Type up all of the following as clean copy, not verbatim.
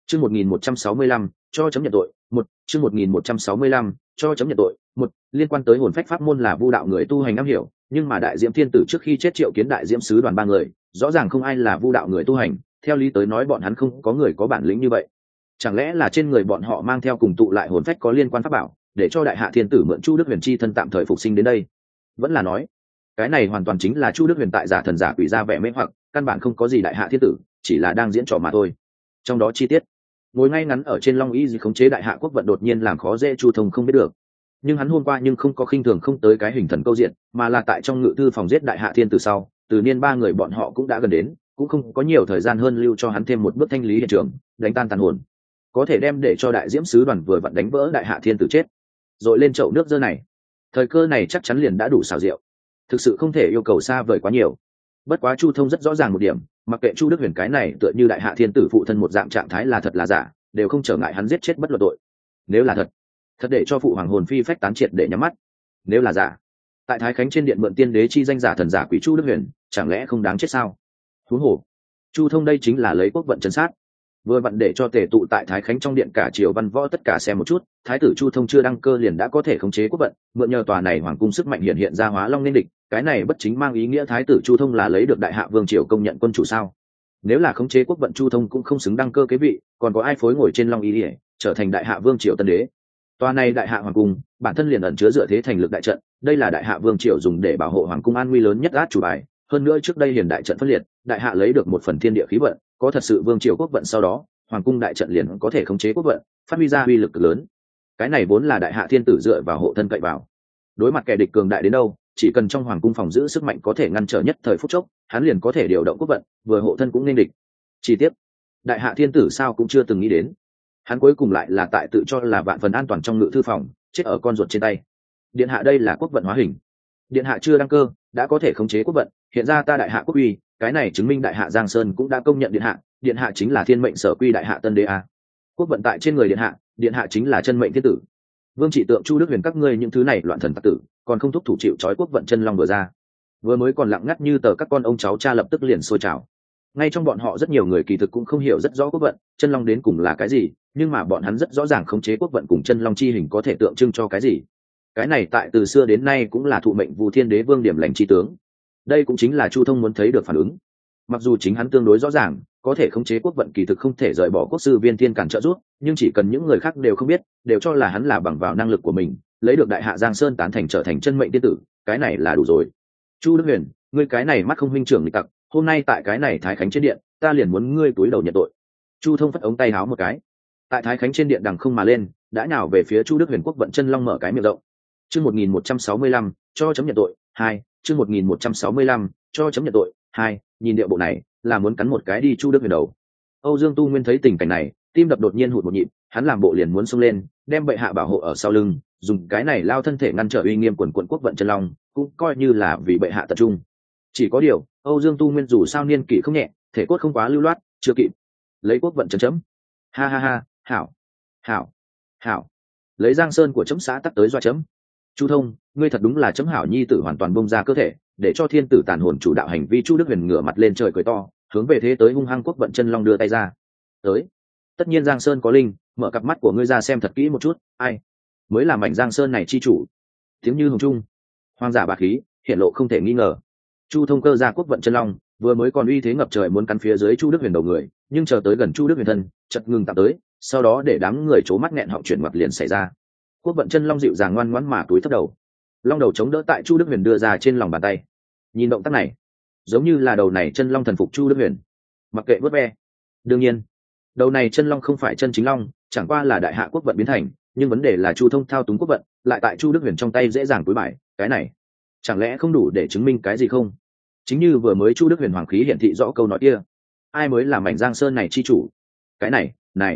Chương 1165, cho chấm nhận tội. Chương 1165, cho chấm nhận tội. Liên quan tới hồn phách pháp môn là vu đạo người tu hành am hiểu, nhưng mà đại diễm thiên tử trước khi chết triệu kiến đại diễm sứ đoàn 3 người, rõ ràng không ai là vu đạo người tu hành, theo lý tới nói bọn hắn không có người có bản lĩnh như vậy. Chẳng lẽ là trên người bọn họ mang theo cùng tụ lại hồn phách có liên quan pháp bảo, để cho đại hạ thiên tử mượn Chu Đức Huyền chi thân tạm thời phục sinh đến đây? Vẫn là nói, cái này hoàn toàn chính là Chu Đức Huyền tại giả thần giả quỷ ra vẻ mê hoặc, căn bản không có gì đại hạ thiên tử, chỉ là đang diễn trò mà thôi. Trong đó chi tiết, ngồi ngay ngắn ở trên long y gì khống chế đại hạ quốc vận đột nhiên làm khó dễ Chu Thông không biết được. Nhưng hắn hôm qua nhưng không có khinh thường không tới cái hình thần câu diện, mà là tại trong ngự thư phòng giết đại hạ thiên tử sau, từ niên 3 người bọn họ cũng đã gần đến, cũng không có nhiều thời gian hơn lưu cho hắn thêm một bước thanh lý hiện trường, đánh tan tàn hồn, có thể đem để cho đại diễm sứ đoàn vừa vặn đánh vỡ đại hạ thiên tử chết, rồi lên chậu nước dơ này. Thời cơ này chắc chắn liền đã đủ xảo diệu, thực sự không thể yêu cầu xa vời quá nhiều. Bất quá Chu Thông rất rõ ràng một điểm, mặc kệ Chu Đức Huyền cái này tựa như đại hạ thiên tử phụ thân một dạng trạng thái là thật là giả, đều không trở ngại hắn giết chết bất luận tội. Nếu là thật, thật để cho phụ hoàng hồn phi phách tán triệt để nhắm mắt. Nếu là giả, tại Thái Khánh trên điện mượn tiên đế chi danh giả thần giả quỷ Chu Đức Huyền, chẳng lẽ không đáng chết sao? Huống hồ, Chu Thông đây chính là lấy quốc vận trấn sát, vừa vặn để cho tề tụ tại Thái Khánh trong điện cả triều văn võ tất cả xem một chút, thái tử Chu Thông chưa đăng cơ liền đã có thể khống chế quốc vận, mượn nhờ tòa này hoàng cung sức mạnh hiện ra hóa long nên địch, cái này bất chính mang ý nghĩa thái tử Chu Thông là lấy được đại hạ vương triều công nhận quân chủ sao? Nếu là khống chế quốc vận Chu Thông cũng không xứng đăng cơ kế vị, còn có ai phối ngồi trên long y trở thành đại hạ vương triều tân đế? Tòa này đại hạ hoàng cung bản thân liền ẩn chứa dựa thế thành lực đại trận, đây là đại hạ vương triều dùng để bảo hộ hoàng cung an nguy lớn nhất át chủ bài. Hơn nữa trước đây hiền đại trận phân liệt, đại hạ lấy được một phần thiên địa khí vận, có thật sự vương triều quốc vận sau đó, hoàng cung đại trận liền có thể khống chế quốc vận, phát huy ra uy lực cực lớn. Cái này vốn là đại hạ thiên tử dựa vào hộ thân cậy vào. Đối mặt kẻ địch cường đại đến đâu, chỉ cần trong hoàng cung phòng giữ sức mạnh có thể ngăn trở nhất thời phút chốc, hắn liền có thể điều động quốc vận, vừa hộ thân cũng nên địch. Chi tiết, đại hạ thiên tử sao cũng chưa từng nghĩ đến, hắn cuối cùng lại là tại tự cho là vạn phần an toàn trong ngự thư phòng, chết ở con ruột trên tay. Điện hạ đây là quốc vận hóa hình, điện hạ chưa đăng cơ đã có thể khống chế quốc vận, hiện ra ta đại hạ quốc uy, cái này chứng minh đại hạ Giang Sơn cũng đã công nhận điện hạ chính là thiên mệnh sở quy đại hạ tân đế a. Quốc vận tại trên người điện hạ chính là chân mệnh thiên tử. Vương trị tượng Chu Đức Huyền các ngươi những thứ này loạn thần tặc tử, còn không thúc thủ chịu trói quốc vận chân long vừa ra, vừa mới còn lặng ngắt như tờ các con ông cháu cha lập tức liền sôi trào. Ngay trong bọn họ rất nhiều người kỳ thực cũng không hiểu rất rõ quốc vận chân long đến cùng là cái gì, nhưng mà bọn hắn rất rõ ràng khống chế quốc vận cùng chân long chi hình có thể tượng trưng cho cái gì. Cái này tại từ xưa đến nay cũng là thụ mệnh Vu Thiên Đế vương điểm lành chi tướng. Đây cũng chính là Chu Thông muốn thấy được phản ứng. Mặc dù chính hắn tương đối rõ ràng, có thể khống chế quốc vận kỳ thực không thể rời bỏ quốc sư Viên Thiên cản trợ giúp, nhưng chỉ cần những người khác đều không biết, đều cho là hắn là bằng vào năng lực của mình, lấy được đại hạ Giang Sơn tán thành trở thành chân mệnh tiên tử, cái này là đủ rồi. Chu Đức Huyền, ngươi cái này mắt không huynh trưởng nghịch tặc, hôm nay tại cái này Thái Khánh trên điện, ta liền muốn ngươi túi đầu nhận tội. Chu Thông phất ống tay háo một cái, tại Thái Khánh trên điện đằng không mà lên, đã nhào về phía Chu Đức Huyền, quốc vận chân long mở cái miệng rộng. Chương 1165, cho chấm nhận tội 2, chương 1165, cho chấm nhận tội 2, nhìn điệu bộ này, là muốn cắn một cái đi Chu Đức Huyền đầu. Âu Dương Tu Nguyên thấy tình cảnh này, tim đập đột nhiên hụt một nhịp, hắn làm bộ liền muốn xông lên, đem bệ hạ bảo hộ ở sau lưng, dùng cái này lao thân thể ngăn trở uy nghiêm quần quận quốc vận chân long, cũng coi như là vì bệ hạ tập trung. Chỉ có điều, Âu Dương Tu Nguyên dù sao niên kỷ không nhẹ, thể cốt không quá lưu loát, chưa kịp lấy quốc vận chấm. Ha ha ha, hảo, hảo, hảo. Lấy Giang Sơn của chấm xã tắc tới doa chấm. Chu Thông, ngươi thật đúng là chấm hảo nhi tử hoàn toàn bông ra cơ thể, để cho thiên tử tàn hồn chủ đạo hành vi. Chu Đức Huyền ngửa mặt lên trời cười to, hướng về thế tới hung hăng quốc vận chân long đưa tay ra. Tới. Tất nhiên Giang Sơn có linh, mở cặp mắt của ngươi ra xem thật kỹ một chút, ai mới là mảnh Giang Sơn này chi chủ. Tiếng như hùng trung, hoang giả bá khí, hiện lộ không thể nghi ngờ. Chu Thông cơ ra quốc vận chân long, vừa mới còn uy thế ngập trời muốn cắn phía dưới Chu Đức Huyền đầu người, nhưng chờ tới gần Chu Đức Huyền thân, chợt ngừng tạm tới, sau đó để đám người trố mắt nghẹn họng chuyển mặt liền xảy ra. Quốc vận chân long dịu dàng ngoan ngoãn mà túi thấp đầu, long đầu chống đỡ tại Chu Đức Huyền đưa ra trên lòng bàn tay. Nhìn động tác này, giống như là đầu này chân long thần phục Chu Đức Huyền, mặc kệ vớt ve. Đương nhiên, đầu này chân long không phải chân chính long, chẳng qua là đại hạ quốc vận biến thành, nhưng vấn đề là Chu Thông thao túng quốc vận, lại tại Chu Đức Huyền trong tay dễ dàng túi bại, cái này chẳng lẽ không đủ để chứng minh cái gì không? Chính như vừa mới Chu Đức Huyền hoàng khí hiển thị rõ câu nói kia, ai mới là mảnh Giang Sơn này chi chủ? Cái này,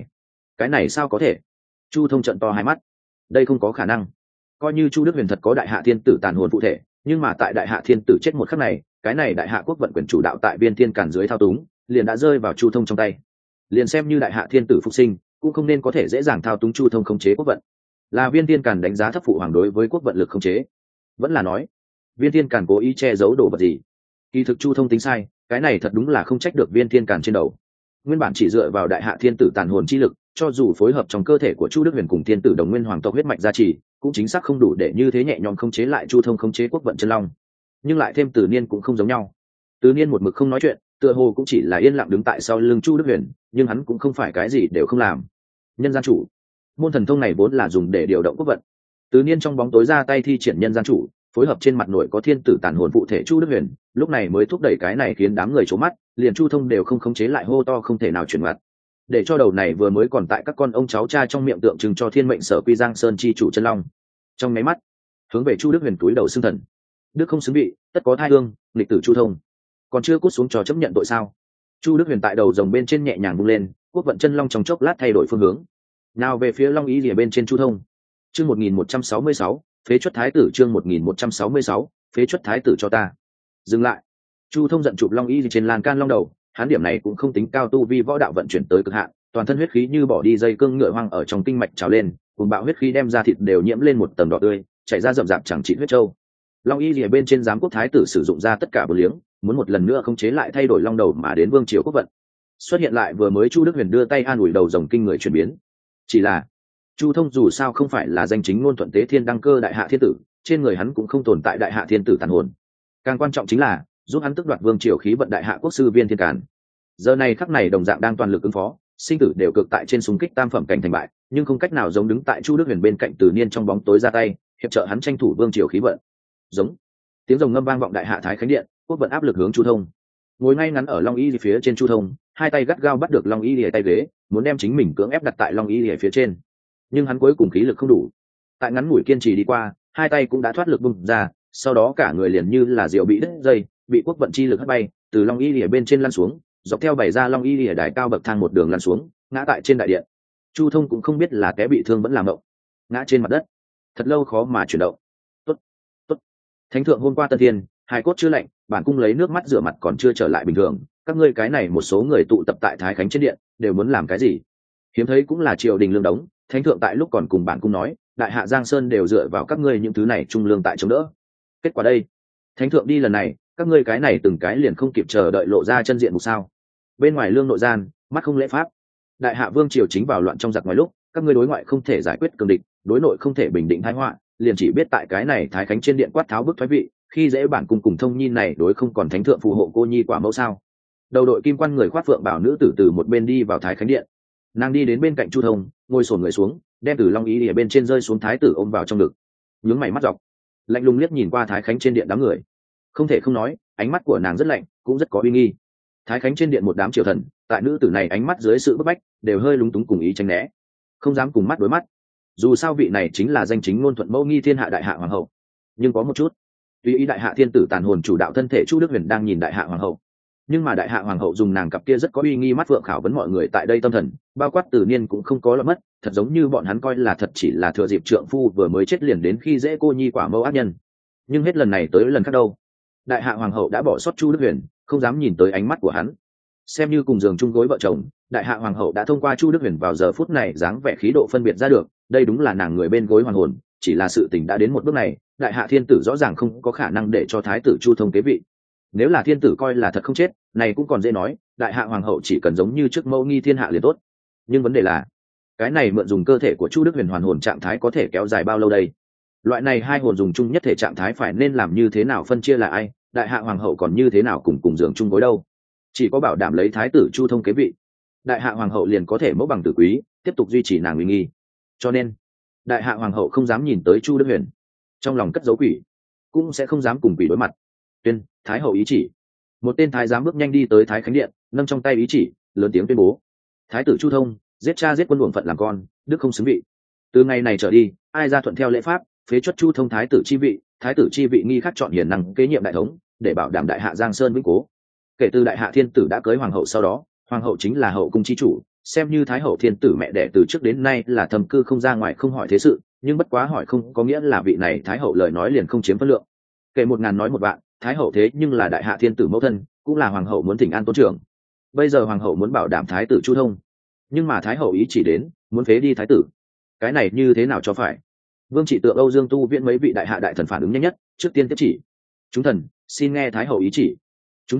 cái này sao có thể? Chu Thông trợn to hai mắt, đây không có khả năng. Coi như Chu Đức Huyền thật có đại hạ thiên tử tàn hồn phụ thể, nhưng mà tại đại hạ thiên tử chết một khắc này, cái này đại hạ quốc vận quyền chủ đạo tại Viên Thiên Càn dưới thao túng, liền đã rơi vào Chu Thông trong tay. Liền xem như đại hạ thiên tử phục sinh, cũng không nên có thể dễ dàng thao túng Chu Thông khống chế quốc vận. Là Viên Thiên Càn đánh giá thấp phụ hoàng đối với quốc vận lực khống chế, vẫn là nói Viên Thiên Càn cố ý che giấu đồ vật gì? Kỳ thực Chu Thông tính sai, cái này thật đúng là không trách được Viên Thiên Càn trên đầu. nguyên bản chỉ dựa vào đại hạ thiên tử tàn hồn chi lực, cho dù phối hợp trong cơ thể của chu đức huyền cùng thiên tử đồng nguyên hoàng tộc huyết mạch gia trì, cũng chính xác không đủ để như thế nhẹ nhõm khống chế lại chu thông khống chế quốc vận chân long. Nhưng lại thêm Từ Niên cũng không giống nhau. Từ Niên một mực không nói chuyện, tựa hồ cũng chỉ là yên lặng đứng tại sau lưng chu đức huyền, nhưng hắn cũng không phải cái gì đều không làm. Nhân gian chủ, môn thần thông này vốn là dùng để điều động quốc vận. Từ Niên trong bóng tối ra tay thi triển nhân gian chủ, phối hợp trên mặt nội có thiên tử tàn hồn phụ thể chu đức huyền, lúc này mới thúc đẩy cái này khiến đám người trố mắt, liền chu thông đều không khống chế lại hô to không thể nào chuyển mặt. Để cho đầu này vừa mới còn tại các con ông cháu cha trong miệng tượng trưng cho thiên mệnh sở quy giang sơn chi chủ chân long, trong máy mắt hướng về chu đức huyền túi đầu xưng thần. Đức không xứng vị, tất có thai hương, nghịch tử chu thông còn chưa cút xuống cho chấp nhận tội sao? Chu đức huyền tại đầu rồng bên trên nhẹ nhàng bung lên, quốc vận chân long trong chốc lát thay đổi phương hướng, nào về phía long ý rìa bên trên chu thông. Chương 1166, phế chuất thái tử. Chương 1166, phế chuất thái tử cho ta. Dừng lại. Chu thông giận chụp long ý trên lan can long đầu, hắn điểm này cũng không tính cao, tu vi võ đạo vận chuyển tới cực hạn, toàn thân huyết khí như bỏ đi dây cương ngựa hoang ở trong kinh mạch trào lên, cùng bạo huyết khí đem ra thịt đều nhiễm lên một tầng đỏ tươi, chảy ra rậm rạp chẳng trị huyết châu. Long y rìa bên trên giám quốc thái tử sử dụng ra tất cả bờ liếng, muốn một lần nữa khống chế lại thay đổi long đầu mà đến vương triều quốc vận. Xuất hiện lại vừa mới chu đức huyền đưa tay an ủi đầu rồng kinh người chuyển biến. Chỉ là chu thông dù sao không phải là danh chính ngôn thuận tế thiên đăng cơ đại hạ thiên tử, trên người hắn cũng không tồn tại đại hạ thiên tử tàn hồn. Càng quan trọng chính là giúp hắn tước đoạt vương triều khí vận đại hạ quốc sư Viên Thiên Càn. Giờ này khắc này đồng dạng đang toàn lực ứng phó, sinh tử đều cực tại trên xung kích tam phẩm cảnh thành bại, nhưng không cách nào giống đứng tại chu đức huyền bên cạnh Từ Niên trong bóng tối ra tay hiệp trợ hắn tranh thủ vương triều khí vận. Giống tiếng rồng ngâm vang vọng đại hạ thái khánh điện, quốc vận áp lực hướng chu thông. Ngồi ngay ngắn ở long y phía trên chu thông, hai tay gắt gao bắt được long y lìa tay ghế, muốn đem chính mình cưỡng ép đặt tại long y lìa phía trên, nhưng hắn cuối cùng khí lực không đủ. Tại ngắn ngủi kiên trì đi qua, hai tay cũng đã thoát lực bung ra, sau đó cả người liền như là diều bị đứt dây, bị quốc vận chi lực hất bay từ long y lìa bên trên lăn xuống, dọc theo bày ra long y lìa đài cao bậc thang một đường lăn xuống, ngã tại trên đại điện. Chu thông cũng không biết là té bị thương vẫn làm mộng, ngã trên mặt đất thật lâu khó mà chuyển động. Tốt, tốt. Thánh thượng hôm qua tân thiên, hài cốt chưa lạnh, bản cung lấy nước mắt rửa mặt còn chưa trở lại bình thường, các ngươi cái này một số người tụ tập tại thái khánh trên điện đều muốn làm cái gì? Hiếm thấy cũng là triều đình lương đống, thánh thượng tại lúc còn cùng bản cung nói đại hạ giang sơn đều dựa vào các ngươi những thứ này trung lương tại chống đỡ. Kết quả đây, thánh thượng đi lần này, các ngươi cái này từng cái liền không kịp chờ đợi lộ ra chân diện mục sao? Bên ngoài lương nội gian, mắt không lễ pháp. Đại hạ vương triều chính vào loạn trong giặc ngoài lúc, các ngươi đối ngoại không thể giải quyết cường địch, đối nội không thể bình định thái họa, liền chỉ biết tại cái này thái khánh trên điện quát tháo bức thoái vị, khi dễ bản cung cùng thông nhi này đối không còn thánh thượng phù hộ cô nhi quả mẫu sao? Đầu đội kim quan người khoác phượng bảo nữ tử từ một bên đi vào thái khánh điện, nàng đi đến bên cạnh chu thông, ngồi xổm người xuống, đem từ long ý ở bên trên rơi xuống thái tử ôm vào trong ngực, nhướng mày mắt dọc, lạnh lùng liếc nhìn qua thái khánh trên điện đám người. Không thể không nói, ánh mắt của nàng rất lạnh, cũng rất có uy nghi. Thái khánh trên điện một đám triều thần, tại nữ tử này ánh mắt dưới sự bức bách, đều hơi lúng túng cùng ý tránh né, không dám cùng mắt đối mắt. Dù sao vị này chính là danh chính ngôn thuận mẫu nghi thiên hạ đại hạ hoàng hậu. Nhưng có một chút, tuy ý đại hạ thiên tử tàn hồn chủ đạo thân thể chu đức huyền đang nhìn đại hạ hoàng hậu, nhưng mà đại hạ hoàng hậu dùng nàng cặp kia rất có uy nghi mắt phượng khảo vấn mọi người tại đây tâm thần, bao quát Từ Niên cũng không có lọt mất, thật giống như bọn hắn coi là thật chỉ là thừa dịp trượng phu vừa mới chết liền đến khi dễ cô nhi quả mẫu ác nhân. Nhưng hết lần này tới lần khác đâu, đại hạ hoàng hậu đã bỏ sót chu đức huyền, không dám nhìn tới ánh mắt của hắn. Xem như cùng giường chung gối vợ chồng, đại hạ hoàng hậu đã thông qua chu đức huyền vào giờ phút này dáng vẻ khí độ phân biệt ra được, đây đúng là nàng người bên gối hoàn hồn. Chỉ là sự tình đã đến một bước này, đại hạ thiên tử rõ ràng không có khả năng để cho thái tử chu thông kế vị. Nếu là thiên tử coi là thật không chết, này cũng còn dễ nói, đại hạ hoàng hậu chỉ cần giống như trước mẫu nghi thiên hạ liền tốt. Nhưng vấn đề là, cái này mượn dùng cơ thể của chu đức huyền hoàn hồn trạng thái có thể kéo dài bao lâu đây? Loại này hai hồn dùng chung nhất thể trạng thái phải nên làm như thế nào phân chia là ai? Đại hạ hoàng hậu còn như thế nào cùng giường chung gối đâu? Chỉ có bảo đảm lấy thái tử chu thông kế vị, đại hạ hoàng hậu liền có thể mẫu bằng tử quý, tiếp tục duy trì nàng uy nghi. Cho nên đại hạ hoàng hậu không dám nhìn tới chu đức huyền, trong lòng cất giấu quỷ, cũng sẽ không dám cùng quỷ đối mặt. Tuyên thái hậu ý chỉ. Một tên thái giám bước nhanh đi tới thái khánh điện, nâng trong tay ý chỉ, lớn tiếng tuyên bố: thái tử chu thông giết cha giết quân uổng phận làm con, đức không xứng vị. Từ ngày này trở đi, ai ra thuận theo lễ pháp phế chuất chu thông thái tử chi vị, thái tử chi vị nghi khắc chọn hiền năng kế nhiệm đại thống, để bảo đảm đại hạ giang sơn vững cố. Kể từ đại hạ thiên tử đã cưới hoàng hậu sau đó, hoàng hậu chính là hậu cung chi chủ, xem như thái hậu thiên tử mẹ đẻ từ trước đến nay là thầm cư không ra ngoài không hỏi thế sự, nhưng bất quá hỏi không có nghĩa là vị này thái hậu lời nói liền không chiếm phân lượng. Kể 1000 nói một vạn, thái hậu thế nhưng là đại hạ thiên tử mẫu thân, cũng là hoàng hậu muốn thỉnh an tôn trưởng. Bây giờ hoàng hậu muốn bảo đảm thái tử chu thông, nhưng mà thái hậu ý chỉ đến muốn phế đi thái tử, cái này như thế nào cho phải? Vương Trị Tượng, Âu Dương Tu Viễn mấy vị đại hạ đại thần phản ứng nhanh nhất, trước tiên tiếp chỉ: chúng thần xin nghe thái hậu ý chỉ. Chúng thần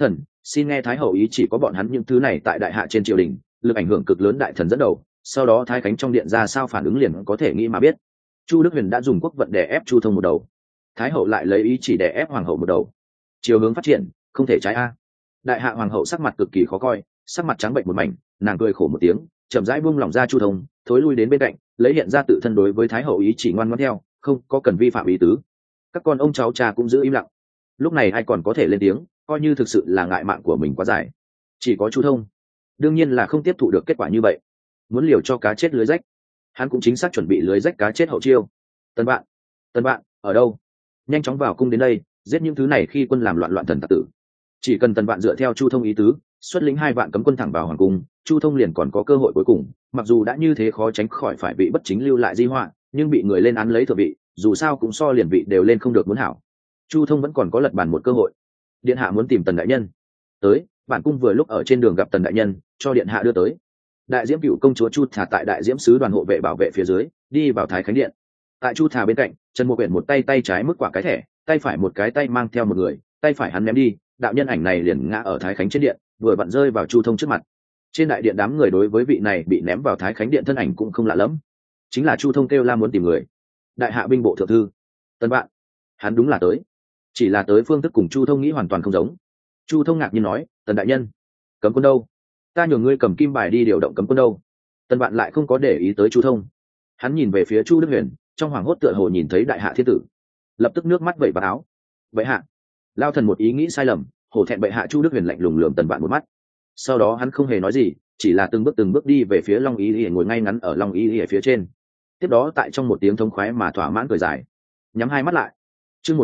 xin nghe thái hậu ý chỉ có bọn hắn những thứ này tại đại hạ trên triều đình lực ảnh hưởng cực lớn đại thần dẫn đầu, sau đó thái khánh trong điện ra sao phản ứng liền có thể nghĩ mà biết. Chu Đức Huyền đã dùng quốc vận đè ép Chu Thông một đầu, thái hậu lại lấy ý chỉ đè ép hoàng hậu một đầu, chiều hướng phát triển không thể trái a. Đại hạ hoàng hậu sắc mặt cực kỳ khó coi, sắc mặt trắng bệnh một mảnh, nàng cười khổ một tiếng, chậm rãi buông lỏng ra Chu Thông, thối lui đến bên cạnh, lấy hiện ra tự thân đối với thái hậu ý chỉ ngoan ngoãn theo, không có cần vi phạm ý tứ. Các con ông cháu cha cũng giữ im lặng. Lúc này ai còn có thể lên tiếng, coi như thực sự là ngại mạng của mình quá dài. Chỉ có Chu Thông, đương nhiên là không tiếp thụ được kết quả như vậy, muốn liều cho cá chết lưới rách. Hắn cũng chính xác chuẩn bị lưới rách cá chết hậu chiêu. Tân bạn ở đâu? Nhanh chóng vào cung đến đây, giết những thứ này khi quân làm loạn thần tặc tử. Chỉ cần Tần Vạn dựa theo Chu Thông ý tứ, xuất lĩnh 2 vạn cấm quân thẳng vào hoàng cung, Chu Thông liền còn có cơ hội cuối cùng. Mặc dù đã như thế khó tránh khỏi phải bị bất chính lưu lại di họa, nhưng bị người lên án lấy thừa vị, dù sao cũng so liền vị đều lên không được muốn hảo. Chu Thông vẫn còn có lật bàn một cơ hội. Điện hạ muốn tìm Tần đại nhân. Tới, bản cung vừa lúc ở trên đường gặp Tần đại nhân, cho điện hạ đưa tới. Đại diễm cựu công chúa Chu Thà tại đại diễm sứ đoàn hộ vệ bảo vệ phía dưới, đi vào thái khánh điện. Tại Chu Thà bên cạnh, Trần Mộ Quyển một tay trái mức quả cái thẻ, tay phải một cái tay mang theo một người, tay phải hắn ném đi, đạo nhân ảnh này liền ngã ở thái khánh trên điện, vừa vặn rơi vào Chu Thông trước mặt. Trên đại điện đám người đối với vị này bị ném vào thái khánh điện thân ảnh cũng không lạ lẫm, chính là Chu Thông kêu la muốn tìm người. Đại hạ binh bộ thượng thư Tần Vạn, hắn đúng là tới, chỉ là tới phương thức cùng Chu Thông nghĩ hoàn toàn không giống. Chu Thông ngạc nhiên nói, Tần đại nhân, cấm quân đâu? Ta nhường ngươi cầm kim bài đi điều động cấm quân đâu? Tần Vạn lại không có để ý tới Chu Thông, hắn nhìn về phía Chu Đức Huyền, trong hoảng hốt tựa hồ nhìn thấy đại hạ thiên tử, lập tức nước mắt vẩy vào áo. Bệ hạ! Lao thần một ý nghĩ sai lầm, hổ thẹn bệ hạ. Chu Đức Huyền lạnh lùng lườm Tần Vạn một mắt, sau đó hắn không hề nói gì, chỉ là từng bước đi về phía Long Y Y ngồi ngay ngắn ở Long Y Y phía trên. Tiếp đó tại trong một tiếng thống khoái mà thỏa mãn cười dài, nhắm 2 mắt lại. Chương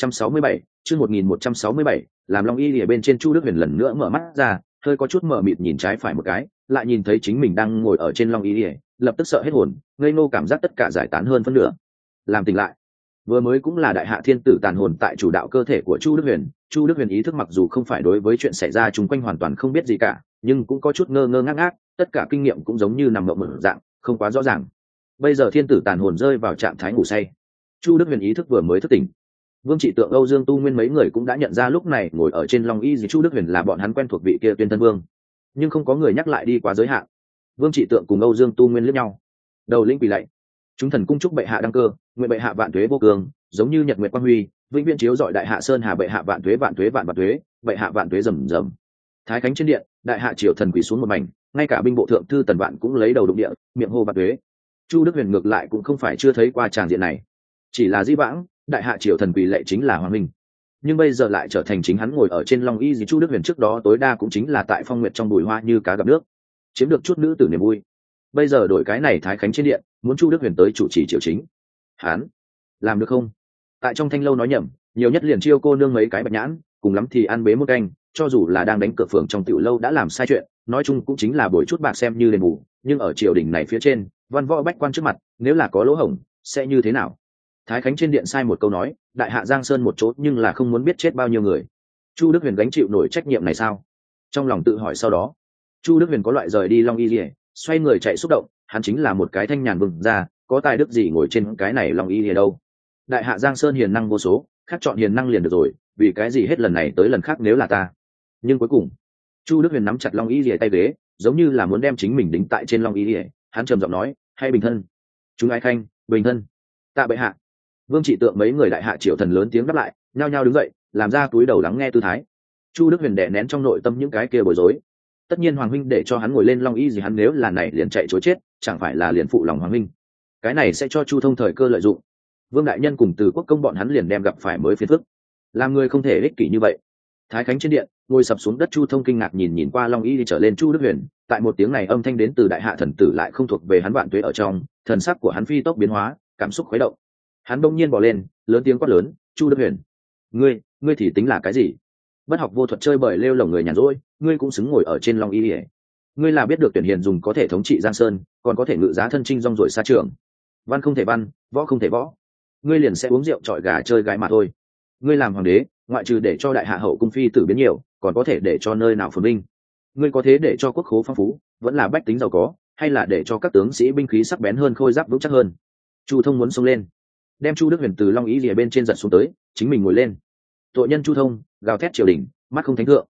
1167, làm Long Y Y bên trên Chu Đức Huyền lần nữa mở mắt ra, hơi có chút mờ mịt nhìn trái phải một cái, lại nhìn thấy chính mình đang ngồi ở trên Long Y Y, lập tức sợ hết hồn, ngây ngô cảm giác tất cả giải tán hơn phân nửa. Làm tỉnh lại, vừa mới cũng là đại hạ thiên tử tàn hồn tại chủ đạo cơ thể của Chu Đức Huyền. Chu Đức Huyền ý thức mặc dù không phải đối với chuyện xảy ra chung quanh hoàn toàn không biết gì cả, nhưng cũng có chút ngơ ngơ ngác ngác, tất cả kinh nghiệm cũng giống như nằm mộng một dạng, không quá rõ ràng. Bây giờ thiên tử tàn hồn rơi vào trạng thái ngủ say, Chu Đức Huyền ý thức vừa mới thức tỉnh. Vương Trị Tượng, Âu Dương Tu Nguyên mấy người cũng đã nhận ra lúc này ngồi ở trên Long Y gì Chu Đức Huyền là bọn hắn quen thuộc vị kia Tuyên Tân Vương, nhưng không có người nhắc lại đi quá giới hạn. Vương Trị Tượng cùng Âu Dương Tu Nguyên liếc nhau, đầu lĩnh quỳ lạy. Chúng thần cung chúc bệ hạ đăng cơ, nguyện bệ hạ vạn tuế vô cường, giống như nhật nguyệt quang huy, vĩnh viễn chiếu rọi đại hạ sơn hà. Bệ hạ vạn tuế vạn tuế vạn vạn tuế, bệ hạ vạn tuế rầm rầm. Thái khánh trên điện, đại hạ triều thần quỳ xuống một mảnh, ngay cả binh bộ thượng thư Tần Vạn cũng lấy đầu đụng địa, miệng hô vạn tuế. Chu Đức Huyền ngược lại cũng không phải chưa thấy qua tràng diện này, chỉ là dĩ vãng đại hạ triều thần quỳ lệ chính là hoàng minh, nhưng bây giờ lại trở thành chính hắn ngồi ở trên Long Y gì. Chu Đức Huyền trước đó tối đa cũng chính là tại phong nguyệt trong bùi hoa như cá gặp nước, chiếm được chút nữ tử niềm vui. Bây giờ đổi cái này thái khánh trên điện, muốn Chu Đức Huyền tới chủ trì triều chính, hắn làm được không? Tại trong thanh lâu nói nhầm, nhiều nhất liền chiêu cô nương mấy cái bạch nhãn, cùng lắm thì ăn bế một canh. Cho dù là đang đánh cửa phường trong tiểu lâu đã làm sai chuyện, nói chung cũng chính là bồi chút bạc xem như đền bù. Nhưng ở triều đình này phía trên, văn võ bách quan trước mặt, nếu là có lỗ hổng sẽ như thế nào? Thái khánh trên điện sai một câu nói, đại hạ giang sơn một chỗ, nhưng là không muốn biết chết bao nhiêu người. Chu Đức Huyền gánh chịu nổi trách nhiệm này sao? Trong lòng tự hỏi, sau đó Chu Đức Huyền có loại rời đi Long Y Lìa, xoay người chạy xúc động. Hắn chính là một cái thanh nhàn vương gia, có tài đức gì ngồi trên cái này Long Y Lìa đâu? Đại hạ giang sơn hiền năng vô số, khác chọn hiền năng liền được rồi, vì cái gì hết lần này tới lần khác nếu là ta? Nhưng cuối cùng Chu Đức Huyền nắm chặt Long Y Lìa tay ghế, giống như là muốn đem chính mình đính tại trên Long Y Lìa. Hắn trầm giọng nói, hay bình thân. Chúng ái khanh, bình thân. Tạ bệ hạ. Vương Trị Tượng mấy người đại hạ triều thần lớn tiếng đáp lại, nhao nhao đứng dậy, làm ra túi đầu lắng nghe tư thái. Chu Đức Huyền đè nén trong nội tâm những cái kia bối rối. Tất nhiên hoàng huynh để cho hắn ngồi lên Long Y gì, hắn nếu là này liền chạy chối chết, chẳng phải là liền phụ lòng hoàng huynh? Cái này sẽ cho Chu Thông thời cơ lợi dụng. Vương đại nhân cùng Từ Quốc công bọn hắn liền đem gặp phải mới phiền phức. Làm người không thể ích kỷ như vậy. Thái khánh trên điện, ngồi sập xuống đất Chu Thông kinh ngạc nhìn qua Long Y đi trở lên Chu Đức Huyền. Tại một tiếng này âm thanh đến từ đại hạ thần tử lại không thuộc về hắn vạn tuế ở trong, thần sắc của hắn phi tốc biến hóa, cảm xúc khuấy động. Hắn đông nhiên bỏ lên, lớn tiếng quát lớn, Chu Đức Huyền, ngươi thì tính là cái gì? Bất học vô thuật chơi bời lêu lồng người nhàn rỗi, ngươi cũng xứng ngồi ở trên Long Y. Ngươi là biết được tuyển hiền dùng có thể thống trị giang sơn, còn có thể ngự giá thân chinh rong ruổi xa trường. Văn không thể văn, võ không thể võ, ngươi liền sẽ uống rượu chọi gà chơi gái mà thôi. Ngươi làm hoàng đế, ngoại trừ để cho đại hạ hậu cung phi tử biến nhiều, còn có thể để cho nơi nào phồn vinh? Ngươi có thế để cho quốc khố phong phú, vẫn là bách tính giàu có, hay là để cho các tướng sĩ binh khí sắc bén hơn, khôi giáp vững chắc hơn? Chu Thông muốn xông lên, đem Chu Đức Huyền từ Long Y lìa bên trên giật xuống tới, chính mình ngồi lên. Tội nhân Chu Thông gào thét triều đình, mắt không thánh thượng.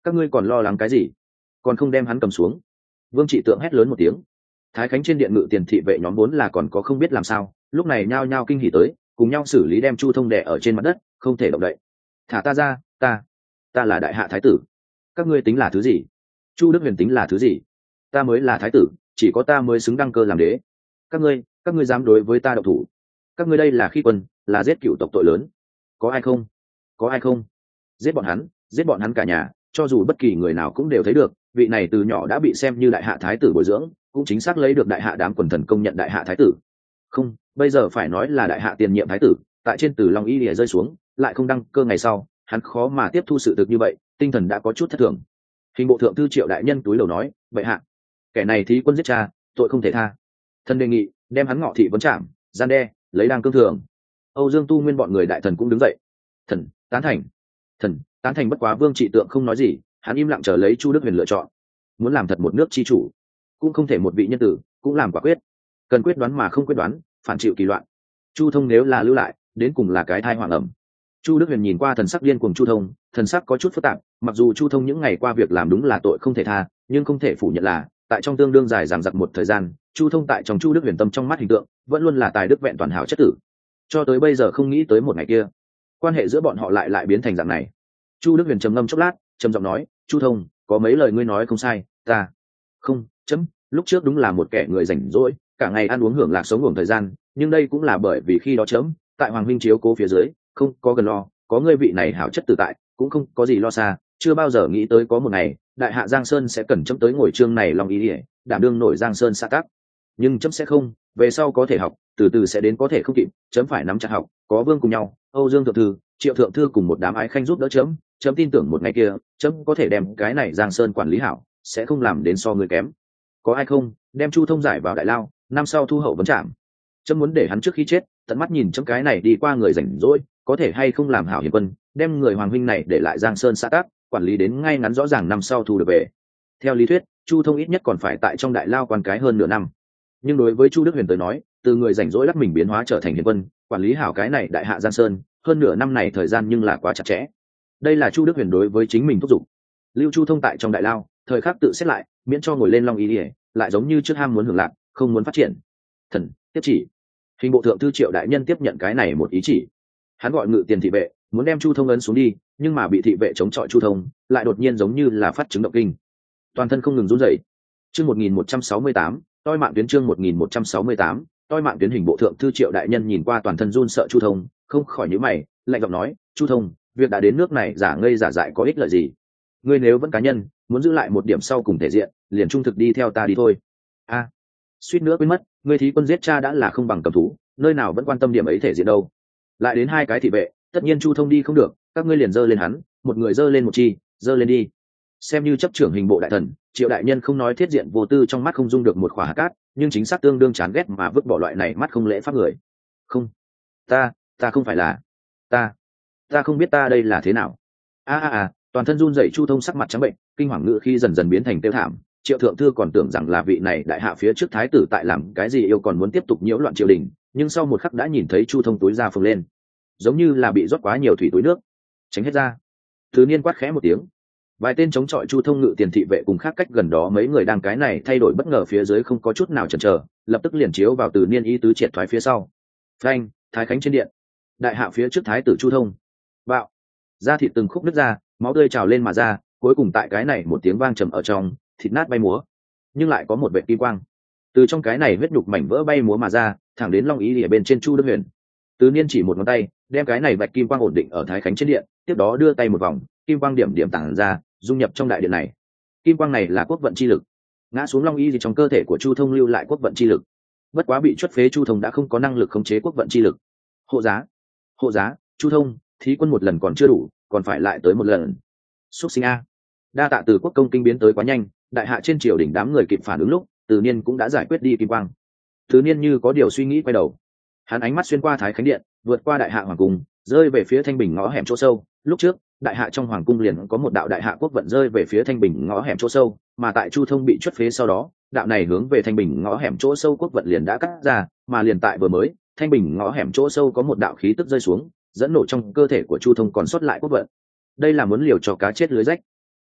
các ngươi còn lo lắng cái gì, còn không đem hắn cầm xuống. Vương Trị Tượng hét lớn một tiếng. Thái Khánh trên điện ngự tiền thị vệ nhóm vốn là còn có không biết làm sao, lúc này nhao nhao kinh hỉ tới, cùng nhau xử lý đem Chu Thông đè ở trên mặt đất, không thể động đậy. Thả ta ra, ta là đại hạ thái tử. Các ngươi tính là thứ gì? Chu Đức Huyền tính là thứ gì? Ta mới là thái tử, chỉ có ta mới xứng đăng cơ làm đế. Các ngươi dám đối với ta độc thủ? Các ngươi đây là khi quân, là giết cựu tộc tội lớn. Có ai không? Có ai không? Giết bọn hắn cả nhà, cho dù bất kỳ người nào cũng đều thấy được, vị này từ nhỏ đã bị xem như đại hạ thái tử bồi dưỡng, cũng chính xác lấy được đại hạ đám quần thần công nhận đại hạ thái tử. Không, bây giờ phải nói là đại hạ tiền nhiệm thái tử, tại trên Từ Long Y lìa rơi xuống, lại không đăng cơ ngày sau, hắn khó mà tiếp thu sự thực như vậy, tinh thần đã có chút thất thường. Hình bộ thượng thư Triệu đại nhân túi đầu nói, vậy hạ, kẻ này thí quân giết cha, tội không thể tha. Thần đề nghị đem hắn ngọ thị vấn trảm, gian đe, lấy đang cương thường. Âu Dương Tu Nguyên bọn người đại thần cũng đứng dậy. Thần tán thành. Bất quá Vương Trị Tượng không nói gì, hắn im lặng chờ lấy Chu Đức Huyền lựa chọn. Muốn làm thật một nước chi chủ, cũng không thể một vị nhân tử, cũng làm quả quyết. Cần quyết đoán mà không quyết đoán, phản chịu kỳ loạn. Chu Thông nếu là lưu lại, đến cùng là cái thai hoàng ẩm. Chu Đức Huyền nhìn qua thần sắc điên cuồng Chu Thông, thần sắc có chút phức tạp. Mặc dù Chu Thông những ngày qua việc làm đúng là tội không thể tha, nhưng không thể phủ nhận là tại trong tương đương dài dằng dặc một thời gian, Chu Thông tại trong Chu Đức Huyền tâm trong mắt hình tượng vẫn luôn là tài đức vẹn toàn hảo chất tử. Cho tới bây giờ không nghĩ tới một ngày kia, quan hệ giữa bọn họ lại biến thành dạng này. Chu Đức Huyền trầm ngâm chốc lát, trầm giọng nói, Chu Thông, có mấy lời ngươi nói không sai, ta không lúc trước đúng là một kẻ người rảnh rỗi, cả ngày ăn uống hưởng lạc sống hưởng thời gian, nhưng đây cũng là bởi vì khi đó chấm tại hoàng huynh chiếu cố phía dưới, không có gần lo, có ngươi vị này hảo chất tự tại, cũng không có gì lo xa, chưa bao giờ nghĩ tới có một ngày đại hạ Giang Sơn sẽ cần chấm tới ngồi trương này lòng ý ỉa đảm đương nổi Giang Sơn xã tắc. Nhưng chấm sẽ không, về sau có thể học, từ từ sẽ đến, có thể không kịp, chấm phải nắm chặt học, có Vương cùng nhau, Âu Dương thượng thư, Triệu thượng thư cùng một đám ái khanh giúp đỡ chấm tin tưởng một ngày kia chấm có thể đem cái này Giang Sơn quản lý hảo, sẽ không làm đến so người kém. Có ai không đem Chu Thông giải vào đại lao, năm sau thu hậu vấn trảm. Chấm muốn để hắn trước khi chết tận mắt nhìn chấm cái này đi qua người rảnh rỗi có thể hay không làm hảo hiền quân, đem người hoàng huynh này để lại Giang Sơn xã tắc, quản lý đến ngay ngắn rõ ràng, năm sau thu được về. Theo lý thuyết Chu Thông ít nhất còn phải tại trong đại lao quan cái hơn nửa năm, nhưng đối với Chu Đức Huyền tới nói, từ người rảnh rỗi lắc mình biến hóa trở thành hiền quân, quản lý hảo cái này đại hạ Giang Sơn, hơn nửa năm này thời gian nhưng là quá chặt chẽ. Đây là Chu Đức Huyền đối với chính mình thúc giục. Lưu Chu Thông tại trong đại lao thời khắc tự xét lại, miễn cho ngồi lên long ý ỉa, lại giống như trước ham muốn hưởng lạc, không muốn phát triển. Thần tiếp chỉ. Hình bộ thượng thư Triệu đại nhân tiếp nhận cái này một ý chỉ. Hắn gọi ngự tiền thị vệ muốn đem Chu Thông ấn xuống đi, nhưng mà bị thị vệ chống chọi Chu Thông lại đột nhiên giống như là phát chứng động kinh, toàn thân không ngừng run rẩy. Chương 1168, toi mạng tuyến. Chương 1168, toi mạng tuyến. Hình bộ thượng thư Triệu đại nhân nhìn qua toàn thân run sợ Chu Thông, không khỏi nhíu mày, lạnh giọng nói, Chu Thông, việc đã đến nước này, giả ngây giả dại có ích lợi gì? Ngươi nếu vẫn cá nhân, muốn giữ lại một điểm sau cùng thể diện, liền trung thực đi theo ta đi thôi. Suýt nữa quên mất, ngươi thí quân giết cha đã là không bằng cầm thú, nơi nào vẫn quan tâm điểm ấy thể diện đâu. Lại đến hai cái thị vệ, tất nhiên Chu Thông đi không được, các ngươi liền dơ lên hắn, một người dơ lên một chi, dơ lên đi. Xem như chấp trưởng hình bộ đại thần, Triệu đại nhân không nói thiết diện vô tư trong mắt không dung được một khỏa hạt cát, nhưng chính xác tương đương chán ghét mà vứt bỏ loại này mắt không lễ pháp người. Không, ta không phải là ta không biết ta đây là thế nào. Toàn thân run rẩy Chu Thông sắc mặt trắng bệnh, kinh hoàng ngữ khi dần dần biến thành tiêu thảm. Triệu thượng thư còn tưởng rằng là vị này đại hạ phía trước thái tử tại làm cái gì yêu, còn muốn tiếp tục nhiễu loạn triều đình, nhưng sau một khắc đã nhìn thấy Chu Thông túi ra phồng lên, giống như là bị rót quá nhiều thủy túi nước. Tránh hết ra. Thứ Niên quát khẽ một tiếng. Vài tên chống chọi Chu Thông ngự tiền thị vệ cùng khác cách gần đó mấy người đang cái này thay đổi bất ngờ phía dưới không có chút nào chần chờ, lập tức liền chiếu vào Từ Niên ý tứ triệt thoái phía sau. Phanh, Thái Khánh trên điện. Đại hạ phía trước thái tử Chu Thông. Bạo. Da thịt từng khúc nứt ra, máu tươi trào lên mà ra, cuối cùng tại cái này một tiếng vang trầm ở trong, thịt nát bay múa, nhưng lại có một vệt kim quang từ trong cái này huyết nhục mảnh vỡ bay múa mà ra, thẳng đến long ý ở bên trên Chu Đức Huyền. Từ Niên chỉ một ngón tay đem cái này vạch kim quang ổn định ở Thái Khánh trên điện, tiếp đó đưa tay một vòng, kim quang điểm điểm tản ra, dung nhập trong đại điện này. Kim quang này là quốc vận chi lực, ngã xuống long ý trong cơ thể của Chu Thông lưu lại quốc vận chi lực. Bất quá bị chuất phế Chu Thông đã không có năng lực khống chế quốc vận chi lực. Hộ giá, Chu Thông, thí quân một lần còn chưa đủ, còn phải lại tới một lần. Xuất sinh a. Đa tạ Từ Quốc công kinh biến tới quá nhanh, đại hạ trên triều đình đám người kịp phản ứng lúc, Từ Niên cũng đã giải quyết đi kim quang. Từ Niên như có điều suy nghĩ quay đầu, hắn ánh mắt xuyên qua Thái Khánh điện, vượt qua đại hạ hoàng cung, rơi về phía Thanh Bình ngõ hẻm chỗ sâu. Lúc trước đại hạ trong hoàng cung liền có một đạo đại hạ quốc vận rơi về phía Thanh Bình ngõ hẻm chỗ sâu, mà tại Chu Thông bị chuất phế sau đó, đạo này hướng về Thanh Bình ngõ hẻm chỗ sâu quốc vận liền đã cắt ra, mà liền tại vừa mới, Thanh Bình ngõ hẻm chỗ sâu có một đạo khí tức rơi xuống, dẫn nổ trong cơ thể của Chu Thông còn sót lại quốc vận. Đây là muốn liều cho cá chết lưới rách.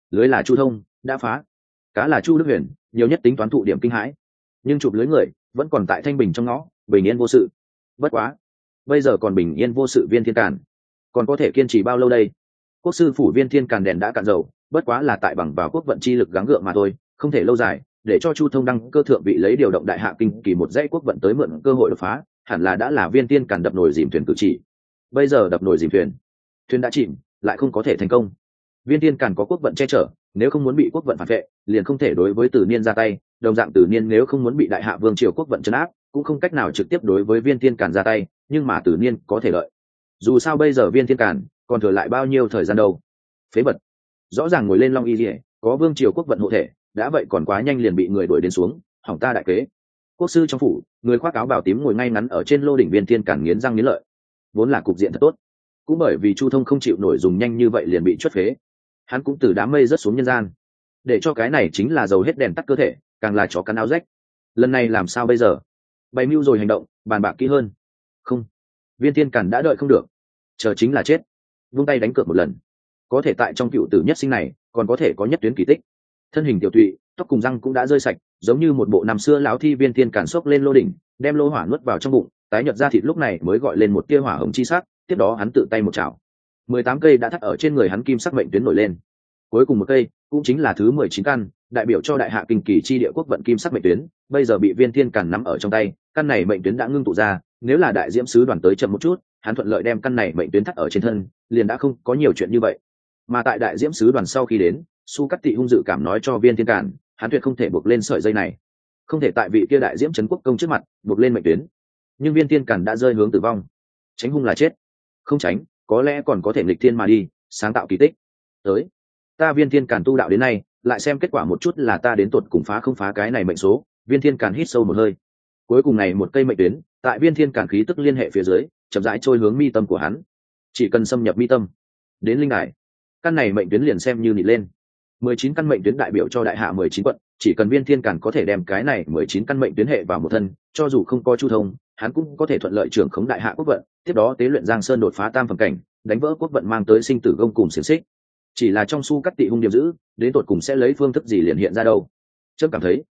lưới là chu thông đã phá, cá là chu đức huyền, nhiều nhất tính toán thụ điểm kinh hãi, nhưng chụp lưới người vẫn còn tại thanh bình trong ngõ, bình yên vô sự. Bất quá bây giờ còn bình yên vô sự Viên Thiên Càn còn có thể kiên trì bao lâu đây? Quốc sư phủ Viên Thiên Càn đèn đã cạn dầu, bất quá là tại bằng vào quốc vận chi lực gắng gượng mà thôi, không thể lâu dài. Để cho chu thông đăng cơ thượng vị lấy điều động đại hạ kinh kỳ một dãy quốc vận tới mượn cơ hội đột phá, hẳn là đã là Viên Thiên Càn đập nồi dìm thuyền cử chỉ. Bây giờ đập nồi dìm thuyền, thuyền đã chìm lại không có thể thành công. Viên Thiên Càn có quốc vận che chở, nếu không muốn bị quốc vận phản vệ liền không thể đối với Tử Niên ra tay, đồng dạng Tử Niên nếu không muốn bị đại hạ vương triều quốc vận trấn áp cũng không cách nào trực tiếp đối với Viên Thiên Càn ra tay, nhưng mà Tử Niên có thể lợi. Dù sao bây giờ Viên Thiên Càn còn thừa lại bao nhiêu thời gian đâu? Phế vật, rõ ràng ngồi lên long y liễu, có vương triều quốc vận hộ thể, đã vậy còn quá nhanh liền bị người đuổi đến xuống, hỏng ta đại kế. Quốc sư trong phủ, người khoác áo bào tím ngồi ngay ngắn ở trên lô đỉnh. Viên Thiên Càn nghiến răng nghiến lợi, vốn là cục diện thật tốt, cũng bởi vì chu thông không chịu nổi dùng nhanh như vậy liền bị chuất phế, hắn cũng từ đám mây rớt xuống nhân gian, để cho cái này chính là dầu hết đèn tắt cơ thể, càng là chó cắn áo rách. Lần này làm sao bây giờ? Bày mưu rồi hành động, bàn bạc kỹ hơn. Không, Viên Thiên Càn đã đợi không được, chờ chính là chết. Vung tay đánh cược một lần, có thể tại trong cựu tử nhất sinh này còn có thể có nhất tuyến kỳ tích. Thân hình tiểu tụy, tóc cùng răng cũng đã rơi sạch, giống như một bộ năm xưa lão thi. Viên Thiên Càn xốc lên lô đỉnh, đem lô hỏa nuốt vào trong bụng, tái nhợt da thịt lúc này mới gọi lên một tia hỏa hồng chi sắc. Tiếp đó hắn tự tay một chảo, 18 cây đã thắt ở trên người hắn kim sắc mệnh tuyến nổi lên. Cuối cùng một cây cũng chính là thứ 19 căn, đại biểu cho đại hạ kinh kỳ chi địa quốc vận kim sắc mệnh tuyến, bây giờ bị Viên Thiên Càn nắm ở trong tay. Căn này mệnh tuyến đã ngưng tụ ra, nếu là đại diễm sứ đoàn tới chậm một chút, hắn thuận lợi đem căn này mệnh tuyến thắt ở trên thân, liền đã không có nhiều chuyện như vậy. Mà tại đại diễm sứ đoàn sau khi đến, Su Cát Tị hung dự cảm nói cho Viên Thiên Càn, hắn tuyệt không thể buộc lên sợi dây này, không thể tại vị kia đại diễm trấn quốc công trước mặt buộc lên mệnh tuyến. Nhưng Viên Thiên Càn đã rơi hướng tử vong, tránh hung là chết, không tránh có lẽ còn có thể nghịch thiên mà đi, sáng tạo kỳ tích. Tới, ta Viên Thiên Càn tu đạo đến nay, lại xem kết quả một chút là ta đến tột cùng phá không phá cái này mệnh số. Viên Thiên Càn hít sâu một hơi, cuối cùng này một cây mệnh tuyến tại Viên Thiên Càn khí tức liên hệ phía dưới chậm rãi trôi hướng mi tâm của hắn. Chỉ cần xâm nhập mi tâm đến linh đài, căn này mệnh tuyến liền xem như nịt lên. 19 căn mệnh tuyến đại biểu cho đại hạ 19 quận, chỉ cần Viên Thiên Càn có thể đem cái này 19 căn mệnh tuyến hệ vào một thân, cho dù không có chu thông, hắn cũng có thể thuận lợi trưởng khống đại hạ quốc vận, tiếp đó tế luyện Giang Sơn đột phá tam phẩm cảnh, đánh vỡ quốc vận mang tới sinh tử gông cùng xiềng xích. Chỉ là trong Su Cát Tị hung điểm dữ, đến tột cùng sẽ lấy phương thức gì liền hiện ra đâu? Trâm cảm thấy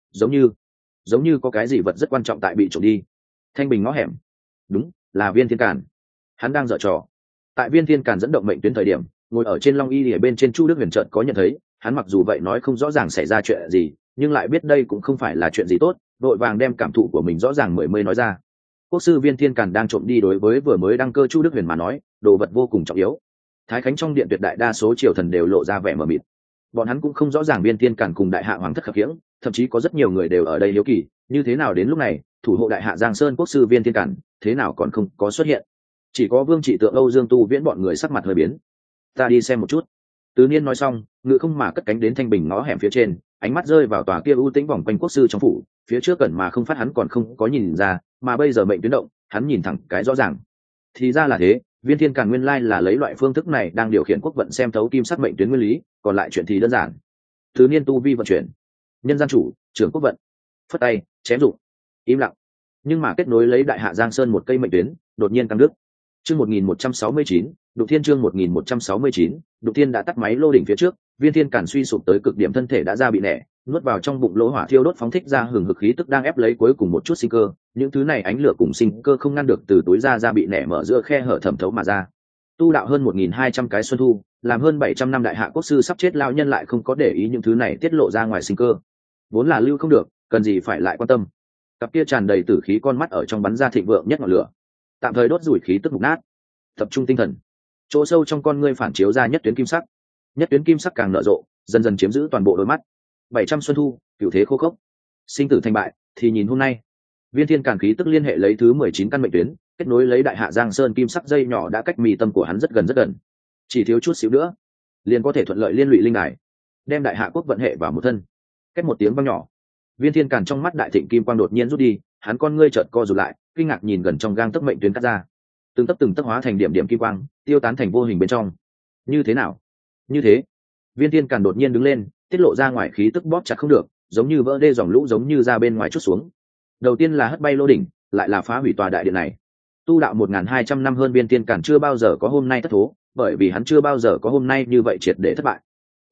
giống như có cái gì vật rất quan trọng tại bị trộm đi. Thanh bình ngõ hẻm, đúng là Viên Thiên Càn, hắn đang giở trò. Tại Viên Thiên Càn dẫn động mệnh tuyến thời điểm, ngồi ở trên long y ở bên trên Chu Đức Huyền chợt có nhận thấy, hắn mặc dù vậy nói không rõ ràng xảy ra chuyện gì, nhưng lại biết đây cũng không phải là chuyện gì tốt, đội vàng đem cảm thụ của mình rõ ràng mới nói ra. Quốc sư Viên Thiên Càn đang trộm đi, đối với vừa mới đăng cơ Chu Đức Huyền mà nói, đồ vật vô cùng trọng yếu. Thái Khánh trong điện tuyệt đại đa số triều thần đều lộ ra vẻ mờ mịt, bọn hắn cũng không rõ ràng Viên Thiên Càn cùng đại hạ hoàng thất khập khiễng, thậm chí có rất nhiều người đều ở đây hiếu kỳ, như thế nào đến lúc này thủ hộ đại hạ Giang Sơn quốc sư Viên Thiên Càn thế nào còn không có xuất hiện. Chỉ có Vương Trị Tượng, Âu Dương Tu Viễn bọn người sắc mặt hơi biến. Ta đi xem một chút. Tứ Niên nói xong, ngự không mà cất cánh đến thanh bình ngõ hẻm phía trên, ánh mắt rơi vào tòa kia ưu tĩnh vòng quanh quốc sư trong phủ, phía trước cẩn mà không phát hắn còn không có nhìn ra, mà bây giờ mệnh tuyến động, hắn nhìn thẳng cái rõ ràng. Thì ra là thế, Viên Thiên Càn nguyên lai là lấy loại phương thức này đang điều khiển quốc vận, xem thấu kim sắc mệnh tuyến nguyên lý, còn lại chuyện thì đơn giản. Tứ Niên tu vi vận chuyển, nhân gian chủ, trưởng quốc vận, phất tay, chém dụng, im lặng. Nhưng mà kết nối lấy đại hạ Giang Sơn một cây mệnh tuyến, đột nhiên căng đứt. Chương 1169, Đục Thiên. Chương 1169, Đục Thiên đã tắt máy lô đỉnh phía trước, Viên Thiên Càn suy sụp tới cực điểm, thân thể đã ra bị nẻ, nuốt vào trong bụng lỗ hỏa thiêu đốt, phóng thích ra hừng hực khí tức đang ép lấy cuối cùng một chút sinh cơ. Những thứ này ánh lửa cùng sinh cơ không ngăn được từ túi ra bị nẻ mở giữa khe hở thẩm thấu mà ra. Tu đạo hơn 1200 cái xuân thu, làm hơn 700 năm đại hạ quốc sư sắp chết lão nhân lại không có để ý những thứ này tiết lộ ra ngoài sinh cơ. Vốn là lưu không được, cần gì phải lại quan tâm. Cặp kia tràn đầy tử khí con mắt ở trong bắn ra thịnh vượng nhất ngọn lửa, tạm thời đốt rủi khí tức mục nát. Tập trung tinh thần, chỗ sâu trong con ngươi phản chiếu ra nhất tuyến kim sắc, nhất tuyến kim sắc càng nở rộ, dần dần chiếm giữ toàn bộ đôi mắt. 700 xuân thu, cửu thế khô khốc, sinh tử thành bại thì nhìn hôm nay. Viên Thiên Càn khí tức liên hệ lấy thứ 19 căn mệnh tuyến, kết nối lấy đại hạ Giang Sơn kim sắc dây nhỏ đã cách mì tâm của hắn rất gần, chỉ thiếu chút xíu nữa liền có thể thuận lợi liên lụy linh đài, đem đại hạ quốc vận hệ vào một thân. Cách một tiếng vang nhỏ, Viên Thiên Càn trong mắt đại thịnh kim quang đột nhiên rút đi, hắn con ngươi chợt co rụt lại, kinh ngạc nhìn gần trong gang tấc mệnh tuyến cắt ra, từng tấc hóa thành điểm điểm kim quang, tiêu tán thành vô hình bên trong. Như thế nào? Như thế, Viên Thiên Càn đột nhiên đứng lên, tiết lộ ra ngoài khí tức bóp chặt không được, giống như vỡ đê dòng lũ, giống như ra bên ngoài chút xuống. Đầu tiên là hất bay lô đỉnh, lại là phá hủy tòa đại điện này. Tu đạo 1200 năm hơn, Viên Thiên Càn chưa bao giờ có hôm nay thất thố, bởi vì hắn chưa bao giờ có hôm nay như vậy triệt để thất bại.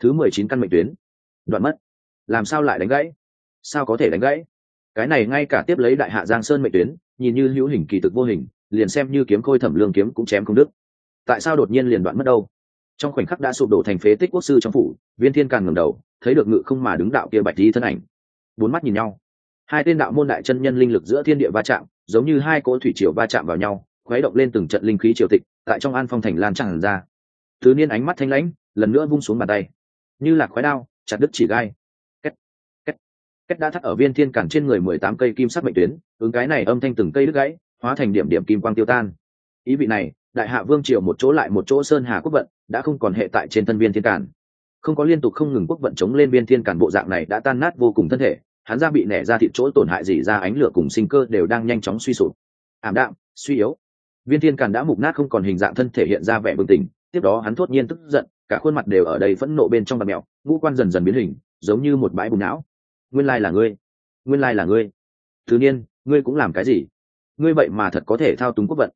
Thứ 19 căn mệnh tuyến đoạn mất. Làm sao lại đánh gãy? Sao có thể đánh gãy? Cái này ngay cả tiếp lấy đại hạ Giang Sơn mệnh tuyến, nhìn như hữu hình kỳ thực vô hình, liền xem như kiếm khôi Thẩm Lương kiếm cũng chém không đứt. Tại sao đột nhiên liền đoạn mất đâu? Trong khoảnh khắc đã sụp đổ thành phế tích quốc sư trong phủ, Viên Thiên Càn ngẩng đầu, thấy được ngự không mà đứng đạo kia bạch y thân ảnh. Bốn mắt nhìn nhau, hai tên đạo môn đại chân nhân linh lực giữa thiên địa va chạm, giống như hai cỗ thủy triều va chạm vào nhau, khuấy động lên từng trận linh khí triều tịch, tại trong An Phong thành lan tràn ra. Tứ Niên ánh mắt thanh lãnh, lần nữa vung xuống bàn tay, như là khói đao, chặt đứt chỉ gai. Két, két, két đã thắt ở Viên Thiên Càn trên người 18 cây kim sắc mệnh tuyến, ứng cái này âm thanh từng cây đứt gãy, hóa thành điểm điểm kim quang tiêu tan. Ý vị này, đại hạ vương triều một chỗ lại một chỗ sơn hà quốc vận đã không còn hệ tại trên thân Viên Thiên Càn, không có liên tục không ngừng quốc vận chống lên Viên Thiên Càn bộ dạng này đã tan nát vô cùng thân thể, hắn ra bị nẻ ra thịt chỗ tổn hại gì ra ánh lửa cùng sinh cơ đều đang nhanh chóng suy sụp, ảm đạm, suy yếu. Viên Thiên Càn đã mục nát không còn hình dạng thân thể hiện ra vẻ bừng tỉnh, tiếp đó hắn thốt nhiên tức giận, cả khuôn mặt đều ở đầy phẫn nộ bên trong bạt mèo, ngũ quan dần dần biến hình, giống như một bãi bùn não. Nguyên lai là ngươi, nguyên lai là ngươi. Thứ Niên, ngươi cũng làm cái gì? Ngươi vậy mà thật có thể thao túng quốc vận.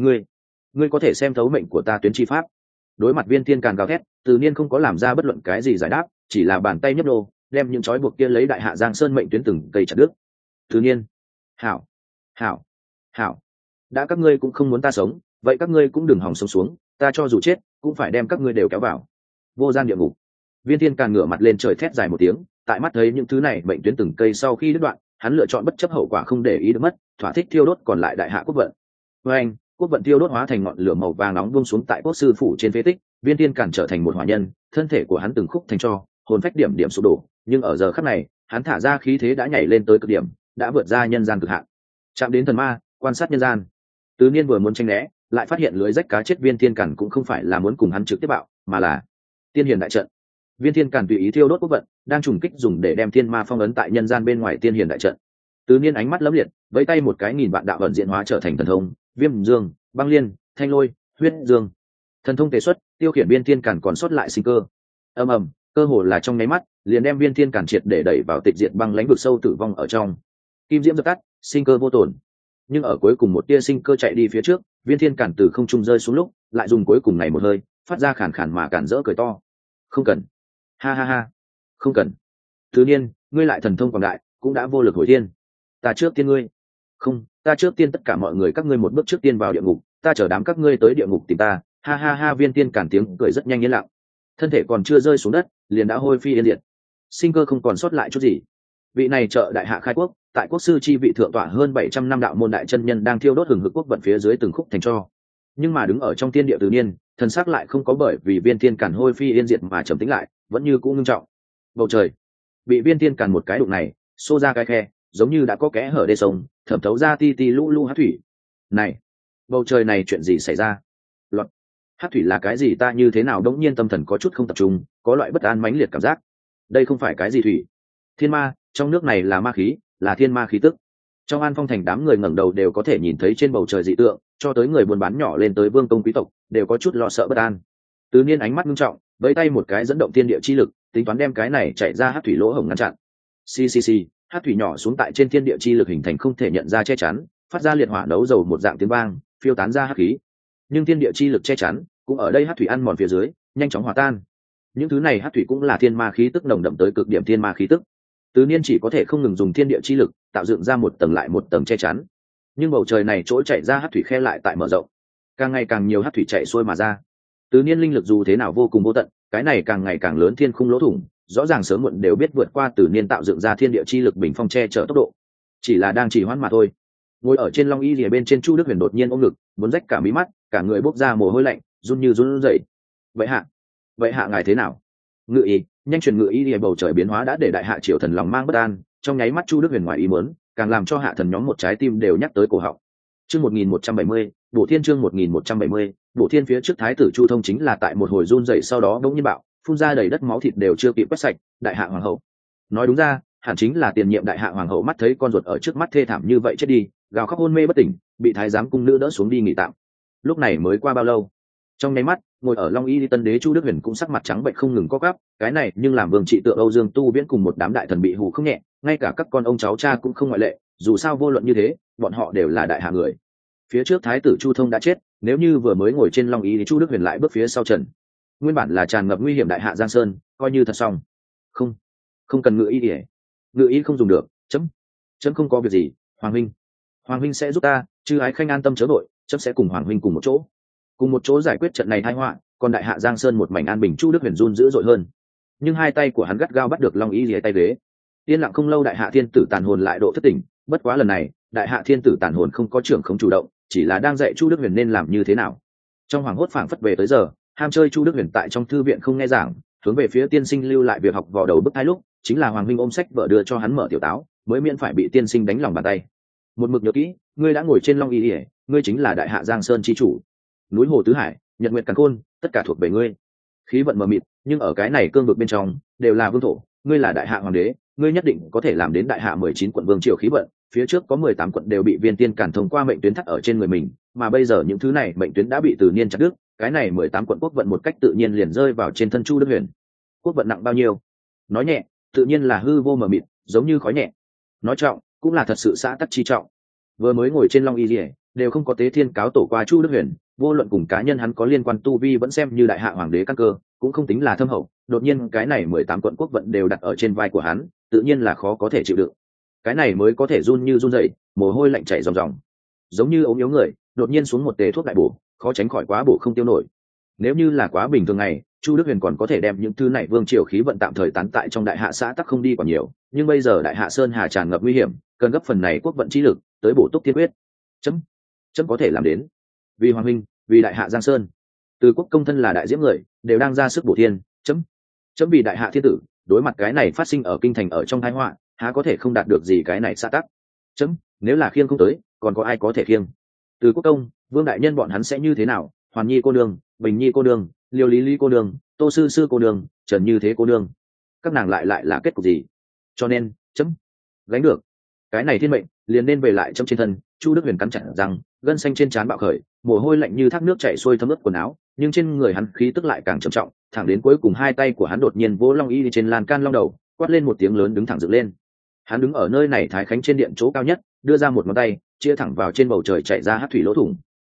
Ngươi có thể xem thấu mệnh của ta tuyến chi pháp. Đối mặt Viên Thiên Càn gào thét, Từ Niên không có làm ra bất luận cái gì giải đáp, chỉ là bàn tay nhấp đô, đem những trói buộc kia lấy đại hạ Giang Sơn mệnh tuyến từng cây chặt đứt. Từ Niên, hảo, hảo, hảo, đã các ngươi cũng không muốn ta sống, vậy các ngươi cũng đừng hòng sống xuống, ta cho dù chết cũng phải đem các ngươi đều kéo vào vô gian địa ngục. Viên Thiên Càn ngửa mặt lên trời thét dài một tiếng, tại mắt thấy những thứ này mệnh tuyến từng cây sau khi đứt đoạn, hắn lựa chọn bất chấp hậu quả không để ý được mất, thỏa thích thiêu đốt còn lại đại hạ quốc vận. Với anh, quốc vận thiêu đốt hóa thành ngọn lửa màu vàng nóng buông xuống tại quốc sư phủ trên phế tích, Viên Thiên Càn trở thành một hỏa nhân, thân thể của hắn từng khúc thành tro, hồn phách điểm điểm sụp đổ, nhưng ở giờ khắc này, hắn thả ra khí thế đã nhảy lên tới cực điểm, đã vượt ra nhân gian cực hạn, chạm đến thần ma, quan sát nhân gian. Tứ Niên vừa muốn tranh né, lại phát hiện lưới rách cá chết Viên Thiên Càn cũng không phải là muốn cùng hắn trực tiếp bạo, mà là tiên hiền đại trận. Viên Thiên Càn tùy ý thiêu đốt quốc vận, đang trùng kích dùng để đem thiên ma phong ấn tại nhân gian bên ngoài tiên hiền đại trận. Tứ Niên ánh mắt lấm liệt, vẫy tay một cái nghìn vạn đạo ẩn diễn hóa trở thành thần thông, Viêm Dương, Băng Liên, Thanh Lôi, Huyết Dương. Thần thông tề xuất, tiêu khiển Viên Thiên Càn còn sót lại sinh cơ. Ầm ầm, cơ hồ là trong nháy mắt, liền đem Viên Thiên Càn triệt để đẩy vào tịch diệt băng lãnh vực sâu tử vong ở trong. Kim diễm dập tắt, sinh cơ vô tổn. Nhưng ở cuối cùng một tia sinh cơ chạy đi phía trước, Viên Thiên Càn từ không trung rơi xuống lúc, lại dùng cuối cùng này một hơi, phát ra khàn khàn mà cản rỡ cười to. Không cần, ha ha ha, không cần. Thứ Niên, ngươi lại thần thông quảng đại, cũng đã vô lực hồi thiên. Ta trước tiên ngươi. Không, ta trước tiên tất cả mọi người các ngươi một bước trước tiên vào địa ngục, ta chờ đám các ngươi tới địa ngục tìm ta. Ha ha ha. Viên Thiên Càn tiếng cười rất nhanh yên lặng, thân thể còn chưa rơi xuống đất, liền đã hôi phi yên diệt, sinh cơ không còn sót lại chút gì. Vị này trợ đại hạ khai quốc, tại quốc sư chi vị thượng tọa hơn 700 năm đạo môn đại chân nhân đang thiêu đốt hừng hực quốc vận phía dưới từng khúc thành tro. Nhưng mà đứng ở trong thiên địa Từ Niên, thần sắc lại không có bởi vì Viên Thiên Càn hôi phi yên diệt mà trầm tĩnh lại, vẫn như cũ ngưng trọng. Bầu trời bị Viên Thiên Càn một cái đụng này, xô ra cái khe, giống như đã có kẽ hở đê sông, thẩm thấu ra ti ti lũ lũ hắc thủy. Này, bầu trời này chuyện gì xảy ra? Loạn. Hắc thủy là cái gì? Ta như thế nào đống nhiên tâm thần có chút không tập trung, có loại bất an mãnh liệt cảm giác. Đây không phải cái gì thủy, thiên ma, trong nước này là ma khí, là thiên ma khí tức. Trong An Phong thành đám người ngẩng đầu đều có thể nhìn thấy trên bầu trời dị tượng, cho tới người buôn bán nhỏ lên tới vương công quý tộc đều có chút lo sợ bất an. Tứ Niên ánh mắt nghiêm trọng, vẫy tay một cái dẫn động thiên địa chi lực, tính toán đem cái này chạy ra hắc thủy lỗ hổng ngăn chặn. Xì, hắc thủy nhỏ xuống tại trên thiên địa chi lực hình thành không thể nhận ra che chắn, phát ra liệt hỏa đấu dầu một dạng tiếng vang, phiêu tán ra hắc khí. Nhưng thiên địa chi lực che chắn, cũng ở đây hắc thủy ăn mòn phía dưới, nhanh chóng hòa tan. Những thứ này hắc thủy cũng là thiên ma khí tức nồng đậm tới cực điểm thiên ma khí tức. Tứ Niên chỉ có thể không ngừng dùng thiên địa chi lực tạo dựng ra một tầng lại một tầng che chắn, nhưng bầu trời này chỗ chạy ra hắc thủy khe lại tại mở rộng, càng ngày càng nhiều hắc thủy chạy xuôi mà ra. Tứ Niên linh lực dù thế nào vô cùng vô tận, cái này càng ngày càng lớn thiên khung lỗ thủng, rõ ràng sớm muộn đều biết vượt qua Tứ Niên tạo dựng ra thiên địa chi lực bình phong che chở tốc độ, chỉ là đang trì hoãn mà thôi. Ngồi ở trên long y lìa bên trên Chu Đức Huyền đột nhiên ôm ngực, muốn rách cả mí mắt, cả người bốc ra mồ hôi lạnh, run như run rẩy. Vậy hạ ngài thế nào? Ngự y, nhanh truyền ngự y lìa. Bầu trời biến hóa đã để đại hạ triều thần lòng mang bất an, trong nháy mắt Chu Đức Huyền ngoài ý muốn, càng làm cho hạ thần nhóm một trái tim đều nhắc tới cổ họng. Chương 1170, Bổ Thiên chương 1170, Bổ Thiên. Phía trước thái tử Chu Thông chính là tại một hồi run rẩy sau đó bỗng nhiên bạo, phun ra đầy đất máu thịt đều chưa kịp quét sạch, đại hạ hoàng hậu. Nói đúng ra, hẳn chính là tiền nhiệm đại hạ hoàng hậu mắt thấy con ruột ở trước mắt thê thảm như vậy chết đi, gào khóc hôn mê bất tỉnh, bị thái giám cung nữ đỡ xuống đi nghỉ tạm. Lúc này mới qua bao lâu? Trong nháy mắt, ngồi ở Long Y Tân đế Chu Đức Huyền cũng sắc mặt trắng bệnh không ngừng co quắp, cái này nhưng làm vương trị tượng Âu Dương Tu Viễn cùng một đám đại thần bị hù không nhẹ, ngay cả các con ông cháu cha cũng không ngoại lệ, dù sao vô luận như thế, bọn họ đều là đại hạ người. Phía trước thái tử Chu Thông đã chết, nếu như vừa mới ngồi trên Long Y thì Chu Đức Huyền lại bước phía sau trần. nguyên bản là tràn ngập nguy hiểm đại hạ giang sơn coi như thật xong. Không cần ngự ý ỉa, ngự ý không dùng được. Chấm không có việc gì. Hoàng huynh sẽ giúp ta, chư ái khanh an tâm chớ vội, chấm sẽ cùng hoàng huynh cùng một chỗ giải quyết trận này tai họa. Còn đại hạ giang sơn một mảnh an bình, Chu Đức Huyền run dữ dội hơn, nhưng hai tay của hắn gắt gao bắt được long ý lìa tay ghế. Yên lặng không lâu, đại hạ thiên tử tàn hồn lại độ thất tỉnh. Bất quá lần này đại hạ thiên tử tàn hồn không có trưởng không chủ động, chỉ là đang dạy Chu Đức Huyền nên làm như thế nào. Trong hoàng hốt phảng phất về tới giờ ham chơi, Chu Đức Huyền tại trong thư viện không nghe giảng, hướng về phía tiên sinh lưu lại việc học vào đầu bức hai lúc, chính là hoàng huynh ôm sách vợ đưa cho hắn mở tiểu táo, mới miễn phải bị tiên sinh đánh lòng bàn tay. Một mực nhớ kỹ, ngươi đã ngồi trên long y ỉa, ngươi chính là đại hạ giang sơn chi chủ, núi hồ tứ hải, nhật nguyện càn khôn, tất cả thuộc về ngươi. Khí vận mờ mịt, nhưng ở cái này cương vực bên trong đều là vương thổ, ngươi là đại hạ hoàng đế, ngươi nhất định có thể làm đến đại hạ 19 quận vương triều khí vận. Phía trước có 18 quận đều bị viên tiên cản thông qua mệnh tuyến thắt ở trên người mình, mà bây giờ những thứ này mệnh tuyến đã bị Từ Niên chặt đứt, cái này 18 quận quốc vận một cách tự nhiên liền rơi vào trên thân Chu Đức Huyền. Quốc vận nặng bao nhiêu? Nói nhẹ tự nhiên là hư vô mờ mịt, giống như khói nhẹ. Nói trọng cũng là thật sự xã tắc chi trọng. Vừa mới ngồi trên long y liễu đều không có tế thiên cáo tổ qua Chu Đức Huyền, vô luận cùng cá nhân hắn có liên quan tu vi vẫn xem như đại hạ hoàng đế căn cơ, cũng không tính là thâm hậu. Đột nhiên cái này 18 quận quốc vận đều đặt ở trên vai của hắn, tự nhiên là khó có thể chịu đựng. Cái này mới có thể run như run rẩy, mồ hôi lạnh chảy ròng ròng, giống như ốm yếu người đột nhiên xuống một tề thuốc đại bổ, khó tránh khỏi quá bổ không tiêu nổi. Nếu như là quá bình thường ngày, Chu Đức Huyền còn có thể đem những thứ này vương triều khí vận tạm thời tán tại trong đại hạ xã tắc không đi còn nhiều, nhưng bây giờ đại hạ sơn hà tràn ngập nguy hiểm, cần gấp phần này quốc vận chi lực tới bổ túc thiên quyết. Chấm có thể làm đến. Vì hoàng huynh, vì đại hạ giang sơn, từ quốc công thân là đại diễm người đều đang ra sức bổ thiên. Chấm vì đại hạ thiên tử, đối mặt cái này phát sinh ở kinh thành ở trong tai họa, há có thể không đạt được gì cái này xã tắc. Nếu là khiêng không tới, còn có ai có thể khiêng? Từ quốc công, vương đại nhân bọn hắn sẽ như thế nào? Hoàn Nhi cô nương, Bình Nhi cô nương, Liêu Lý Lý cô nương, Tô sư sư cô nương, Trần Như Thế cô nương, các nàng lại là kết cục gì? Cho nên chấm gánh được cái này thiên mệnh, liền nên về lại chấm trên thân. Chu Đức Huyền cắn chặt răng, gân xanh trên trán bạo khởi, mồ hôi lạnh như thác nước chảy xuôi thấm ướt quần áo, nhưng trên người hắn khí tức lại càng trầm trọng, thẳng đến cuối cùng hai tay của hắn đột nhiên vỗ long y trên lan can long đầu, quát lên một tiếng lớn, đứng thẳng dựng lên. Hắn đứng ở nơi này Thái Khánh trên điện chỗ cao nhất, đưa ra một ngón tay chia thẳng vào trên bầu trời chạy ra hắc thủy lỗ thủng.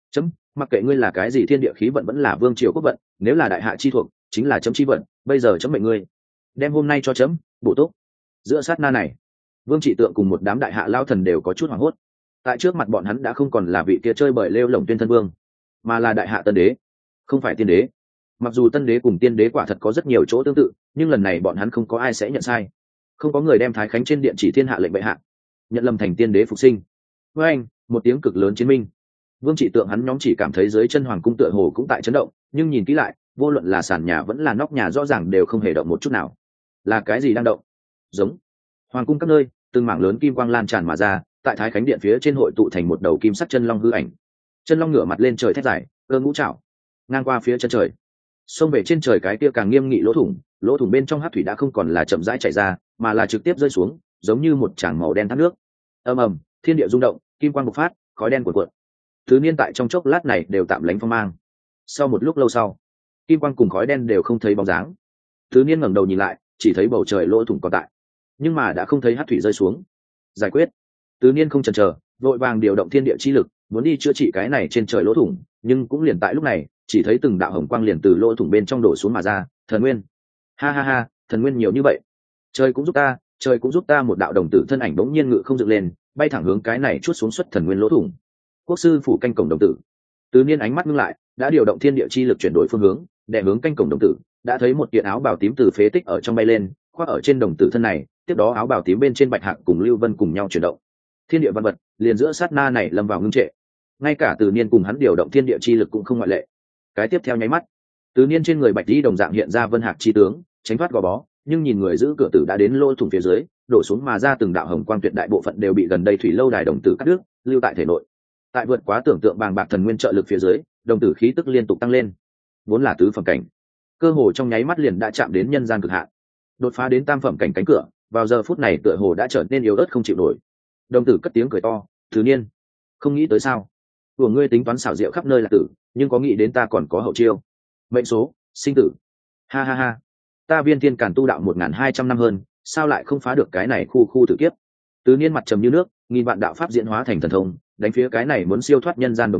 Mặc kệ ngươi là cái gì thiên địa khí vận vẫn là vương triều quốc vận, nếu là đại hạ chi thuộc chính là chấm chi vận, bây giờ chấm mệnh ngươi đem hôm nay cho chấm bổ túc. Giữa sát na này, Vương Trị Tượng cùng một đám đại hạ lao thần đều có chút hoảng hốt. Tại trước mặt bọn hắn đã không còn là vị kia chơi bời lêu lổng tuyên thân vương, mà là đại hạ tân đế, không phải tiên đế. Mặc dù tân đế cùng tiên đế quả thật có rất nhiều chỗ tương tự, nhưng lần này bọn hắn không có ai sẽ nhận sai. Không có người đem Thái Khánh trên điện chỉ thiên hạ lệnh bệ hạ nhận lầm thành tiên đế phục sinh. Với anh một tiếng cực lớn chiến minh, Vương Trị Tượng hắn nhóm chỉ cảm thấy dưới chân hoàng cung tựa hồ cũng tại chấn động, nhưng nhìn kỹ lại, vô luận là sàn nhà vẫn là nóc nhà rõ ràng đều không hề động một chút nào. Là cái gì đang động? Giống hoàng cung các nơi, từng mảng lớn kim quang lan tràn mà ra, tại Thái Khánh điện phía trên hội tụ thành một đầu kim sắc chân long hư ảnh. Chân long ngửa mặt lên trời thét dài, cơ ngũ trảo ngang qua phía chân trời, xông về trên trời cái kia càng nghiêm nghị lỗ thủng bên trong hắc thủy đã không còn là chậm rãi chảy ra, mà là trực tiếp rơi xuống, giống như một tràng màu đen thác nước. Ầm ầm, thiên địa rung động, kim quang bộc phát, khói đen cuộn cuộn. Thứ niên tại trong chốc lát này đều tạm lánh phong mang. Sau một lúc lâu sau, kim quang cùng khói đen đều không thấy bóng dáng. Thứ niên ngẩng đầu nhìn lại, chỉ thấy bầu trời lỗ thủng còn tại, nhưng mà đã không thấy hắc thủy rơi xuống. Giải quyết. Thứ niên không chần chờ, vội vàng điều động thiên địa chi lực, muốn đi chữa trị cái này trên trời lỗ thủng, nhưng cũng liền tại lúc này, chỉ thấy từng đạo hồng quang liền từ lỗ thủng bên trong đổ xuống mà ra. Thần nguyên, ha ha ha, thần nguyên nhiều như vậy, trời cũng giúp ta. Một đạo đồng tử thân ảnh bỗng nhiên ngự không dựng lên, bay thẳng hướng cái này chuốt xuống xuất thần nguyên lỗ thủng. Quốc sư phủ canh cổng đồng tử. Từ niên ánh mắt ngưng lại, đã điều động thiên địa chi lực chuyển đổi phương hướng, để hướng canh cổng đồng tử, đã thấy một kiện áo bào tím từ phế tích ở trong bay lên, khoác ở trên đồng tử thân này. Tiếp đó áo bào tím bên trên bạch hạc cùng lưu vân cùng nhau chuyển động, thiên địa văn vật liền giữa sát na này lâm vào ngưng trệ. Ngay cả Từ niên cùng hắn điều động thiên địa chi lực cũng không ngoại lệ. Cái tiếp theo nháy mắt, Từ niên trên người bạch y đồng dạng hiện ra vân hạc chi tướng, tránh thoát gò bó, nhưng nhìn người giữ cửa tử đã đến lỗ thủng phía dưới, đổ xuống mà ra từng đạo hồng quang, tuyệt đại bộ phận đều bị gần đây thủy lâu đài đồng tử cắt đứt, lưu tại thể nội. Tại vượt quá tưởng tượng bàng bạc thần nguyên trợ lực phía dưới, đồng tử khí tức liên tục tăng lên, vốn là tứ phẩm cảnh, cơ hồ trong nháy mắt liền đã chạm đến nhân gian cực hạn, đột phá đến tam phẩm cảnh cánh cửa, vào giờ phút này tựa hồ đã trở nên yếu ớt không chịu nổi. Đồng tử cất tiếng cười to, Thứ niên, không nghĩ tới sao? Của ngươi tính toán xảo diệu khắp nơi là tử, nhưng có nghĩ đến ta còn có hậu chiêu? Mệnh số, sinh tử. Ha ha ha, ta Viên Thiên Càn tu đạo 1200 năm hơn, sao lại không phá được cái này khu tử kiếp? Từ niên mặt trầm như nước, nghìn vạn đạo pháp diễn hóa thành thần thông, đánh phía cái này muốn siêu thoát nhân gian đồng tử,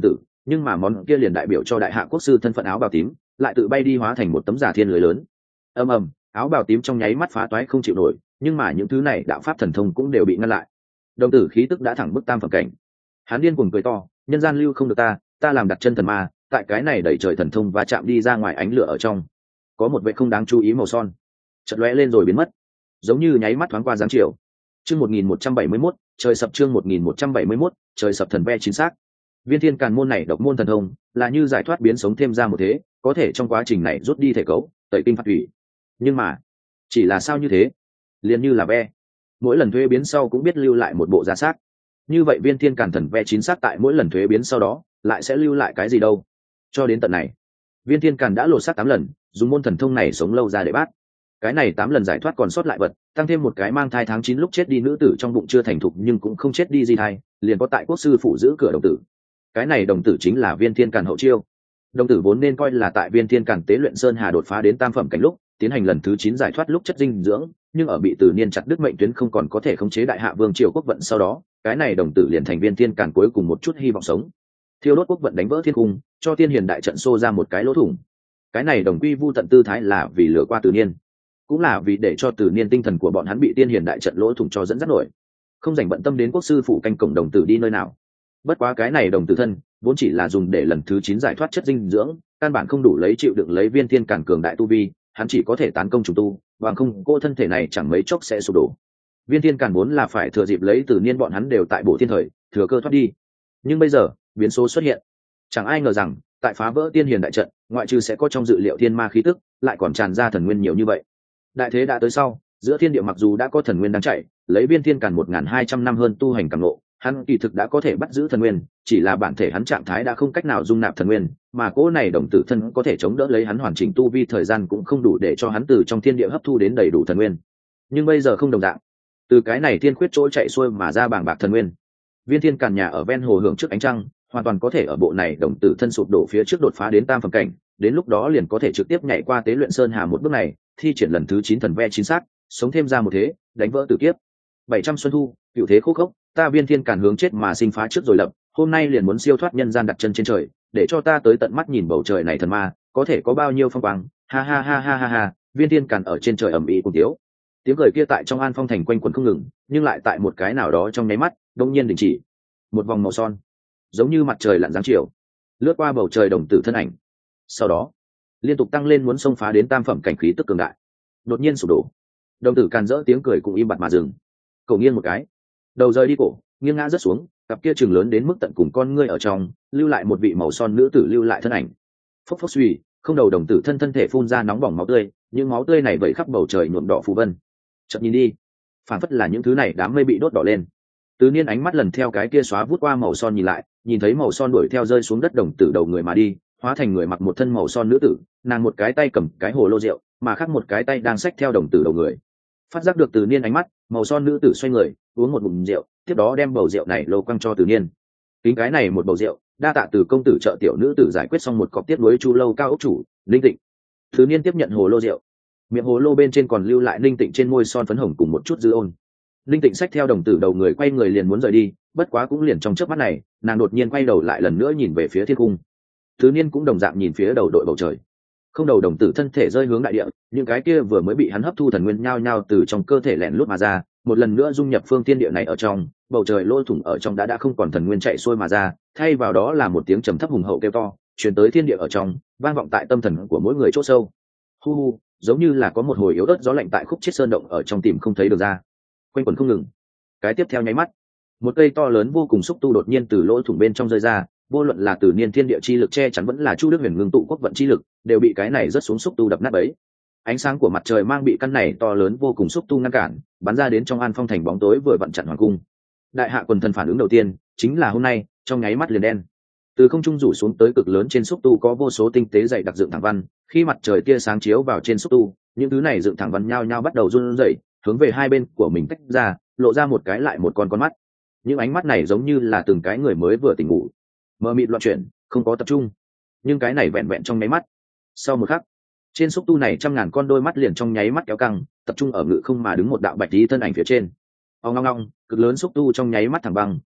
nhưng mà món kia liền đại biểu cho đại hạ quốc sư thân phận áo bào tím lại tự bay đi hóa thành một tấm giả thiên lưới lớn. Ầm ầm, áo bào tím trong nháy mắt phá toái không chịu nổi, nhưng mà những thứ này đạo pháp thần thông cũng đều bị ngăn lại. Đồng tử khí tức đã thẳng bức tam phẩm cảnh. Hắn điên cuồng cười to, nhân gian lưu không được ta làm đặt chân thần ma, tại cái này đẩy trời thần thông và chạm đi ra ngoài ánh lửa ở trong, có một vệ không đáng chú ý màu son chợt lóe lên rồi biến mất, giống như nháy mắt thoáng qua dáng chiều. Chương 1171, trời sập. Chương 1171, trời sập thần ve chính xác. Viên thiên càn môn này độc môn thần thông là như giải thoát biến sống thêm ra một thế, có thể trong quá trình này rút đi thể cấu, tẩy kinh phạt thủy. Nhưng mà chỉ là sao như thế, liền như là ve, mỗi lần thuế biến sau cũng biết lưu lại một bộ giá xác. Như vậy viên thiên càn thần ve chính xác tại mỗi lần thuế biến sau đó lại sẽ lưu lại cái gì đâu? Cho đến tận này, viên thiên càn đã lột xác 8 lần, dùng môn thần thông này sống lâu ra để bát. Cái này 8 lần giải thoát còn sót lại vật, tăng thêm một cái mang thai tháng 9 lúc chết đi nữ tử trong bụng chưa thành thục nhưng cũng không chết đi di thai, liền có tại quốc sư phủ giữ cửa đồng tử. Cái này đồng tử chính là viên thiên càn hậu chiêu. Đồng tử vốn nên coi là tại viên thiên càn tế luyện sơn hà đột phá đến tam phẩm cảnh lúc tiến hành lần thứ 9 giải thoát lúc chất dinh dưỡng, nhưng ở bị Từ Niên chặt đứt mệnh tuyến không còn có thể khống chế đại hạ vương triều quốc vận sau đó, cái này đồng tử liền thành viên thiên càn cuối cùng một chút hy vọng sống. Thiêu đốt quốc vận đánh vỡ thiên cung, cho tiên hiền đại trận xô ra một cái lỗ thủng. Cái này đồng quy vu tận tư thái là vì lừa qua Từ Niên, cũng là vì để cho Từ Niên tinh thần của bọn hắn bị tiên hiền đại trận lỗ thủng cho dẫn dắt nổi, không dành bận tâm đến quốc sư phụ canh cổng đồng tử đi nơi nào. Bất quá cái này đồng tử thân vốn chỉ là dùng để lần thứ 9 giải thoát chất dinh dưỡng, căn bản không đủ lấy chịu đựng lấy viên thiên càn cường đại tu vi, hắn chỉ có thể tán công trùng tu, bằng không cô thân thể này chẳng mấy chốc sẽ sụp đổ. Viên thiên càn vốn là phải thừa dịp lấy Từ Niên bọn hắn đều tại bộ thiên thời, thừa cơ thoát đi. Nhưng bây giờ biến số xuất hiện, chẳng ai ngờ rằng tại phá vỡ tiên hiền đại trận, ngoại trừ sẽ có trong dự liệu thiên ma khí tức, lại còn tràn ra thần nguyên nhiều như vậy. Đại thế đã tới sau, giữa thiên địa mặc dù đã có thần nguyên đang chạy, lấy viên thiên càn 1200 năm hơn tu hành cảm ngộ, hắn kỳ thực đã có thể bắt giữ thần nguyên, chỉ là bản thể hắn trạng thái đã không cách nào dung nạp thần nguyên, mà cỗ này đồng tử thân có thể chống đỡ lấy hắn hoàn chỉnh tu vi thời gian cũng không đủ để cho hắn từ trong thiên địa hấp thu đến đầy đủ thần nguyên. Nhưng bây giờ không đồng dạng, từ cái này thiên khuyết trôi chạy xuôi mà ra bảng bạc thần nguyên. Viên thiên càn nhà ở ven hồ hưởng trước ánh trăng, hoàn toàn có thể ở bộ này đồng tử thân sụp đổ phía trước đột phá đến tam phẩm cảnh, đến lúc đó liền có thể trực tiếp nhảy qua tế luyện sơn hà một bước này, thi triển lần thứ 9 thần ve chính xác, sống thêm ra một thế, đánh vỡ tử kiếp. 700 xuân thu, cựu thế khúc khốc, ta viên thiên càn hướng chết mà sinh phá trước rồi lập, hôm nay liền muốn siêu thoát nhân gian đặt chân trên trời, để cho ta tới tận mắt nhìn bầu trời này thần ma, có thể có bao nhiêu phong quang. Ha ha ha ha ha ha, viên thiên càn ở trên trời ầm ĩ cùng tiếu. Tiếng cười kia tại trong An Phong thành quanh quẩn không ngừng, nhưng lại tại một cái nào đó trong nháy mắt, đột nhiên đình chỉ. Một vòng màu son, giống như mặt trời lặn dáng chiều, lướt qua bầu trời đồng tử thân ảnh. Sau đó, liên tục tăng lên muốn xông phá đến tam phẩm cảnh khí tức cường đại. Đột nhiên sụp đổ. Đồng tử càn rỡ tiếng cười cũng im bặt mà dừng. Cổ nghiêng một cái, đầu rơi đi cổ, nghiêng ngã rất xuống, cặp kia trừng lớn đến mức tận cùng con ngươi ở trong, lưu lại một vị màu son nữ tử lưu lại thân ảnh. Phốc phốc suy, không đầu đồng tử thân thể phun ra nóng bỏng máu tươi, những máu tươi này vẩy khắp bầu trời nhuộm đỏ phù vân. Chợt nhìn đi, phản phất là những thứ này đám mây bị đốt đỏ lên. Từ Niên ánh mắt lần theo cái kia xóa vút qua màu son nhìn lại, nhìn thấy màu son đuổi theo rơi xuống đất đồng tử đầu người mà đi, hóa thành người mặc một thân màu son nữ tử, nàng một cái tay cầm cái hồ lô rượu, mà khác một cái tay đang xách theo đồng tử đầu người. Phát giác được Từ Niên ánh mắt, màu son nữ tử xoay người, uống một ngụm rượu, tiếp đó đem bầu rượu này lô quăng cho Từ Niên. Kính cái này một bầu rượu, đa tạ Từ công tử trợ tiểu nữ tử giải quyết xong một cọc tiếp nối chu lâu cao ốc chủ, Linh Tịnh. Từ Niên tiếp nhận hồ lô rượu, miệng hồ lô bên trên còn lưu lại Linh Tịnh trên môi son phấn hồng cùng một chút dư ôn. Linh Tịnh xách theo đồng tử đầu người quay người liền muốn rời đi, bất quá cũng liền trong chớp mắt này, nàng đột nhiên quay đầu lại lần nữa nhìn về phía thiên cung. Từ Niên cũng đồng dạng nhìn phía đầu đội bầu trời. Không đầu đồng tử thân thể rơi hướng đại địa, những cái kia vừa mới bị hắn hấp thu thần nguyên nhao nhao từ trong cơ thể lẻn lút mà ra, một lần nữa dung nhập phương thiên địa này ở trong, bầu trời lỗ thủng ở trong đã không còn thần nguyên chạy xuôi mà ra, thay vào đó là một tiếng trầm thấp hùng hậu kêu to, truyền tới thiên địa ở trong, vang vọng tại tâm thần của mỗi người chỗ sâu. Hu hu, giống như là có một hồi yếu ớt gió lạnh tại khúc chết sơn động ở trong tìm không thấy được ra, quanh quẩn không ngừng. Cái tiếp theo nháy mắt, một cây to lớn vô cùng xúc tu đột nhiên từ lỗ thủng bên trong rơi ra, vô luận là Từ Niên thiên địa chi lực che chắn vẫn là Chu Đức Huyền ngưng tụ quốc vận chi lực, đều bị cái này rớt xuống xúc tu đập nát bấy. Ánh sáng của mặt trời mang bị căn này to lớn vô cùng xúc tu ngăn cản, bắn ra đến trong An Phong thành bóng tối vừa vặn chặn hoàng cung. Đại hạ quần thần phản ứng đầu tiên chính là hôm nay, trong nháy mắt liền đen. Từ không trung rủ xuống tới cực lớn trên xúc tu có vô số tinh tế dày đặc dựng thẳng văn, khi mặt trời tia sáng chiếu vào trên xúc tu, những thứ này dựng thẳng văn nhao nhao bắt đầu run rẩy, hướng về hai bên của mình tách ra, lộ ra một cái lại một con mắt. Những ánh mắt này giống như là từng cái người mới vừa tỉnh ngủ, mờ mịt loạn chuyển, không có tập trung. Nhưng cái này vẹn vẹn trong nháy mắt. Sau một khắc, trên xúc tu này trăm ngàn con đôi mắt liền trong nháy mắt kéo căng, tập trung ở ngự không mà đứng một đạo bạch tí thân ảnh phía trên. Ong ong ong, cực lớn xúc tu trong nháy mắt thẳng băng,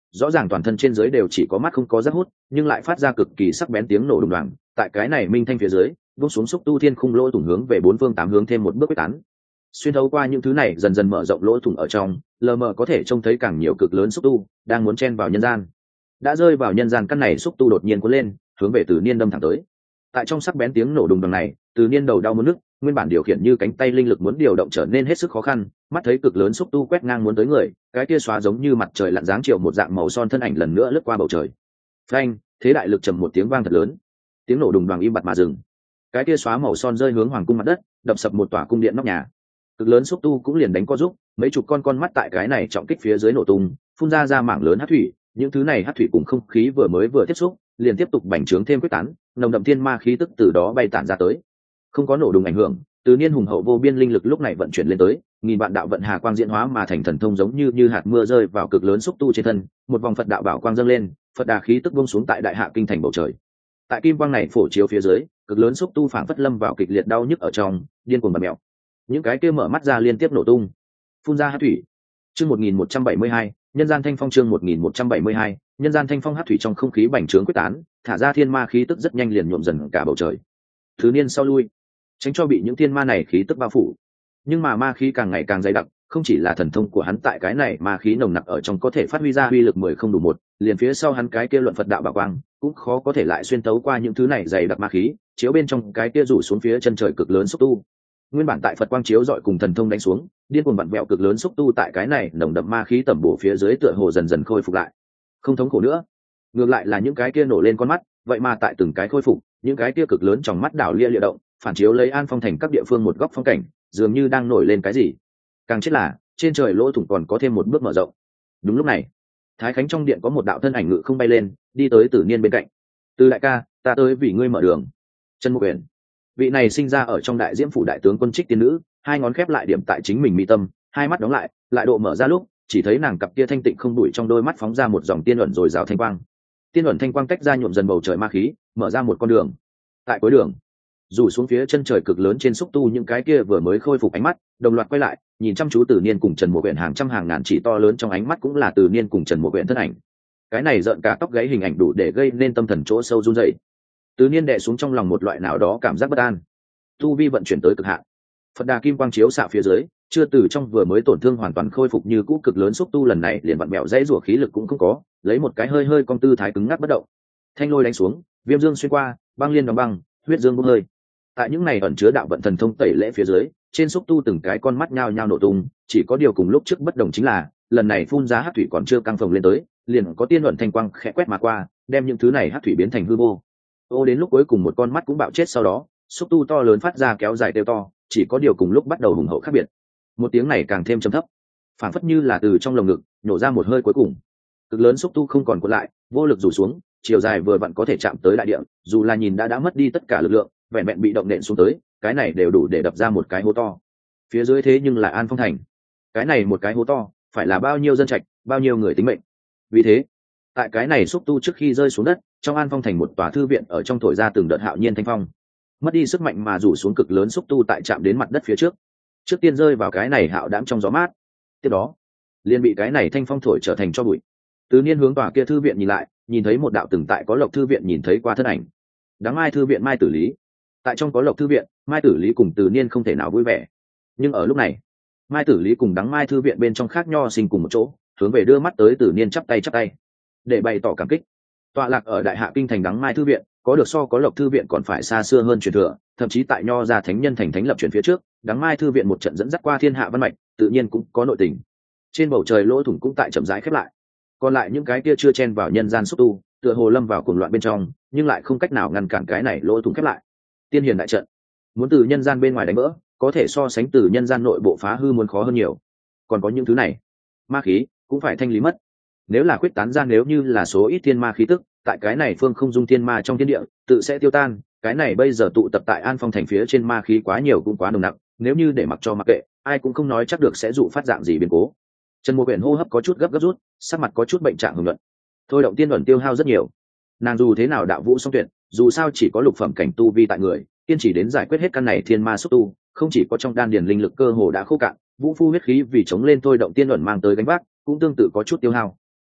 rõ ràng toàn thân trên dưới đều chỉ có mắt không có giác hút, nhưng lại phát ra cực kỳ sắc bén tiếng nổ đùng đoàng. Tại cái này minh thanh phía dưới, buông xuống xúc tu thiên khung lỗ thủng hướng về bốn phương tám hướng thêm một bước quyết tán. Xuyên thấu qua những thứ này dần dần mở rộng lỗ thủng ở trong, lờ mờ có thể trông thấy càng nhiều cực lớn xúc tu đang muốn chen vào nhân gian. Đã rơi vào nhân gian, căn này xúc tu đột nhiên cuốn lên, hướng về Từ Niên đâm thẳng tới. Tại trong sắc bén tiếng nổ đùng đoàng này, Từ Niên đầu đau muốn nức, nguyên bản điều khiển như cánh tay linh lực muốn điều động trở nên hết sức khó khăn. Mắt thấy cực lớn xúc tu quét ngang muốn tới người, cái kia xóa giống như mặt trời lặn dáng chiều một dạng màu son thân ảnh lần nữa lướt qua bầu trời. Phanh, thế đại lực trầm một tiếng vang thật lớn, tiếng nổ đùng đoàng im bặt mà dừng. Cái kia xóa màu son rơi hướng hoàng cung mặt đất, đập sập một tòa cung điện nóc nhà. Cực lớn xúc tu cũng liền đánh co giúp, mấy chục con mắt tại cái này trọng kích phía dưới nổ tung, phun ra mảng lớn hắc thủy. Những thứ này hắc thủy cùng không khí vừa tiếp xúc, liền tiếp tục bành trướng thêm quyết tán, nồng đậm thiên ma khí tức từ đó bay tản ra tới. Không có nổ đùng ảnh hưởng, Từ Niên hùng hậu vô biên linh lực lúc này vận chuyển lên tới, nghìn vạn đạo vận hà quang diễn hóa mà thành thần thông giống như hạt mưa rơi vào cực lớn xúc tu trên thân, một vòng Phật đạo bảo quang dâng lên, Phật đà khí tức buông xuống tại đại hạ kinh thành bầu trời. Tại kim quang này phổ chiếu phía dưới, cực lớn xúc tu phảng phất lâm vào kịch liệt đau nhức ở trong, điên cuồng bật mèo. Những cái kia mở mắt ra liên tiếp nổ tung, phun ra hắc thủy. Chương 1172, nhân gian thanh phong. Chương 1172, nhân gian thanh phong. Hắc thủy trong không khí bành trướng quyết tán, thả ra thiên ma khí tức rất nhanh liền nhuộm dần cả bầu trời. Thứ Niên sau lui, tránh cho bị những thiên ma này khí tức bao phủ. Nhưng mà ma khí càng ngày càng dày đặc, không chỉ là thần thông của hắn tại cái này ma khí nồng nặc ở trong có thể phát huy ra uy lực 10 không đủ một, liền phía sau hắn cái kia luận Phật đạo bảo quang cũng khó có thể lại xuyên tấu qua những thứ này dày đặc ma khí, chiếu bên trong cái kia rủ xuống phía chân trời cực lớn xúc tu. Nguyên bản tại Phật quang chiếu dọi cùng thần thông đánh xuống, điên cuồng vặn vẹo cực lớn xúc tu tại cái này nồng đậm ma khí tẩm bổ phía dưới tựa hồ dần dần khôi phục lại, không thống khổ nữa. Ngược lại là những cái kia nổ lên con mắt, vậy mà tại từng cái khôi phục, những cái kia cực lớn trong mắt đảo lia lịa động, phản chiếu lấy An Phong thành các địa phương một góc phong cảnh, dường như đang nổi lên cái gì. Càng chết là trên trời lỗ thủng còn có thêm một bước mở rộng. Đúng lúc này, Thái Khánh trong điện có một đạo thân ảnh ngự không bay lên, đi tới Tử Niên bên cạnh. Từ đại ca, ta tới vì ngươi mở đường. Trần Mục Uyển, vị này sinh ra ở trong đại diễm phủ đại tướng quân Trích tiên nữ, hai ngón khép lại điểm tại chính mình mi tâm, hai mắt đóng lại, lại độ mở ra lúc, chỉ thấy nàng cặp kia thanh tịnh không đuổi trong đôi mắt phóng ra một dòng tiên ẩn rồi rào thanh quang. Tiên ẩn thanh quang tách ra nhuộm dần bầu trời ma khí, mở ra một con đường. Tại cuối đường, rủ xuống phía chân trời cực lớn trên xúc tu những cái kia vừa mới khôi phục ánh mắt đồng loạt quay lại, nhìn chăm chú Từ Niên cùng Trần Mục Uyển, hàng trăm hàng ngàn chỉ to lớn trong ánh mắt cũng là Từ Niên cùng Trần Mục Uyển thân ảnh. Cái này rợn cả tóc gáy hình ảnh đủ để gây nên tâm thần chỗ sâu run rẩy. Từ Niên đè xuống trong lòng một loại nào đó cảm giác bất an, tu vi vận chuyển tới cực hạn. Phật đà kim quang chiếu xạ phía dưới, chưa từ trong vừa mới tổn thương hoàn toàn khôi phục như cũ cực lớn xúc tu lần này liền vặn mèo dãy rủa khí lực cũng không có, lấy một cái hơi cong tư thái cứng ngắc bất động. Thanh lôi đánh xuống, viêm dương xuyên qua, băng liên đóng băng, huyết dương bốc hơi. Tại những này ẩn chứa đạo vận thần thông tẩy lễ phía dưới, trên xúc tu từng cái con mắt nhao nhao nổ tung, chỉ có điều cùng lúc trước bất đồng chính là lần này phun ra hắc thủy còn chưa căng phồng lên tới, liền có tiên luận thanh quang khẽ quét mà qua, đem những thứ này hắc thủy biến thành hư vô. Đến lúc cuối cùng một con mắt cũng bạo chết, sau đó xúc tu to lớn phát ra kéo dài kêu to, chỉ có điều cùng lúc bắt đầu hùng hậu khác biệt. Một tiếng này càng thêm trầm thấp, phảng phất như là từ trong lồng ngực nhổ ra một hơi cuối cùng. Cực lớn xúc tu không còn cuộn lại, vô lực rủ xuống, chiều dài vừa vặn có thể chạm tới đại địa, dù là nhìn đã mất đi tất cả lực lượng, vẹn vẹn bị động nện xuống tới, cái này đều đủ để đập ra một cái hố to. Phía dưới thế nhưng là An Phong thành, cái này một cái hố to phải là bao nhiêu dân trạch, bao nhiêu người tính mệnh. Vì thế, tại cái này xúc tu trước khi rơi xuống đất, trong An Phong thành một tòa thư viện ở trong thổi ra từng đợt hạo nhiên thanh phong, mất đi sức mạnh mà rủ xuống cực lớn xúc tu tại chạm đến mặt đất phía trước tiên rơi vào cái này hạo đãng trong gió mát, tiếp đó liền bị cái này thanh phong thổi trở thành cho bụi. Từ Niên hướng tòa kia thư viện nhìn lại, nhìn thấy một đạo từng tại có Lộc thư viện nhìn thấy qua thân ảnh. Đáng Mai thư viện Mai Tử Lý. Tại trong có Lộc thư viện, Mai Tử Lý cùng Từ Niên không thể nào vui vẻ. Nhưng ở lúc này, Mai Tử Lý cùng Đáng Mai thư viện bên trong khác nho sinh cùng một chỗ, hướng về đưa mắt tới Từ Niên chắp tay để bày tỏ cảm kích. Tọa lạc ở đại hạ kinh thành Đáng Mai thư viện, có được so có Lộc thư viện còn phải xa xưa hơn truyền thừa, thậm chí tại nho gia thánh nhân thành thánh lập truyền phía trước, Đáng Mai thư viện một trận dẫn dắt qua thiên hạ văn mạch, tự nhiên cũng có nội tình. Trên bầu trời lỗ thủng cũng tại chậm rãi khép lại. Còn lại những cái kia chưa chen vào nhân gian xúc tu, tựa hồ lâm vào cuồng loạn bên trong, nhưng lại không cách nào ngăn cản cái này lỗ thủng khép lại. Tiên hiền đại trận, muốn từ nhân gian bên ngoài đánh vỡ, có thể so sánh từ nhân gian nội bộ phá hư muốn khó hơn nhiều. Còn có những thứ này, ma khí cũng phải thanh lý mất. Nếu là quyết tán ra, nếu như là số ít thiên ma khí tức, tại cái này phương không dung thiên ma trong thiên địa, tự sẽ tiêu tan. Cái này bây giờ tụ tập tại An Phong thành phía trên ma khí quá nhiều cũng quá nồng nặc, nếu như để mặc cho mặc kệ, ai cũng không nói chắc được sẽ dụ phát dạng gì biến cố. Trần Mục Uyển hô hấp có chút gấp rút, sắc mặt có chút bệnh trạng hưởng luận. Thôi động tiên ẩn tiêu hao rất nhiều. Nàng dù thế nào đạo vũ song tuyệt, dù sao chỉ có lục phẩm cảnh tu vi tại người, kiên trì đến giải quyết hết căn này thiên ma xúc tu, không chỉ có trong đan điền linh lực cơ hồ đã khô cạn, vũ phu huyết khí vì chống lên thôi động tiên ẩn mang tới gánh vác, cũng tương tự có chút tiêu hao.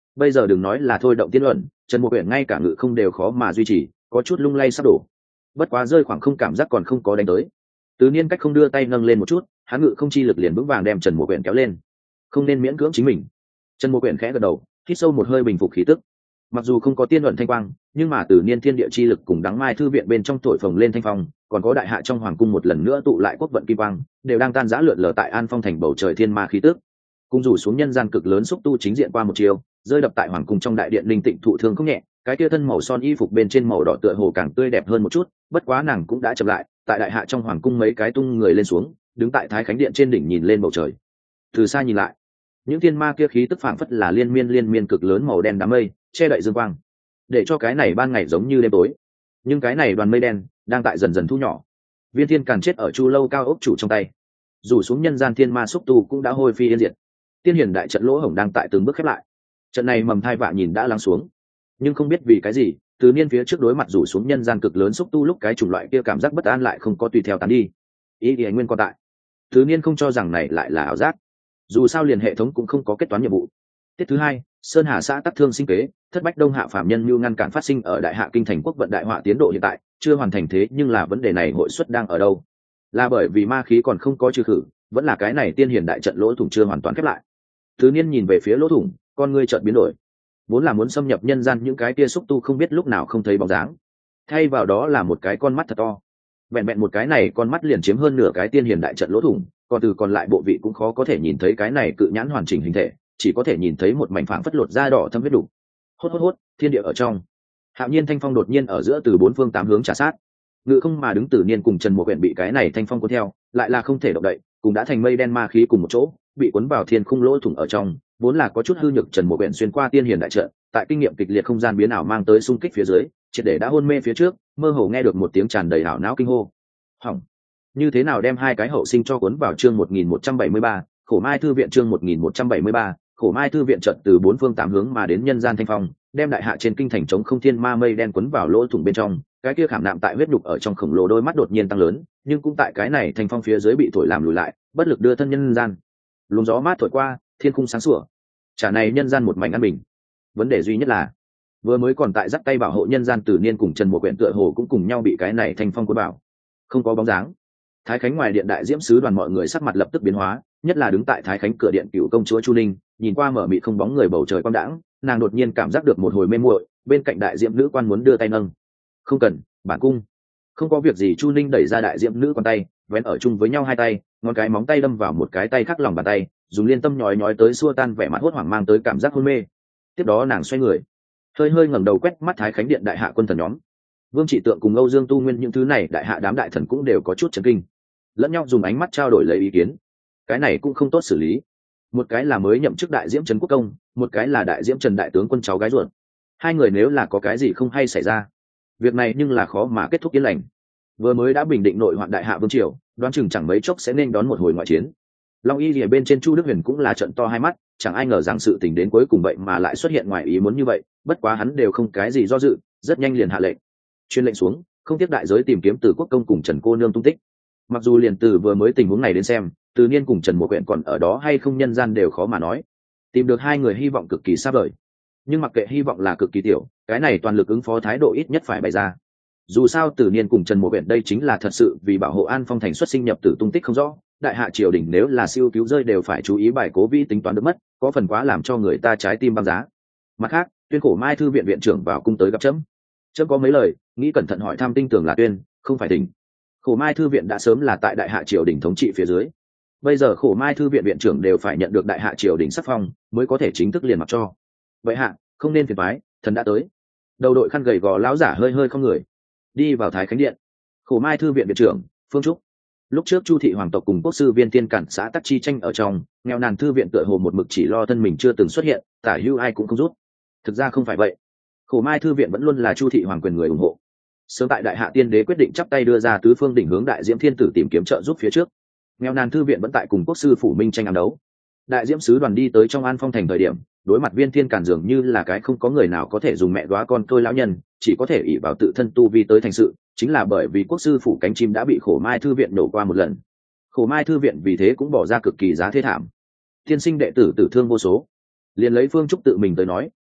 bây giờ đừng nói là thôi động tiên luận, Trần Mục Uyển ngay cả ngự không đều khó mà duy trì, có chút lung lay sắp đổ. Bất quá rơi khoảng không cảm giác còn không có đánh tới. Từ Niên cách không đưa tay nâng lên một chút, hắn ngự không chi lực liền vững vàng đem Trần Mục Uyển kéo lên. Không nên miễn cưỡng chính mình. Trần Mục Uyển khẽ gật đầu, hít sâu một hơi bình phục khí tức. Mặc dù không có tiên luận thanh quang, nhưng mà Từ Niên thiên địa chi lực cùng Đắng Mai thư viện bên trong thổi phồng lên thanh phong, còn có đại hạ trong hoàng cung một lần nữa tụ lại quốc vận kim quang, đều đang tan rã lượn lờ tại An Phong thành bầu trời thiên ma khí tức. Cung rủ xuống nhân gian cực lớn xúc tu chính diện qua một chiều, rơi đập tại hoàng cung trong đại điện linh tịnh thụ thương không nhẹ, cái kia thân màu son y phục bên trên màu đỏ tựa hồ càng tươi đẹp hơn một chút, bất quá nàng cũng đã chậm lại, tại đại hạ trong hoàng cung mấy cái tung người lên xuống, đứng tại Thái Khánh điện trên đỉnh nhìn lên bầu trời. Từ xa nhìn lại, những thiên ma kia khí tức phảng phất là liên miên cực lớn màu đen đám mây, che đậy dương quang, để cho cái này ban ngày giống như đêm tối. Nhưng cái này đoàn mây đen đang tại dần dần thu nhỏ. Viên Thiên Càn chết ở Chu lâu cao ốc chủ trong tay, dù xuống nhân gian thiên ma xúc tu cũng đã hôi phi yên diệt. Tiên hiển đại trận lỗ hổng đang tại từng bước khép lại. Trận này mầm thai vạ nhìn đã lắng xuống, nhưng không biết vì cái gì, Từ Niên phía trước đối mặt rủ xuống nhân gian cực lớn xúc tu lúc cái chủng loại kia cảm giác bất an lại không có tùy theo tán đi. Ý thì nguyên còn tại. Từ Niên không cho rằng này lại là ảo giác. Dù sao liền hệ thống cũng không có kết toán nhiệm vụ. Tiết thứ hai, Sơn Hà xã tắc thương sinh kế, thất bách đông hạ phạm nhân mưu ngăn cản phát sinh ở đại hạ kinh thành quốc vận đại họa tiến độ hiện tại chưa hoàn thành, thế nhưng là vấn đề này hội suất đang ở đâu? Là bởi vì ma khí còn không có trừ khử, vẫn là cái này tiên hiển đại trận lỗ thủng chưa hoàn toàn khép lại? Từ Niên nhìn về phía lỗ thủng, con ngươi chợt biến đổi. Vốn là muốn xâm nhập nhân gian những cái kia xúc tu không biết lúc nào không thấy bóng dáng, thay vào đó là một cái con mắt thật to. Vẹn vẹn một cái này con mắt liền chiếm hơn nửa cái tiên hiển đại trận lỗ thủng, còn từ còn lại bộ vị cũng khó có thể nhìn thấy cái này cự nhãn hoàn chỉnh hình thể, chỉ có thể nhìn thấy một mảnh phảng phất lột da đỏ thâm huyết đủ. Hốt, thiên địa ở trong. Hạo nhiên thanh phong đột nhiên ở giữa từ bốn phương tám hướng trả sát. Ngự không mà đứng Tử Niên cùng Trần Mục Uyển bị cái này thanh phong cuốn theo, lại là không thể động đậy, cùng đã thành mây đen ma khí cùng một chỗ, bị cuốn vào thiên khung lỗ thủng ở trong, vốn là có chút hư nhược Trần Mục Uyển xuyên qua tiên hiển đại trận, tại kinh nghiệm kịch liệt không gian biến ảo mang tới xung kích phía dưới, triệt để đã hôn mê phía trước, mơ hồ nghe được một tiếng tràn đầy ảo não kinh hô. Hỏng, như thế nào đem hai cái hậu sinh cho cuốn vào chương 1173, Khổ Mai thư viện chương 1173, Khổ Mai thư viện trận từ bốn phương tám hướng mà đến nhân gian thanh phong, đem đại hạ trên kinh thành chống không thiên ma mây đen cuốn vào lỗ thủng bên trong, cái kia khảm nạm tại huyết nhục ở trong khổng lồ đôi mắt đột nhiên tăng lớn, nhưng cũng tại cái này thanh phong phía dưới bị thổi làm lùi lại, bất lực đưa thân nhân gian. Luồng gió mát thổi qua, thiên khung sáng sủa. Trả này nhân gian một mảnh an bình. Vấn đề duy nhất là, vừa mới còn tại dắt tay bảo hộ nhân gian Tử Niên cùng Trần Mục Uyển tựa hồ cũng cùng nhau bị cái này thanh phong cuốn vào. Không có bóng dáng. Thái Khánh ngoài điện đại diễm sứ đoàn mọi người sắc mặt lập tức biến hóa, nhất là đứng tại Thái Khánh cửa điện cựu công chúa Chu Ninh, nhìn qua mở mịt không bóng người bầu trời quang đãng, nàng đột nhiên cảm giác được một hồi mê muội, bên cạnh đại diễm nữ quan muốn đưa tay nâng. Không cần, bản cung. Không có việc gì. Chu Ninh đẩy ra đại diễm nữ quan tay, vén ở chung với nhau hai tay, ngón cái móng tay đâm vào một cái tay khác lòng bàn tay, dùng liên tâm nhói nhói tới xua tan vẻ mặt hốt hoảng mang tới cảm giác hôn mê. Tiếp đó nàng xoay người, hơi ngẩng đầu quét mắt Thái Khánh điện đại hạ quân thần nhóm. Vương Trị Tượng cùng Âu Dương Tu Nguyên những thứ này đại hạ đám đại thần cũng đều có chút chấn kinh, lẫn nhau dùng ánh mắt trao đổi lấy ý kiến. Cái này cũng không tốt xử lý. Một cái là mới nhậm chức đại diễm Trần Quốc Công, một cái là đại diễm Trần đại tướng quân cháu gái ruột. Hai người nếu là có cái gì không hay xảy ra, việc này nhưng là khó mà kết thúc yên lành. Vừa mới đã bình định nội hoạn đại hạ vương triều, đoán chừng chẳng mấy chốc sẽ nên đón một hồi ngoại chiến. Long Y Lìa bên trên Chu Đức Huyền cũng là trợn to hai mắt, chẳng ai ngờ rằng sự tình đến cuối cùng vậy mà lại xuất hiện ngoài ý muốn như vậy. Bất quá hắn đều không cái gì do dự, rất nhanh liền hạ lệnh, truyền lệnh xuống, không tiếc đại giới tìm kiếm Từ Quốc Công cùng Trần cô nương tung tích. Mặc dù liền từ vừa mới tình huống này đến xem, Từ Niên cùng Trần Mục Uyển còn ở đó hay không nhân gian đều khó mà nói. Tìm được hai người hy vọng cực kỳ xa vời, nhưng mặc kệ hy vọng là cực kỳ tiểu, cái này toàn lực ứng phó thái độ ít nhất phải bày ra. Dù sao Từ Niên cùng Trần Mục Uyển đây chính là thật sự vì bảo hộ An Phong thành xuất sinh nhập tử tung tích không rõ, đại hạ triều đình nếu là siêu cứu rơi đều phải chú ý bài cố vĩ tính toán được mất, có phần quá làm cho người ta trái tim băng giá. Mặt khác, Tuyên Khổ Mai thư viện viện trưởng vào cung tới gặp chấm có mấy lời, nghĩ cẩn thận hỏi thăm tinh tường là Tuyên, không phải Tình. Khổ Mai thư viện đã sớm là tại đại hạ triều đình thống trị phía dưới, bây giờ Khổ Mai thư viện viện trưởng đều phải nhận được đại hạ triều đình sắc phong mới có thể chính thức liền mặc cho. Vậy hạ, không nên phiền toái, thần đã tới. Đầu đội khăn gầy gò lão giả hơi không người đi vào Thái Khánh điện. Khổ Mai thư viện viện trưởng Phương Trúc. Lúc trước Chu thị hoàng tộc cùng quốc sư Viên Tiên cản xã tắc chi tranh ở trong, nghèo nàn thư viện tựa hồ một mực chỉ lo thân mình chưa từng xuất hiện, tả hữu ai cũng không rút. Thực ra không phải vậy, Khổ Mai thư viện vẫn luôn là Chu thị hoàng quyền người ủng hộ. Sớm tại đại hạ tiên đế quyết định chắp tay đưa ra tứ phương đỉnh hướng đại diễm thiên tử tìm kiếm trợ giúp phía trước, nghèo nàn thư viện vẫn tại cùng quốc sư phủ minh tranh ám đấu. Đại diễm sứ đoàn đi tới trong An Phong thành thời điểm, đối mặt Viên Thiên Càn dường như là cái không có người nào có thể dùng mẹ đoá con tôi lão nhân, chỉ có thể ỷ vào tự thân tu vi tới thành sự, chính là bởi vì quốc sư phủ cánh chim đã bị Khổ Mai thư viện nổ qua một lần. Khổ Mai thư viện vì thế cũng bỏ ra cực kỳ giá thê thảm, tiên sinh đệ tử tử thương vô số. Liền lấy Phương Trúc tự mình tới nói,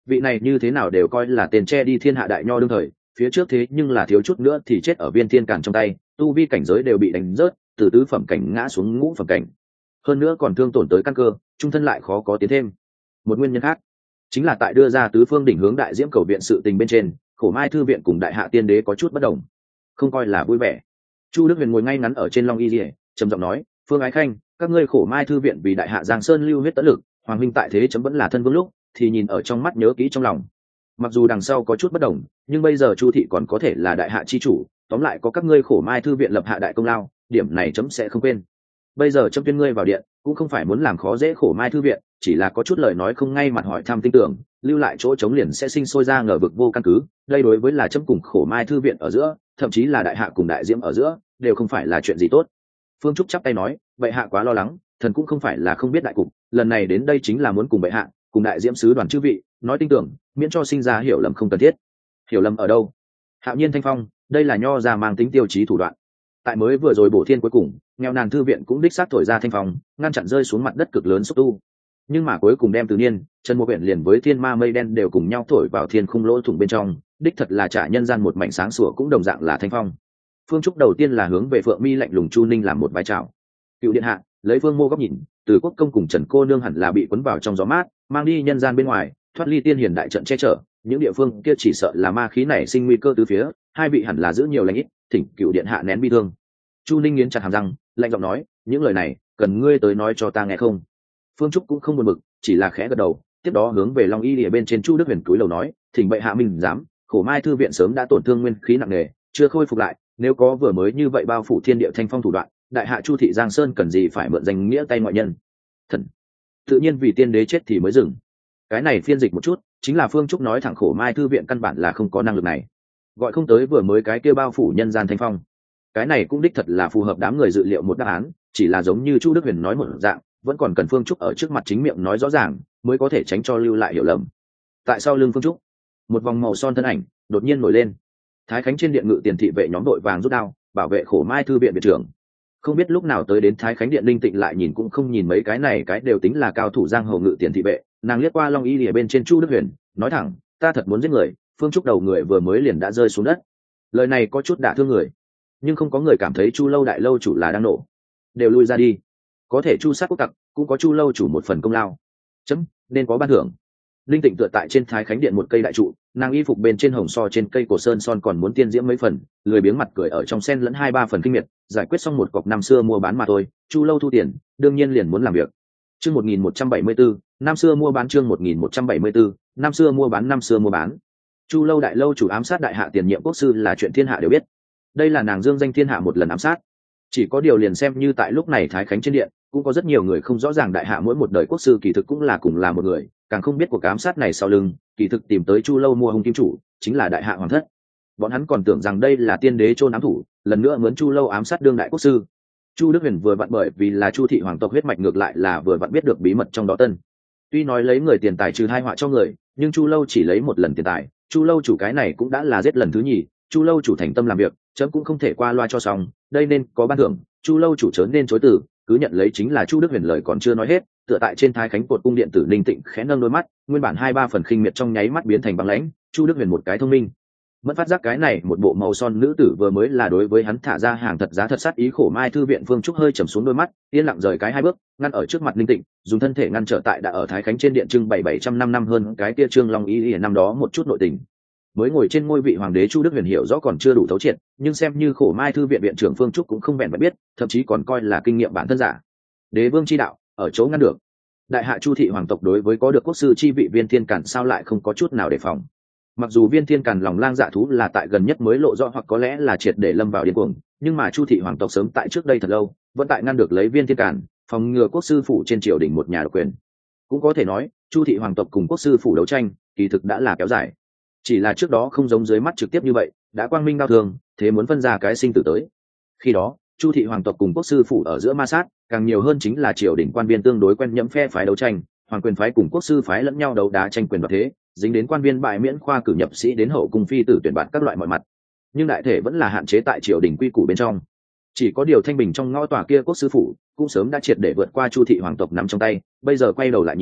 vị này như thế nào đều coi là tên che đi thiên hạ đại nho đương thời, phía trước thế nhưng là thiếu chút nữa thì chết ở Viên Thiên Càn trong tay, tu vi cảnh giới đều bị đánh rớt, từ tứ phẩm cảnh ngã xuống ngũ phẩm cảnh, hơn nữa còn thương tổn tới căn cơ, trung thân lại khó có tiến thêm. Một nguyên nhân khác chính là tại đưa ra tứ phương đỉnh hướng đại diễm cầu viện sự tình bên trên, Khổ Mai thư viện cùng Đại Hạ Tiên Đế có chút bất đồng, không coi là vui vẻ. Chu Đức Huyền ngồi ngay ngắn ở trên long y liễu, trầm giọng nói: "Phương Ái Khanh, các ngươi Khổ Mai thư viện vì Đại Hạ Giang Sơn lưu huyết tận lực, hoàng huynh tại thế chấm vẫn là thân vương lúc, thì nhìn ở trong mắt nhớ kỹ trong lòng. Mặc dù đằng sau có chút bất đồng, nhưng bây giờ Chu thị còn có thể là đại hạ chi chủ, tóm lại có các ngươi Khổ Mai thư viện lập hạ đại công lao, điểm này chấm sẽ không quên. Bây giờ chấm tuyên ngươi vào điện, cũng không phải muốn làm khó dễ Khổ Mai thư viện, chỉ là có chút lời nói không ngay mặt hỏi thăm tin tưởng, lưu lại chỗ trống liền sẽ sinh sôi ra ngờ vực vô căn cứ. Đây đối với là chấm cùng Khổ Mai thư viện ở giữa, thậm chí là đại hạ cùng đại diễm ở giữa, đều không phải là chuyện gì tốt." Phương Trúc chắp tay nói: "Bệ hạ quá lo lắng, thần cũng không phải là không biết đại cục, lần này đến đây chính là muốn cùng bệ hạ, cùng đại diễm sứ đoàn chư vị nói tin tưởng, miễn cho sinh ra hiểu lầm không cần thiết." "Hiểu lầm ở đâu?" "Hạo nhiên thanh phong, đây là nho ra mang tính tiêu chí thủ đoạn. Tại mới vừa rồi bổ thiên cuối cùng, nghèo nàn thư viện cũng đích xác thổi ra thanh phong, ngăn chặn rơi xuống mặt đất cực lớn xúc tu. Nhưng mà cuối cùng đem Từ Niên, Trần Mộ Huyện liền với thiên ma mây đen đều cùng nhau thổi vào thiên khung lỗ thủng bên trong, đích thật là trả nhân gian một mảnh sáng sủa, cũng đồng dạng là thanh phong." Phương Trúc đầu tiên là hướng về Phượng Mi lạnh lùng Chu Ninh làm một vái chào. "Cựu điện hạ, lấy Phương Mô góc nhìn, Từ Quốc công cùng Trần cô nương hẳn là bị cuốn vào trong gió mát, mang đi nhân gian bên ngoài, thoát ly tiên hiền đại trận che chở, những địa phương kia chỉ sợ là ma khí nảy sinh nguy cơ từ phía, hai vị hẳn là giữ nhiều lãnh ít, thỉnh cựu điện hạ nén bi thương." Chu Ninh nghiến chặt hàm răng, lạnh giọng nói: "Những lời này, cần ngươi tới nói cho ta nghe không?" Phương Trúc cũng không buồn bực, chỉ là khẽ gật đầu, tiếp đó hướng về Long Y Lìa bên trên Chu Đức Huyền cúi đầu nói: "Thỉnh bệ hạ minh dám, Khổ Mai thư viện sớm đã tổn thương nguyên khí nặng nề, chưa khôi phục lại, nếu có vừa mới như vậy bao phủ thiên địa thanh phong thủ đoạn, đại hạ Chu thị Giang Sơn cần gì phải mượn danh nghĩa tay ngoại nhân. Thần tự nhiên vì tiên đế chết thì mới dừng." Cái này phiên dịch một chút, chính là Phương Trúc nói thẳng Khổ Mai thư viện căn bản là không có năng lực này, gọi không tới vừa mới cái kia bao phủ nhân gian thanh phong. Cái này cũng đích thật là phù hợp đám người dự liệu một đáp án, chỉ là giống như Chu Đức Huyền nói một dạng, vẫn còn cần Phương Trúc ở trước mặt chính miệng nói rõ ràng, mới có thể tránh cho lưu lại hiểu lầm. Tại sau lưng Phương Trúc, một vòng màu son thân ảnh đột nhiên nổi lên. Thái Khánh trên điện ngự tiền thị vệ nhóm đội vàng rút đao, bảo vệ Khổ Mai thư viện viện trưởng. Không biết lúc nào tới đến Thái Khánh điện Linh Tịnh lại nhìn cũng không nhìn mấy cái này, cái đều tính là cao thủ giang hồ ngự tiền thị vệ, nàng liếc qua Long Y Lìa bên trên Chu Đức Huyền, nói thẳng: "Ta thật muốn giết người." Phương Trúc đầu người vừa mới liền đã rơi xuống đất. Lời này có chút đả thương người, nhưng không có người cảm thấy Chu lâu đại lâu chủ là đang nổ. Đều lui ra đi, có thể chu sát quốc tặc, cũng có Chu lâu chủ một phần công lao, chấm nên có ban thưởng. Linh Tịnh tựa tại trên Thái Khánh điện một cây đại trụ, nàng y phục bên trên hồng so trên cây cổ sơn son còn muốn tiên diễm mấy phần, lười biếng mặt cười ở trong sen lẫn 2-3 phần kinh miệt, giải quyết xong một cọc năm xưa mua bán mà thôi. Chu lâu thu tiền, đương nhiên liền muốn làm việc. Chương 1174, năm xưa mua bán. Chương 1174, năm xưa mua bán. Năm xưa mua bán. Chu lâu đại lâu chủ ám sát đại hạ tiền nhiệm quốc sư là chuyện thiên hạ đều biết. Đây là nàng dương danh thiên hạ một lần ám sát. Chỉ có điều liền xem như tại lúc này Thái Khánh trên điện, cũng có rất nhiều người không rõ ràng đại hạ mỗi một đời quốc sư kỳ thực cũng là cùng là một người, càng không biết cuộc ám sát này sau lưng kỳ thực tìm tới Chu lâu mua hung kim chủ chính là đại hạ hoàng thất. Bọn hắn còn tưởng rằng đây là tiên đế chôn ám thủ, lần nữa mướn Chu lâu ám sát đương đại quốc sư. Chu Đức Huyền vừa vặn bởi vì là Chu thị hoàng tộc huyết mạch, ngược lại là vừa vặn biết được bí mật trong đó tân. Tuy nói lấy người tiền tài trừ hai họa cho người, nhưng Chu lâu chỉ lấy một lần tiền tài, Chu lâu chủ cái này cũng đã là giết lần thứ nhì. Chu lâu chủ thành tâm làm việc, chấm cũng không thể qua loa cho xong, đây nên có ban thưởng. Chu lâu chủ chớ nên chối từ, cứ nhận lấy chính là. Chu Đức Huyền lời còn chưa nói hết, tựa tại trên Thái Khánh cột cung điện tử Linh Tịnh khẽ nâng đôi mắt, nguyên bản 2-3 phần khinh miệt trong nháy mắt biến thành băng lãnh. Chu Đức Huyền một cái thông minh mất phát giác cái này một bộ màu son nữ tử vừa mới là đối với hắn thả ra hàng thật giá thật sát ý. Khổ Mai thư viện Phương Trúc hơi trầm xuống đôi mắt, yên lặng rời cái 2 bước, ngăn ở trước mặt Linh Tịnh, dùng thân thể ngăn trở tại đã ở Thái Khánh trên điện trưng bày 700 năm hơn cái kia Trương Long Y năm đó một chút nội tình. Mới ngồi trên ngôi vị hoàng đế Chu Đức Huyền hiểu rõ còn chưa đủ thấu triệt, nhưng xem như Khổ Mai thư viện viện trưởng Phương Trúc cũng không vẹn vẹn biết, thậm chí còn coi là kinh nghiệm bản thân giả. Đế vương chi đạo ở chỗ ngăn được. Đại hạ Chu thị hoàng tộc đối với có được quốc sư chi vị Viên Thiên Càn sao lại không có chút nào đề phòng. Mặc dù Viên Thiên Càn lòng lang dạ thú là tại gần nhất mới lộ rõ, hoặc có lẽ là triệt để lâm vào điên cuồng, nhưng mà Chu thị hoàng tộc sớm tại trước đây thật lâu vẫn tại ngăn được lấy Viên Thiên Càn, phòng ngừa quốc sư phủ trên triều đình một nhà độc quyền. Cũng có thể nói Chu thị hoàng tộc cùng quốc sư phủ đấu tranh kỳ thực đã là kéo dài, chỉ là trước đó không giống dưới mắt trực tiếp như vậy, đã quang minh đau thường, thế muốn phân ra cái sinh tử tới. Khi đó Chu thị hoàng tộc cùng quốc sư phủ ở giữa ma sát, càng nhiều hơn chính là triều đình quan viên tương đối quen nhẫm phe phái đấu tranh, hoàng quyền phái cùng quốc sư phái lẫn nhau đấu đá tranh quyền đoạt thế, dính đến quan viên bại miễn khoa cử nhập sĩ đến hậu cung phi tử tuyển bạn các loại mọi mặt. Nhưng đại thể vẫn là hạn chế tại triều đình quy củ bên trong. Chỉ có điều thanh bình trong ngõ tòa kia quốc sư phủ cũng sớm đã triệt để vượt qua Chu thị hoàng tộc nắm trong tay, bây giờ quay đầu lại nhìn,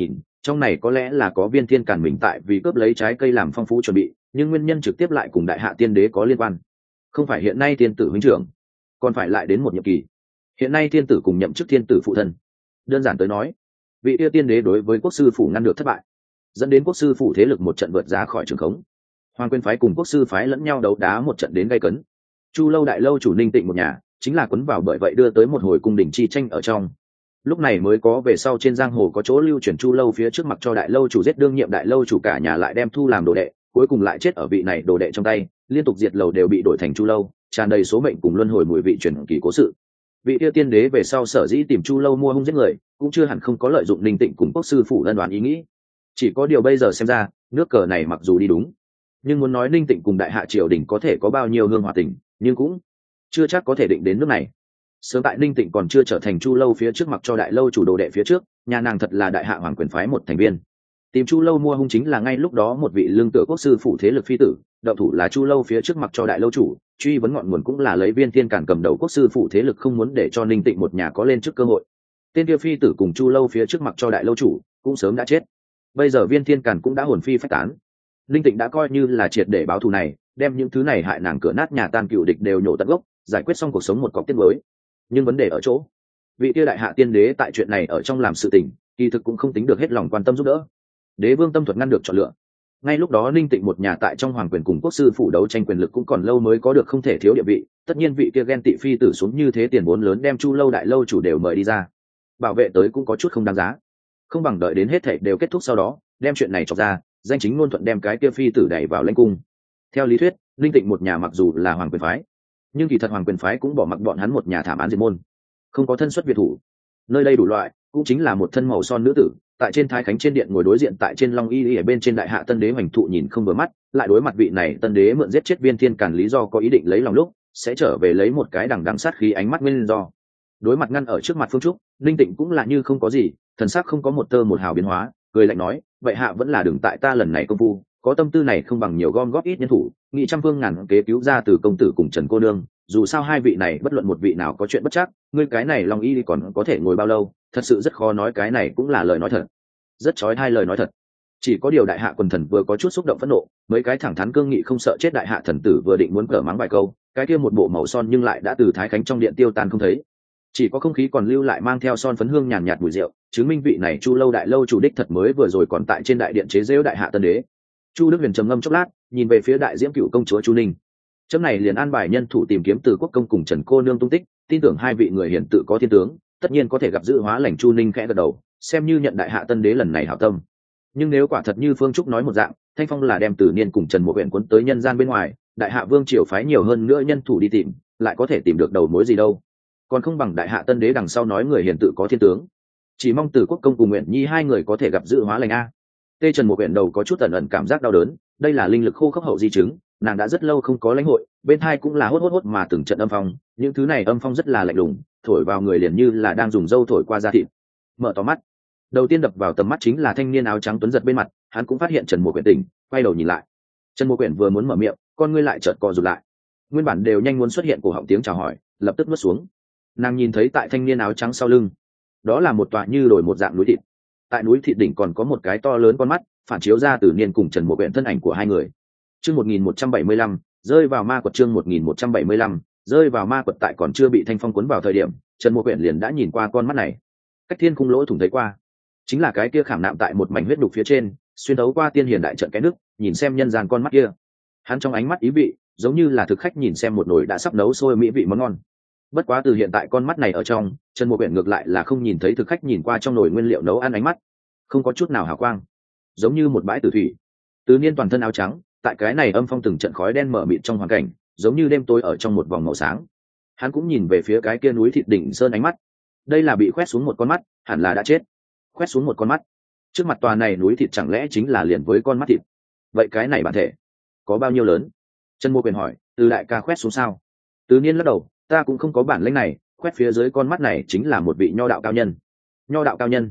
Trong này có lẽ là có Viên Thiên Càn mình tại vì cướp lấy trái cây làm phong phú chuẩn bị, nhưng nguyên nhân trực tiếp lại cùng Đại Hạ Tiên Đế có liên quan. Không phải hiện nay tiên tử huynh trưởng, còn phải lại đến một nhiệm kỳ. Hiện nay tiên tử cùng nhậm chức thiên tử phụ thân. Đơn giản tới nói, vị yêu tiên đế đối với quốc sư phủ ngăn được thất bại, dẫn đến quốc sư phủ thế lực một trận vượt giá khỏi trường khống. Hoàng quyền phái cùng quốc sư phái lẫn nhau đấu đá một trận đến gay cấn. Chu lâu đại lâu chủ Ninh Tịnh một nhà chính là quấn vào bởi vậy đưa tới một hồi cung đình chi tranh ở trong. Lúc này mới có về sau trên giang hồ có chỗ lưu truyền Chu lâu phía trước mặc cho đại lâu chủ giết đương nhiệm đại lâu chủ cả nhà lại đem thu làm đồ đệ, cuối cùng lại chết ở vị này đồ đệ trong tay, liên tục diệt lầu đều bị đổi thành Chu lâu, tràn đầy số mệnh cùng luân hồi mùi vị truyền kỳ cố sự. Vị kia tiên đế về sau sở dĩ tìm Chu lâu mua hung giết người, cũng chưa hẳn không có lợi dụng Ninh Tịnh cùng quốc sư phủ ân đoán ý nghĩ. Chỉ có điều bây giờ xem ra, nước cờ này mặc dù đi đúng, nhưng muốn nói Ninh Tịnh cùng đại hạ triều đình có thể có bao nhiêu hương hòa tình, nhưng cũng chưa chắc có thể định đến nước này. Sớm tại Ninh Tịnh còn chưa trở thành Chu lâu phía trước mặc cho đại lâu chủ đồ đệ phía trước, nhà nàng thật là đại hạ hoàng quyền phái một thành viên. Tìm Chu lâu mua hung chính là ngay lúc đó một vị lương tựa quốc sư phủ thế lực phi tử, đậu thủ là Chu lâu phía trước mặc cho đại lâu chủ, truy vấn ngọn nguồn cũng là lấy Viên Thiên Càn cầm đầu quốc sư phủ thế lực không muốn để cho Ninh Tịnh một nhà có lên trước cơ hội. Tên kia phi tử cùng Chu lâu phía trước mặc cho đại lâu chủ cũng sớm đã chết. Bây giờ Viên Thiên Càn cũng đã hồn phi phách tán. Ninh Tịnh đã coi như là triệt để báo thù này, đem những thứ này hại nàng cửa nát nhà tan cựu địch đều nhổ tận gốc, giải quyết xong cuộc sống một cọc tiết mới. Nhưng vấn đề ở chỗ, vị kia đại hạ tiên đế tại chuyện này ở trong làm sự tình, kỳ thực cũng không tính được hết lòng quan tâm giúp đỡ. Đế vương tâm thuật ngăn được chọn lựa. Ngay lúc đó Ninh Tịnh một nhà tại trong hoàng quyền cùng quốc sư phủ đấu tranh quyền lực cũng còn lâu mới có được không thể thiếu địa vị, tất nhiên vị kia ghen tị phi tử xuống như thế tiền vốn lớn đem Chu lâu đại lâu chủ đều mời đi ra, bảo vệ tới cũng có chút không đáng giá. Không bằng đợi đến hết thảy đều kết thúc sau đó, đem chuyện này chọc ra, danh chính ngôn thuận đem cái kia phi tử đẩy vào lãnh cung. Theo lý thuyết, Ninh Tịnh một nhà mặc dù là hoàng quyền phái, nhưng kỳ thật hoàng quyền phái cũng bỏ mặc bọn hắn một nhà thảm án diệt môn, không có thân xuất việt thủ. Nơi đây đủ loại, cũng chính là một thân màu son nữ tử, tại trên thái khánh trên điện ngồi đối diện tại trên long y ở bên trên đại hạ tân đế hoành thụ nhìn không vừa mắt, lại đối mặt vị này tân đế mượn giết chết Viên Thiên Càn lý do có ý định lấy lòng lúc, sẽ trở về lấy một cái đằng đằng sát khí ánh mắt nguyên do. Đối mặt ngăn ở trước mặt Phương Trúc, Ninh Tịnh cũng là như không có gì, thần sắc không có một tơ một hào biến hóa, cười lạnh nói, vậy hạ vẫn là đừng tại ta lần này công phu, có tâm tư này không bằng nhiều gom góp ít nhân thủ, nghị trăm phương ngàn kế cứu ra từ công tử cùng Trần cô nương, dù sao hai vị này bất luận một vị nào có chuyện bất chắc, ngươi cái này long y còn có thể ngồi bao lâu, thật sự rất khó nói, cái này cũng là lời nói thật, rất chói hai lời nói thật. Chỉ có điều đại hạ quần thần vừa có chút xúc động phẫn nộ, mấy cái thẳng thắn cương nghị không sợ chết đại hạ thần tử vừa định muốn cở mắng vài câu, cái kia một bộ màu son nhưng lại đã từ thái khánh trong điện tiêu tan không thấy, chỉ có không khí còn lưu lại mang theo son phấn hương nhàn nhạt mùi rượu, chứng minh vị này Chu lâu đại lâu chủ đích thật mới vừa rồi còn tại trên đại điện chế giễu đại hạ tân đế. Chu Đức Huyền trầm ngâm chốc lát, nhìn về phía đại diễm cựu công chúa Chu Ninh. Chấm này liền an bài nhân thủ tìm kiếm Từ Quốc công cùng Trần cô nương tung tích, tin tưởng hai vị người hiển tự có thiên tướng, tất nhiên có thể gặp dự hóa lành. Chu Ninh khẽ gật đầu, xem như nhận đại hạ tân đế lần này hảo tâm. Nhưng nếu quả thật như Phương Trúc nói một dạng, Thanh Phong là đem Từ Niên cùng Trần Mộ Uyển cuốn tới nhân gian bên ngoài, đại hạ vương triều phái nhiều hơn nữa nhân thủ đi tìm, lại có thể tìm được đầu mối gì đâu. Còn không bằng đại hạ tân đế đằng sau nói người hiền tự có thiên tướng, chỉ mong Từ Quốc công cùng Nguyện Nhi hai người có thể gặp dự hóa lành a. Tê Trần Mộ Uyển đầu có chút ẩn ẩn cảm giác đau đớn, đây là linh lực khô khốc hậu di chứng, nàng đã rất lâu không có lãnh hội, bên thai cũng là hốt hốt hốt mà từng trận âm phong, những thứ này âm phong rất là lạnh lùng, thổi vào người liền như là đang dùng dâu thổi qua da thịt. Mở to mắt, đầu tiên đập vào tầm mắt chính là thanh niên áo trắng tuấn giật bên mặt, hắn cũng phát hiện Trần Mộ Uyển tỉnh, quay đầu nhìn lại. Trần Mộ Uyển vừa muốn mở miệng, con ngươi lại chợt co rụt lại, nguyên bản đều nhanh muốn xuất hiện cổ họng tiếng chào hỏi, lập tức nuốt xuống. Nàng nhìn thấy tại thanh niên áo trắng sau lưng, đó là một tòa như đồi một dạng núi thịt, tại núi thịt đỉnh còn có một cái to lớn con mắt phản chiếu ra Từ Niên cùng Trần Mộ Uyển thân ảnh của hai người. Chương 1175, rơi vào ma quật. Chương 1175, rơi vào ma quật. Tại còn chưa bị Thanh Phong cuốn vào thời điểm, Trần Mộ Uyển liền đã nhìn qua con mắt này. Cách thiên khung lỗ thủng thấy qua, chính là cái kia khảm nạm tại một mảnh huyết đục phía trên, xuyên thấu qua tiên hiền đại trận cái nước, nhìn xem nhân gian con mắt kia. Hắn trong ánh mắt ý vị, giống như là thực khách nhìn xem một nồi đã sắp nấu sôi mỹ vị món ngon. Bất quá từ hiện tại con mắt này ở trong, Trần Mộ Uyển ngược lại là không nhìn thấy thực khách nhìn qua trong nồi nguyên liệu nấu ăn ánh mắt, không có chút nào hào quang, giống như một bãi tử thủy. Từ Niên toàn thân áo trắng, tại cái này âm phong từng trận khói đen mở mịt trong hoàn cảnh, giống như đêm tối ở trong một vòng màu sáng. Hắn cũng nhìn về phía cái kia núi thịt đỉnh sơn ánh mắt, đây là bị khoét xuống một con mắt, hẳn là đã chết. Khoét xuống một con mắt, trước mặt tòa này núi thịt chẳng lẽ chính là liền với con mắt thịt? Vậy cái này bản thể có bao nhiêu lớn? Trần Mộ Uyển hỏi. Từ đại ca khoét xuống sao? Từ Niên lắc đầu, ta cũng không có bản lĩnh này, khoét phía dưới con mắt này chính là một vị nho đạo cao nhân. Nho đạo cao nhân?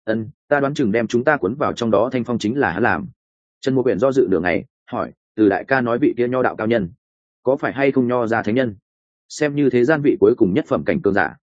Ta đoán chừng đem chúng ta cuốn vào trong đó Thanh Phong chính là hắn làm. Trần Mộ Uyển do dự nửa ngày, hỏi, Từ đại ca nói vị kia nho đạo cao nhân, có phải hay không nho ra thánh nhân? Xem như thế gian vị cuối cùng nhất phẩm cảnh cường giả,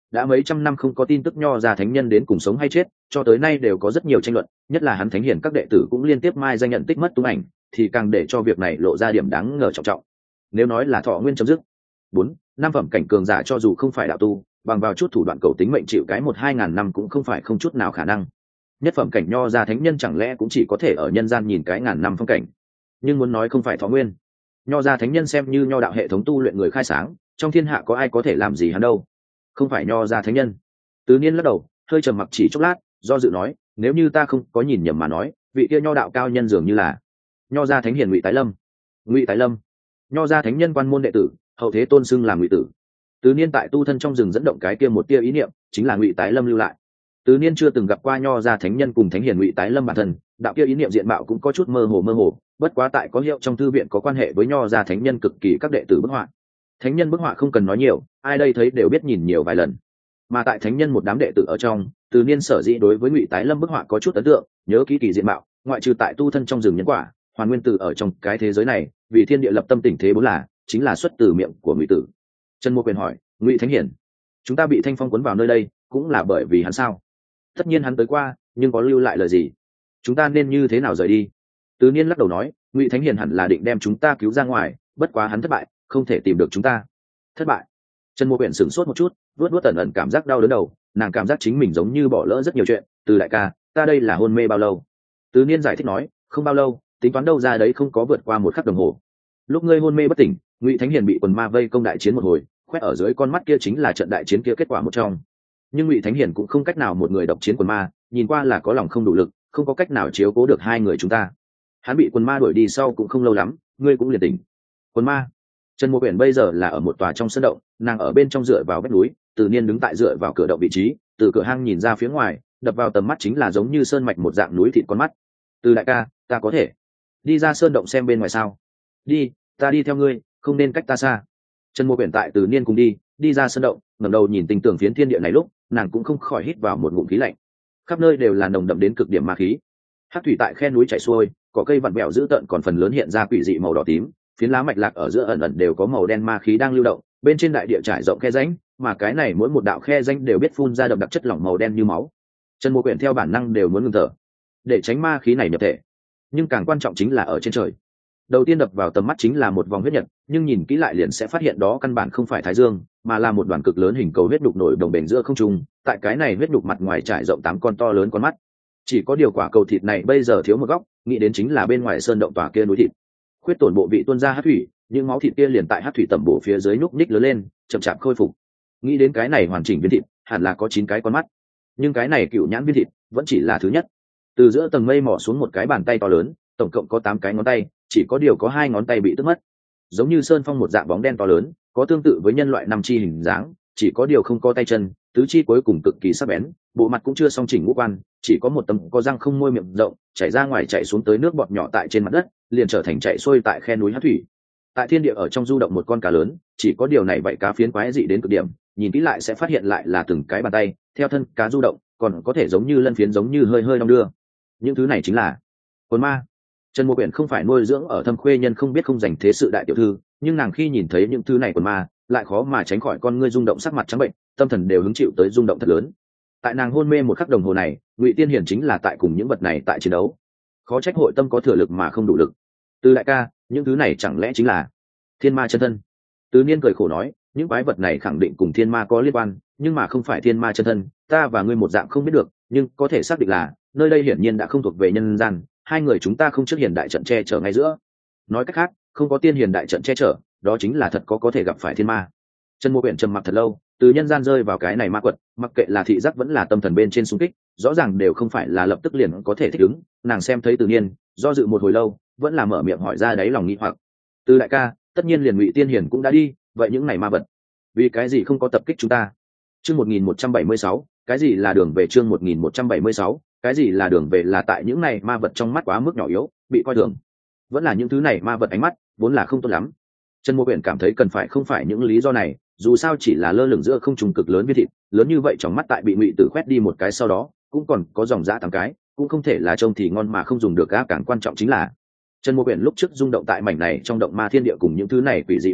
đã mấy trăm năm không có tin tức nho ra thánh nhân đến cùng sống hay chết, cho tới nay đều có rất nhiều tranh luận, nhất là hắn thánh hiển các đệ tử cũng liên tiếp mai danh nhận tích mất tung ảnh, thì càng để cho việc này lộ ra điểm đáng ngờ trọng trọng. Nếu nói là thọ nguyên chấm dứt, 4, 5 phẩm cảnh cường giả cho dù không phải đạo tu, bằng vào chút thủ đoạn cầu tính mệnh chịu cái 1-2 ngàn năm cũng không phải không chút nào khả năng. Nhất phẩm cảnh nho ra thánh nhân chẳng lẽ cũng chỉ có thể ở nhân gian nhìn cái ngàn năm phong cảnh. Nhưng muốn nói không phải thọ nguyên, nho ra thánh nhân xem như nho đạo hệ thống tu luyện người khai sáng, trong thiên hạ có ai có thể làm gì hắn đâu. Không phải nho ra thánh nhân. Tứ Niên lắc đầu, hơi trầm mặc chỉ chốc lát, do dự nói, nếu như ta không có nhìn nhầm mà nói, vị kia nho đạo cao nhân dường như là nho gia thánh hiền Ngụy Tái Lâm. Ngụy Tái Lâm, nho gia thánh nhân quan môn đệ tử, hậu thế tôn xưng làm Ngụy tử. Tứ Niên tại tu thân trong rừng dẫn động cái kia một tia ý niệm, chính là Ngụy Tái Lâm lưu lại. Tứ Niên chưa từng gặp qua nho gia thánh nhân cùng thánh hiền Ngụy Tái Lâm bản thân, đạo kia ý niệm diện mạo cũng có chút mơ hồ, bất quá tại có hiệu trong thư viện có quan hệ với nho gia thánh nhân cực kỳ các đệ tử bức họa. Thánh nhân bức họa không cần nói nhiều, ai đây thấy đều biết nhìn nhiều vài lần. Mà tại thánh nhân một đám đệ tử ở trong, Từ Niên sở dĩ đối với Ngụy Tái Lâm bức họa có chút ấn tượng, nhớ kỹ kỳ diện mạo, ngoại trừ tại tu thân trong rừng nhân quả, hoàn nguyên tử ở trong cái thế giới này, vì thiên địa lập tâm tình thế bốn là, chính là xuất từ miệng của Ngụy tử. Trần Mộ Quyền hỏi, Ngụy Thánh Hiển, chúng ta bị Thanh Phong cuốn vào nơi đây, cũng là bởi vì hắn sao? Tất nhiên hắn tới qua, nhưng có lưu lại lời gì? Chúng ta nên như thế nào rời đi? Từ Niên lắc đầu nói, Ngụy Thánh Hiển hẳn là định đem chúng ta cứu ra ngoài, bất quá hắn thất bại, không thể tìm được chúng ta. Thất bại? Trần Mộ Quyền sửng sốt một chút, vuốt ẩn cảm giác đau đớn đầu, nàng cảm giác chính mình giống như bỏ lỡ rất nhiều chuyện. Từ đại ca, ta đây là hôn mê bao lâu? Từ Niên giải thích nói, không bao lâu, tính toán đâu ra đấy không có vượt qua 1 khắc đồng hồ. Lúc ngươi hôn mê bất tỉnh, Ngụy Thánh Hiền bị quần ma vây công đại chiến một hồi, khoét ở dưới con mắt kia chính là trận đại chiến kia kết quả một trong. Nhưng Ngụy Thánh Hiền cũng không cách nào một người độc chiến quần ma, nhìn qua là có lòng không đủ lực, không có cách nào chiếu cố được hai người chúng ta. Hắn bị quần ma đuổi đi sau cũng không lâu lắm, ngươi cũng liền tỉnh. Quần ma? Trần Mộ Uyển bây giờ là ở một tòa trong sân động, nàng ở bên trong dựa vào vách núi, Từ Niên đứng tại dựa vào cửa động vị trí, từ cửa hang nhìn ra phía ngoài, đập vào tầm mắt chính là giống như sơn mạch một dạng núi thịt con mắt. Từ đại ca, ta có thể đi ra sơn động xem bên ngoài sao? Đi, ta đi theo ngươi, không nên cách ta xa. Trần Mộ Uyển tại Từ Niên cùng đi ra sơn động, ngẩng đầu nhìn tình tưởng phiến thiên địa này lúc, nàng cũng không khỏi hít vào một ngụm khí lạnh. Khắp nơi đều là nồng đậm đến cực điểm ma khí. Hắc thủy tại khe núi chảy xuôi, cỏ cây vặn vẹo dữ tợn còn phần lớn hiện ra quỷ dị màu đỏ tím, phiến lá mạch lạc ở giữa ẩn ẩn đều có màu đen ma khí đang lưu động, bên trên đại địa trải rộng khe rãnh, mà cái này mỗi một đạo khe rãnh đều biết phun ra đậm đặc chất lỏng màu đen như máu. Trần Mộ Uyển theo bản năng đều muốn ngừng thở, để tránh ma khí này nhập thể. Nhưng càng quan trọng chính là ở trên trời. Đầu tiên đập vào tầm mắt chính là một vòng huyết nhật, nhưng nhìn kỹ lại liền sẽ phát hiện đó căn bản không phải thái dương, mà là một đoàn cực lớn hình cầu huyết đục nổi đồng bền giữa không trung, tại cái này huyết đục mặt ngoài trải rộng 8 con to lớn con mắt. Chỉ có điều quả cầu thịt này bây giờ thiếu một góc, nghĩ đến chính là bên ngoài sơn động tòa kia núi thịt. Khuyết tổn bộ vị tuôn ra hắc thủy, nhưng máu thịt kia liền tại hắc thủy tẩm bổ phía dưới nhúc nhích lớn lên, chậm chạp khôi phục. Nghĩ đến cái này hoàn chỉnh viên thịt, hẳn là có 9 cái con mắt. Nhưng cái này cựu nhãn viên thịt vẫn chỉ là thứ nhất. Từ giữa tầng mây mò xuống một cái bàn tay to lớn, tổng cộng có 8 cái ngón tay, chỉ có điều có 2 ngón tay bị tước mất. Giống như sơn phong một dạng bóng đen to lớn, có tương tự với nhân loại 5 chi hình dáng, chỉ có điều không có tay chân, tứ chi cuối cùng cực kỳ sắc bén, bộ mặt cũng chưa song chỉnh ngũ quan, chỉ có một tấm có răng không môi miệng rộng, chảy ra ngoài chảy xuống tới nước bọt nhỏ tại trên mặt đất, liền trở thành chảy xuôi tại khe núi hắc thủy. Tại thiên địa ở trong du động một con cá lớn, chỉ có điều này vậy cá phiến quái dị đến cực điểm, nhìn kỹ lại sẽ phát hiện lại là từng cái bàn tay, theo thân cá du động, còn có thể giống như lân phiến giống như hơi hơi đong đưa. Những thứ này chính là quần ma. Trần Mộ Uyển không phải nuôi dưỡng ở Thâm Khuê nhân không biết không dành thế sự đại tiểu thư, nhưng nàng khi nhìn thấy những thứ này quần ma, lại khó mà tránh khỏi con ngươi rung động sắc mặt trắng bệnh, tâm thần đều hứng chịu tới rung động thật lớn. Tại nàng hôn mê một khắc đồng hồ này, Ngụy Tiên Hiển chính là tại cùng những vật này tại chiến đấu. Khó trách hội tâm có thừa lực mà không đủ lực. Từ đại ca, những thứ này chẳng lẽ chính là thiên ma chân thân? Từ Niên cười khổ nói, những quái vật này khẳng định cùng thiên ma có liên quan, nhưng mà không phải thiên ma chân thân, ta và ngươi một dạng không biết được, nhưng có thể xác định là nơi đây hiển nhiên đã không thuộc về nhân gian, hai người chúng ta không trước hiền đại trận che chở ngay giữa. Nói cách khác, không có tiên hiền đại trận che chở, đó chính là thật có thể gặp phải thiên ma. Trần Mộ Uyển trầm mặc thật lâu, từ nhân gian rơi vào cái này ma quật, mặc kệ là thị giác vẫn là tâm thần bên trên xung kích, rõ ràng đều không phải là lập tức liền có thể thích ứng. Nàng xem thấy Từ Niên, do dự một hồi lâu, vẫn là mở miệng hỏi ra đáy lòng nghi hoặc. Từ đại ca, tất nhiên liền Ngụy Tiên Hiền cũng đã đi, vậy những này ma vật, vì cái gì không có tập kích chúng ta? Chương 1176, cái gì là đường về? Chương 1176, cái gì là đường về? Là tại những này ma vật trong mắt quá mức nhỏ yếu, bị coi thường, vẫn là những thứ này ma vật ánh mắt vốn là không tốt lắm. Trần Mộ Uyển cảm thấy cần phải không phải những lý do này, dù sao chỉ là lơ lửng giữa không trung cực lớn viên thịt, lớn như vậy trong mắt tại bị Ngụy Tử khoét đi một cái sau đó, cũng còn có dòng dã 8 cái, cũng không thể là trông thì ngon mà không dùng được á. Càng quan trọng chính là Trần Mộ Uyển lúc trước rung động tại mảnh này trong động ma thiên địa cùng những thứ này quỷ dị ma vật,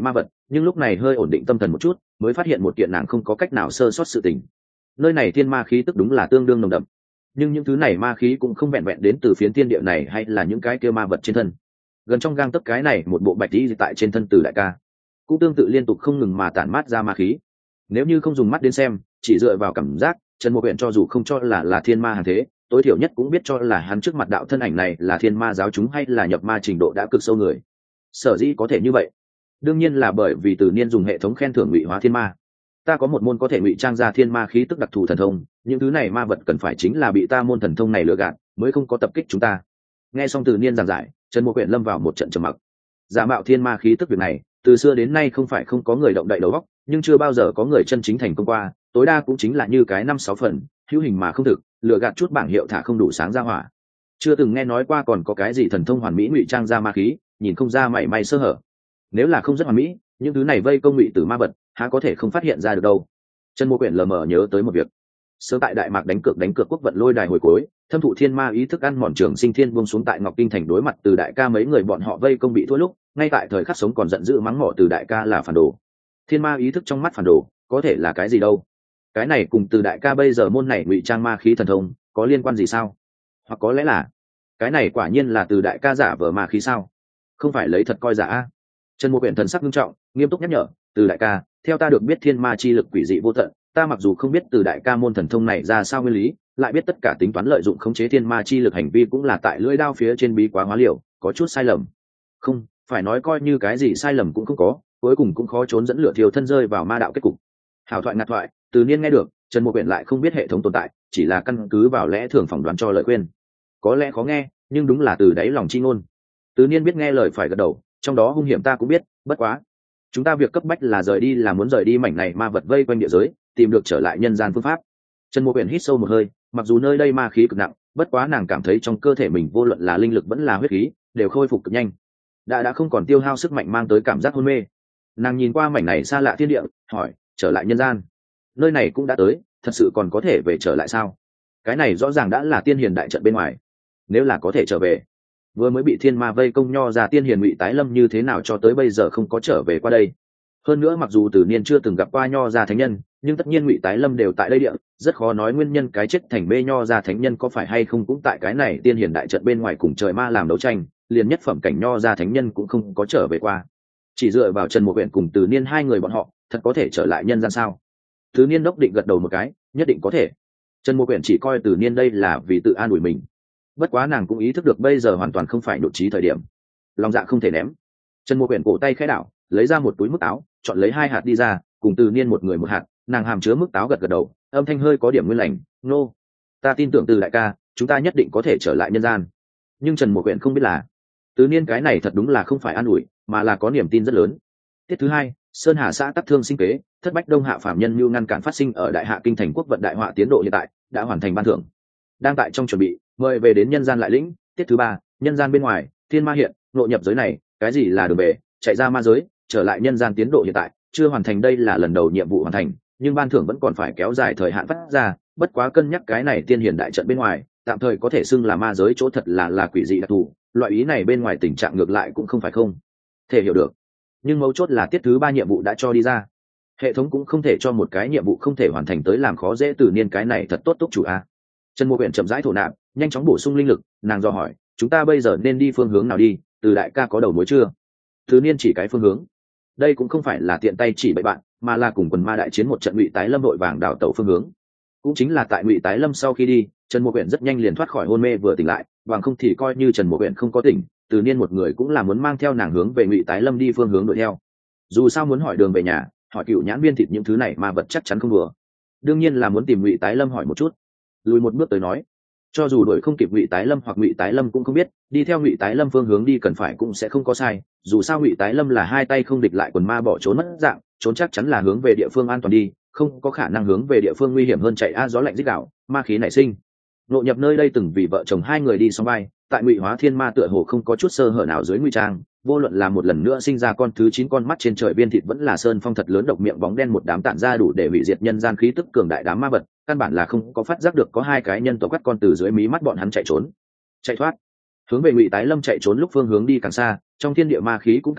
nhưng lúc này hơi ổn định tâm thần một chút mới phát hiện một kiện nàng không có cách nào sơ sót sự tình. Nơi này thiên ma khí tức đúng là tương đương nồng đậm, nhưng những thứ này ma khí cũng không vẹn vẹn đến từ phiến thiên địa này hay là những cái kia ma vật trên thân. Gần trong gang tấc cái này một bộ bạch tí tại trên thân Từ đại ca cũng tương tự liên tục không ngừng mà tản mát ra ma khí. Nếu như không dùng mắt đến xem, chỉ dựa vào cảm giác, Trần Mộ Uyển cho dù không cho là thiên ma hàng thế, tối thiểu nhất cũng biết cho là hắn trước mặt đạo thân ảnh này là thiên ma giáo chúng hay là nhập ma trình độ đã cực sâu người. Sở dĩ có thể như vậy, đương nhiên là bởi vì Từ Niên dùng hệ thống khen thưởng ngụy hóa thiên ma. Ta có một môn có thể ngụy trang ra thiên ma khí tức đặc thù thần thông, những thứ này ma vật cần phải chính là bị ta môn thần thông này lừa gạt, mới không có tập kích chúng ta. Nghe xong Từ Niên giảng giải, Trần Mộ Uyển lâm vào một trận trầm mặc. Giả mạo thiên ma khí tức việc này, từ xưa đến nay không phải không có người động đậy đầu óc, nhưng chưa bao giờ có người chân chính thành công qua, tối đa cũng chính là như cái 5-6 phần, hữu hình mà không thực, lừa gạt chút bảng hiệu thả không đủ sáng ra hỏa. Chưa từng nghe nói qua còn có cái gì thần thông hoàn mỹ ngụy trang ra ma khí, nhìn không ra mảy may sơ hở. Nếu là không rất hoàn mỹ, những thứ này vây công ngụy tử ma vật, há có thể không phát hiện ra được đâu. Trần Mộ Uyển lờ mờ nhớ tới một việc. Sớm tại Đại Mạc đánh cược quốc vận lôi đài hồi cuối, thâm thụ thiên ma ý thức ăn mòn Trường Sinh Thiên buông xuống tại Ngọc Kinh thành đối mặt Từ đại ca mấy người bọn họ vây công bị thua lúc, ngay tại thời khắc sống còn giận dữ mắng mỏ Từ đại ca là phản đồ. Thiên ma ý thức trong mắt phản đồ, có thể là cái gì đâu? Cái này cùng Từ đại ca bây giờ môn này ngụy trang ma khí thần thông, có liên quan gì sao? Hoặc có lẽ là, cái này quả nhiên là Từ đại ca giả vờ ma khí sao? Không phải lấy thật coi giả a? Trần Mộ Uyển thần sắc nghiêm trọng, nghiêm túc nhắc nhở, Từ đại ca, theo ta được biết thiên ma chi lực quỷ dị vô tận, ta mặc dù không biết Từ đại ca môn thần thông này ra sao nguyên lý, lại biết tất cả tính toán lợi dụng khống chế thiên ma chi lực hành vi cũng là tại lưỡi đao phía trên bí quá hóa liều, có chút sai lầm. Không, phải nói coi như cái gì sai lầm cũng không có, cuối cùng cũng khó trốn dẫn lửa thiêu thân rơi vào ma đạo kết cục. Hảo thoại ngặt thoại, Từ Niên nghe được, Trần Mộ Uyển lại không biết hệ thống tồn tại, chỉ là căn cứ vào lẽ thường phỏng đoán cho lời khuyên. Có lẽ khó nghe, nhưng đúng là từ đáy lòng chi ngôn. Từ Niên biết nghe lời phải gật đầu, trong đó hung hiểm ta cũng biết, bất quá, chúng ta việc cấp bách là rời đi, là muốn rời đi mảnh này ma vật vây quanh địa giới, tìm được trở lại nhân gian phương pháp. Trần Mộ Uyển hít sâu một hơi, mặc dù nơi đây ma khí cực nặng, bất quá nàng cảm thấy trong cơ thể mình vô luận là linh lực vẫn là huyết khí, đều khôi phục cực nhanh. Đã không còn tiêu hao sức mạnh mang tới cảm giác hôn mê. Nàng nhìn qua mảnh này xa lạ thiên địa, hỏi, trở lại nhân gian, nơi này cũng đã tới, thật sự còn có thể về trở lại sao? Cái này rõ ràng đã là tiên hiền đại trận bên ngoài, nếu là có thể trở về, vừa mới bị thiên ma vây công nho ra tiên hiền Ngụy Tái Lâm như thế nào cho tới bây giờ không có trở về qua đây? Hơn nữa mặc dù Từ Niên chưa từng gặp qua nho ra thánh nhân, nhưng tất nhiên Ngụy Tái Lâm đều tại đây địa, rất khó nói nguyên nhân cái chết thành bê nho ra thánh nhân có phải hay không cũng tại cái này tiên hiền đại trận bên ngoài cùng trời ma làm đấu tranh, liền nhất phẩm cảnh nho ra thánh nhân cũng không có trở về qua. Chỉ dựa vào Trần Mộ Uyển cùng Từ Niên hai người bọn họ, thật có thể trở lại nhân gian sao? Từ Niên đốc định gật đầu một cái, nhất định có thể. Trần Mộ Uyển chỉ coi Từ Niên đây là vì tự an ủi mình, bất quá nàng cũng ý thức được bây giờ hoàn toàn không phải nhụt chí thời điểm, lòng dạ không thể ném. Trần Mộ Uyển cổ tay khẽ đảo, lấy ra một túi mức táo, chọn lấy 2 hạt đi ra, cùng Từ Niên một người một hạt, nàng hàm chứa mức táo gật gật đầu, âm thanh hơi có điểm nguyên lành, nô, ta tin tưởng Từ đại ca, chúng ta nhất định có thể trở lại nhân gian. Nhưng Trần Mộ Uyển không biết là, Từ Niên cái này thật đúng là không phải an ủi, mà là có niềm tin rất lớn. Tiết thứ 2, Sơn Hà xã tắc thương sinh kế, thất bách đông hạ phạm nhân mưu ngăn cản phát sinh ở đại hạ kinh thành quốc vận đại họa tiến độ hiện tại đã hoàn thành ban thưởng, đang tại trong chuẩn bị, mời về đến nhân gian lại lĩnh. Tiết thứ 3, nhân gian bên ngoài, thiên ma hiện, nội nhập giới này, cái gì là đường về, chạy ra ma giới, trở lại nhân gian tiến độ hiện tại chưa hoàn thành, đây là lần đầu nhiệm vụ hoàn thành, nhưng ban thưởng vẫn còn phải kéo dài thời hạn phát ra, bất quá cân nhắc cái này tiên hiền đại trận bên ngoài, tạm thời có thể xưng là ma giới chỗ thật là quỷ dị đặc thù, loại ý này bên ngoài tình trạng ngược lại cũng không phải không thể hiểu được. Nhưng mấu chốt là tiết thứ 3 nhiệm vụ đã cho đi ra, hệ thống cũng không thể cho một cái nhiệm vụ không thể hoàn thành tới làm khó dễ Từ Niên, cái này thật tốt túc chủ a. Trần Mộ Uyển chậm rãi thổ nạp, nhanh chóng bổ sung linh lực, nàng do hỏi, chúng ta bây giờ nên đi phương hướng nào đi? Từ đại ca có đầu mối chưa? Từ Niên chỉ cái phương hướng, đây cũng không phải là tiện tay chỉ bậy bạn, mà là cùng quần ma đại chiến một trận Ngụy Tái Lâm đội vàng đảo tẩu phương hướng. Cũng chính là tại Ngụy Tái Lâm sau khi đi, Trần Mộ Uyển rất nhanh liền thoát khỏi hôn mê vừa tỉnh lại, bằng không thì coi như Trần Mộ Uyển không có tỉnh, Từ Niên một người cũng là muốn mang theo nàng hướng về Ngụy Tái Lâm đi phương hướng đuổi theo. Dù sao muốn hỏi đường về nhà, hỏi cựu nhãn viên thịt những thứ này ma vật chắc chắn không vừa, đương nhiên là muốn tìm Ngụy Tái Lâm hỏi một chút. Lùi một bước tới nói, cho dù đuổi không kịp Ngụy Tái Lâm hoặc Ngụy Tái Lâm cũng không biết, đi theo Ngụy Tái Lâm phương hướng đi cần phải cũng sẽ không có sai, dù sao Ngụy Tái Lâm là hai tay không địch lại quần ma bỏ trốn mất dạng, trốn chắc chắn là hướng về địa phương an toàn đi, không có khả năng hướng về địa phương nguy hiểm hơn chạy gió lạnh rít gạo, ma khí nảy sinh. Nội nhập nơi đây từng vì vợ chồng hai người đi song vai, tại Ngụy Hóa Thiên Ma tựa hồ không có chút sơ hở nào dưới ngụy trang, vô luận là một lần nữa sinh ra con thứ 9 con mắt trên trời viên thịt vẫn là sơn phong thật lớn độc miệng bóng đen một đám tản ra đủ để hủy diệt nhân gian khí tức cường đại đám ma vật, căn bản là không có phát giác được có hai cái nhân tộc cắt con từ dưới mí mắt bọn hắn chạy trốn, chạy thoát. Hướng về Ngụy Tái Lâm chạy trốn lúc phương hướng đi càng xa, trong thiên địa ma khí cũng càng nhạt,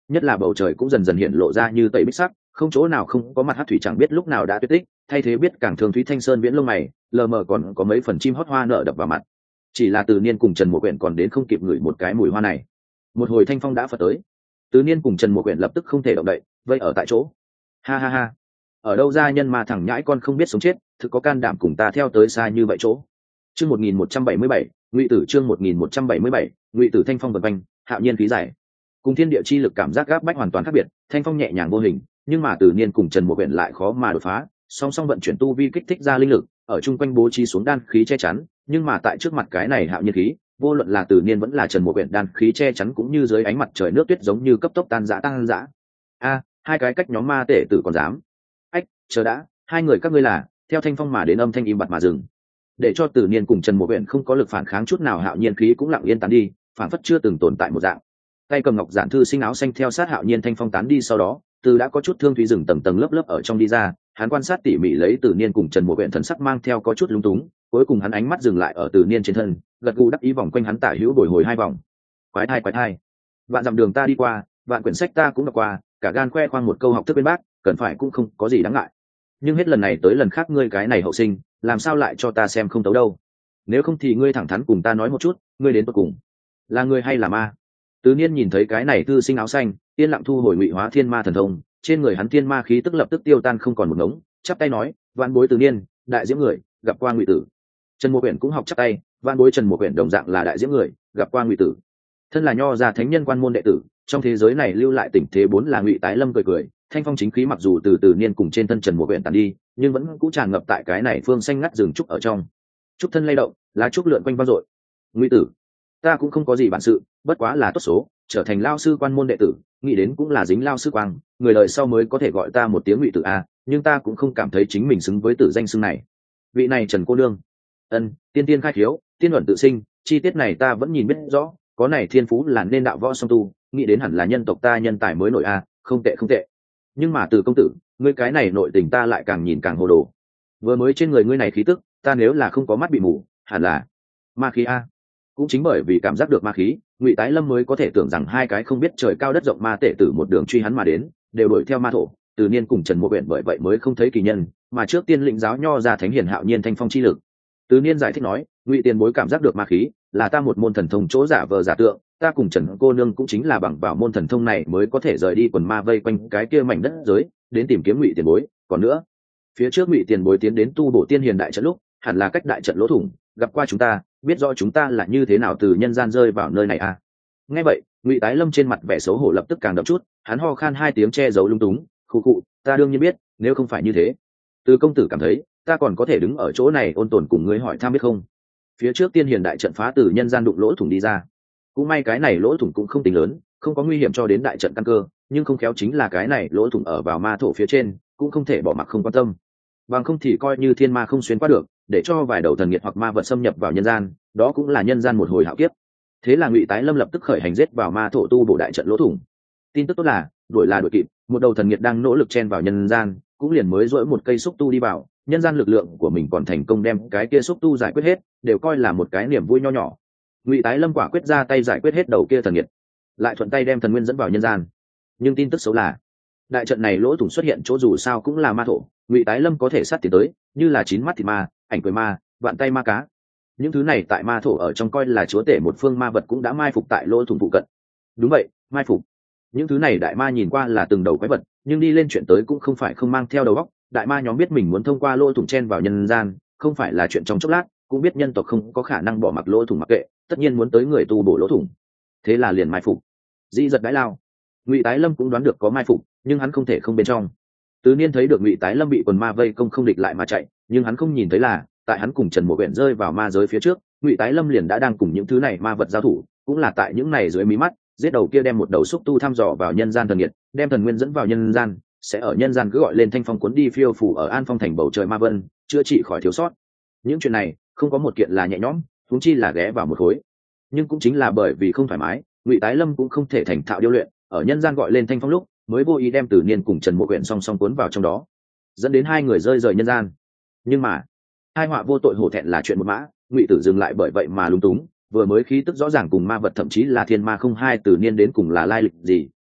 nhất là bầu trời cũng dần dần hiện lộ ra như tẩy bích sắc, không chỗ nào không có mặt hát thủy chẳng biết lúc nào đã tuyệt tích, thay thế biết càng thường thúy thanh sơn viễn lông mày, lờ mờ còn có mấy phần chim hót hoa nở đập vào mặt. Chỉ là Từ Niên cùng Trần Mộ Quyển còn đến không kịp ngửi một cái mùi hoa này, một hồi thanh phong đã phật tới. Từ Niên cùng Trần Mộ Quyển lập tức không thể động đậy, vây ở tại chỗ. Ha ha ha, ở đâu ra nhân mà thằng nhãi con không biết sống chết, thực có can đảm cùng ta theo tới xa như vậy chỗ. Chương 1177, Ngụy Tử. Chương 1177, Ngụy Tử. Thanh phong vần quanh, hạo nhiên khí giải, cùng thiên địa chi lực cảm giác gáp bách hoàn toàn khác biệt. Thanh phong nhẹ nhàng vô hình, nhưng mà Từ Niên cùng Trần Mộ Quyển lại khó mà đột phá, song song vận chuyển tu vi kích thích ra linh lực, ở chung quanh bố trí xuống đan khí che chắn, nhưng mà tại trước mặt cái này hạo nhiên khí, vô luận là Từ Niên vẫn là Trần Mộ Quyển, đan khí che chắn cũng như dưới ánh mặt trời nước tuyết giống như cấp tốc tan rã. A, hai cái cách nhóm ma tể tử còn dám. Ách, chờ đã, hai người các ngươi là theo thanh phong mà đến, âm thanh im bặt mà dừng, để cho Từ Niên cùng Trần Mộ Quyển không có lực phản kháng chút nào. Hạo nhiên khí cũng lặng yên tán đi, phản phất chưa từng tồn tại một dạng. Tay cầm ngọc giản thư sinh áo xanh theo sát hạo nhiên thanh phong tán đi sau đó, Từ đã có chút thương thúy rừng tầng tầng lớp lớp ở trong đi ra. Hắn quan sát tỉ mỉ lấy Từ Niên cùng Trần Mộ Quyển, thần sắc mang theo có chút lúng túng, cuối cùng hắn ánh mắt dừng lại ở Từ Niên trên thân, gật gù đắc ý vòng quanh hắn tả hữu bồi hồi hai vòng. Quái thai, vạn dặm đường ta đi qua, vạn quyển sách ta cũng đọc qua, cả gan khoe khoang một câu học thức bên bác, cần phải cũng không có gì đáng ngại. Nhưng hết lần này tới lần khác ngươi cái này hậu sinh, làm sao lại cho ta xem không tấu đâu? Nếu không thì ngươi thẳng thắn cùng ta nói một chút, ngươi đến tận cùng là người hay là ma? Từ Niên nhìn thấy cái này thư sinh áo xanh, yên lặng thu hồi Ngụy Hóa Thiên Ma thần thông, trên người hắn thiên ma khí tức lập tức tiêu tan không còn một ngống, chắp tay nói, vạn bối Từ Niên, đại diễm người, gặp qua Ngụy Tử. Trần Mộ Quyển cũng học chắp tay, vạn bối Trần Mộ Quyển đồng dạng là đại diễm người, gặp qua Ngụy Tử. Thân là nho gia thánh nhân quan môn đệ tử, trong thế giới này lưu lại tình thế bốn là Ngụy Tái Lâm cười, thanh phong chính khí mặc dù từ Niên cùng trên thân Trần Mộ Quyển tàn đi, nhưng vẫn cũ tràn ngập tại cái này phương xanh ngắt rừng trúc ở trong. Trúc thân lay động, lá trúc lượn quanh vang dội. Ngụy Tử, ta cũng không có gì bản sự, bất quá là tốt số, trở thành lao sư quan môn đệ tử, nghĩ đến cũng là dính lao sư quang, người đời sau mới có thể gọi ta một tiếng Ngụy Tử a, nhưng ta cũng không cảm thấy chính mình xứng với tử danh xưng này. Vị này Trần cô nương, tiên khai khiếu, tiên luận tự sinh, chi tiết này ta vẫn nhìn biết rõ, có này thiên phú là nên đạo võ song tu, nghĩ đến hẳn là nhân tộc ta nhân tài mới nổi a, không tệ. Nhưng mà Từ công tử, ngươi cái này nội tình ta lại càng nhìn càng hồ đồ. Vừa mới trên người ngươi này khí tức, ta nếu là không có mắt bị mù, hẳn là ma khí a. Cũng chính bởi vì cảm giác được ma khí, Ngụy Tái Lâm mới có thể tưởng rằng hai cái không biết trời cao đất rộng ma tể tử một đường truy hắn mà đến, đều đuổi theo ma thổ. Từ Niên cùng Trần Mộ Quyển bởi vậy mới không thấy kỳ nhân, mà trước tiên lĩnh giáo nho ra thánh hiền hạo nhiên thanh phong chi lực. Từ Niên giải thích nói, Ngụy tiền bối cảm giác được ma khí, là ta một môn thần thông chỗ giả vờ giả tượng, ta cùng Trần cô nương cũng chính là bằng vào môn thần thông này mới có thể rời đi quần ma vây quanh cái kia mảnh đất giới, đến tìm kiếm Ngụy tiền bối. Còn nữa, phía trước Ngụy tiền bối tiến đến tu bổ tiên hiền đại trận lúc, hẳn là cách đại trận lỗ thủng, gặp qua chúng ta, biết rõ chúng ta là như thế nào từ nhân gian rơi vào nơi này à? Nghe vậy, Ngụy Tái Lâm trên mặt vẻ xấu hổ lập tức càng đậm chút, hắn ho khan hai tiếng che giấu lung túng, khụ, ta đương nhiên biết, nếu không phải như thế, Từ công tử cảm thấy, ta còn có thể đứng ở chỗ này ôn tồn cùng ngươi hỏi thăm biết không? Phía trước tiên hiền đại trận phá từ nhân gian đụng lỗ thủng đi ra, cũng may cái này lỗ thủng cũng không tính lớn, không có nguy hiểm cho đến đại trận căn cơ, nhưng không khéo chính là cái này lỗ thủng ở vào ma thổ phía trên, cũng không thể bỏ mặc không quan tâm. Bằng không thì coi như thiên ma không xuyên qua được, để cho vài đầu thần nghiệt hoặc ma vật xâm nhập vào nhân gian, đó cũng là nhân gian một hồi hạo kiếp. Thế là Ngụy Tái Lâm lập tức khởi hành giết vào ma thổ tu bổ đại trận lỗ thủng. Tin tức tốt là, đuổi kịp, một đầu thần nghiệt đang nỗ lực chen vào nhân gian, cũng liền mới dỗi một cây xúc tu đi vào, nhân gian lực lượng của mình còn thành công đem cái kia xúc tu giải quyết hết, đều coi là một cái niềm vui nho nhỏ. Ngụy Tái Lâm quả quyết ra tay giải quyết hết đầu kia thần nghiệt, lại thuận tay đem thần nguyên dẫn vào nhân gian. Nhưng tin tức xấu là, đại trận này lỗ thủng xuất hiện chỗ dù sao cũng là ma thổ, Ngụy Tái Lâm có thể sát tiến tới, như là chín mắt thịt ma, ảnh cười ma, vạn tay ma cá. Những thứ này tại ma thổ ở trong coi là chúa tể một phương ma vật cũng đã mai phục tại lỗ thủng phụ cận. Đúng vậy, mai phục. Những thứ này đại ma nhìn qua là từng đầu quái vật, nhưng đi lên chuyện tới cũng không phải không mang theo đầu óc. Đại ma nhóm biết mình muốn thông qua lỗ thủng chen vào nhân gian, không phải là chuyện trong chốc lát, cũng biết nhân tộc không có khả năng bỏ mặc lỗ thủng mặc kệ, tất nhiên muốn tới người tu bổ lỗ thủng. Thế là liền mai phục. Dĩ giật đái lao. Ngụy Tái Lâm cũng đoán được có mai phục, nhưng hắn không thể không bên trong. Từ Niên thấy được Ngụy Tái Lâm bị quần ma vây công không địch lại mà chạy, nhưng hắn không nhìn thấy là, tại hắn cùng Trần Mộ Quyển rơi vào ma giới phía trước, Ngụy Tái Lâm liền đã đang cùng những thứ này ma vật giao thủ, cũng là tại những này dưới mí mắt, giết đầu kia đem một đầu xúc tu thăm dò vào nhân gian thần nghiệt, đem thần nguyên dẫn vào nhân gian, sẽ ở nhân gian cứ gọi lên thanh phong cuốn đi phiêu phù ở An Phong thành bầu trời ma vân, chữa trị khỏi thiếu sót. Những chuyện này, không có một kiện là nhẹ nhõm, huống chi là ghé vào một khối. Nhưng cũng chính là bởi vì không thoải mái, Ngụy Tái Lâm cũng không thể thành thạo điêu luyện, ở nhân gian gọi lên thanh phong lúc, mới vô ý đem Từ Niên cùng Trần Mộ Quyển song song cuốn vào trong đó, dẫn đến hai người rơi rời nhân gian. Nhưng mà hai họa vô tội hổ thẹn là chuyện một mã, Ngụy Tử dừng lại bởi vậy mà lúng túng, vừa mới khí tức rõ ràng cùng ma vật thậm chí là thiên ma không hai, Từ Niên đến cùng là lai lịch gì,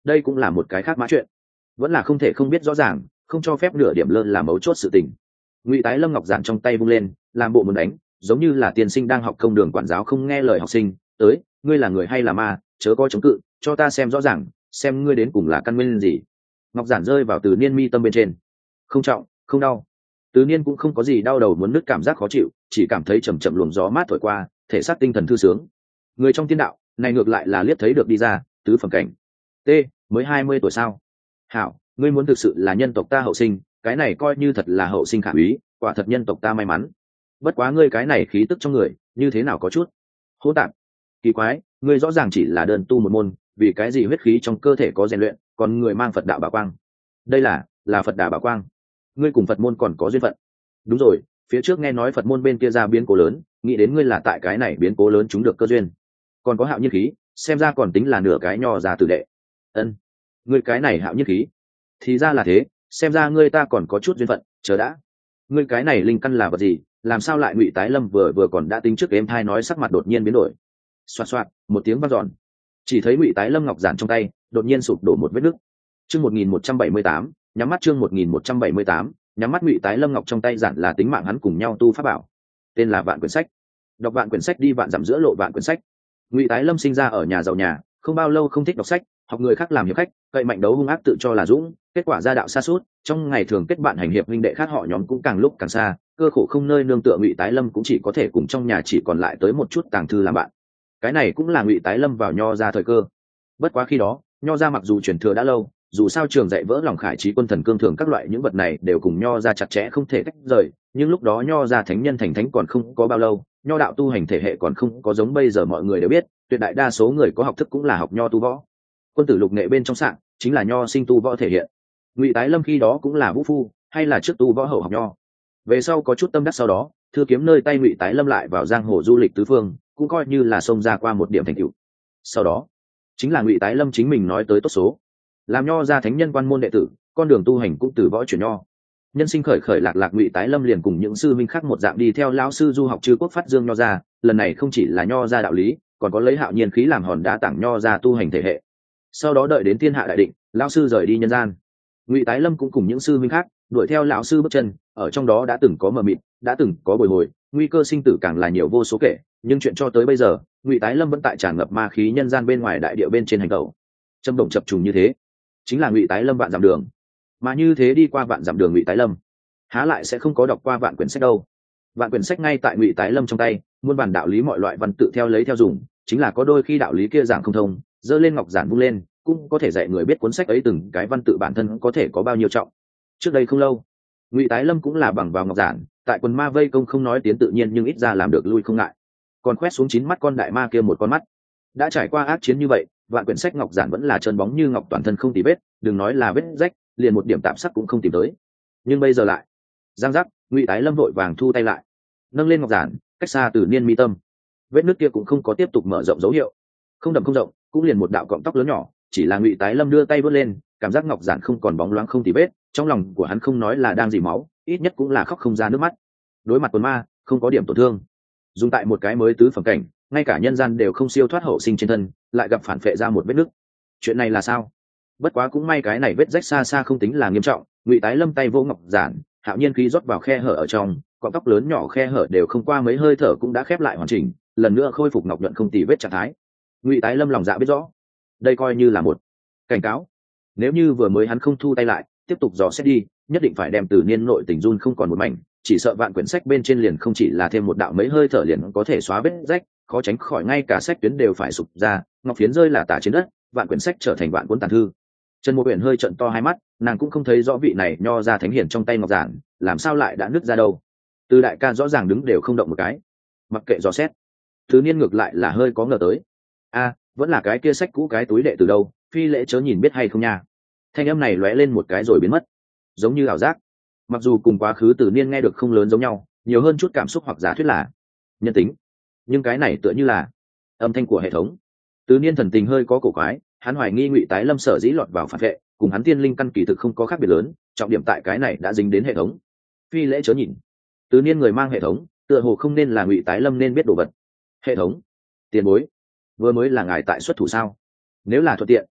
đây cũng là một cái khác mã chuyện, vẫn là không thể không biết rõ ràng, không cho phép nửa điểm lơ là mấu chốt sự tình. Ngụy tái lâm ngọc giản trong tay vung lên, làm bộ muốn đánh, giống như là tiên sinh đang học công đường quản giáo không nghe lời học sinh. Tới, ngươi là người hay là ma, chớ có chống cự, cho ta xem rõ ràng, xem ngươi đến cùng là căn nguyên gì. Ngọc giản rơi vào Từ Niên mi tâm bên trên, không trọng không đau. Từ Niên cũng không có gì đau đầu muốn nứt cảm giác khó chịu, chỉ cảm thấy chầm chậm luồng gió mát thổi qua, thể xác tinh thần thư sướng. Người trong tiên đạo này ngược lại là liếc thấy được đi ra tứ phẩm cảnh. T, mới 20 tuổi sao? Hảo, ngươi muốn thực sự là nhân tộc ta hậu sinh, cái này coi như thật là hậu sinh khả úy, quả thật nhân tộc ta may mắn. Bất quá ngươi cái này khí tức trong người như thế nào có chút hỗn tạp, kỳ quái, ngươi rõ ràng chỉ là đơn tu một môn, vì cái gì huyết khí trong cơ thể có rèn luyện, còn người mang Phật đạo bảo quang. Đây là Phật đạo bảo quang. Ngươi cùng Phật môn còn có duyên phận. Đúng rồi, phía trước nghe nói Phật môn bên kia ra biến cố lớn, nghĩ đến ngươi là tại cái này biến cố lớn chúng được cơ duyên. Còn có hạo nhiên khí, xem ra còn tính là nửa cái nho ra tử đệ. Ân, ngươi cái này hạo nhiên khí, thì ra là thế, xem ra ngươi ta còn có chút duyên phận. Chờ đã, ngươi cái này linh căn là vật gì, làm sao lại Ngụy tái lâm vừa còn đã tính trước em thai nói, sắc mặt đột nhiên biến đổi. Xoạt xoạt, một tiếng vang dọn, chỉ thấy Ngụy tái lâm ngọc giản trong tay đột nhiên sụp đổ một vết nứt. Chương 1178, nhắm mắt. Chương 1178, nhắm mắt. Ngụy tái lâm ngọc trong tay giản là tính mạng hắn cùng nhau tu pháp bảo, tên là Vạn Quyển Sách. Đọc Vạn Quyển Sách đi vạn dặm giữa lộ Vạn Quyển Sách. Ngụy tái lâm sinh ra ở nhà giàu nhà, không bao lâu không thích đọc sách, học người khác làm hiệp khách, cậy mạnh đấu hung ác, tự cho là dũng, kết quả gia đạo sa sút, trong ngày thường kết bạn hành hiệp huynh đệ khác họ nhóm cũng càng lúc càng xa, cơ khổ không nơi nương tựa. Ngụy tái lâm cũng chỉ có thể cùng trong nhà chỉ còn lại tới một chút tàng thư làm bạn. Cái này cũng là Ngụy tái lâm vào nho ra thời cơ. Bất quá khi đó nho ra mặc dù truyền thừa đã lâu, dù sao trường dạy vỡ lòng khải trí quân thần cương thường các loại những vật này đều cùng nho ra chặt chẽ không thể tách rời, nhưng lúc đó nho ra thánh nhân thành thánh còn không có bao lâu, nho đạo tu hành thể hệ còn không có giống bây giờ. Mọi người đều biết tuyệt đại đa số người có học thức cũng là học nho tu võ, quân tử lục nghệ bên trong sạn chính là nho sinh tu võ thể hiện. Ngụy tái lâm khi đó cũng là vũ phu, hay là trước tu võ hậu học nho, về sau có chút tâm đắc, sau đó thư kiếm nơi tay Ngụy tái lâm lại vào giang hồ du lịch tứ phương, cũng coi như là xông ra qua một điểm thành tựu. Sau đó chính là Ngụy tái lâm chính mình nói tới tốt số, làm nho ra thánh nhân quan môn đệ tử, con đường tu hành cũng từ võ chuyển nho. Nhân sinh khởi khởi lạc lạc, Ngụy tái lâm liền cùng những sư minh khác một dạng đi theo lão sư du học chư quốc phát dương nho ra. Lần này không chỉ là nho ra đạo lý, còn có lấy hạo nhiên khí làm hòn đá tảng nho ra tu hành thể hệ. Sau đó đợi đến thiên hạ đại định, lão sư rời đi nhân gian, Ngụy tái lâm cũng cùng những sư minh khác đuổi theo lão sư bước chân. Ở trong đó đã từng có mờ mịt, đã từng có bồi hồi, nguy cơ sinh tử càng là nhiều vô số kể, nhưng chuyện cho tới bây giờ Ngụy tái lâm vẫn tại tràn ngập ma khí nhân gian bên ngoài đại địa bên trên hành tẩu, châm động chập trùng như thế, chính là Ngụy tái lâm vạn dặm đường. Mà như thế đi qua vạn dặm đường, Ngụy tái lâm há lại sẽ không có đọc qua Vạn Quyển Sách đâu. Vạn Quyển Sách ngay tại Ngụy tái lâm trong tay, muôn bản đạo lý mọi loại văn tự theo lấy theo dùng, chính là có đôi khi đạo lý kia giảng không thông, dơ lên ngọc giản vung lên cũng có thể dạy người biết cuốn sách ấy từng cái văn tự bản thân có thể có bao nhiêu trọng. Trước đây không lâu, Ngụy tái lâm cũng là bằng vào ngọc giản, tại quần ma vây công không nói tiến tự nhiên, nhưng ít ra làm được lui không ngại, còn khoét xuống 9 mắt con đại ma kia một con mắt. Đã trải qua ác chiến như vậy, Vạn Quyển Sách ngọc giản vẫn là trơn bóng như ngọc, toàn thân không tì vết, đừng nói là vết rách, liền một điểm tạm sắc cũng không tìm tới. Nhưng bây giờ lại giang giác, Ngụy tái lâm vội vàng thu tay lại, nâng lên ngọc giản, cách xa Từ Niên mi tâm. Vết nứt kia cũng không có tiếp tục mở rộng dấu hiệu, không đậm không rộng, cũng liền một đạo cọng tóc lớn nhỏ. Chỉ là Ngụy tái lâm đưa tay vớt lên, cảm giác ngọc giản không còn bóng loáng không tì vết, trong lòng của hắn không nói là đang dỉ máu, ít nhất cũng là khóc không ra nước mắt. Đối mặt quần ma, không có điểm tổn thương, dùng tại một cái mới tứ phẩm cảnh, ngay cả nhân gian đều không siêu thoát hậu sinh trên thân, lại gặp phản phệ ra một vết nứt. Chuyện này là sao? Bất quá cũng may cái này vết rách xa xa không tính là nghiêm trọng. Ngụy tái lâm tay vô ngọc giản, hạo nhiên khí rót vào khe hở ở trong, cọng tóc lớn nhỏ khe hở đều không qua mấy hơi thở cũng đã khép lại hoàn chỉnh, lần nữa khôi phục ngọc nhuận không tì vết trạng thái. Ngụy tái lâm lòng dạ biết rõ, đây coi như là một cảnh cáo. Nếu như vừa mới hắn không thu tay lại, tiếp tục dò xét đi, nhất định phải đem Từ Niên nội tình run không còn một mảnh, chỉ sợ Vạn Quyển Sách bên trên liền không chỉ là thêm một đạo mấy hơi thở liền có thể xóa vết rách, khó tránh khỏi ngay cả sách tuyến đều phải sụp ra, ngọc phiến rơi là tả trên đất, Vạn Quyển Sách trở thành vạn cuốn tàn thư. Trần Mộ Uyển hơi trợn to hai mắt, nàng cũng không thấy rõ vị này nho ra thánh hiển trong tay ngọc giản làm sao lại đã nứt ra đâu. Từ đại ca rõ ràng đứng đều không động một cái, mặc kệ dò xét. Từ Niên ngược lại là hơi có ngờ tới, vẫn là cái kia sách cũ cái túi đệ từ đâu, phi lễ chớ nhìn biết hay không nha. Thanh âm này lóe lên một cái rồi biến mất, giống như ảo giác. Mặc dù cùng quá khứ Từ Niên nghe được không lớn giống nhau, nhiều hơn chút cảm xúc hoặc giả thuyết là nhân tính, nhưng cái này tựa như là âm thanh của hệ thống. Từ Niên thần tình hơi có cổ quái, hắn hoài nghi Ngụy tái lâm sở dĩ lọt vào phản vệ, cùng hắn tiên linh căn kỳ thực không có khác biệt lớn, trọng điểm tại cái này đã dính đến hệ thống. Phi lễ chớ nhìn, Từ Niên người mang hệ thống, tựa hồ không nên là Ngụy tái lâm nên biết đồ vật. Hệ thống, tiền bối, vừa mới là ngài tại xuất thủ sao? Nếu là thuận tiện,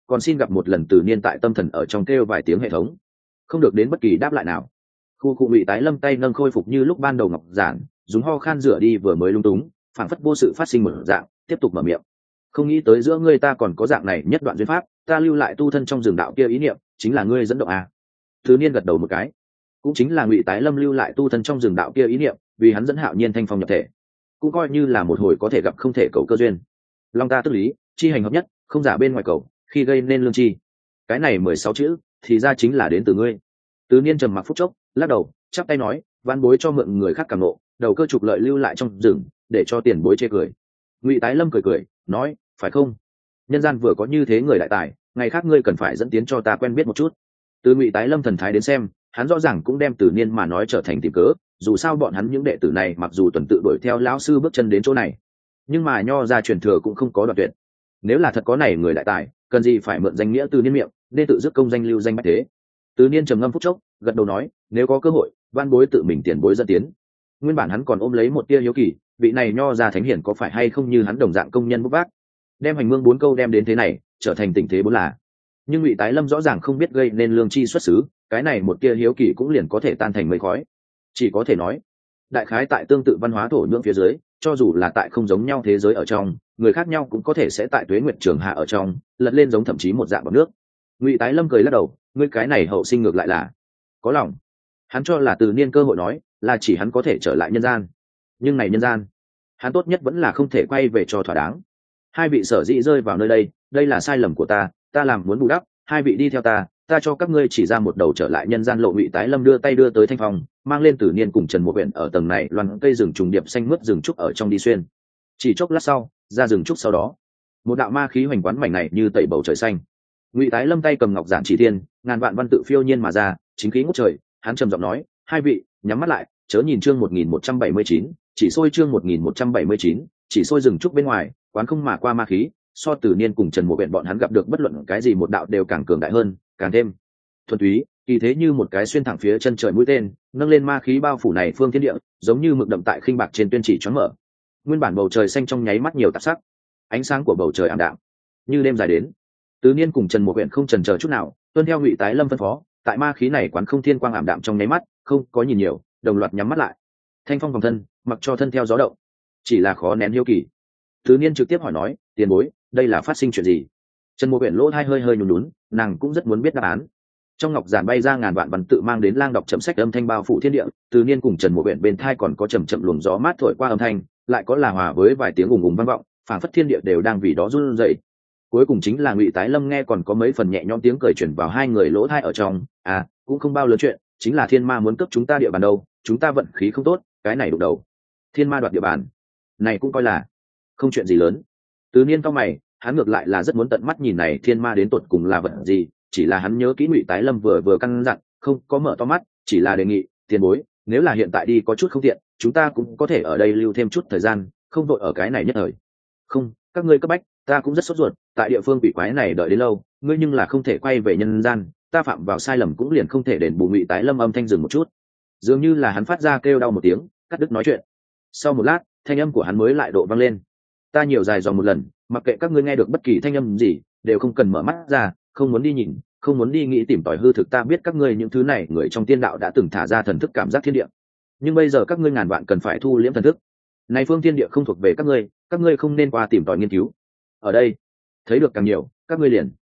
còn xin gặp một lần Từ Niên tại tâm thần ở trong kêu vài tiếng hệ thống, không được đến bất kỳ đáp lại nào. Khu cụ Ngụy Tái Lâm tay nâng khôi phục như lúc ban đầu ngọc giản, dùng ho khan rửa đi vừa mới lung túng, phảng phất vô sự phát sinh một dạng, tiếp tục mở miệng. Không nghĩ tới giữa ngươi ta còn có dạng này nhất đoạn duyên pháp, ta lưu lại tu thân trong rừng đạo kia ý niệm, chính là ngươi dẫn động à? Từ Niên gật đầu một cái. Cũng chính là Ngụy Tái Lâm lưu lại tu thân trong rừng đạo kia ý niệm, vì hắn dẫn Hạo Nhiên thanh phong nhập thể, cũng coi như là một hồi có thể gặp không thể cầu cơ duyên. Long ta tức lý, chi hành hợp nhất, không giả bên ngoài cầu, khi gây nên lương chi. Cái này 16 chữ, thì ra chính là đến từ ngươi. Từ Niên trầm mặc phút chốc, lắc đầu, chắp tay nói, van bối cho mượn người khác cảm nộ, đầu cơ trục lợi lưu lại trong rừng, để cho tiền bối chê cười. Ngụy Tái Lâm cười cười, nói, phải không? Nhân gian vừa có như thế người đại tài, ngày khác ngươi cần phải dẫn tiến cho ta quen biết một chút. Từ Ngụy Tái Lâm thần thái đến xem, hắn rõ ràng cũng đem Từ Niên mà nói trở thành tìm cớ, dù sao bọn hắn những đệ tử này mặc dù tuần tự đuổi theo lão sư bước chân đến chỗ này, nhưng mà nho ra truyền thừa cũng không có đoạn tuyệt. Nếu là thật có này người đại tài, cần gì phải mượn danh nghĩa Từ Niên miệng, nên tự dứt công danh lưu danh bách thế. Từ Niên trầm ngâm phút chốc, gật đầu nói, nếu có cơ hội, van bối tự mình tiền bối dẫn tiến. Nguyên bản hắn còn ôm lấy một tia hiếu kỳ, vị này nho ra thánh hiển có phải hay không như hắn đồng dạng công nhân bốc vác, đem hành mương 4 câu đem đến thế này, trở thành tình thế 4 là. Nhưng Ngụy Tái Lâm rõ ràng không biết gây nên lương chi xuất xứ, cái này một tia hiếu kỳ cũng liền có thể tan thành mây khói. Chỉ có thể nói, đại khái tại tương tự văn hóa thổ nhưỡng phía dưới, cho dù là tại không giống nhau thế giới ở trong, người khác nhau cũng có thể sẽ tại tuế nguyệt trường hạ ở trong lật lên giống thậm chí một dạng bọt nước. Ngụy Tái Lâm cười lắc đầu, ngươi cái này hậu sinh ngược lại là có lòng. Hắn cho là Từ Niên cơ hội nói là chỉ hắn có thể trở lại nhân gian, nhưng này nhân gian, hắn tốt nhất vẫn là không thể quay về cho thỏa đáng. Hai vị sở dĩ rơi vào nơi đây, đây là sai lầm của ta làm muốn bù đắp, hai vị đi theo ta cho các ngươi chỉ ra một đầu trở lại nhân gian lộ. Ngụy Tái Lâm đưa tay đưa tới thanh phong, mang lên Từ Niên cùng Trần Mộ Uyển ở tầng này loan cây rừng trùng điệp xanh mướt rừng trúc ở trong đi xuyên. Chỉ chốc lát sau, ra rừng trúc sau đó, một đạo ma khí hoành quán mảnh này như tẩy bầu trời xanh. Ngụy Tái Lâm tay cầm ngọc giản chỉ thiên, ngàn vạn văn tự phiêu nhiên mà ra, chính khí ngút trời. Hắn trầm giọng nói, hai vị nhắm mắt lại, chớ nhìn chương 1179, chỉ sôi chương 1179, chỉ sôi rừng trúc bên ngoài, quán không mà qua ma khí, so Từ Niên cùng Trần Mộ Uyển bọn hắn gặp được bất luận cái gì một đạo đều càng cường đại hơn, càng thêm thuần túy, kỳ thế như một cái xuyên thẳng phía chân trời mũi tên, nâng lên ma khí bao phủ này phương thiên địa, giống như mực đậm tại khinh bạc trên tuyên chỉ choáng mở. Nguyên bản bầu trời xanh trong nháy mắt nhiều tạp sắc, ánh sáng của bầu trời ảm đạm, như đêm dài đến. Từ Niên cùng Trần Mộ Uyển không chần chờ chút nào, tuân theo Ngụy Tái Lâm phân phó, tại ma khí này quán không thiên quang ảm đạm trong nháy mắt, không có nhìn nhiều, đồng loạt nhắm mắt lại. Thanh phong vòng thân, mặc cho thân theo gió động, chỉ là khó nén hiếu kỳ. Từ Niên trực tiếp hỏi nói, tiền bối, đây là phát sinh chuyện gì? Trần Mộ Uyển lỗ tai hơi hơi nhún nhún, nàng cũng rất muốn biết đáp án. Trong ngọc giản bay ra ngàn vạn văn tự mang đến lang đọc chấm sách âm thanh bao phủ thiên địa. Từ Niên cùng Trần Mộ Uyển bên thai còn có chậm chậm luồng gió mát thổi qua âm thanh, lại có là hòa với vài tiếng ùng ùng vang vọng, phảng phất thiên địa đều đang vì đó run rẩy. Cuối cùng chính là Ngụy Tái Lâm nghe còn có mấy phần nhẹ nhõm tiếng cười truyền vào hai người lỗ tai ở trong, cũng không bao lớn chuyện, chính là thiên ma muốn cướp chúng ta địa bàn đâu, chúng ta vận khí không tốt, cái này đụng đầu. Thiên ma đoạt địa bàn, này cũng coi là không chuyện gì lớn. Từ Niên cao mày, hắn ngược lại là rất muốn tận mắt nhìn này thiên ma đến tột cùng là vật gì, chỉ là hắn nhớ kỹ Ngụy Tái Lâm vừa căn dặn, không có mở to mắt, chỉ là đề nghị, tiền bối, nếu là hiện tại đi có chút không tiện, chúng ta cũng có thể ở đây lưu thêm chút thời gian, không vội ở cái này nhất thời. Không, các ngươi cấp bách, ta cũng rất sốt ruột, tại địa phương quỷ quái này đợi đến lâu, ngươi nhưng là không thể quay về nhân gian, ta phạm vào sai lầm cũng liền không thể đền bù. Ngụy Tái Lâm âm thanh dừng một chút, dường như là hắn phát ra kêu đau một tiếng, cắt đứt nói chuyện. Sau một lát, thanh âm của hắn mới lại độ vang lên, ta nhiều dài dòng một lần, mặc kệ các ngươi nghe được bất kỳ thanh âm gì, đều không cần mở mắt ra, không muốn đi nhìn, không muốn đi nghĩ tìm tòi hư thực. Ta biết các ngươi những thứ này người trong tiên đạo đã từng thả ra thần thức cảm giác thiên địa, nhưng bây giờ các ngươi ngàn vạn cần phải thu liễm thần thức. Này phương thiên địa không thuộc về các ngươi không nên qua tìm tòi nghiên cứu. Ở đây, thấy được càng nhiều, các ngươi liền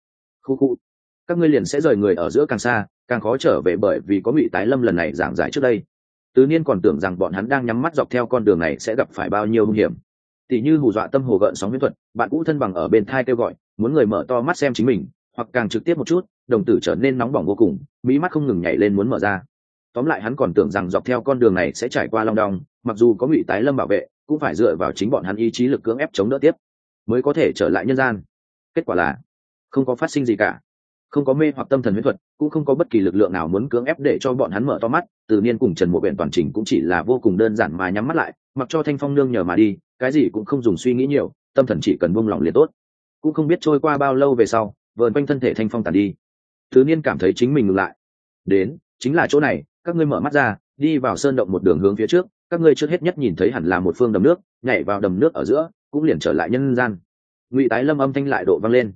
các ngươi liền sẽ rời người ở giữa càng xa, càng khó trở về, bởi vì có Ngụy Tái Lâm lần này giảng giải trước đây. Từ Niên còn tưởng rằng bọn hắn đang nhắm mắt dọc theo con đường này sẽ gặp phải bao nhiêu hung hiểm, tỉ như hù dọa tâm hồ gợn sóng huyễn thuật, bạn cũ thân bằng ở bên thai kêu gọi, muốn người mở to mắt xem chính mình, hoặc càng trực tiếp một chút, đồng tử trở nên nóng bỏng vô cùng, mí mắt không ngừng nhảy lên muốn mở ra. Tóm lại hắn còn tưởng rằng dọc theo con đường này sẽ trải qua long đong, mặc dù có Ngụy Tái Lâm bảo vệ, cũng phải dựa vào chính bọn hắn ý chí lực cưỡng ép chống đỡ tiếp, mới có thể trở lại nhân gian. Kết quả là không có phát sinh gì cả, không có mê hoặc tâm thần huyễn thuật, cũng không có bất kỳ lực lượng nào muốn cưỡng ép để cho bọn hắn mở to mắt. Từ Niên cùng Trần Mộ Uyển toàn trình cũng chỉ là vô cùng đơn giản mà nhắm mắt lại, mặc cho thanh phong nương nhờ mà đi, cái gì cũng không dùng suy nghĩ nhiều, tâm thần chỉ cần buông lỏng liền tốt. Cũng không biết trôi qua bao lâu về sau, vờn quanh thân thể thanh phong tàn đi, Từ Niên cảm thấy chính mình ngừng lại. Đến, chính là chỗ này, các ngươi mở mắt ra, đi vào sơn động một đường hướng phía trước, các ngươi trước hết nhất nhìn thấy hẳn là một phương đầm nước, nhảy vào đầm nước ở giữa, cũng liền trở lại nhân gian. Ngụy Tái Lâm âm thanh lại độ vang lên.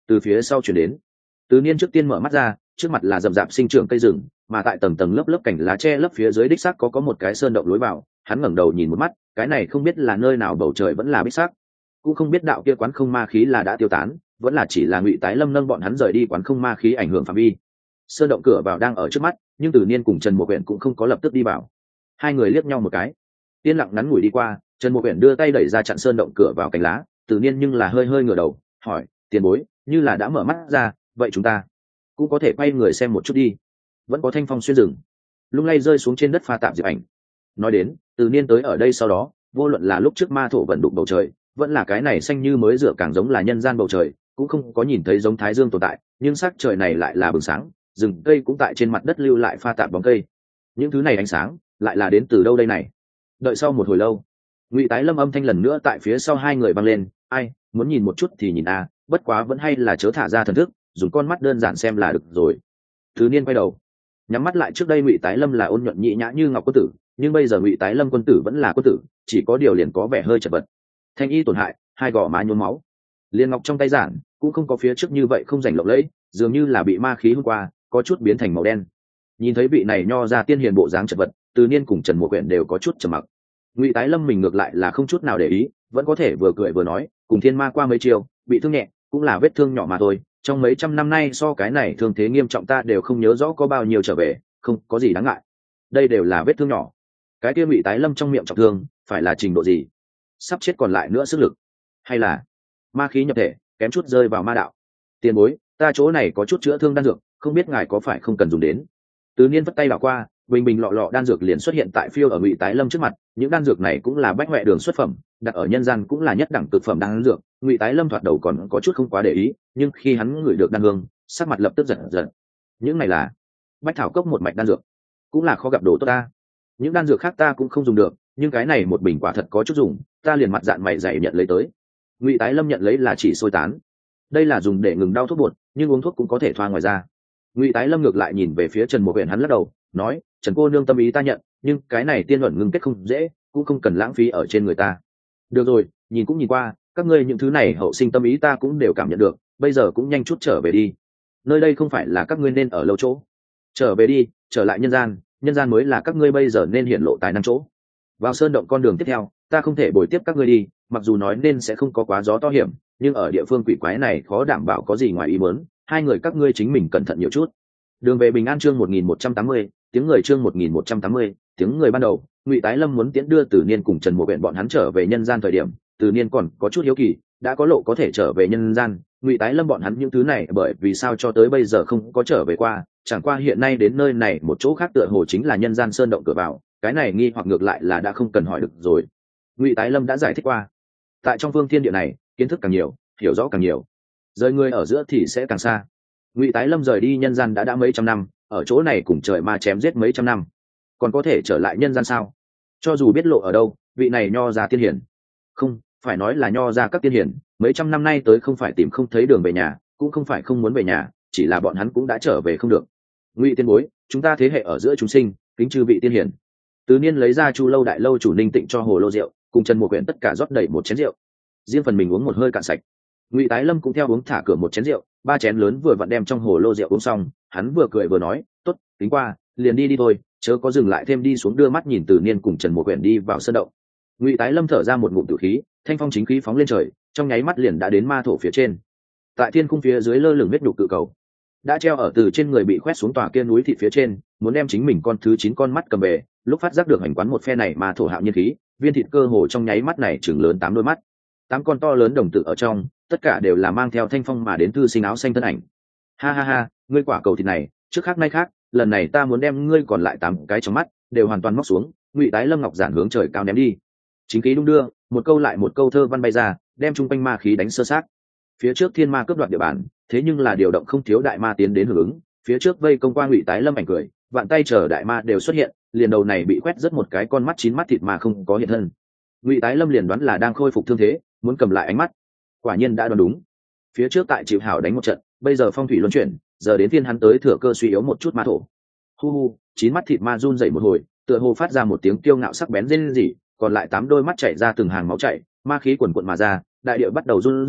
từ phía sau chuyển đến. Từ Niên trước tiên mở mắt ra, trước mặt là rậm rạp sinh trưởng cây rừng, mà tại tầng tầng lớp lớp cành lá che lấp phía dưới đích xác có một cái sơn động lối vào. Hắn ngẩng đầu nhìn một mắt, cái này không biết là nơi nào bầu trời vẫn là bích sắc, cũng không biết đạo kia quán không ma khí là đã tiêu tán, vẫn là chỉ là Ngụy Tái Lâm nâng bọn hắn rời đi quán không ma khí ảnh hưởng phạm vi. Sơn động cửa vào đang ở trước mắt, nhưng Từ Niên cùng Trần Mộ Uyển cũng không có lập tức đi vào. Hai người liếc nhau một cái, yên lặng ngắn ngủi đi qua. Trần Mộ Uyển đưa tay đẩy ra chặn sơn động cửa vào cành lá, Từ Niên nhưng là hơi hơi ngửa đầu hỏi, tiền bối, như là đã mở mắt ra, vậy chúng ta cũng có thể quay người xem một chút đi. Vẫn có thanh phong xuyên rừng, lung lay rơi xuống trên đất pha tạp diệp ảnh. Nói đến, Từ Niên tới ở đây sau đó, vô luận là lúc trước ma thổ vận đục bầu trời, vẫn là cái này xanh như mới rửa càng giống là nhân gian bầu trời, cũng không có nhìn thấy giống thái dương tồn tại, nhưng sắc trời này lại là bừng sáng, rừng cây cũng tại trên mặt đất lưu lại pha tạp bóng cây. Những thứ này ánh sáng lại là đến từ đâu đây này? Đợi sau một hồi lâu, Ngụy Tái Lâm âm thanh lần nữa tại phía sau hai người vang lên, ai muốn nhìn một chút thì nhìn a, bất quá vẫn hay là chớ thả ra thần thức, dùng con mắt đơn giản xem là được rồi. Thứ Niên quay đầu, nhắm mắt lại. Trước đây Ngụy Tái Lâm là ôn nhuận nhĩ nhã như ngọc quân tử, nhưng bây giờ Ngụy Tái Lâm quân tử vẫn là quân tử, chỉ có điều liền có vẻ hơi chật vật. Thanh y tổn hại, hai gò má nhuốm máu, liên ngọc trong tay giản cũng không có phía trước như vậy không rảnh lộng lẫy, dường như là bị ma khí hút qua, có chút biến thành màu đen. Nhìn thấy vị này nho ra tiên hiền bộ dáng chật vật, Từ Niên cùng Trần Mộ Uyển đều có chút trầm mặc. Ngụy Tái Lâm mình ngược lại là không chút nào để ý, vẫn có thể vừa cười vừa nói, cùng thiên ma qua mấy chiều, bị thương nhẹ, cũng là vết thương nhỏ mà thôi, trong mấy trăm năm nay so cái này thương thế nghiêm trọng ta đều không nhớ rõ có bao nhiêu trở về, không có gì đáng ngại. Đây đều là vết thương nhỏ. Cái kia Ngụy Tái Lâm trong miệng trọng thương, phải là trình độ gì? Sắp chết còn lại nữa sức lực, hay là ma khí nhập thể, kém chút rơi vào ma đạo. Tiền bối, ta chỗ này có chút chữa thương đan dược, không biết ngài có phải không cần dùng đến. Từ Niên vất tay đảo qua, bình bình lọ lọ đan dược liền xuất hiện tại phiêu ở Ngụy Tái Lâm trước mặt. Những đan dược này cũng là bách huệ đường xuất phẩm, đặt ở nhân gian cũng là nhất đẳng cực phẩm đan dược. Ngụy Tái Lâm thoạt đầu còn có chút không quá để ý, nhưng khi hắn ngửi được đan hương, sắc mặt lập tức giật giật. Những này là bách thảo cốc một mạch đan dược, cũng là khó gặp đồ tốt ta. Những đan dược khác ta cũng không dùng được, nhưng cái này một bình quả thật có chút dùng, ta liền mặt dạn mày dày nhận lấy tới. Ngụy Tái Lâm nhận lấy là chỉ sôi tán, đây là dùng để ngừng đau thuốc bột, nhưng uống thuốc cũng có thể thoa ngoài ra. Ngụy Tái Lâm ngược lại nhìn về phía Trần Mộ Uyển, hắn lắc đầu nói, Trần cô nương tâm ý ta nhận, nhưng cái này tiên luận ngưng kết không dễ, cũng không cần lãng phí ở trên người ta. Được rồi, nhìn cũng nhìn qua, các ngươi những thứ này hậu sinh tâm ý ta cũng đều cảm nhận được, bây giờ cũng nhanh chút trở về đi, nơi đây không phải là các ngươi nên ở lâu chỗ. Trở về đi, trở lại nhân gian, nhân gian mới là các ngươi bây giờ nên hiện lộ tài năng chỗ. Vào sơn động con đường tiếp theo, ta không thể bồi tiếp các ngươi đi, mặc dù nói nên sẽ không có quá gió to hiểm, nhưng ở địa phương quỷ quái này khó đảm bảo có gì ngoài ý muốn, hai người các ngươi chính mình cẩn thận nhiều chút. Đường về bình an chương 1180, tiếng người chương 1180, tiếng người ban đầu. Ngụy Tái Lâm muốn tiễn đưa Từ Niên cùng Trần Mộ Uyển bọn hắn trở về nhân gian thời điểm, Từ Niên còn có chút hiếu kỳ, đã có lộ có thể trở về nhân gian, Ngụy Tái Lâm bọn hắn những thứ này bởi vì sao cho tới bây giờ không có trở về qua, chẳng qua hiện nay đến nơi này một chỗ khác tựa hồ chính là nhân gian sơn động cửa vào, cái này nghi hoặc ngược lại là đã không cần hỏi được rồi. Ngụy Tái Lâm đã giải thích qua, tại trong phương thiên địa này, kiến thức càng nhiều, hiểu rõ càng nhiều, rời người ở giữa thì sẽ càng xa. Ngụy Tái Lâm rời đi nhân gian đã mấy trăm năm, ở chỗ này cùng trời ma chém giết mấy trăm năm, còn có thể trở lại nhân gian sao? Cho dù biết lộ ở đâu, vị này nho ra tiên hiển, không phải nói là nho ra các tiên hiển, mấy trăm năm nay tới không phải tìm không thấy đường về nhà, cũng không phải không muốn về nhà, chỉ là bọn hắn cũng đã trở về không được. Ngụy tiên bối, chúng ta thế hệ ở giữa chúng sinh, kính chư vị tiên hiển. Từ Niên lấy ra Chu lâu đại lâu chủ Ninh Tịnh cho hồ lô rượu, cùng Trần Mộ Uyển tất cả rót đầy một chén rượu, riêng phần mình uống một hơi cạn sạch. Ngụy Tái Lâm cũng theo uống thả cửa một chén rượu, ba chén lớn vừa vặn đem trong hồ lô rượu uống xong, hắn vừa cười vừa nói, tốt, tính qua, liền đi thôi, chớ có dừng lại thêm. Đi xuống đưa mắt nhìn Từ Niên cùng Trần Mộ Uyển đi vào sơn động. Ngụy Tái Lâm thở ra một ngụm tử khí, thanh phong chính khí phóng lên trời, trong nháy mắt liền đã đến ma thổ phía trên. Tại thiên khung phía dưới lơ lửng huyết nhục cự cầu, đã treo ở từ trên người bị khoét xuống tòa kia núi thị phía trên, muốn đem chính mình con thứ 9 con mắt cầm về. Lúc phát giác được hành quán một phe này ma thổ hạo nhiên khí, viên thịt cơ hồ trong nháy mắt này chừng lớn 8 đôi mắt, 8 con to lớn đồng tử ở trong, tất cả đều là mang theo thanh phong mà đến thư sinh áo xanh thân ảnh. Ha ha ha, ngươi quả cầu thịt này, trước khác nay khác, lần này ta muốn đem ngươi còn lại 8 cái trong mắt đều hoàn toàn móc xuống. Ngụy Tái Lâm ngọc giản hướng trời cao ném đi, chính khí đung đưa, một câu lại một câu thơ văn bay ra, đem trung quanh ma khí đánh sơ sát. Phía trước thiên ma cướp đoạt địa bàn, thế nhưng là điều động không thiếu đại ma tiến đến hưởng ứng. Phía trước vây công qua Ngụy Tái Lâm ảnh cười, vạn tay chờ đại ma đều xuất hiện, liền đầu này bị quét rất một cái con mắt 9 mắt thịt mà không có hiện thân. Ngụy Tái Lâm liền đoán là đang khôi phục thương thế, muốn cầm lại ánh mắt, quả nhiên đã đoán đúng. Phía trước tại chịu hảo đánh một trận, bây giờ phong thủy luân chuyển, giờ đến phiên hắn tới thừa cơ suy yếu một chút ma thổ. Hu hu, 9 mắt thịt ma run rẩy một hồi, tựa hồ phát ra một tiếng kiêu ngạo sắc bén rên rỉ, còn lại 8 đôi mắt chảy ra từng hàng máu chảy, ma khí quần quật mà ra, đại địa bắt đầu run rẩy,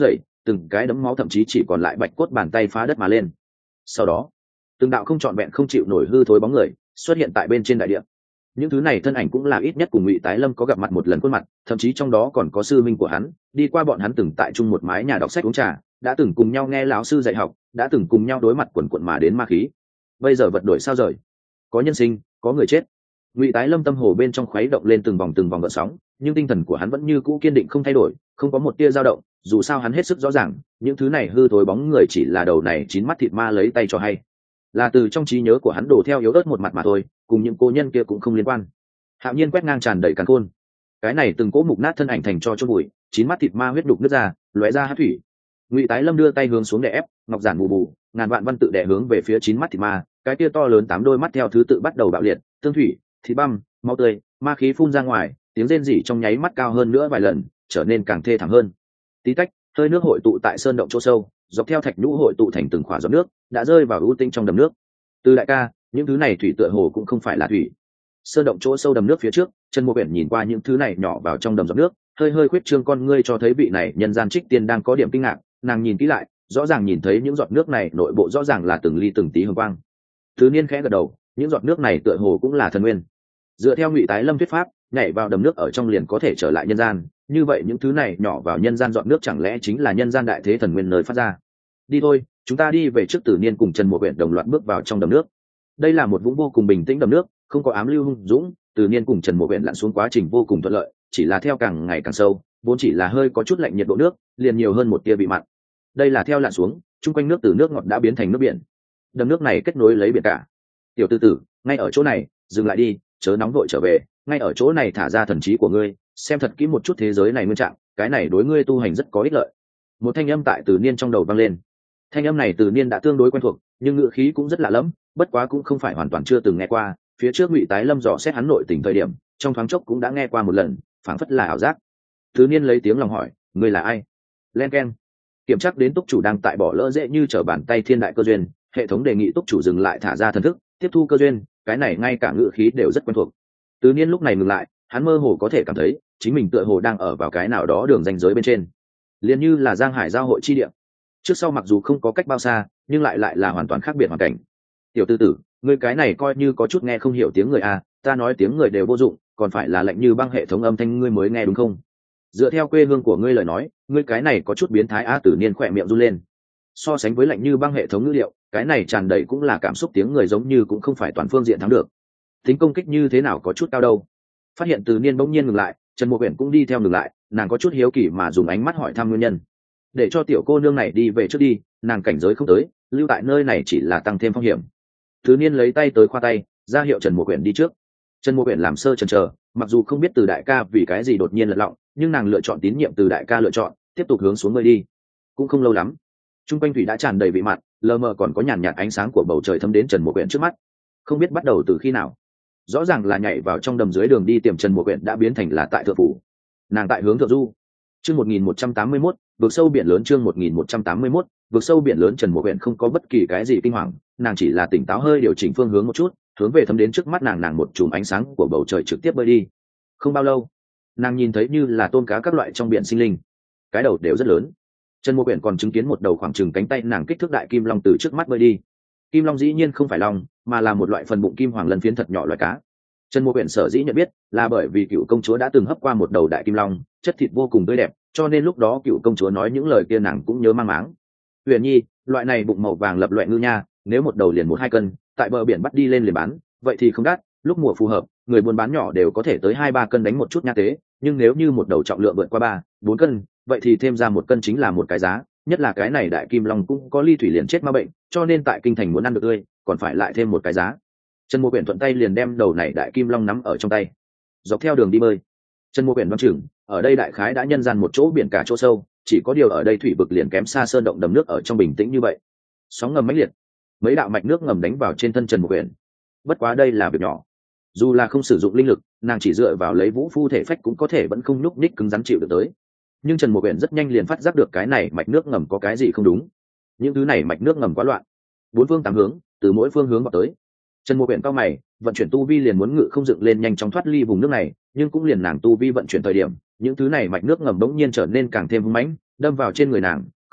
từng cái đấm máu thậm chí chỉ còn lại bạch cốt bàn tay phá đất mà lên. Sau đó từng đạo không trọn vẹn không chịu nổi hư thối bóng người xuất hiện tại bên trên đại địa. Những thứ này thân ảnh cũng là ít nhất cùng Ngụy Tái Lâm có gặp mặt một lần khuôn mặt, thậm chí trong đó còn có sư minh của hắn, đi qua bọn hắn từng tại chung một mái nhà đọc sách uống trà, đã từng cùng nhau nghe lão sư dạy học, đã từng cùng nhau đối mặt quần quận mà đến ma khí. Bây giờ vật đổi sao rời, có nhân sinh, có người chết. Ngụy Tái Lâm tâm hồ bên trong khuấy động lên từng vòng gợn sóng, nhưng tinh thần của hắn vẫn như cũ kiên định không thay đổi, không có một tia dao động. Dù sao hắn hết sức rõ ràng, những thứ này hư thối bóng người chỉ là đầu này chín mắt thịt ma lấy tay cho hay, là từ trong trí nhớ của hắn đổ theo yếu ớt một mặt mà thôi, cùng những cô nhân kia cũng không liên quan. Hạo Nhiên quét ngang tràn đầy càn khôn, cái này từng cỗ mục nát thân ảnh thành cho chôn bụi, chín mắt thịt ma huyết đục nứt ra, lóe ra hắc thủy. Ngụy Tái Lâm đưa tay hướng xuống đè ép, ngọc giản bù bù, ngàn vạn văn tự đè hướng về phía chín mắt thịt ma, cái kia to lớn tám đôi mắt theo thứ tự bắt đầu bạo liệt, tương thủy, thịt băm, máu tươi, ma khí phun ra ngoài, tiếng rên rỉ trong nháy mắt cao hơn nữa vài lần, trở nên càng thê thảm hơn. Tí tách, hơi nước hội tụ tại sơn động chỗ sâu, dọc theo thạch nhũ hội tụ thành từng khỏa giọt nước, đã rơi vào ưu tinh trong đầm nước. Từ đại ca, những thứ này thủy tựa hồ cũng không phải là thủy. Sơn động chỗ sâu đầm nước phía trước, Trần Mộ Biển nhìn qua những thứ này nhỏ vào trong đầm giọt nước, hơi hơi khuyết trương con ngươi cho thấy vị này nhân gian trích tiên đang có điểm kinh ngạc. Nàng nhìn kỹ lại, rõ ràng nhìn thấy những giọt nước này nội bộ rõ ràng là từng ly từng tí hồng quang. Thứ Niên khẽ gật đầu, những giọt nước này tựa hồ cũng là thần nguyên. Dựa theo Ngụy Tái Lâm thuyết pháp, nhảy vào đầm nước ở trong liền có thể trở lại nhân gian, như vậy những thứ này nhỏ vào nhân gian giọt nước chẳng lẽ chính là nhân gian đại thế thần nguyên nơi phát ra. Đi thôi, chúng ta đi về trước. Tử Niên cùng Trần Mộ Biển đồng loạt bước vào trong đầm nước. Đây là một vũng vô cùng bình tĩnh đầm nước, không có ám lưu hung dũng. Tử Niên cùng Trần Mộ Biển lặn xuống quá trình vô cùng thuận lợi, chỉ là theo càng ngày càng sâu, vốn chỉ là hơi có chút lạnh nhiệt độ nước, liền nhiều hơn một tia vị mặn. Đây là theo lặn xuống, chung quanh nước từ nước ngọt đã biến thành nước biển. Đầm nước này kết nối lấy biển cả. Tiểu tư tử, ngay ở chỗ này, dừng lại đi, chớ nóng vội trở về, ngay ở chỗ này thả ra thần trí của ngươi, xem thật kỹ một chút thế giới này nguyên trạng, cái này đối ngươi tu hành rất có ích lợi. Một thanh âm tại Tử Niên trong đầu vang lên. Thanh âm này Tử Niên đã tương đối quen thuộc, nhưng ngữ khí cũng rất lạ lẫm, bất quá cũng không phải hoàn toàn chưa từng nghe qua. Phía trước Ngụy Tái Lâm dò xét hắn nội tình thời điểm, trong thoáng chốc cũng đã nghe qua một lần, phảng phất là ảo giác. Tử Niên lấy tiếng lòng hỏi, ngươi là ai? Len keng. Kiểm tra đến túc chủ đang tại bỏ lỡ dễ như trở bàn tay thiên đại cơ duyên, hệ thống đề nghị túc chủ dừng lại thả ra thần thức, tiếp thu cơ duyên. Cái này ngay cả ngữ khí đều rất quen thuộc. Tử Niên lúc này ngừng lại, hắn mơ hồ có thể cảm thấy chính mình tựa hồ đang ở vào cái nào đó đường ranh giới bên trên, liền như là Giang Hải giao hội chi địa. Trước sau mặc dù không có cách bao xa, nhưng lại là hoàn toàn khác biệt hoàn cảnh. Tiểu tư tử, ngươi cái này coi như có chút nghe không hiểu tiếng người à, ta nói tiếng người đều vô dụng, còn phải là lạnh như băng hệ thống âm thanh ngươi mới nghe đúng không? Dựa theo quê hương của ngươi lời nói, ngươi cái này có chút biến thái a. Tử Niên khỏe miệng run lên. So sánh với lạnh như băng hệ thống ngữ liệu, cái này tràn đầy cũng là cảm xúc tiếng người, giống như cũng không phải toàn phương diện thắng được. Tính công kích như thế nào có chút cao đâu. Phát hiện Tử Niên bỗng nhiên ngừng lại, Trần Mộ Biển cũng đi theo ngừng lại, nàng có chút hiếu kỳ mà dùng ánh mắt hỏi thăm nguyên nhân. Để cho tiểu cô nương này đi về trước đi, nàng cảnh giới không tới, lưu tại nơi này chỉ là tăng thêm phong hiểm. Tử Niên lấy tay tới khoa tay, ra hiệu Trần Mộ Biển đi trước. Trần Mộ Biển làm sơ chần chờ, mặc dù không biết Từ đại ca vì cái gì đột nhiên lật lọng, nhưng nàng lựa chọn tín nhiệm Từ đại ca lựa chọn, tiếp tục hướng xuống bơi đi. Cũng không lâu lắm, trung quanh thủy đã tràn đầy vị mặn, lờ mờ còn có nhàn nhạt ánh sáng của bầu trời thấm đến Trần Mộ Biển trước mắt. Không biết bắt đầu từ khi nào, rõ ràng là nhảy vào trong đầm dưới đường đi tìm Trần Mộ Biển đã biến thành là tại thượng phủ. Nàng tại hướng thượng du. Chương 1181, vượt sâu biển lớn. Chương 1181, vượt sâu biển lớn. Trần Mộ Biển không có bất kỳ cái gì kinh hoàng, nàng chỉ là tỉnh táo hơi điều chỉnh phương hướng một chút, hướng về thấm đến trước mắt nàng một chùm ánh sáng của bầu trời trực tiếp bơi đi. Không bao lâu, nàng nhìn thấy như là tôm cá các loại trong biển sinh linh, cái đầu đều rất lớn. Trần Mộ Biển còn chứng kiến một đầu khoảng chừng cánh tay nàng kích thước đại kim long từ trước mắt bơi đi. Kim long dĩ nhiên không phải long, mà là một loại phần bụng kim hoàng lân phiến thật nhỏ loại cá. Trần Mộ Biển sở dĩ nhận biết là bởi vì cựu công chúa đã từng hấp qua một đầu đại kim long, chất thịt vô cùng tươi đẹp, cho nên lúc đó cựu công chúa nói những lời kia nàng cũng nhớ mang máng. Huyền Nhi, loại này bụng màu vàng lập loại ngư nha, nếu một đầu liền 1-2 cân, tại bờ biển bắt đi lên liền bán, vậy thì không đắt, lúc mùa phù hợp, người buôn bán nhỏ đều có thể tới 2-3 cân đánh một chút nha tế, nhưng nếu như một đầu trọng lượng vượt qua 3-4 cân, vậy thì thêm ra 1 cân chính là một cái giá, nhất là cái này đại kim long cũng có ly thủy liền chết ma bệnh, cho nên tại kinh thành muốn ăn được tươi, còn phải lại thêm một cái giá. Trần Mộ Biển thuận tay liền đem đầu này đại kim long nắm ở trong tay, dọc theo đường đi bơi. Trần Mộ Biển đoán chừng ở đây đại khái đã nhân gian một chỗ biển cả chỗ sâu, chỉ có điều ở đây thủy vực liền kém xa sơn động đầm nước ở trong bình tĩnh như vậy. Sóng ngầm mãnh liệt, mấy đạo mạch nước ngầm đánh vào trên thân Trần Mộ Biển. Bất quá đây là việc nhỏ, dù là không sử dụng linh lực, nàng chỉ dựa vào lấy vũ phu thể phách cũng có thể vẫn không nhúc nhích cứng rắn chịu được tới. Nhưng Trần Mộ Biển rất nhanh liền phát giác được cái này mạch nước ngầm có cái gì không đúng. Những thứ này mạch nước ngầm quá loạn, 4 phương 8 hướng, từ mỗi phương hướng vào tới. Trần Mộ Biển cao mày, vận chuyển tu vi liền muốn ngự không dựng lên nhanh chóng thoát ly vùng nước này, nhưng cũng liền nàng tu vi vận chuyển thời điểm, những thứ này mạch nước ngầm bỗng nhiên trở nên càng thêm hung mãnh, đâm vào trên người nàng,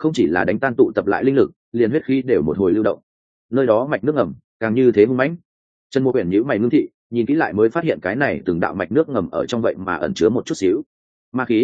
không chỉ là đánh tan tụ tập lại linh lực, liền huyết khí đều một hồi lưu động. Nơi đó mạch nước ngầm càng như thế hung mãnh. Trần Mộ Uyển nhíu mày ngưng thị, nhìn kỹ lại mới phát hiện cái này từng đạo mạch nước ngầm ở trong vậy mà ẩn chứa một chút xíu ma khí.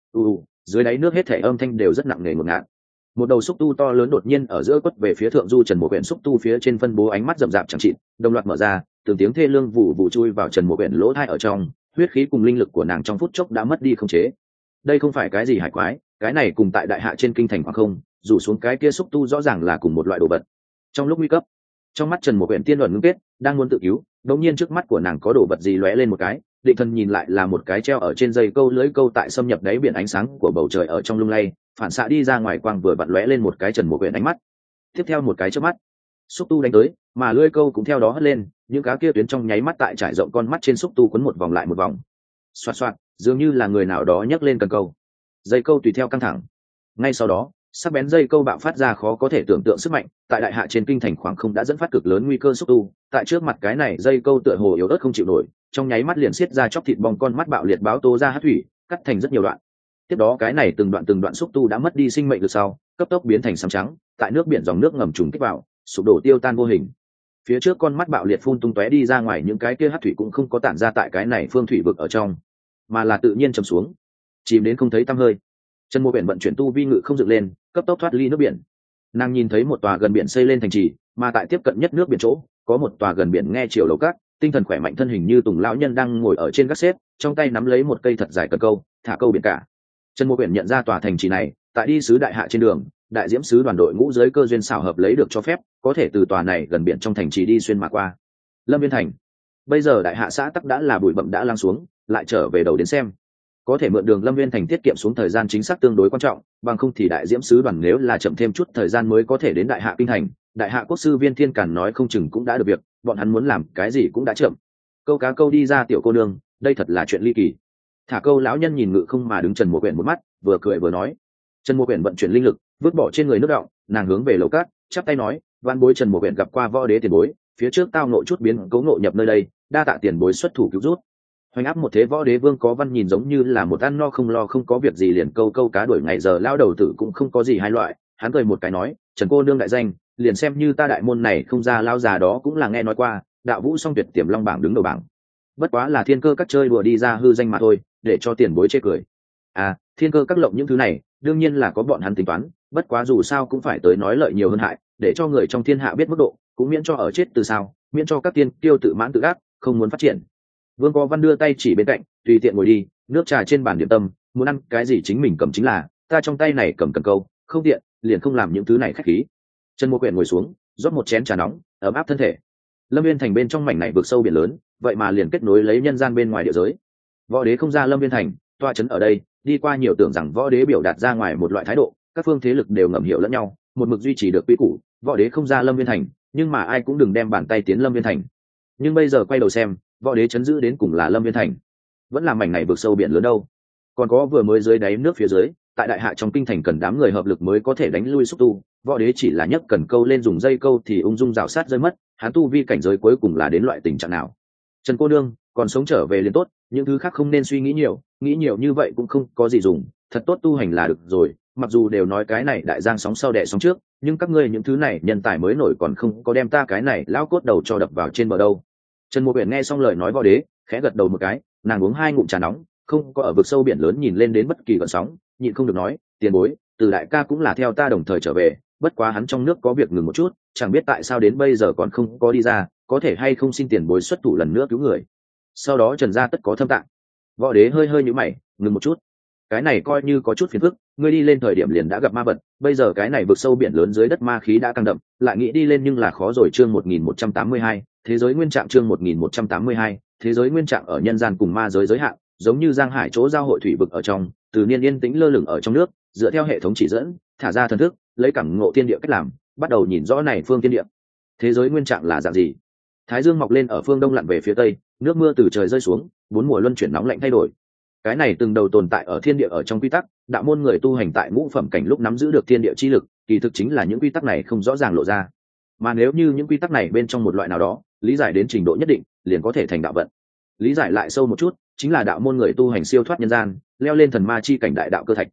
Dưới đáy nước hết thảy âm thanh đều rất nặng nề ngột ngạt. Một đầu xúc tu to lớn đột nhiên ở giữa quất về phía thượng du Trần Mộ Uyển, xúc tu phía trên phân bố ánh mắt rậm rạp chẳng chịt, đồng loạt mở ra, từng tiếng thê lương vụ vụ chui vào Trần Mộ Uyển lỗ tai ở trong, huyết khí cùng linh lực của nàng trong phút chốc đã mất đi khống chế. Đây không phải cái gì hải quái, cái này cùng tại đại hạ trên kinh thành hoàng không, rủ xuống cái kia xúc tu rõ ràng là cùng một loại đồ vật. Trong lúc nguy cấp, trong mắt Trần Mộ Uyển tiên luận ngưng kết, đang muốn tự cứu, đột nhiên trước mắt của nàng có đồ vật gì lóe lên một cái, định thần nhìn lại là một cái treo ở trên dây câu lưới câu tại xâm nhập đáy biển ánh sáng của bầu trời ở trong lung lay, phản xạ đi ra ngoài quang vừa vặn lóe lên một cái Trần Mộ Uyển ánh mắt. Tiếp theo một cái chớp mắt, xúc tu đánh tới, mà lưới câu cũng theo đó hất lên, những cá kia tuyến trong nháy mắt tại trải rộng con mắt trên xúc tu quấn một vòng lại một vòng. Xoạt xoạt, dường như là người nào đó nhấc lên cần câu. Dây câu tùy theo căng thẳng. Ngay sau đó, sắc bén dây câu bạo phát ra khó có thể tưởng tượng sức mạnh, tại đại hạ trên kinh thành khoảng không đã dẫn phát cực lớn nguy cơ xúc tu, tại trước mặt cái này dây câu tựa hồ yếu ớt không chịu nổi, trong nháy mắt liền xiết ra chóc thịt bong con mắt bạo liệt báo tố ra hắc thủy, cắt thành rất nhiều đoạn. Tiếp đó cái này từng đoạn xúc tu đã mất đi sinh mệnh lực sau, cấp tốc biến thành sấm trắng, tại nước biển dòng nước ngầm trùng kích vào, sụp đổ tiêu tan vô hình. Phía trước con mắt bạo liệt phun tung tóe đi ra ngoài, những cái kia hắc thủy cũng không có tản ra tại cái này phương thủy vực ở trong, mà là tự nhiên chìm xuống, chìm đến không thấy tăm hơi. Trần Mộ Uyển vận chuyển tu vi ngự không dựng lên, cấp tốc thoát ly nước biển. Nàng nhìn thấy một tòa gần biển xây lên thành trì, mà tại tiếp cận nhất nước biển chỗ, có một tòa gần biển nghe chiều lầu cát, tinh thần khỏe mạnh thân hình như tùng lão nhân đang ngồi ở trên gác xếp, trong tay nắm lấy một cây thật dài cần câu, thả câu biển cả. Trần Mộ Uyển nhận ra tòa thành trì này, tại đi sứ đại hạ trên đường, đại diễm sứ đoàn đội ngũ dưới cơ duyên xảo hợp lấy được cho phép, có thể từ tòa này gần biển trong thành trì đi xuyên mà qua. Lâm Viên thành. Bây giờ đại hạ xã tắc đã là bụi bặm đã lắng xuống, lại trở về đầu đến xem. Có thể mượn đường Lâm Viên thành tiết kiệm xuống thời gian chính xác tương đối quan trọng, bằng không thì đại diễm sứ đoàn nếu là chậm thêm chút thời gian mới có thể đến đại hạ kinh thành, đại hạ quốc sư Viên Thiên Càn nói không chừng cũng đã được việc, bọn hắn muốn làm cái gì cũng đã chậm. Câu cá câu đi ra tiểu cô nương, đây thật là chuyện ly kỳ. Thả câu lão nhân nhìn ngự không mà đứng Trần Mộ Uyển một mắt, vừa cười vừa nói. Trần Mộ Uyển vận chuyển linh lực, vứt bỏ trên người nước đọng, nàng hướng về lầu cát, chắp tay nói, văn bối Trần Mộ Uyển gặp qua võ đế tiền bối, phía trước tao nội chút biến cấu ngộ nhập nơi đây, đa tạ tiền bối xuất thủ cứu rút. Hoành áp một thế võ đế vương có văn nhìn giống như là một ăn no không lo không có việc gì liền câu cá đuổi ngày giờ lao đầu tử cũng không có gì hai loại. Hắn cười một cái nói, Trần cô nương đại danh, liền xem như ta đại môn này không ra lao già đó cũng là nghe nói qua, đạo vũ song tuyệt tiềm long bảng đứng đầu bảng. Bất quá là thiên cơ các chơi đùa đi ra hư danh mà thôi, để cho tiền bối chê cười. Thiên cơ các lộng những thứ này đương nhiên là có bọn hắn tính toán, bất quá dù sao cũng phải tới nói lợi nhiều hơn hại, để cho người trong thiên hạ biết mức độ, cũng miễn cho ở chết từ sao, miễn cho các tiên tiêu tự mãn tự ác, không muốn phát triển. Vương có văn đưa tay chỉ bên cạnh, tùy tiện ngồi đi, nước trà trên bàn điểm tâm, muốn ăn cái gì chính mình cầm chính là, ta trong tay này cầm cần câu, không tiện, liền không làm những thứ này khách khí. Trần Mộ Uyển ngồi xuống, rót một chén trà nóng, ấm áp thân thể. Lâm Viên thành bên trong mảnh này vực sâu biển lớn, vậy mà liền kết nối lấy nhân gian bên ngoài địa giới. Võ đế không ra Lâm Viên thành, toa trấn ở đây, đi qua nhiều tưởng rằng võ đế biểu đạt ra ngoài một loại thái độ, các phương thế lực đều ngầm hiểu lẫn nhau, một mực duy trì được quy củ, võ đế không ra Lâm Viên thành, nhưng mà ai cũng đừng đem bàn tay tiến Lâm Viên thành. Nhưng bây giờ quay đầu xem, võ đế chấn giữ đến cùng là Lâm Viên thành, vẫn là mảnh này vực sâu biển lớn đâu. Còn có vừa mới dưới đáy nước phía dưới, tại đại hạ trong kinh thành cần đám người hợp lực mới có thể đánh lui xúc tu, võ đế chỉ là nhấc cần câu lên dùng dây câu thì ung dung rào sát rơi mất, hắn tu vi cảnh giới cuối cùng là đến loại tình trạng nào? Trần cô nương còn sống trở về liền tốt, những thứ khác không nên suy nghĩ nhiều như vậy cũng không có gì dùng, thật tốt tu hành là được rồi. Mặc dù đều nói cái này đại giang sóng sau đẻ sóng trước, nhưng các ngươi những thứ này nhân tài mới nổi còn không có đem ta cái này lão cốt đầu cho đập vào trên bờ đâu. Trần Mộ Uyển nghe xong lời nói võ đế, khẽ gật đầu một cái, nàng uống hai ngụm trà nóng, không có ở vực sâu biển lớn nhìn lên đến bất kỳ gợn sóng, nhịn không được nói, tiền bối, từ đại ca cũng là theo ta đồng thời trở về, bất quá hắn trong nước có việc ngừng một chút, chẳng biết tại sao đến bây giờ còn không có đi ra, có thể hay không xin tiền bối xuất thủ lần nữa cứu người. Sau đó Trần gia tất có thâm tạng. Võ đế hơi nhíu mày, ngừng một chút. Cái này coi như có chút phiền phức, ngươi đi lên thời điểm liền đã gặp ma vật, bây giờ cái này vực sâu biển lớn dưới đất ma khí đã căng đậm, lại nghĩ đi lên nhưng là khó rồi. Chương 1182, thế giới nguyên trạng. Chương 1182, thế giới nguyên trạng. Ở nhân gian cùng ma giới giới hạn, giống như giang hải chỗ giao hội thủy vực ở trong, từ niên yên tĩnh lơ lửng ở trong nước, dựa theo hệ thống chỉ dẫn, thả ra thần thức, lấy cảm ngộ thiên địa cách làm, bắt đầu nhìn rõ này phương thiên địa. Thế giới nguyên trạng là dạng gì? Thái dương mọc lên ở phương đông lặn về phía tây, nước mưa từ trời rơi xuống, bốn mùa luân chuyển nóng lạnh thay đổi. Cái này từng đầu tồn tại ở thiên địa ở trong quy tắc, đạo môn người tu hành tại ngũ phẩm cảnh lúc nắm giữ được thiên địa chi lực, kỳ thực chính là những quy tắc này không rõ ràng lộ ra. Mà nếu như những quy tắc này bên trong một loại nào đó, lý giải đến trình độ nhất định, liền có thể thành đạo vận. Lý giải lại sâu một chút, chính là đạo môn người tu hành siêu thoát nhân gian, leo lên thần ma chi cảnh đại đạo cơ thạch.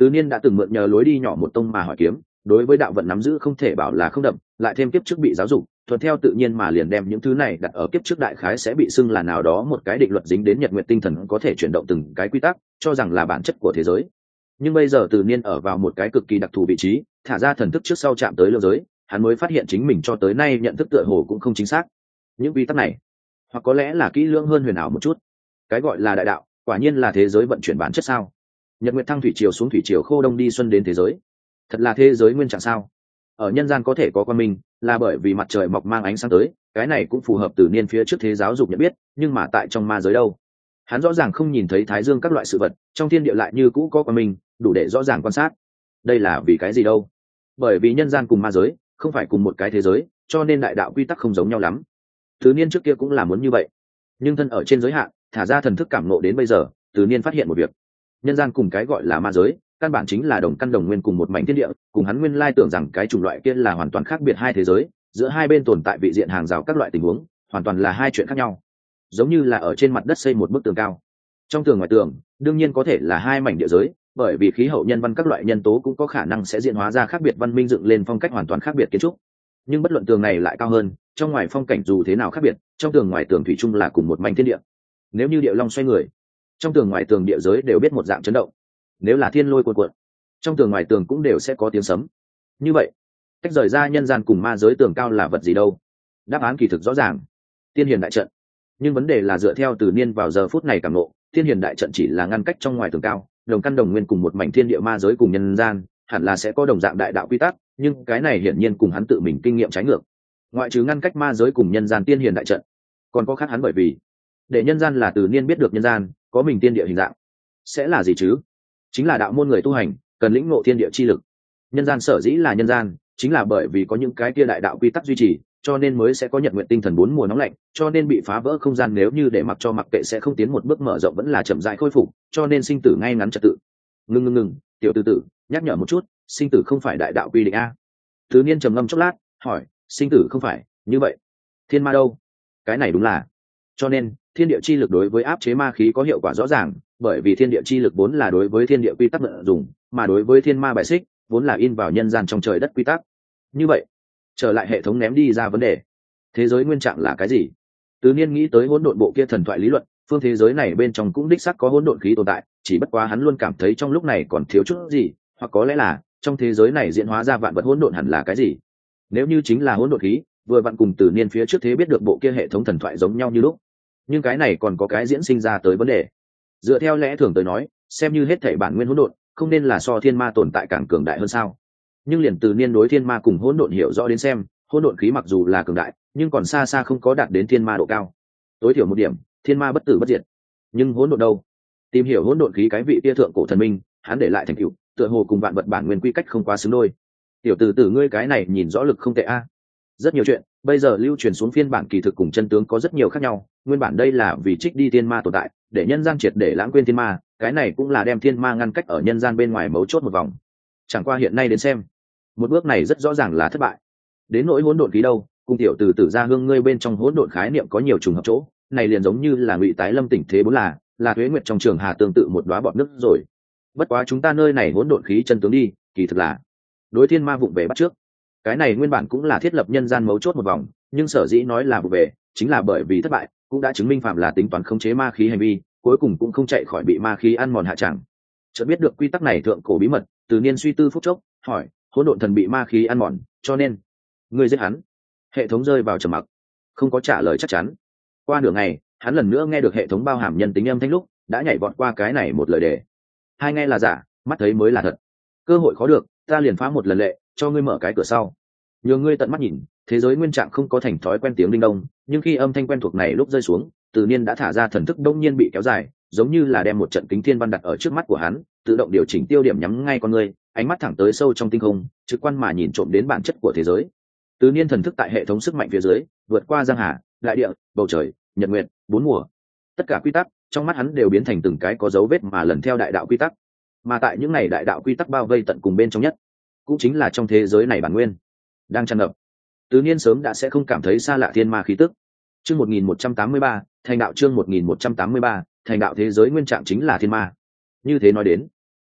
Tứ Niên đã từng mượn nhờ lối đi nhỏ một tông mà hỏi kiếm, đối với đạo vận nắm giữ không thể bảo là không đậm, lại thêm kiếp trước bị giáo dục, thuận theo tự nhiên mà liền đem những thứ này đặt ở kiếp trước đại khái sẽ bị xưng là nào đó một cái định luật dính đến nhật nguyện tinh thần có thể chuyển động từng cái quy tắc, cho rằng là bản chất của thế giới. Nhưng bây giờ Từ Niên ở vào một cái cực kỳ đặc thù vị trí, thả ra thần thức trước sau chạm tới lượng giới, hắn mới phát hiện chính mình cho tới nay nhận thức tựa hồ cũng không chính xác. Những quy tắc này, hoặc có lẽ là kỹ lưỡng hơn huyền ảo một chút. Cái gọi là đại đạo, quả nhiên là thế giới vận chuyển bản chất sao? Nhật nguyệt thăng thủy triều xuống thủy triều khô đông đi xuân đến thế giới, thật là thế giới nguyên trạng sao? Ở nhân gian có thể có quan minh, là bởi vì mặt trời mọc mang ánh sáng tới, cái này cũng phù hợp Từ Niên phía trước thế giáo dục nhận biết, nhưng mà tại trong ma giới đâu? Hắn rõ ràng không nhìn thấy thái dương các loại sự vật, trong thiên địa lại như cũ có quan minh, đủ để rõ ràng quan sát. Đây là vì cái gì đâu? Bởi vì nhân gian cùng ma giới không phải cùng một cái thế giới, cho nên đại đạo quy tắc không giống nhau lắm. Từ Niên trước kia cũng là muốn như vậy, nhưng thân ở trên giới hạn, thả ra thần thức cảm ngộ đến bây giờ, Từ Niên phát hiện một việc: nhân gian cùng cái gọi là ma giới căn bản chính là đồng căn đồng nguyên cùng một mảnh thiên địa, cùng hắn nguyên lai tưởng rằng cái chủng loại kia là hoàn toàn khác biệt hai thế giới, giữa hai bên tồn tại vị diện hàng rào các loại tình huống, hoàn toàn là hai chuyện khác nhau. Giống như là ở trên mặt đất xây một bức tường cao, trong tường ngoài tường đương nhiên có thể là hai mảnh địa giới, bởi vì khí hậu nhân văn các loại nhân tố cũng có khả năng sẽ diễn hóa ra khác biệt văn minh dựng lên phong cách hoàn toàn khác biệt kiến trúc. Nhưng bất luận tường này lại cao hơn, trong ngoài phong cảnh dù thế nào khác biệt, trong tường ngoài tường thủy chung là cùng một mảnh thiên địa. Nếu như địa long xoay người, trong tường ngoài tường địa giới đều biết một dạng chấn động. Nếu là thiên lôi cuộn cuộn, trong tường ngoài tường cũng đều sẽ có tiếng sấm. Như vậy, tách rời ra nhân gian cùng ma giới tường cao là vật gì đâu? Đáp án kỳ thực rõ ràng: tiên hiền đại trận. Nhưng vấn đề là dựa theo Từ Niên vào giờ phút này cảm ngộ, tiên hiền đại trận chỉ là ngăn cách trong ngoài tường cao, đồng căn đồng nguyên cùng một mảnh thiên địa ma giới cùng nhân gian, hẳn là sẽ có đồng dạng đại đạo quy tắc, nhưng cái này hiển nhiên cùng hắn tự mình kinh nghiệm trái ngược. Ngoại trừ ngăn cách ma giới cùng nhân gian tiên hiền đại trận, còn có khác hắn, bởi vì để nhân gian là Từ Niên biết được nhân gian có mình tiên địa hình dạng, sẽ là gì chứ? Chính là đạo môn người tu hành cần lĩnh ngộ thiên địa chi lực. Nhân gian sở dĩ là nhân gian, chính là bởi vì có những cái kia đại đạo quy tắc duy trì, cho nên mới sẽ có nhật nguyện tinh thần bốn mùa nóng lạnh, cho nên bị phá vỡ không gian nếu như để mặc cho mặc kệ sẽ không tiến một bước mở rộng vẫn là chậm rãi khôi phục, cho nên sinh tử ngay ngắn trật tự. Ngừng, tiểu tử tử, nhắc nhở một chút, sinh tử không phải đại đạo quy định a. Thứ Niên trầm ngâm chốc lát, hỏi: sinh tử không phải như vậy, thiên ma đâu? Cái này đúng là, cho nên thiên địa chi lực đối với áp chế ma khí có hiệu quả rõ ràng, bởi vì thiên địa chi lực vốn là đối với thiên địa quy tắc vận dụng, mà đối với thiên ma bài xích vốn là in vào nhân gian trong trời đất quy tắc. Như vậy, trở lại hệ thống ném đi ra vấn đề: thế giới nguyên trạng là cái gì? Từ Niên nghĩ tới hỗn độn bộ kia thần thoại lý luận, phương thế giới này bên trong cũng đích xác có hỗn độn khí tồn tại, chỉ bất quá hắn luôn cảm thấy trong lúc này còn thiếu chút gì, hoặc có lẽ là trong thế giới này diễn hóa ra vạn vật hỗn độn hẳn là cái gì? Nếu như chính là hỗn độn khí, vừa vặn cùng Từ Niên phía trước thế biết được bộ kia hệ thống thần thoại giống nhau như lúc. Nhưng cái này còn có cái diễn sinh ra tới vấn đề. Dựa theo lẽ thường tới nói, xem như hết thảy bản nguyên hỗn độn, không nên là so thiên ma tồn tại càng cường đại hơn sao? Nhưng liền Từ Niên đối thiên ma cùng hỗn độn hiểu rõ đến xem, hỗn độn khí mặc dù là cường đại, nhưng còn xa xa không có đạt đến thiên ma độ cao. Tối thiểu một điểm, thiên ma bất tử bất diệt. Nhưng hỗn độn đâu? Tìm hiểu hỗn độn khí cái vị tia thượng cổ thần minh, hắn để lại thành tựu, tựa hồ cùng vạn vật bản nguyên quy cách không quá xứng đôi. Tiểu tử tử ngươi cái này nhìn rõ lực không tệ a. Rất nhiều chuyện bây giờ lưu truyền xuống phiên bản kỳ thực cùng chân tướng có rất nhiều khác nhau. Nguyên bản đây là vì trích đi thiên ma tồn tại, để nhân gian triệt để lãng quên thiên ma, cái này cũng là đem thiên ma ngăn cách ở nhân gian bên ngoài mấu chốt một vòng. Chẳng qua hiện nay đến xem, một bước này rất rõ ràng là thất bại. Đến nỗi hỗn độn khí đâu, cùng tiểu tử tử ra hương ngươi bên trong hỗn độn khái niệm có nhiều trùng hợp chỗ, này liền giống như là Ngụy Tái Lâm tỉnh thế bốn là Tuế Nguyệt trong trường hà tương tự một đóa bọt nước rồi. Bất quá chúng ta nơi này hỗn độn khí chân tướng đi, kỳ thực là đối thiên ma vụng về bắt trước. Cái này nguyên bản cũng là thiết lập nhân gian mấu chốt một vòng, nhưng sở dĩ nói là vụng về, chính là bởi vì thất bại, cũng đã chứng minh phạm là tính toán khống chế ma khí hành vi, cuối cùng cũng không chạy khỏi bị ma khí ăn mòn hạ tràng. Chợt biết được quy tắc này thượng cổ bí mật, Từ Niên suy tư phút chốc, hỏi: hỗn độn thần bị ma khí ăn mòn, cho nên ngươi giết hắn? Hệ thống rơi vào trầm mặc, không có trả lời chắc chắn. Qua nửa ngày, hắn lần nữa nghe được hệ thống bao hàm nhân tính âm thanh lúc, đã nhảy vọt qua cái này một lời đề. Hai nghe là giả, mắt thấy mới là thật. Cơ hội khó được, ta liền phá một lần lệ, cho ngươi mở cái cửa sau. Nhờ ngươi tận mắt nhìn, thế giới nguyên trạng không có thành thói quen tiếng đinh đông, nhưng khi âm thanh quen thuộc này lúc rơi xuống, Từ Niên đã thả ra thần thức đông nhiên bị kéo dài, giống như là đem một trận kính thiên văn đặt ở trước mắt của hắn, tự động điều chỉnh tiêu điểm nhắm ngay con ngươi, ánh mắt thẳng tới sâu trong tinh không, trực quan mà nhìn trộm đến bản chất của thế giới. Từ Niên thần thức tại hệ thống sức mạnh phía dưới, vượt qua giang hà, đại địa, bầu trời, nhật nguyệt, bốn mùa. Tất cả quy tắc trong mắt hắn đều biến thành từng cái có dấu vết mà lần theo đại đạo quy tắc. Mà tại những này đại đạo quy tắc bao vây tận cùng bên trong nhất, cũng chính là trong thế giới này bản nguyên đang tràn ngập. Từ Niên sớm đã sẽ không cảm thấy xa lạ thiên ma khí tức. Chương 1183, thành đạo chương 1183, thành đạo thế giới nguyên trạng chính là thiên ma. Như thế nói đến,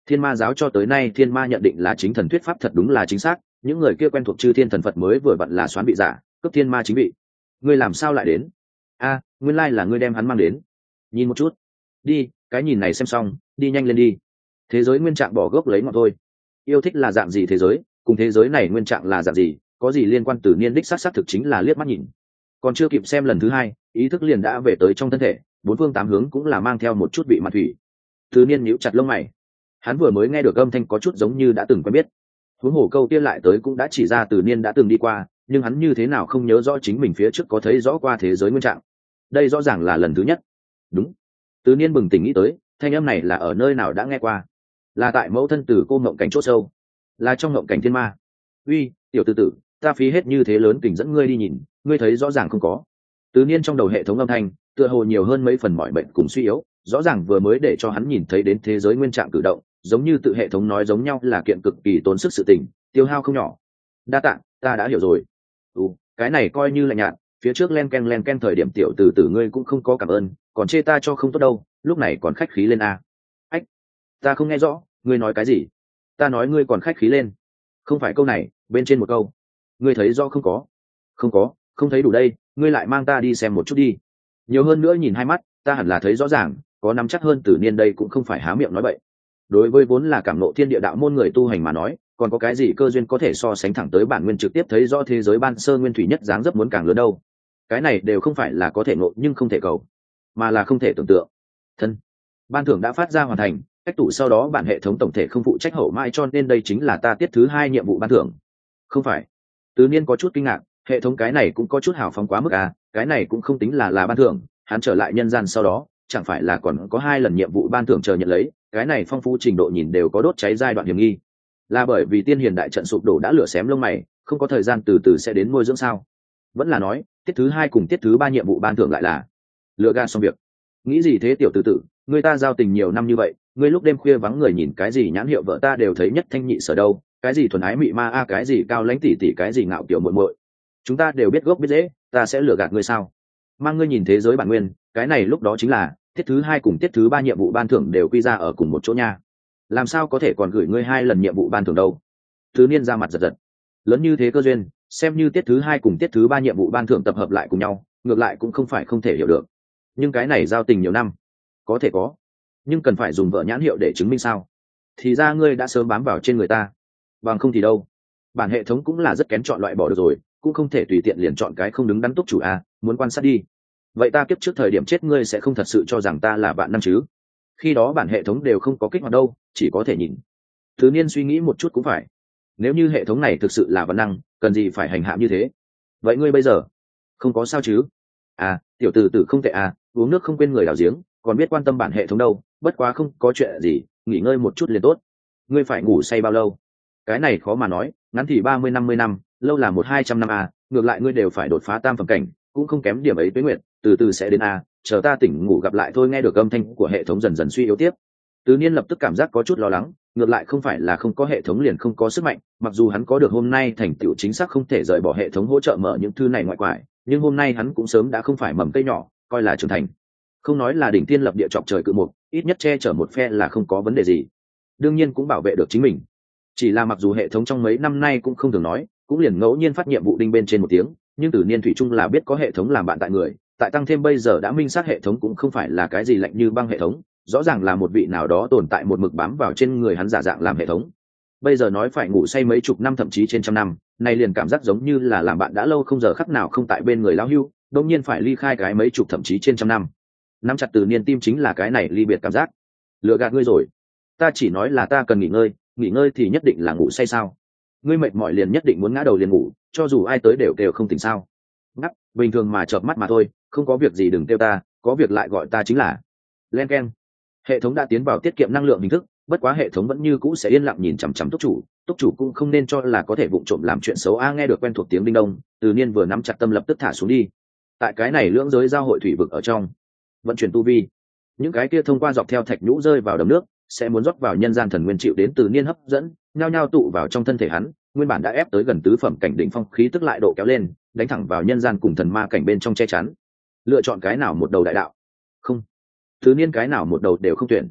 Thiên ma giáo cho tới nay thiên ma nhận định là chính thần thuyết pháp thật đúng là chính xác, những người kia quen thuộc chư thiên thần Phật mới vừa vặn là xoán bị giả, cấp thiên ma chính vị. Ngươi làm sao lại đến? A, nguyên lai là ngươi đem hắn mang đến. Nhìn một chút. Đi, cái nhìn này xem xong, đi nhanh lên đi. Thế giới nguyên trạng bỏ gốc lấy ngọn thôi. Yêu thích là dạng gì thế giới, cùng thế giới này nguyên trạng là dạng gì, có gì liên quan Từ Niên đích xác thực chính là liếc mắt nhìn. Còn chưa kịp xem lần thứ hai, ý thức liền đã về tới trong thân thể, bốn phương tám hướng cũng là mang theo một chút vị mặt thủy. Từ Niên nhíu chặt lông mày. Hắn vừa mới nghe được âm thanh có chút giống như đã từng quen biết. Huống hồ câu kia lại tới cũng đã chỉ ra Từ Niên đã từng đi qua, nhưng hắn như thế nào không nhớ rõ chính mình phía trước có thấy rõ qua thế giới nguyên trạng. Đây rõ ràng là lần thứ nhất. Đúng. Từ Niên bừng tỉnh nghĩ tới, thanh âm này là ở nơi nào đã nghe qua. Là tại mẫu thân Từ cô ngộng cảnh chỗ sâu, là trong ngộng cảnh thiên ma. Uy, tiểu tử tử, ta phí hết như thế lớn kình dẫn ngươi đi nhìn, ngươi thấy rõ ràng không có. Từ Niên trong đầu hệ thống âm thanh tựa hồ nhiều hơn mấy phần mỏi bệnh cùng suy yếu, rõ ràng vừa mới để cho hắn nhìn thấy đến thế giới nguyên trạng cử động, giống như tự hệ thống nói giống nhau là kiện cực kỳ tốn sức sự tình, tiêu hao không nhỏ. Đa tạ, ta đã hiểu rồi. Cái này coi như là nhạt, phía trước len ken thời điểm tiểu tử tử ngươi cũng không có cảm ơn, còn chê ta cho không tốt đâu, lúc này còn khách khí lên a. Ách, ta không nghe rõ, ngươi nói cái gì? Ta nói ngươi còn khách khí lên. Không phải câu này, bên trên một câu. Ngươi thấy rõ không có? Không có, không thấy đủ đây, ngươi lại mang ta đi xem một chút đi. Nhiều hơn nữa nhìn hai mắt, ta hẳn là thấy rõ ràng, có nắm chắc hơn Tử Niên đây cũng không phải há miệng nói bậy. Đối với vốn là cảm ngộ thiên địa đạo môn người tu hành mà nói, còn có cái gì cơ duyên có thể so sánh thẳng tới bản nguyên trực tiếp thấy rõ thế giới ban sơ nguyên thủy nhất dáng dấp muốn càng lớn đâu. Cái này đều không phải là có thể ngộ nhưng không thể cầu, mà là không thể tưởng tượng. Thân ban thưởng đã phát ra hoàn thành, cách tủ sau đó bản hệ thống tổng thể không phụ trách hậu mãi, cho nên đây chính là ta tiết thứ 2 nhiệm vụ ban thưởng. Không phải. Từ Niên có chút kinh ngạc, hệ thống cái này cũng có chút hào phóng quá mức à, cái này cũng không tính là ban thưởng, hắn trở lại nhân gian sau đó chẳng phải là còn có 2 lần nhiệm vụ ban thưởng chờ nhận lấy, cái này phong phú trình độ nhìn đều có đốt cháy giai đoạn hiểm nghi. Là bởi vì tiên hiền đại trận sụp đổ đã lửa xém lông mày, không có thời gian từ từ sẽ đến nuôi dưỡng sao? Vẫn là nói tiết thứ 2 cùng tiết thứ 3 nhiệm vụ ban thưởng lại là lựa ga xong việc? Nghĩ gì thế tiểu tử tử, người ta giao tình nhiều năm như vậy, ngươi lúc đêm khuya vắng người nhìn cái gì nhãn hiệu vợ ta đều thấy nhất thanh nhị sở đâu, cái gì thuần ái mị ma a, cái gì cao lãnh tỷ tỷ, cái gì ngạo kiểu muội muội, chúng ta đều biết gốc biết dễ, ta sẽ lừa gạt ngươi sao? Mang ngươi nhìn thế giới bản nguyên, cái này lúc đó chính là tiết thứ 2 cùng tiết thứ 3 nhiệm vụ ban thưởng đều quy ra ở cùng một chỗ nha, làm sao có thể còn gửi ngươi 2 lần nhiệm vụ ban thưởng đâu? Thứ Niên ra mặt giật giật. Lớn như thế cơ duyên, xem như tiết thứ 2 cùng tiết thứ 3 nhiệm vụ ban thưởng tập hợp lại cùng nhau, ngược lại cũng không phải không thể hiểu được. Nhưng cái này giao tình nhiều năm, có thể có, nhưng cần phải dùng vợ nhãn hiệu để chứng minh sao? Thì ra ngươi đã sớm bám vào trên người ta, bằng không thì đâu. Bản hệ thống cũng là rất kén chọn loại bỏ được rồi, cũng không thể tùy tiện liền chọn cái không đứng đắn túc chủ à, muốn quan sát đi. Vậy ta kiếp trước thời điểm chết ngươi sẽ không thật sự cho rằng ta là bạn năm chứ? Khi đó bản hệ thống đều không có kích hoạt đâu, chỉ có thể nhìn. Thứ Niên suy nghĩ một chút cũng phải, nếu như hệ thống này thực sự là văn năng, cần gì phải hành hạ như thế? Vậy ngươi bây giờ không có sao chứ? À, tiểu tử tử không tệ à, uống nước không quên người đào giếng, còn biết quan tâm bản hệ thống đâu, bất quá không có chuyện gì, nghỉ ngơi một chút liền tốt. Ngươi phải ngủ say bao lâu? Cái này khó mà nói, ngắn thì 30-50 năm, lâu là 100-200 năm à, ngược lại ngươi đều phải đột phá tam phẩm cảnh, cũng không kém điểm ấy. Tuế nguyệt từ từ sẽ đến à, chờ ta tỉnh ngủ gặp lại thôi. Nghe được âm thanh của hệ thống dần dần suy yếu tiếp, Từ Niên lập tức cảm giác có chút lo lắng, ngược lại không phải là không có hệ thống liền không có sức mạnh, mặc dù hắn có được hôm nay thành tựu chính xác không thể rời bỏ hệ thống hỗ trợ mở những thư này ngoại quải, nhưng hôm nay hắn cũng sớm đã không phải mầm cây nhỏ, coi là trưởng thành. Không nói là đỉnh tiên lập địa chọc trời cự mục, ít nhất che chở một phe là không có vấn đề gì. Đương nhiên cũng bảo vệ được chính mình. Chỉ là mặc dù hệ thống trong mấy năm nay cũng không thường nói, cũng liền ngẫu nhiên phát nhiệm vụ đinh bên trên một tiếng, nhưng Từ Niên thủy chung là biết có hệ thống làm bạn tại người, tại tăng thêm bây giờ đã minh xác hệ thống cũng không phải là cái gì lạnh như băng hệ thống, rõ ràng là một vị nào đó tồn tại một mực bám vào trên người hắn giả dạng làm hệ thống. Bây giờ nói phải ngủ say mấy chục năm thậm chí trên trăm năm, này liền cảm giác giống như là làm bạn đã lâu không giờ khắc nào không tại bên người lão hưu, đột nhiên phải ly khai cái mấy chục thậm chí trên trăm năm. Nắm chặt Từ Niên tim chính là cái này ly biệt cảm giác. Lừa gạt ngươi rồi, ta chỉ nói là ta cần nghỉ ngơi thì nhất định là ngủ say sao? Ngươi mệt mỏi liền nhất định muốn ngã đầu liền ngủ, cho dù ai tới đều không tỉnh sao? Ngắp, bình thường mà chợp mắt mà thôi, không có việc gì đừng kêu ta, có việc lại gọi ta chính là. Len keng. Hệ thống đã tiến vào tiết kiệm năng lượng hình thức, bất quá hệ thống vẫn như cũ sẽ yên lặng nhìn chằm chằm túc chủ cũng không nên cho là có thể vụng trộm làm chuyện xấu a. Nghe được quen thuộc tiếng đinh đông, Từ Niên vừa nắm chặt tâm lập tức thả xuống đi. Tại cái này lưỡng giới giao hội thủy vực ở trong vận chuyển tu vi, những cái kia thông qua dọc theo thạch nhũ rơi vào đầm nước sẽ muốn rót vào nhân gian thần nguyên chịu đến Từ Niên hấp dẫn, nhao nhao tụ vào trong thân thể hắn, nguyên bản đã ép tới gần tứ phẩm cảnh đỉnh phong khí tức lại độ kéo lên, đánh thẳng vào nhân gian cùng thần ma cảnh bên trong che chắn. Lựa chọn cái nào một đầu đại đạo? Không, Từ Niên cái nào một đầu đều không tuyển.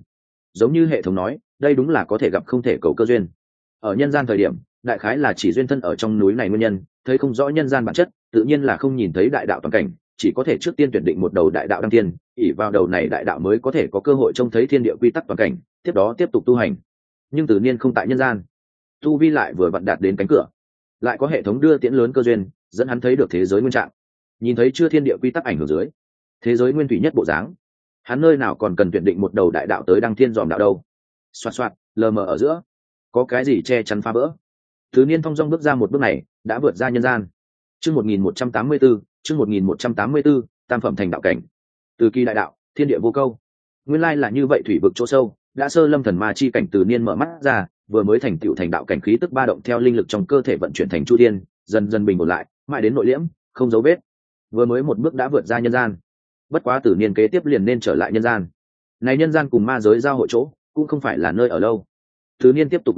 giống như hệ thống nói, đây đúng là có thể gặp không thể cầu cơ duyên. Ở nhân gian thời điểm, đại khái là chỉ duyên thân ở trong núi này nguyên nhân, thấy không rõ nhân gian bản chất, tự nhiên là không nhìn thấy đại đạo toàn cảnh, chỉ có thể trước tiên tuyển định một đầu đại đạo đăng tiên, ỷ vào đầu này đại đạo mới có thể có cơ hội trông thấy thiên địa quy tắc toàn cảnh, tiếp đó tiếp tục tu hành. Nhưng Từ Niên không tại nhân gian, tu vi lại vừa vặn đạt đến cánh cửa, lại có hệ thống đưa tiễn lớn cơ duyên, dẫn hắn thấy được thế giới nguyên trạng, nhìn thấy chưa thiên địa quy tắc ảnh hưởng dưới thế giới nguyên thủy nhất bộ dáng, hắn nơi nào còn cần tuyển định một đầu đại đạo tới đăng thiên dòm đạo đâu. Xoạt xoạt, lờ mờ ở giữa có cái gì che chắn phá vỡ. Từ Niên thong dong bước ra một bước này đã vượt ra nhân gian. Chương 1184, chương 1184, tam phẩm thành đạo cảnh. Từ kỳ đại đạo, thiên địa vô câu. Nguyên lai là như vậy, thủy vực chỗ sâu, đã sơ lâm thần ma chi cảnh. Từ Niên mở mắt ra, vừa mới thành tựu thành đạo cảnh, khí tức ba động theo linh lực trong cơ thể vận chuyển thành chu thiên, dần dần bình ổn lại, mãi đến nội liễm, không dấu vết. Vừa mới một bước đã vượt ra nhân gian. Bất quá Từ Niên kế tiếp liền nên trở lại nhân gian. Này nhân gian cùng ma giới giao hội chỗ, cũng không phải là nơi ở lâu. Từ Niên tiếp tục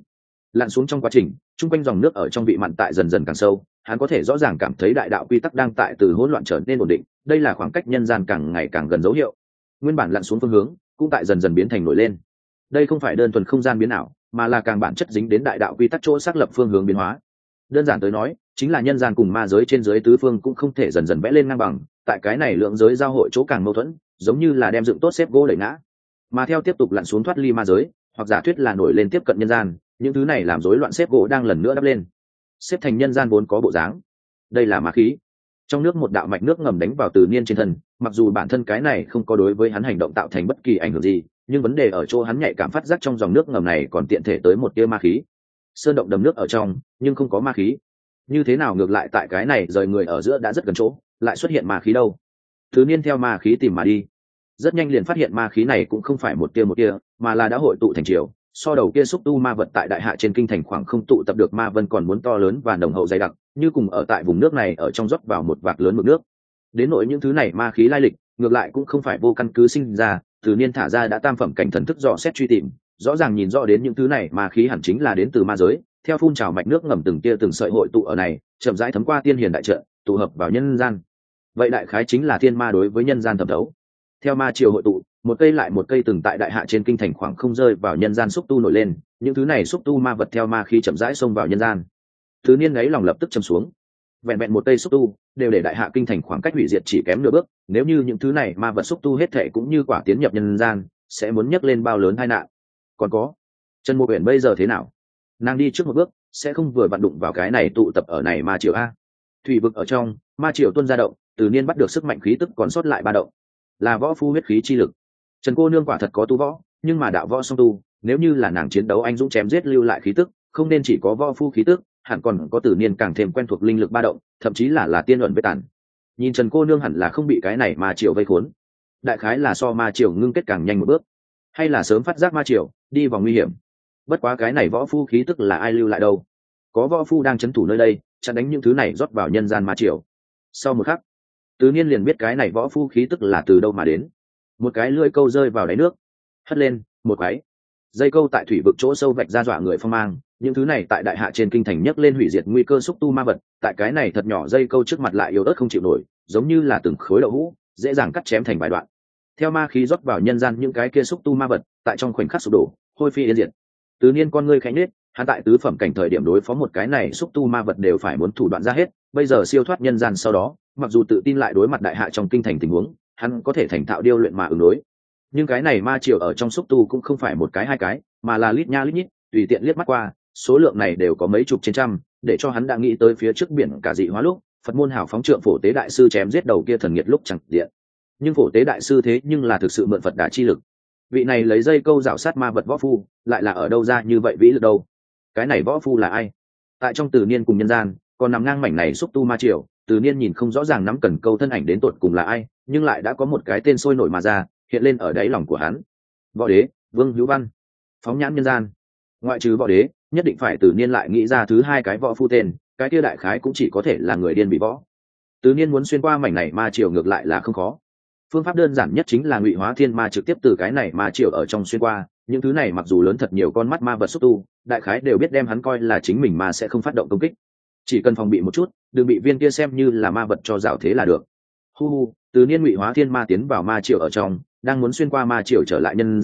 lặn xuống trong quá trình, chung quanh dòng nước ở trong vị mặn tại dần dần càng sâu, hắn có thể rõ ràng cảm thấy đại đạo quy tắc đang tại từ hỗn loạn trở nên ổn định, đây là khoảng cách nhân gian càng ngày càng gần dấu hiệu. Nguyên bản lặn xuống phương hướng cũng tại dần dần biến thành nổi lên. Đây không phải đơn thuần không gian biến ảo, mà là càng bản chất dính đến đại đạo quy tắc chỗ xác lập phương hướng biến hóa. Đơn giản tới nói, chính là nhân gian cùng ma giới trên dưới tứ phương cũng không thể dần dần vẽ lên ngang bằng, tại cái này lượng giới giao hội chỗ càng mâu thuẫn, giống như là đem dựng tốt xếp gỗ đẩy ngã. Mà theo tiếp tục lặn xuống thoát ly ma giới, hoặc giả thuyết là nổi lên tiếp cận nhân gian, những thứ này làm rối loạn xếp gỗ đang lần nữa đắp lên, xếp thành nhân gian vốn có bộ dáng. Đây là ma khí. Trong nước một đạo mạch nước ngầm đánh vào Từ Niên trên thân, mặc dù bản thân cái này không có đối với hắn hành động tạo thành bất kỳ ảnh hưởng gì, nhưng vấn đề ở chỗ hắn nhạy cảm phát giác trong dòng nước ngầm này còn tiện thể tới một tia ma khí. Sơn động đầm nước ở trong, nhưng không có ma khí. Như thế nào ngược lại tại cái này rời người ở giữa đã rất gần chỗ, lại xuất hiện ma khí đâu? Từ Niên theo ma khí tìm mà đi, rất nhanh liền phát hiện ma khí này cũng không phải một tia, mà là đã hội tụ thành triều. So đầu kia xúc tu ma vật tại đại hạ trên kinh thành khoảng không tụ tập được ma vân còn muốn to lớn và nồng hậu dày đặc, như cùng ở tại vùng nước này ở trong rót vào một vạc lớn mực nước. Đến nỗi những thứ này ma khí lai lịch, ngược lại cũng không phải vô căn cứ sinh ra. Từ Niên thả ra đã tam phẩm cảnh thần thức dò xét truy tìm, rõ ràng nhìn rõ đến những thứ này ma khí hẳn chính là đến từ ma giới, theo phun trào mạch nước ngầm từng tia từng sợi hội tụ ở này, chậm rãi thấm qua tiên hiền đại trận, tụ hợp vào nhân gian. Vậy đại khái chính là thiên ma đối với nhân gian thẩm thấu. Theo ma triều hội tụ, một cây lại một cây từng tại đại hạ trên kinh thành khoảng không rơi vào nhân gian xúc tu nổi lên, những thứ này xúc tu ma vật theo ma khí chậm rãi xông vào nhân gian. Từ Niên ấy lòng lập tức châm xuống. Vẹn vẹn một cây xúc tu đều để đại hạ kinh thành khoảng cách hủy diệt chỉ kém nửa bước, nếu như những thứ này ma vật xúc tu hết thệ cũng như quả tiến nhập nhân gian, sẽ muốn nhấc lên bao lớn tai nạn. Còn có, Trần Mộ Uyển bây giờ thế nào? Nàng đi trước một bước, sẽ không vừa vặn đụng vào cái này tụ tập ở này ma triều a. Thủy vực ở trong, ma triều tuôn ra động, Từ Niên bắt được sức mạnh khí tức còn sót lại ba động, là võ phu huyết khí chi lực. Trần cô nương quả thật có tu võ, nhưng mà đạo võ song tu, nếu như là nàng chiến đấu anh dũng chém giết lưu lại khí tức, không nên chỉ có võ phu khí tức, hẳn còn có Từ Niên càng thêm quen thuộc linh lực ba động, thậm chí là tiên luận với tản. Nhìn Trần cô nương hẳn là không bị cái này ma triều vây khốn, đại khái là so ma triều ngưng kết càng nhanh một bước, hay là sớm phát giác ma triều đi vào nguy hiểm. Bất quá cái này võ phu khí tức là ai lưu lại đâu? Có võ phu đang trấn thủ nơi đây, chặn đánh những thứ này rót vào nhân gian ma triều. Sau một khắc, Từ Niên liền biết cái này võ phu khí tức là từ đâu mà đến. Một cái lưỡi câu rơi vào đáy nước, hất lên một cái dây câu tại thủy vực chỗ sâu vạch ra dọa người phong mang. Những thứ này tại đại hạ trên kinh thành nhấc lên hủy diệt nguy cơ xúc tu ma vật, tại cái này thật nhỏ dây câu trước mặt lại yếu ớt không chịu nổi, giống như là từng khối đậu hũ, dễ dàng cắt chém thành vài đoạn. Theo ma khí rót vào nhân gian, những cái kia xúc tu ma vật tại trong khoảnh khắc sụp đổ, hôi phi yên diệt. Từ Niên con ngươi khẽ nhếch, hắn tại tứ phẩm cảnh thời điểm đối phó một cái này xúc tu ma vật đều phải muốn thủ đoạn ra hết, bây giờ siêu thoát nhân gian sau đó, mặc dù tự tin lại đối mặt đại hạ trong kinh thành tình huống, hắn có thể thành thạo điêu luyện mà ứng đối. Nhưng cái này ma triều ở trong xúc tu cũng không phải một cái hai cái, mà là lít nha lít nhít, tùy tiện liếc mắt qua, số lượng này đều có mấy chục trên trăm, để cho hắn đã nghĩ tới phía trước biển cả dị hóa lúc, Phật môn hảo phóng trượng Phổ Tế đại sư chém giết đầu kia thần nghiệt lúc chẳng diện. Nhưng Phổ Tế đại sư thế nhưng là thực sự mượn Phật đả chi lực. Vị này lấy dây câu rảo sát ma vật võ phu, lại là ở đâu ra như vậy vĩ lực đâu? Cái này võ phu là ai? Tại trong Từ Niên cùng nhân gian, còn nằm ngang mảnh này xúc tu ma triều, Từ Niên nhìn không rõ ràng nắm cần câu thân ảnh đến tột cùng là ai, nhưng lại đã có một cái tên sôi nổi mà ra, hiện lên ở đáy lòng của hắn. Võ đế, Vương Hữu Văn. Phóng nhãn nhân gian, ngoại trừ võ đế, nhất định phải Từ Niên lại nghĩ ra thứ hai cái võ phu tên, cái kia đại khái cũng chỉ có thể là người điên bị võ. Từ Niên muốn xuyên qua mảnh này ma triều ngược lại là không khó. Phương pháp đơn giản nhất chính là ngụy hóa thiên ma trực tiếp từ cái này ma triều ở trong xuyên qua. Những thứ này mặc dù lớn thật nhiều con mắt ma vật xúc tu, đại khái đều biết đem hắn coi là chính mình mà sẽ không phát động công kích. Chỉ cần phòng bị một chút, đừng bị viên kia xem như là ma vật cho dạo thế là được. Hu hu, Từ Niên ngụy hóa thiên ma tiến vào ma triều ở trong, đang muốn xuyên qua ma triều trở lại nhân gian,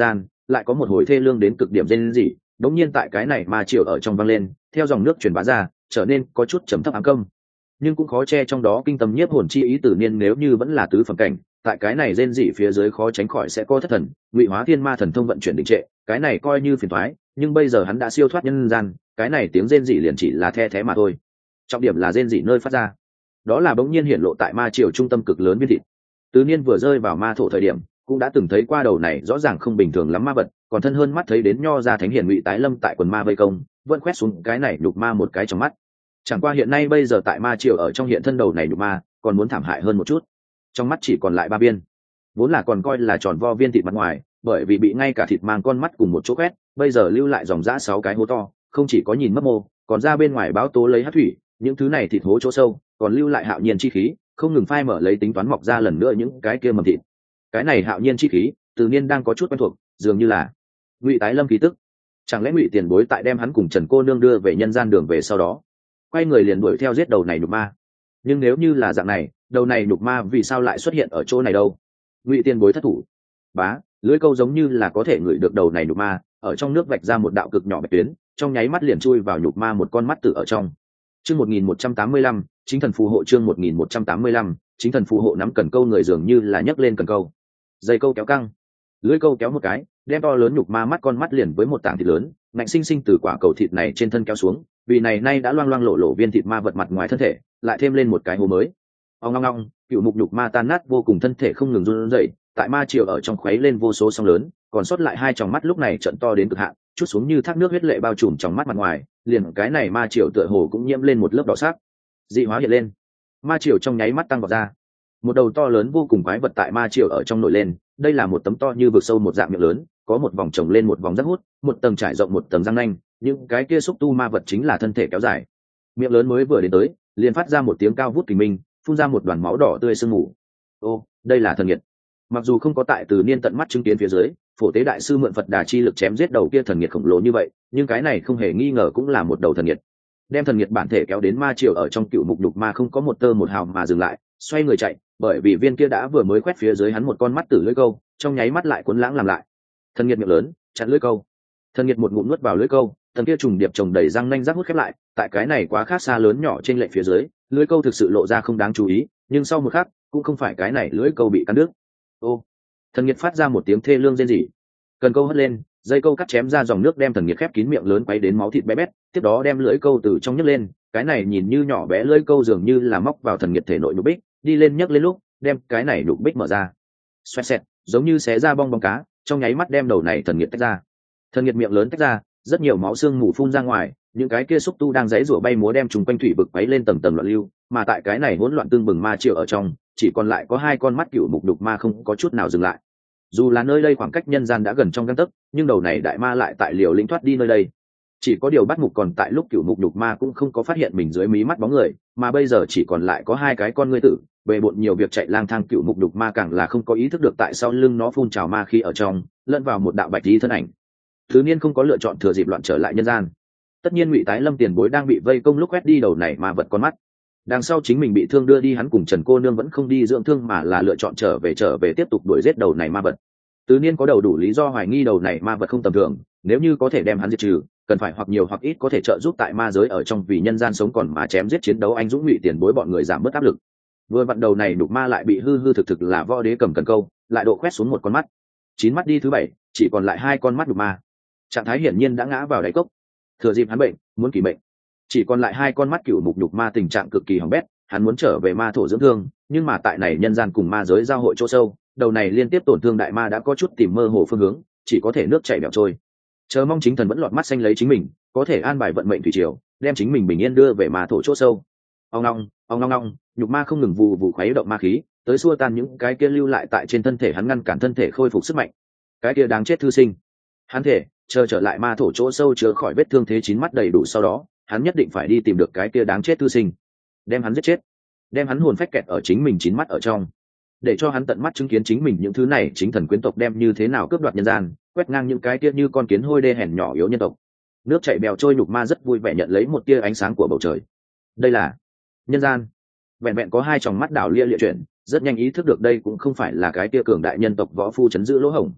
lại có một hồi thê lương đến cực điểm rên rỉ đống nhiên tại cái này ma triều ở trong vang lên, theo dòng nước truyền bá ra, trở nên có chút trầm thấp ám câm, nhưng cũng khó che trong đó kinh tâm nhiếp hồn chi ý. Tử Niên nếu như vẫn là tứ phẩm cảnh, tại cái này rên rỉ phía dưới khó tránh khỏi sẽ có thất thần, Ngụy Hóa Thiên Ma thần thông vận chuyển đình trệ, cái này coi như phiền toái, nhưng bây giờ hắn đã siêu thoát nhân gian, cái này tiếng rên rỉ liền chỉ là the thé mà thôi. Trọng điểm là rên rỉ nơi phát ra, đó là bỗng nhiên hiện lộ tại ma triều trung tâm cực lớn viên thịt. Tử Niên vừa rơi vào ma thổ thời điểm, cũng đã từng thấy qua đầu này rõ ràng không bình thường lắm ma vật, còn thân hơn mắt thấy đến nho ra thánh hiển Ngụy Tái Lâm tại quần ma vây công, vẫn quét xuống cái này nhục ma một cái trong mắt. Chẳng qua hiện nay bây giờ tại ma triều ở trong hiện thân đầu này nhục ma còn muốn thảm hại hơn một chút, trong mắt chỉ còn lại 3 viên, vốn là còn coi là tròn vo viên thịt mặt ngoài, bởi vì bị ngay cả thịt mang con mắt cùng một chỗ quét, bây giờ lưu lại dòng dã 6 cái hố to, không chỉ có nhìn mất mô, còn ra bên ngoài báo tố lấy hắc thủy, những thứ này thịt hố chỗ sâu còn lưu lại hạo nhiên chi khí, không ngừng phai mở lấy tính toán mọc ra lần nữa những cái kia mầm thịt. Cái này hạo nhiên chi khí Từ Niên đang có chút quen thuộc, dường như là Ngụy Tái Lâm khí tức. Chẳng lẽ Ngụy tiền bối tại đem hắn cùng Trần cô nương đưa về nhân gian đường về sau đó quay người liền đuổi theo giết đầu này nhục ma? Nhưng nếu như là dạng này, đầu này nhục ma vì sao lại xuất hiện ở chỗ này đâu? Ngụy tiền bối thất thủ. Bá, lưỡi câu giống như là có thể ngửi được đầu này nhục ma, ở trong nước vạch ra một đạo cực nhỏ bạch tuyến, trong nháy mắt liền chui vào nhục ma một con mắt tử ở trong. Chương 1185, chính thần phù hộ. Chương 1185, chính thần phù hộ. Nắm cần câu người dường như là nhấc lên cần câu, dây câu kéo căng, lưỡi câu kéo một cái, đem to lớn nhục ma mắt con mắt liền với một tảng thịt lớn ngạnh sinh sinh từ quả cầu thịt này trên thân kéo xuống, vì này nay đã loang loang lộ lộ viên thịt ma vật mặt ngoài thân thể lại thêm lên một cái hố mới. Ong ong ong, cựu mục nhục ma tan nát vô cùng, thân thể không ngừng run rẩy, tại ma triều ở trong khuấy lên vô số sóng lớn, còn sót lại 2 tròng mắt lúc này trận to đến cực hạn, chút xuống như thác nước huyết lệ bao trùm trong mắt mặt ngoài, liền cái này ma triều tựa hồ cũng nhiễm lên một lớp đỏ sắc. Dị hóa hiện lên, ma triều trong nháy mắt tăng vọt ra, một đầu to lớn vô cùng quái vật tại ma triều ở trong nổi lên. Đây là một tấm to như vực sâu một dạng miệng lớn, có một vòng trồng lên một vòng rác hút, một tầng trải rộng một tầng răng nanh, những cái kia xúc tu ma vật chính là thân thể kéo dài. Miệng lớn mới vừa đến tới, liền phát ra một tiếng cao vút kỳ minh, phun ra một đoàn máu đỏ tươi sương mù. Ô, đây là thần nhiệt. Mặc dù không có tại Từ Niên tận mắt chứng kiến phía dưới, Phổ Tế đại sư mượn Phật Đà chi lực chém giết đầu kia thần nhiệt khổng lồ như vậy, nhưng cái này không hề nghi ngờ cũng là một đầu thần nhiệt. Đem thần nhiệt bản thể kéo đến ma triều ở trong cựu mục đục ma không có một tơ một hào mà dừng lại, xoay người chạy, bởi vì viên kia đã vừa mới quét phía dưới hắn một con mắt tử lưỡi câu, trong nháy mắt lại cuốn lãng làm lại. Thần nhiệt miệng lớn chặn lưỡi câu, thần nhiệt một ngụm nuốt vào lưỡi câu, thần kia trùng điệp trồng đầy răng nanh rác hút khép lại. Tại cái này quá khác xa lớn nhỏ trên lệch phía dưới, lưỡi câu thực sự lộ ra không đáng chú ý, nhưng sau một khắc cũng không phải cái này lưỡi câu bị cắn đứt. Ô, thần nhiệt phát ra một tiếng thê lương rên rỉ, cần câu hất lên, dây câu cắt chém ra dòng nước đem thần nhiệt khép kín miệng lớn quay đến máu thịt bé bét, tiếp đó đem lưỡi câu từ trong nhấc lên. Cái này nhìn như nhỏ bé lưỡi câu dường như là móc vào thần nhiệt thể nội nhục bích, đi lên nhấc lên lúc đem cái này nhục bích mở ra, xoẹt xẹt, giống như xé ra bong bóng cá, trong nháy mắt đem đầu này thần nhiệt tách ra. Thần nhiệt miệng lớn tách ra, rất nhiều máu xương mù phun ra ngoài, những cái kia xúc tu đang giãy giụa bay múa đem trùng quanh thủy vực quấy lên tầng tầng loạn lưu, mà tại cái này hỗn loạn tương bừng ma triều ở trong, chỉ còn lại có 2 con mắt cựu mục đục ma không có chút nào dừng lại. Dù là nơi đây khoảng cách nhân gian đã gần trong gang tấc, nhưng đầu này đại ma lại tại liều lĩnh thoát đi nơi đây. Chỉ có điều bắt mục còn tại lúc cựu mục đục ma cũng không có phát hiện mình dưới mí mắt bóng người, mà bây giờ chỉ còn lại có 2 cái con ngươi tử, bề bộn nhiều việc chạy lang thang cựu mục đục ma càng là không có ý thức được tại sau lưng nó phun trào ma khí ở trong, lẫn vào một đạo bạch tí thân ảnh. Thứ Niên không có lựa chọn thừa dịp loạn trở lại nhân gian. Tất nhiên Ngụy Tái Lâm tiền bối đang bị vây công lúc quét đi đầu này ma vật con mắt, đằng sau chính mình bị thương đưa đi, hắn cùng Trần cô nương vẫn không đi dưỡng thương mà là lựa chọn trở về tiếp tục đuổi giết đầu này ma vật. Tứ Niên có đầu đủ lý do hoài nghi đầu này ma vật không tầm thường, nếu như có thể đem hắn diệt trừ, cần phải hoặc nhiều hoặc ít có thể trợ giúp tại ma giới ở trong vì nhân gian sống còn mà chém giết chiến đấu anh dũng Ngụy tiền bối bọn người giảm bớt áp lực. Vừa vặn đầu này đục ma lại bị hư thực là võ đế cầm cần câu, lại độ quét xuống một con mắt. 9 mắt đi thứ 7, chỉ còn lại 2 con mắt đục ma. Trạng thái hiển nhiên đã ngã vào đáy cốc. Thừa dịp hắn bệnh, muốn kỳ bệnh, chỉ còn lại 2 con mắt cựu mục đục ma tình trạng cực kỳ hỏng bét, hắn muốn trở về ma thổ dưỡng thương, nhưng mà tại này nhân gian cùng ma giới giao hội chỗ sâu, đầu này liên tiếp tổn thương đại ma đã có chút tìm mơ hồ phương hướng, chỉ có thể nước chảy bèo trôi. Chờ mong chính thần vẫn lọt mắt xanh lấy chính mình, có thể an bài vận mệnh thủy triều, đem chính mình bình yên đưa về ma thổ chỗ sâu. Ong ong, nhục ma không ngừng vù vù khuấy động ma khí, tới xua tan những cái kia lưu lại tại trên thân thể hắn, ngăn cản thân thể khôi phục sức mạnh. Cái kia đáng chết thư sinh, hắn thể chờ trở lại ma thổ chỗ sâu chữa khỏi vết thương thế 9 mắt đầy đủ, sau đó hắn nhất định phải đi tìm được cái kia đáng chết thư sinh, đem hắn giết chết, đem hắn hồn phách kẹt ở chính mình 9 mắt ở trong, để cho hắn tận mắt chứng kiến chính mình những thứ này chính thần quyến tộc đem như thế nào cướp đoạt nhân gian, quét ngang những cái kia như con kiến hôi đê hèn nhỏ yếu nhân tộc. Nước chảy bèo trôi, nhục ma rất vui vẻ nhận lấy một tia ánh sáng của bầu trời. Đây là nhân gian. Vẹn vẹn có 2 tròng mắt đảo lia lịa chuyển, rất nhanh ý thức được đây cũng không phải là cái tia cường đại nhân tộc võ phu chấn giữ lỗ hổng.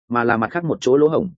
mà là mặt khác một chỗ lỗ hổng.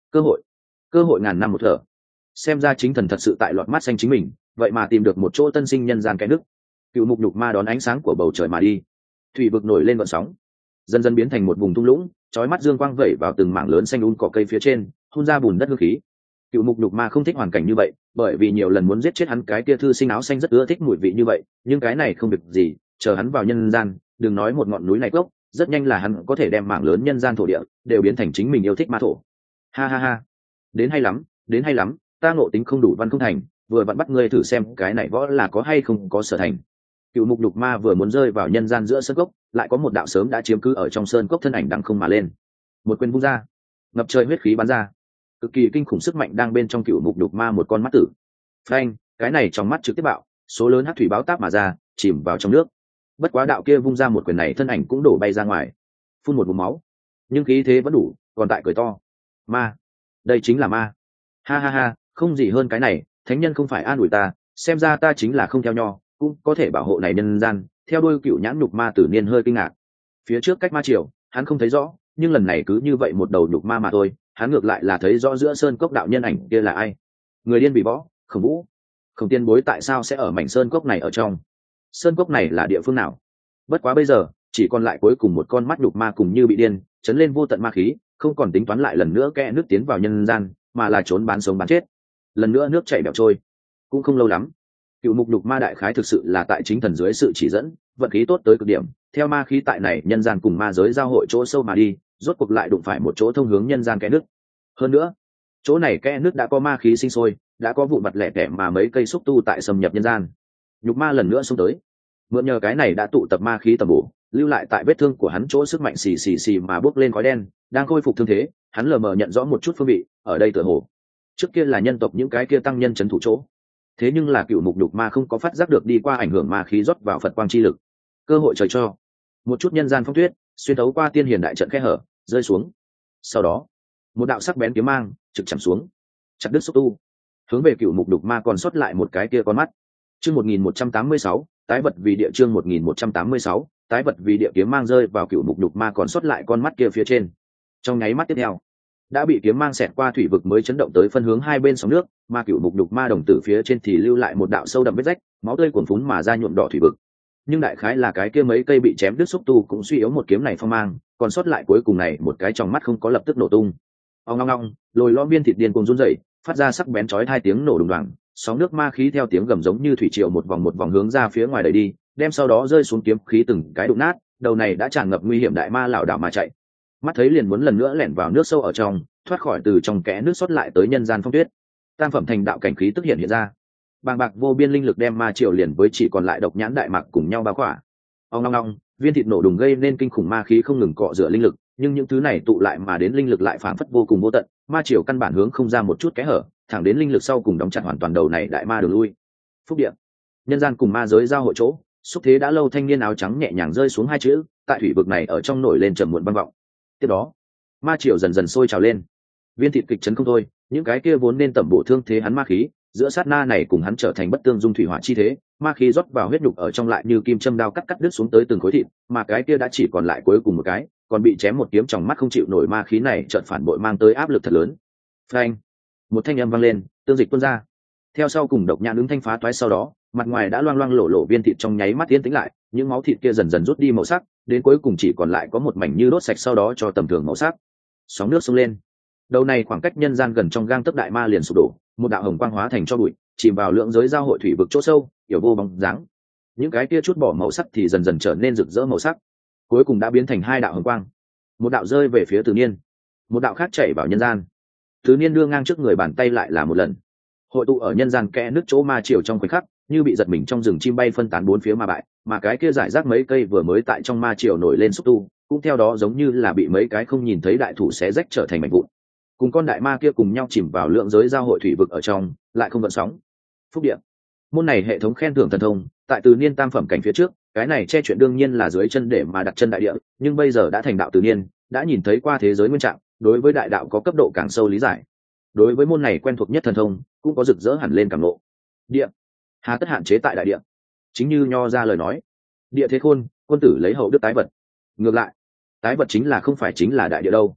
Cơ hội ngàn năm một thở. Xem ra chính thần thật sự tại lọt mắt xanh chính mình, vậy mà tìm được một chỗ tân sinh nhân gian cái nước. Cựu mục nhục ma đón ánh sáng của bầu trời mà đi, thủy vực nổi lên gợn sóng, dần dần biến thành một vùng thung lũng, chói mắt dương quang vẩy vào từng mảng lớn xanh cỏ cây phía trên, phun ra bùn đất hương khí. Cựu mục nhục ma không thích hoàn cảnh như vậy, bởi vì nhiều lần muốn giết chết hắn cái kia thư sinh áo xanh rất ưa thích mùi vị như vậy, nhưng cái này không được gì, chờ hắn vào nhân gian, đừng nói một ngọn núi này gốc, rất nhanh là hắn có thể đem mảng lớn nhân gian thổ địa đều biến thành chính mình yêu thích ma thổ. Ha ha ha, đến hay lắm, ta ngộ tính không đủ văn không thành, vừa vặn bắt ngươi thử xem cái này võ là có hay không có sở thành. Cựu mục nhục ma vừa muốn rơi vào nhân gian giữa sơn cốc, lại có một đạo sớm đã chiếm cứ ở trong sơn cốc thân ảnh đằng không mà lên, một quyền vung ra, ngập trời huyết khí bắn ra, cực kỳ kinh khủng sức mạnh đang bên trong cựu mục nhục ma một con mắt tử. Phanh, cái này trong mắt trực tiếp bạo, số lớn hắc thủy báo táp mà ra, chìm vào trong nước. Bất quá đạo kia vung ra một quyền này thân ảnh cũng đổ bay ra ngoài, phun một ngụm máu, nhưng khí thế vẫn đủ, còn tại cười to. Ma, đây chính là ma. Ha ha ha, không gì hơn cái này, thánh nhân không phải an ủi ta, xem ra ta chính là không theo nho, cũng có thể bảo hộ này nhân gian. Theo đôi cựu nhãn nhục ma tử niên hơi kinh ngạc. Phía trước cách ma triều, hắn không thấy rõ, nhưng lần này cứ như vậy một đầu nhục ma mà thôi, hắn ngược lại là thấy rõ giữa sơn cốc đạo nhân ảnh kia là ai. Người điên vì võ, Khổng Vũ. Khổng tiên bối tại sao sẽ ở mảnh sơn cốc này ở trong? Sơn cốc này là địa phương nào? Bất quá bây giờ chỉ còn lại cuối cùng một con mắt nhục ma cùng như bị điên, chấn lên vô tận ma khí, không còn tính toán lại lần nữa kẽ nước tiến vào nhân gian, mà là trốn bán sống bán chết. Lần nữa nước chảy bẻo trôi. Cũng không lâu lắm, cựu mục nhục ma đại khái thực sự là tại chính thần dưới sự chỉ dẫn, vận khí tốt tới cực điểm, theo ma khí tại này nhân gian cùng ma giới giao hội chỗ sâu mà đi, rốt cuộc lại đụng phải một chỗ thông hướng nhân gian kẽ nước. Hơn nữa, chỗ này kẽ nước đã có ma khí sinh sôi, đã có vụ mặt lẻ tẻ mà mấy cây xúc tu tại xâm nhập nhân gian. Nhục ma lần nữa xông tới, mượn nhờ cái này đã tụ tập ma khí tầm bổ, lưu lại tại vết thương của hắn chỗ sức mạnh xì xì xì mà bốc lên khói đen, đang khôi phục thương thế. Hắn lờ mờ nhận rõ một chút phương vị, ở đây tựa hồ trước kia là nhân tộc những cái kia tăng nhân trấn thủ chỗ. Thế nhưng là cựu mục nhục ma không có phát giác được đi qua ảnh hưởng ma khí rót vào Phật quang chi lực, cơ hội trời cho một chút nhân gian phong tuyết xuyên thấu qua tiên hiền đại trận khe hở rơi xuống. Sau đó một đạo sắc bén kiếm mang trực chạm xuống, chặt đứt xúc tu, hướng về cựu mục nhục ma còn sót lại một cái kia con mắt. Chương 1186, tái vật vì địa. Chương 1186, tái vật vì địa. Kiếm mang rơi vào cựu mục nhục ma còn sót lại con mắt kia phía trên. Trong nháy mắt tiếp theo, đã bị kiếm mang xẹt qua thủy vực mới chấn động tới phân hướng hai bên sóng nước, mà cựu mục nhục ma đồng tử phía trên thì lưu lại một đạo sâu đậm vết rách, máu tươi cuồn phún mà ra nhuộm đỏ thủy vực. Nhưng đại khái là cái kia mấy cây bị chém đứt xúc tu cũng suy yếu một kiếm này phong mang, còn sót lại cuối cùng này một cái trong mắt không có lập tức nổ tung. Ong ong ong, lồi lõm viên thịt điên cuồng run rẩy, phát ra sắc bén chói hai tiếng nổ đùng đoàng, sóng nước ma khí theo tiếng gầm giống như thủy triều một vòng hướng ra phía ngoài đẩy đi, đem sau đó rơi xuống kiếm khí từng cái đụng nát. Đầu này đã tràn ngập nguy hiểm đại ma lảo đảo mà chạy, mắt thấy liền muốn lần nữa lẻn vào nước sâu ở trong, thoát khỏi từ trong kẽ nước sót lại tới nhân gian phong tuyết. Tam phẩm thành đạo cảnh khí tức hiện ra, bàng bạc vô biên linh lực đem ma triều liền với chỉ còn lại độc nhãn đại mạc cùng nhau bao khỏa. Ong ong ong, viên thịt nổ đùng gây nên kinh khủng ma khí không ngừng cọ rửa linh lực, nhưng những thứ này tụ lại mà đến linh lực lại phảng phất vô cùng vô tận, ma triều căn bản hướng không ra một chút kẽ hở, thẳng đến linh lực sau cùng đóng chặt hoàn toàn đầu này đại ma đường lui. Phúc địa, nhân gian cùng ma giới giao hội chỗ, xúc thế đã lâu thanh niên áo trắng nhẹ nhàng rơi xuống hai chữ, tại thủy vực này ở trong nổi lên trầm muộn vang vọng. Tiếp đó, ma triều dần dần sôi trào lên, viên thịt kịch chấn không thôi, những cái kia vốn nên tẩm bổ thương thế hắn ma khí, giữa sát na này cùng hắn trở thành bất tương dung thủy hỏa chi thế, ma khí rót vào huyết nhục ở trong lại như kim châm đao cắt đứt xuống tới từng khối thịt, mà cái kia đã chỉ còn lại cuối cùng một cái, còn bị chém một kiếm trong mắt không chịu nổi ma khí này chợt phản bội mang tới áp lực thật lớn. Phanh, một thanh âm vang lên, tương dịch tuôn ra. Theo sau cùng độc nhãn ứng thanh phá toái sau đó, mặt ngoài đã loang loang lổ lổ viên thịt trong nháy mắt tiến tĩnh lại, những máu thịt kia dần dần rút đi màu sắc, đến cuối cùng chỉ còn lại có một mảnh như đốt sạch sau đó cho tầm thường màu sắc. Sóng nước xông lên, đầu này khoảng cách nhân gian gần trong gang tấc đại ma liền sụp đổ, một đạo hồng quang hóa thành cho bụi, chìm vào lượng giới giao hội thủy vực chỗ sâu, yểu vô bóng dáng. Những cái kia chút bỏ màu sắc thì dần dần trở nên rực rỡ màu sắc, cuối cùng đã biến thành hai đạo hồng quang, một đạo rơi về phía Từ Niên, một đạo khác chảy vào nhân gian. Từ Niên đưa ngang trước người bàn tay lại là một lần, hội tụ ở nhân gian kẽ nước chỗ ma triều trong khoảnh khắc, như bị giật mình trong rừng chim bay phân tán bốn phía ma bại, mà cái kia giải rác mấy cây vừa mới tại trong ma triều nổi lên xúc tu, cũng theo đó giống như là bị mấy cái không nhìn thấy đại thủ xé rách trở thành mảnh vụn, cùng con đại ma kia cùng nhau chìm vào lượng giới giao hội thủy vực ở trong, lại không gợn sóng. Phúc địa, môn này hệ thống khen thưởng thần thông, tại Từ Niên tam phẩm cảnh phía trước, cái này che chuyện đương nhiên là dưới chân để mà đặt chân đại địa, nhưng bây giờ đã thành đạo Từ Niên, đã nhìn thấy qua thế giới nguyên trạng, đối với đại đạo có cấp độ càng sâu lý giải. Đối với môn này quen thuộc nhất thần thông, cũng có rực rỡ hẳn lên cảm ngộ. Địa, hà tất hạn chế tại đại địa? Chính như Nho ra lời nói, địa thế khôn, quân tử lấy hậu đức tái vật. Ngược lại, tái vật chính là không phải chính là đại địa đâu.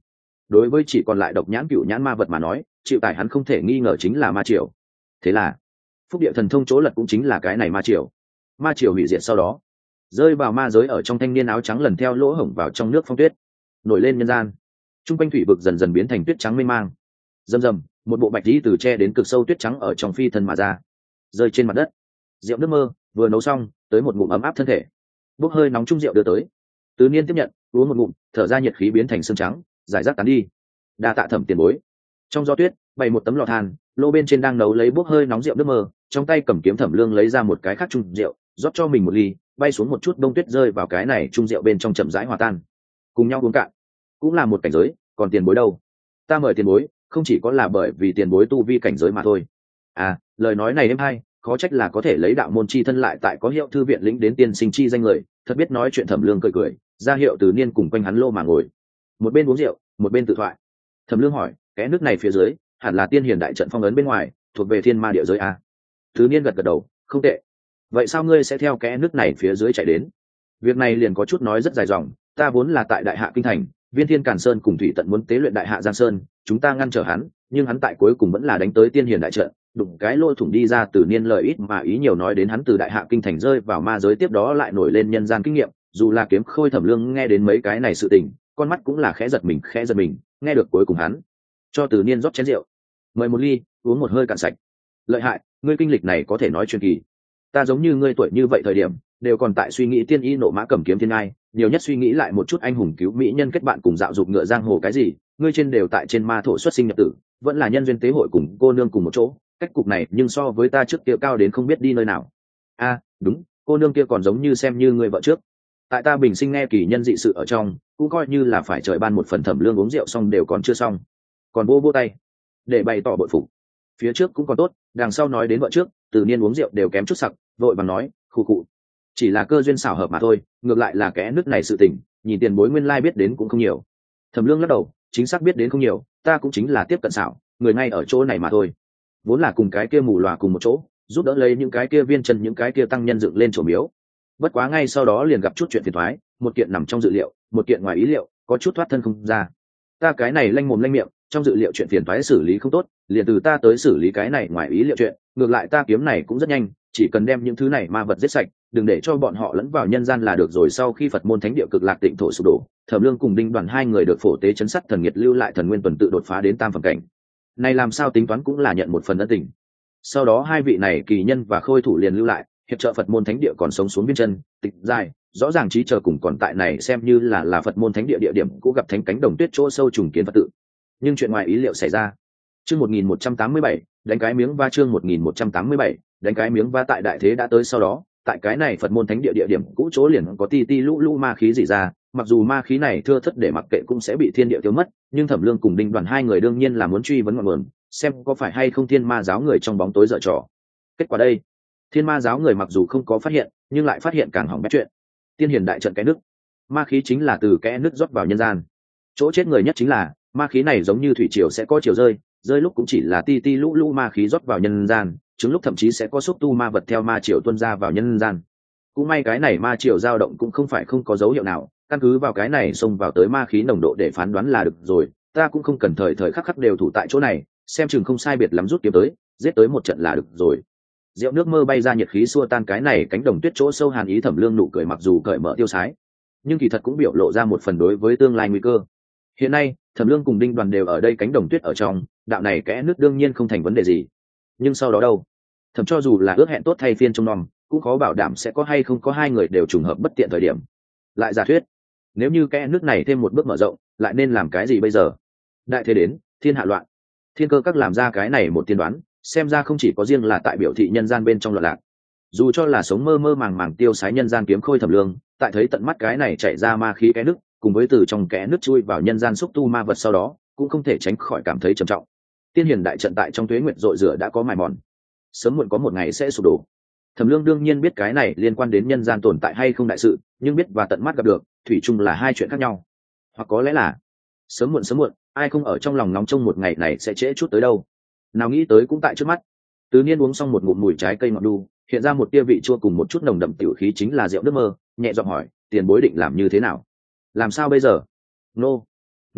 đối với chỉ còn lại độc nhãn cựu nhãn ma vật mà nói chịu tải hắn không thể nghi ngờ chính là ma triều. Thế là phúc địa thần thông chỗ lật cũng chính là cái này ma triều. Ma triều hủy diệt sau đó rơi vào ma giới ở trong thanh niên áo trắng lần theo lỗ hổng vào trong nước phong tuyết nổi lên nhân gian. Trung quanh thủy vực dần dần biến thành tuyết trắng mênh mang, rầm rầm một bộ bạch tí từ tre đến cực sâu tuyết trắng ở trong phi thân mà ra, rơi trên mặt đất. Rượu nước mơ vừa nấu xong tới một ngụm ấm áp thân thể, bốc hơi nóng chung rượu đưa tới. Tứ Niên tiếp nhận uống một ngụm, thở ra nhiệt khí biến thành xương trắng, giải rác tán đi. Đa tạ Thẩm tiền bối. Trong gió tuyết bày một tấm lò than, lô bên trên đang nấu lấy bốc hơi nóng rượu nước mơ, trong tay cầm kiếm Thẩm Lương lấy ra một cái khác chung rượu, rót cho mình một ly, bay xuống một chút bông tuyết rơi vào cái này chung rượu bên trong chậm rãi hòa tan. Cùng nhau uống cạn, cũng là một cảnh giới. Còn tiền bối đâu? Ta mời tiền bối không chỉ có là bởi vì tiền bối tu vi cảnh giới mà thôi. À, lời nói này em hay, khó trách là có thể lấy đạo môn chi thân lại tại có hiệu thư viện lĩnh đến tiên sinh chi danh người, thật biết nói chuyện. Thẩm Lương cười cười ra hiệu Từ Niên cùng quanh hắn lô mà ngồi, một bên uống rượu một bên tự thoại. Thẩm Lương hỏi, cái nước này phía dưới hẳn là tiên hiền đại trận phong ấn bên ngoài, thuộc về thiên ma địa giới à? Từ Niên gật gật đầu, không tệ. Vậy sao ngươi sẽ theo cái nước này phía dưới chạy đến? Việc này liền có chút nói rất dài dòng. Ta vốn là tại Đại Hạ kinh thành, Viên Thiên Càn Sơn cùng Thủy Tận muốn tế luyện Đại Hạ Giang Sơn, chúng ta ngăn trở hắn, nhưng hắn tại cuối cùng vẫn là đánh tới tiên hiền đại trận, đụng cái lỗ thủng đi ra. Từ Niên lời ít mà ý nhiều nói đến hắn từ Đại Hạ kinh thành rơi vào ma giới, tiếp đó lại nổi lên nhân gian kinh nghiệm. Dù là kiếm khôi Thẩm Lương nghe đến mấy cái này sự tình, con mắt cũng là khẽ giật mình, nghe được cuối cùng hắn cho Từ Niên rót chén rượu, mời một ly, uống một hơi cạn sạch. Lợi hại, ngươi kinh lịch này có thể nói truyền kỳ. Ta giống như ngươi tuổi như vậy thời điểm, đều còn tại suy nghĩ tiên y nộ mã cầm kiếm thiên ai, nhiều nhất suy nghĩ lại một chút anh hùng cứu mỹ nhân kết bạn cùng dạo dục ngựa giang hồ cái gì. Ngươi trên đều tại trên ma thổ xuất sinh nhập tử, vẫn là nhân duyên tế hội cùng cô nương cùng một chỗ. Cách cục này nhưng so với ta trước kia cao đến không biết đi nơi nào. A, đúng, cô nương kia còn giống như xem như người vợ trước. Tại ta bình sinh nghe kỳ nhân dị sự ở trong, cũng coi như là phải trời ban một phần. Thẩm Lương uống rượu xong đều còn chưa xong, còn vô tay để bày tỏ bội phục. Phía trước cũng còn tốt, đằng sau nói đến vợ trước, Từ Niên uống rượu đều kém chút sặc, vội vàng nói, khụ khụ, chỉ là cơ duyên xảo hợp mà thôi, ngược lại là kẽ nước này sự tình, nhìn tiền bối nguyên lai biết đến cũng không nhiều. Thẩm Lương lắc đầu, chính xác biết đến không nhiều, ta cũng chính là tiếp cận xảo, người ngay ở chỗ này mà thôi. Vốn là cùng cái kia mù lòa cùng một chỗ, giúp đỡ lấy những cái kia viên chân, những cái kia tăng nhân dựng lên chỗ miếu. Bất quá ngay sau đó liền gặp chút chuyện phiền toái, một kiện nằm trong dự liệu, một kiện ngoài ý liệu, có chút thoát thân không ra. Ta cái này lanh mồm lanh miệng, trong dự liệu chuyện phiền toái xử lý không tốt, liền từ ta tới xử lý cái này ngoài ý liệu chuyện. Ngược lại ta kiếm này cũng rất nhanh, chỉ cần đem những thứ này ma vật giết sạch, đừng để cho bọn họ lẫn vào nhân gian là được rồi. Sau khi Phật môn thánh địa Cực Lạc Tịnh thổ sụp đổ, Thẩm Lương cùng Đinh Đoàn hai người được phổ tế chấn sắt thần nhiệt lưu lại thần nguyên tuần tự đột phá đến tam phẩm cảnh. Này làm sao tính toán cũng là nhận một phần ân tình. Sau đó hai vị này kỳ nhân và khôi thủ liền lưu lại hiệp trợ Phật môn thánh địa còn sống xuống Viên Chân, Tịch Giai, rõ ràng trí chờ cùng còn tại này xem như là Phật môn thánh địa địa điểm cũ gặp thánh cánh đồng tuyết chỗ sâu trùng kiến Phật tự. Nhưng chuyện ngoài ý liệu xảy ra. Chương 1187, đánh cái miếng va. Chương 1187, đánh cái miếng va. Tại đại thế đã tới sau đó, tại cái này Phật môn thánh địa địa điểm cũ chỗ liền có ti ti lũ lũ ma khí rỉ ra. Mặc dù ma khí này thưa thất để mặc kệ cũng sẽ bị thiên địa tiêu mất, nhưng Thẩm Lương cùng Đinh Đoàn hai người đương nhiên là muốn truy vấn ngọn nguồn, xem có phải hay không thiên ma giáo người trong bóng tối dở trò. Kết quả đây, thiên ma giáo người mặc dù không có phát hiện, nhưng lại phát hiện càng hỏng bét chuyện. Tiên hiền đại trận cái nước, ma khí chính là từ kẽ nước rót vào nhân gian. Chỗ chết người nhất chính là ma khí này giống như thủy triều sẽ có chiều rơi, rơi lúc cũng chỉ là ti ti lũ lũ ma khí rót vào nhân gian, chứng lúc thậm chí sẽ có xúc tu ma vật theo ma triều tuôn ra vào nhân gian. Cũng may cái này ma triều dao động cũng không phải không có dấu hiệu nào, căn cứ vào cái này xông vào tới ma khí nồng độ để phán đoán là được rồi. Ta cũng không cần thời khắc đều thủ tại chỗ này, xem chừng không sai biệt lắm rút kiếm tới, giết tới một trận là được rồi. Rượu nước mơ bay ra nhiệt khí xua tan cái này cánh đồng tuyết chỗ sâu hàn ý. Thẩm Lương nụ cười mặc dù cởi mở tiêu sái, nhưng kỳ thật cũng biểu lộ ra một phần đối với tương lai nguy cơ. Hiện nay Thẩm Lương cùng Đinh Đoàn đều ở đây cánh đồng tuyết ở trong, đạo này kẽ nước đương nhiên không thành vấn đề gì. Nhưng sau đó đâu? Thẩm cho dù là ước hẹn tốt thay phiên trông nom, cũng khó bảo đảm sẽ có hay không có hai người đều trùng hợp bất tiện thời điểm. Lại giả thuyết, nếu như kẽ nước này thêm một bước mở rộng, lại nên làm cái gì bây giờ? Đại thế đến, thiên hạ loạn. Thiên cơ các làm ra cái này một tiên đoán, xem ra không chỉ có riêng là tại biểu thị nhân gian bên trong loạn lạc. Dù cho là sống mơ mơ màng màng tiêu sái nhân gian kiếm khôi Thẩm Lương, tại thấy tận mắt cái này chạy ra ma khí cái nước, cùng với từ trong kẽ nước chui vào nhân gian xúc tu ma vật sau đó, cũng không thể tránh khỏi cảm thấy trầm trọng. Tiên hiền đại trận tại trong tuế nguyệt rội rửa đã có mài mòn, sớm muộn có một ngày sẽ sụp đổ. Thẩm Lương đương nhiên biết cái này liên quan đến nhân gian tồn tại hay không đại sự, nhưng biết và tận mắt gặp được, thủy chung là hai chuyện khác nhau. Hoặc có lẽ là sớm muộn, ai không ở trong lòng nóng trông một ngày này sẽ trễ chút tới đâu. Nào nghĩ tới cũng tại trước mắt. Từ Niên uống xong một ngụm mùi trái cây ngọt đu, hiện ra một tia vị chua cùng một chút nồng đậm tiểu khí chính là rượu nước mơ, nhẹ giọng hỏi, tiền bối định làm như thế nào? Làm sao bây giờ? Nô, nói thật,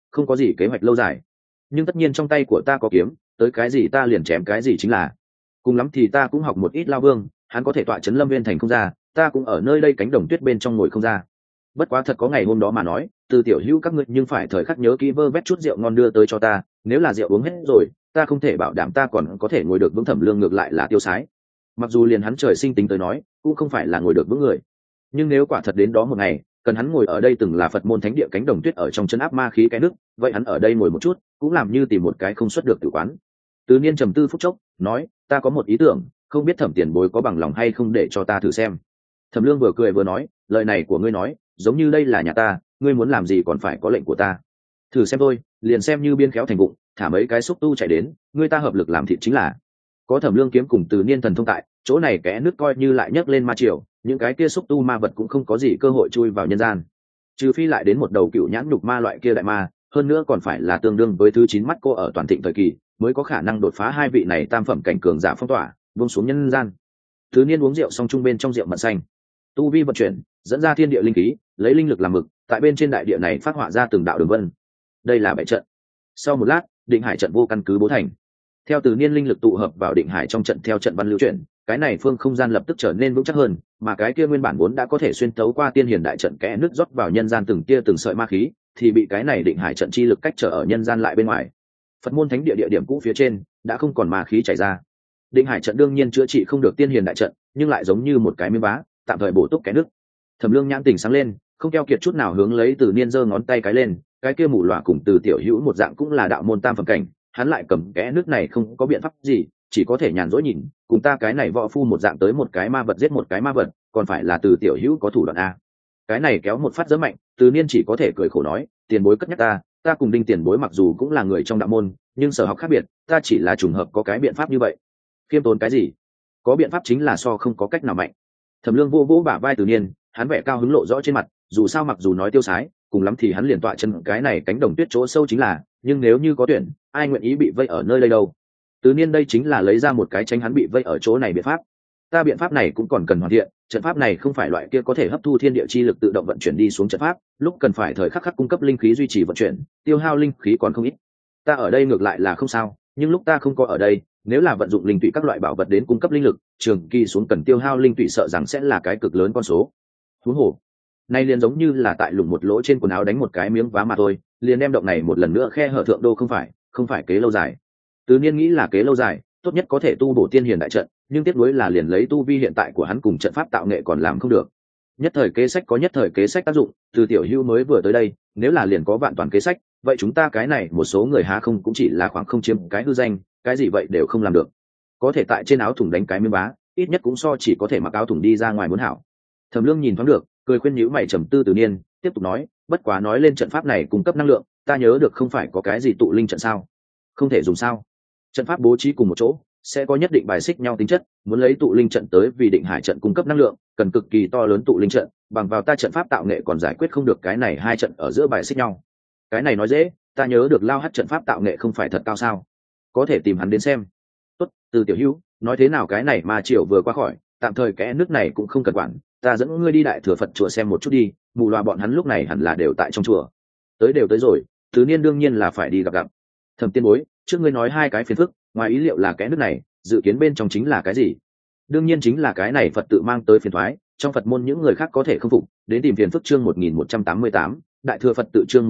không có gì kế hoạch lâu dài. Nhưng tất nhiên trong tay của ta có kiếm, tới cái gì ta liền chém cái gì chính là. Cùng lắm thì ta cũng học một ít Lao Vương, hắn có thể tọa trấn Lâm Viên thành không ra, ta cũng ở nơi đây cánh đồng tuyết bên trong ngồi không ra. Bất quá thật có ngày hôm đó mà nói, Từ tiểu hữu các ngươi nhưng phải thời khắc nhớ kỹ vơ vét chút rượu ngon đưa tới cho ta, nếu là rượu uống hết rồi, ta không thể bảo đảm ta còn có thể ngồi được vững. Thẩm Lương ngược lại là tiêu sái. Mặc dù liền hắn trời sinh tính tới nói, cũng không phải là ngồi được vững người. Nhưng nếu quả thật đến đó một ngày, cần hắn ngồi ở đây từng là Phật môn thánh địa cánh đồng tuyết ở trong chân áp ma khí cái nước, vậy hắn ở đây ngồi một chút, cũng làm như tìm một cái không xuất được tử quán. Từ Niên trầm tư phút chốc, nói, ta có một ý tưởng, không biết Thẩm tiền bối có bằng lòng hay không để cho ta thử xem. Thẩm Lương vừa cười vừa nói, lời này của ngươi nói, giống như đây là nhà ta, ngươi muốn làm gì còn phải có lệnh của ta. Thử xem thôi, liền xem như biên khéo thành bụng, thả mấy cái xúc tu chạy đến, ngươi ta hợp lực làm thịt chính là. Có Thẩm Lương kiếm cùng Từ Niên thần thông tại, chỗ này kẽ nước coi như lại nhấc lên ma triều, những cái kia xúc tu ma vật cũng không có gì cơ hội chui vào nhân gian. Trừ phi lại đến một đầu cựu nhãn nhục ma loại kia đại ma, hơn nữa còn phải là tương đương với thứ 9 mắt cô ở toàn thịnh thời kỳ, mới có khả năng đột phá hai vị này tam phẩm cảnh cường giả phong tỏa, buông xuống nhân gian. Thứ Niên uống rượu xong chung bên trong rượu mận xanh, tu vi vận chuyển, dẫn ra thiên địa linh khí, lấy linh lực làm mực, tại bên trên đại địa này phát họa ra từng đạo đường vân. Đây là bảy trận. Sau một lát, Định Hải trận vô căn cứ bố thành. Theo Từ Niên linh lực tụ hợp vào Định Hải trong trận theo trận văn lưu chuyển, cái này phương không gian lập tức trở nên vững chắc hơn, mà cái kia nguyên bản vốn đã có thể xuyên tấu qua tiên hiền đại trận kẽ nứt rót vào nhân gian từng tia từng sợi ma khí, thì bị cái này Định Hải trận chi lực cách trở ở nhân gian lại bên ngoài. Phật môn thánh địa địa điểm cũ phía trên đã không còn ma khí chảy ra. Định Hải trận đương nhiên chữa trị không được tiên hiền đại trận, nhưng lại giống như một cái miếng vá, tạm thời bổ túc kẽ nứt. Thẩm Lương nhãn tình sáng lên, không keo kiệt chút nào hướng lấy Từ Niên giơ ngón tay cái lên, cái kia mù lòa cùng Từ tiểu hữu một dạng cũng là đạo môn tam phẩm cảnh, hắn lại cầm kẽ nước này không có biện pháp gì, chỉ có thể nhàn rỗi nhìn, cùng ta cái này võ phu một dạng tới một cái ma vật giết một cái ma vật, còn phải là Từ tiểu hữu có thủ đoạn a. Cái này kéo một phát rất mạnh, Từ Niên chỉ có thể cười khổ nói, tiền bối cất nhắc ta cùng Đinh tiền bối mặc dù cũng là người trong đạo môn, nhưng sở học khác biệt, ta chỉ là trùng hợp có cái biện pháp như vậy. Khiêm tốn cái gì? Có biện pháp chính là so không có cách nào mạnh. Thẩm Lương vô vỗ bả vai Từ Niên, hắn vẻ cao hứng lộ rõ trên mặt, dù sao mặc dù nói tiêu sái, cùng lắm thì hắn liền tọa chân cái này cánh đồng tuyết chỗ sâu chính là, nhưng nếu như có tuyển, ai nguyện ý bị vây ở nơi đây đâu. Từ Niên đây chính là lấy ra một cái tránh hắn bị vây ở chỗ này biện pháp. Ta biện pháp này cũng còn cần hoàn thiện, trận pháp này không phải loại kia có thể hấp thu thiên địa chi lực tự động vận chuyển đi xuống trận pháp, lúc cần phải thời khắc khắc cung cấp linh khí duy trì vận chuyển, tiêu hao linh khí còn không ít. Ta ở đây ngược lại là không sao, nhưng lúc ta không có ở đây, nếu là vận dụng linh tụy các loại bảo vật đến cung cấp linh lực, trường kỳ xuống cần tiêu hao linh tụy sợ rằng sẽ là cái cực lớn con số. Huống hồ, nay liền giống như là tại lủng một lỗ trên quần áo đánh một cái miếng vá mà thôi, liền đem động này một lần nữa khe hở thượng đô không phải kế lâu dài. Từ Niên nghĩ là kế lâu dài, tốt nhất có thể tu bổ tiên hiền đại trận, nhưng tiếc nuối là liền lấy tu vi hiện tại của hắn cùng trận pháp tạo nghệ còn làm không được. Nhất thời kế sách có nhất thời kế sách tác dụng, Từ tiểu hữu mới vừa tới đây, nếu là liền có vạn toàn kế sách, vậy chúng ta cái này một số người há không cũng chỉ là khoảng không chiếm cái hư danh, cái gì vậy đều không làm được. Có thể tại trên áo thủng đánh cái miếng vá, ít nhất cũng so chỉ có thể mặc áo thủng đi ra ngoài muốn hảo. Thẩm Lương nhìn thoáng được, cười khuyên nhíu mày trầm tư. Từ Niên tiếp tục nói, bất quá nói lên trận pháp này cung cấp năng lượng, ta nhớ được không phải có cái gì tụ linh trận sao? Không thể dùng sao? Trận pháp bố trí cùng một chỗ sẽ có nhất định bài xích nhau tính chất, muốn lấy tụ linh trận tới vì Định Hải trận cung cấp năng lượng, cần cực kỳ to lớn tụ linh trận, bằng vào ta trận pháp tạo nghệ còn giải quyết không được cái này hai trận ở giữa bài xích nhau. Cái này nói dễ, ta nhớ được Lao Hắc trận pháp tạo nghệ không phải thật cao sao? Có thể tìm hắn đến xem. Tốt, Từ tiểu hữu, nói thế nào cái này mà chiều vừa qua khỏi, tạm thời kẽ nước này cũng không cần quản, ta dẫn ngươi đi Đại Thừa Phật chùa xem một chút đi, mù loà bọn hắn lúc này hẳn là đều tại trong chùa. Tới đều tới rồi, Từ Niên đương nhiên là phải đi gặp. Thẩm tiên bối, trước ngươi nói hai cái phiền phức, ngoài ý liệu là kẽ nước này, dự kiến bên trong chính là cái gì? Đương nhiên chính là cái này Phật tự mang tới phiền toái, trong Phật môn những người khác có thể không phục, đến tìm phiền phức. Chương 1188, Đại Thừa Phật tự. Chương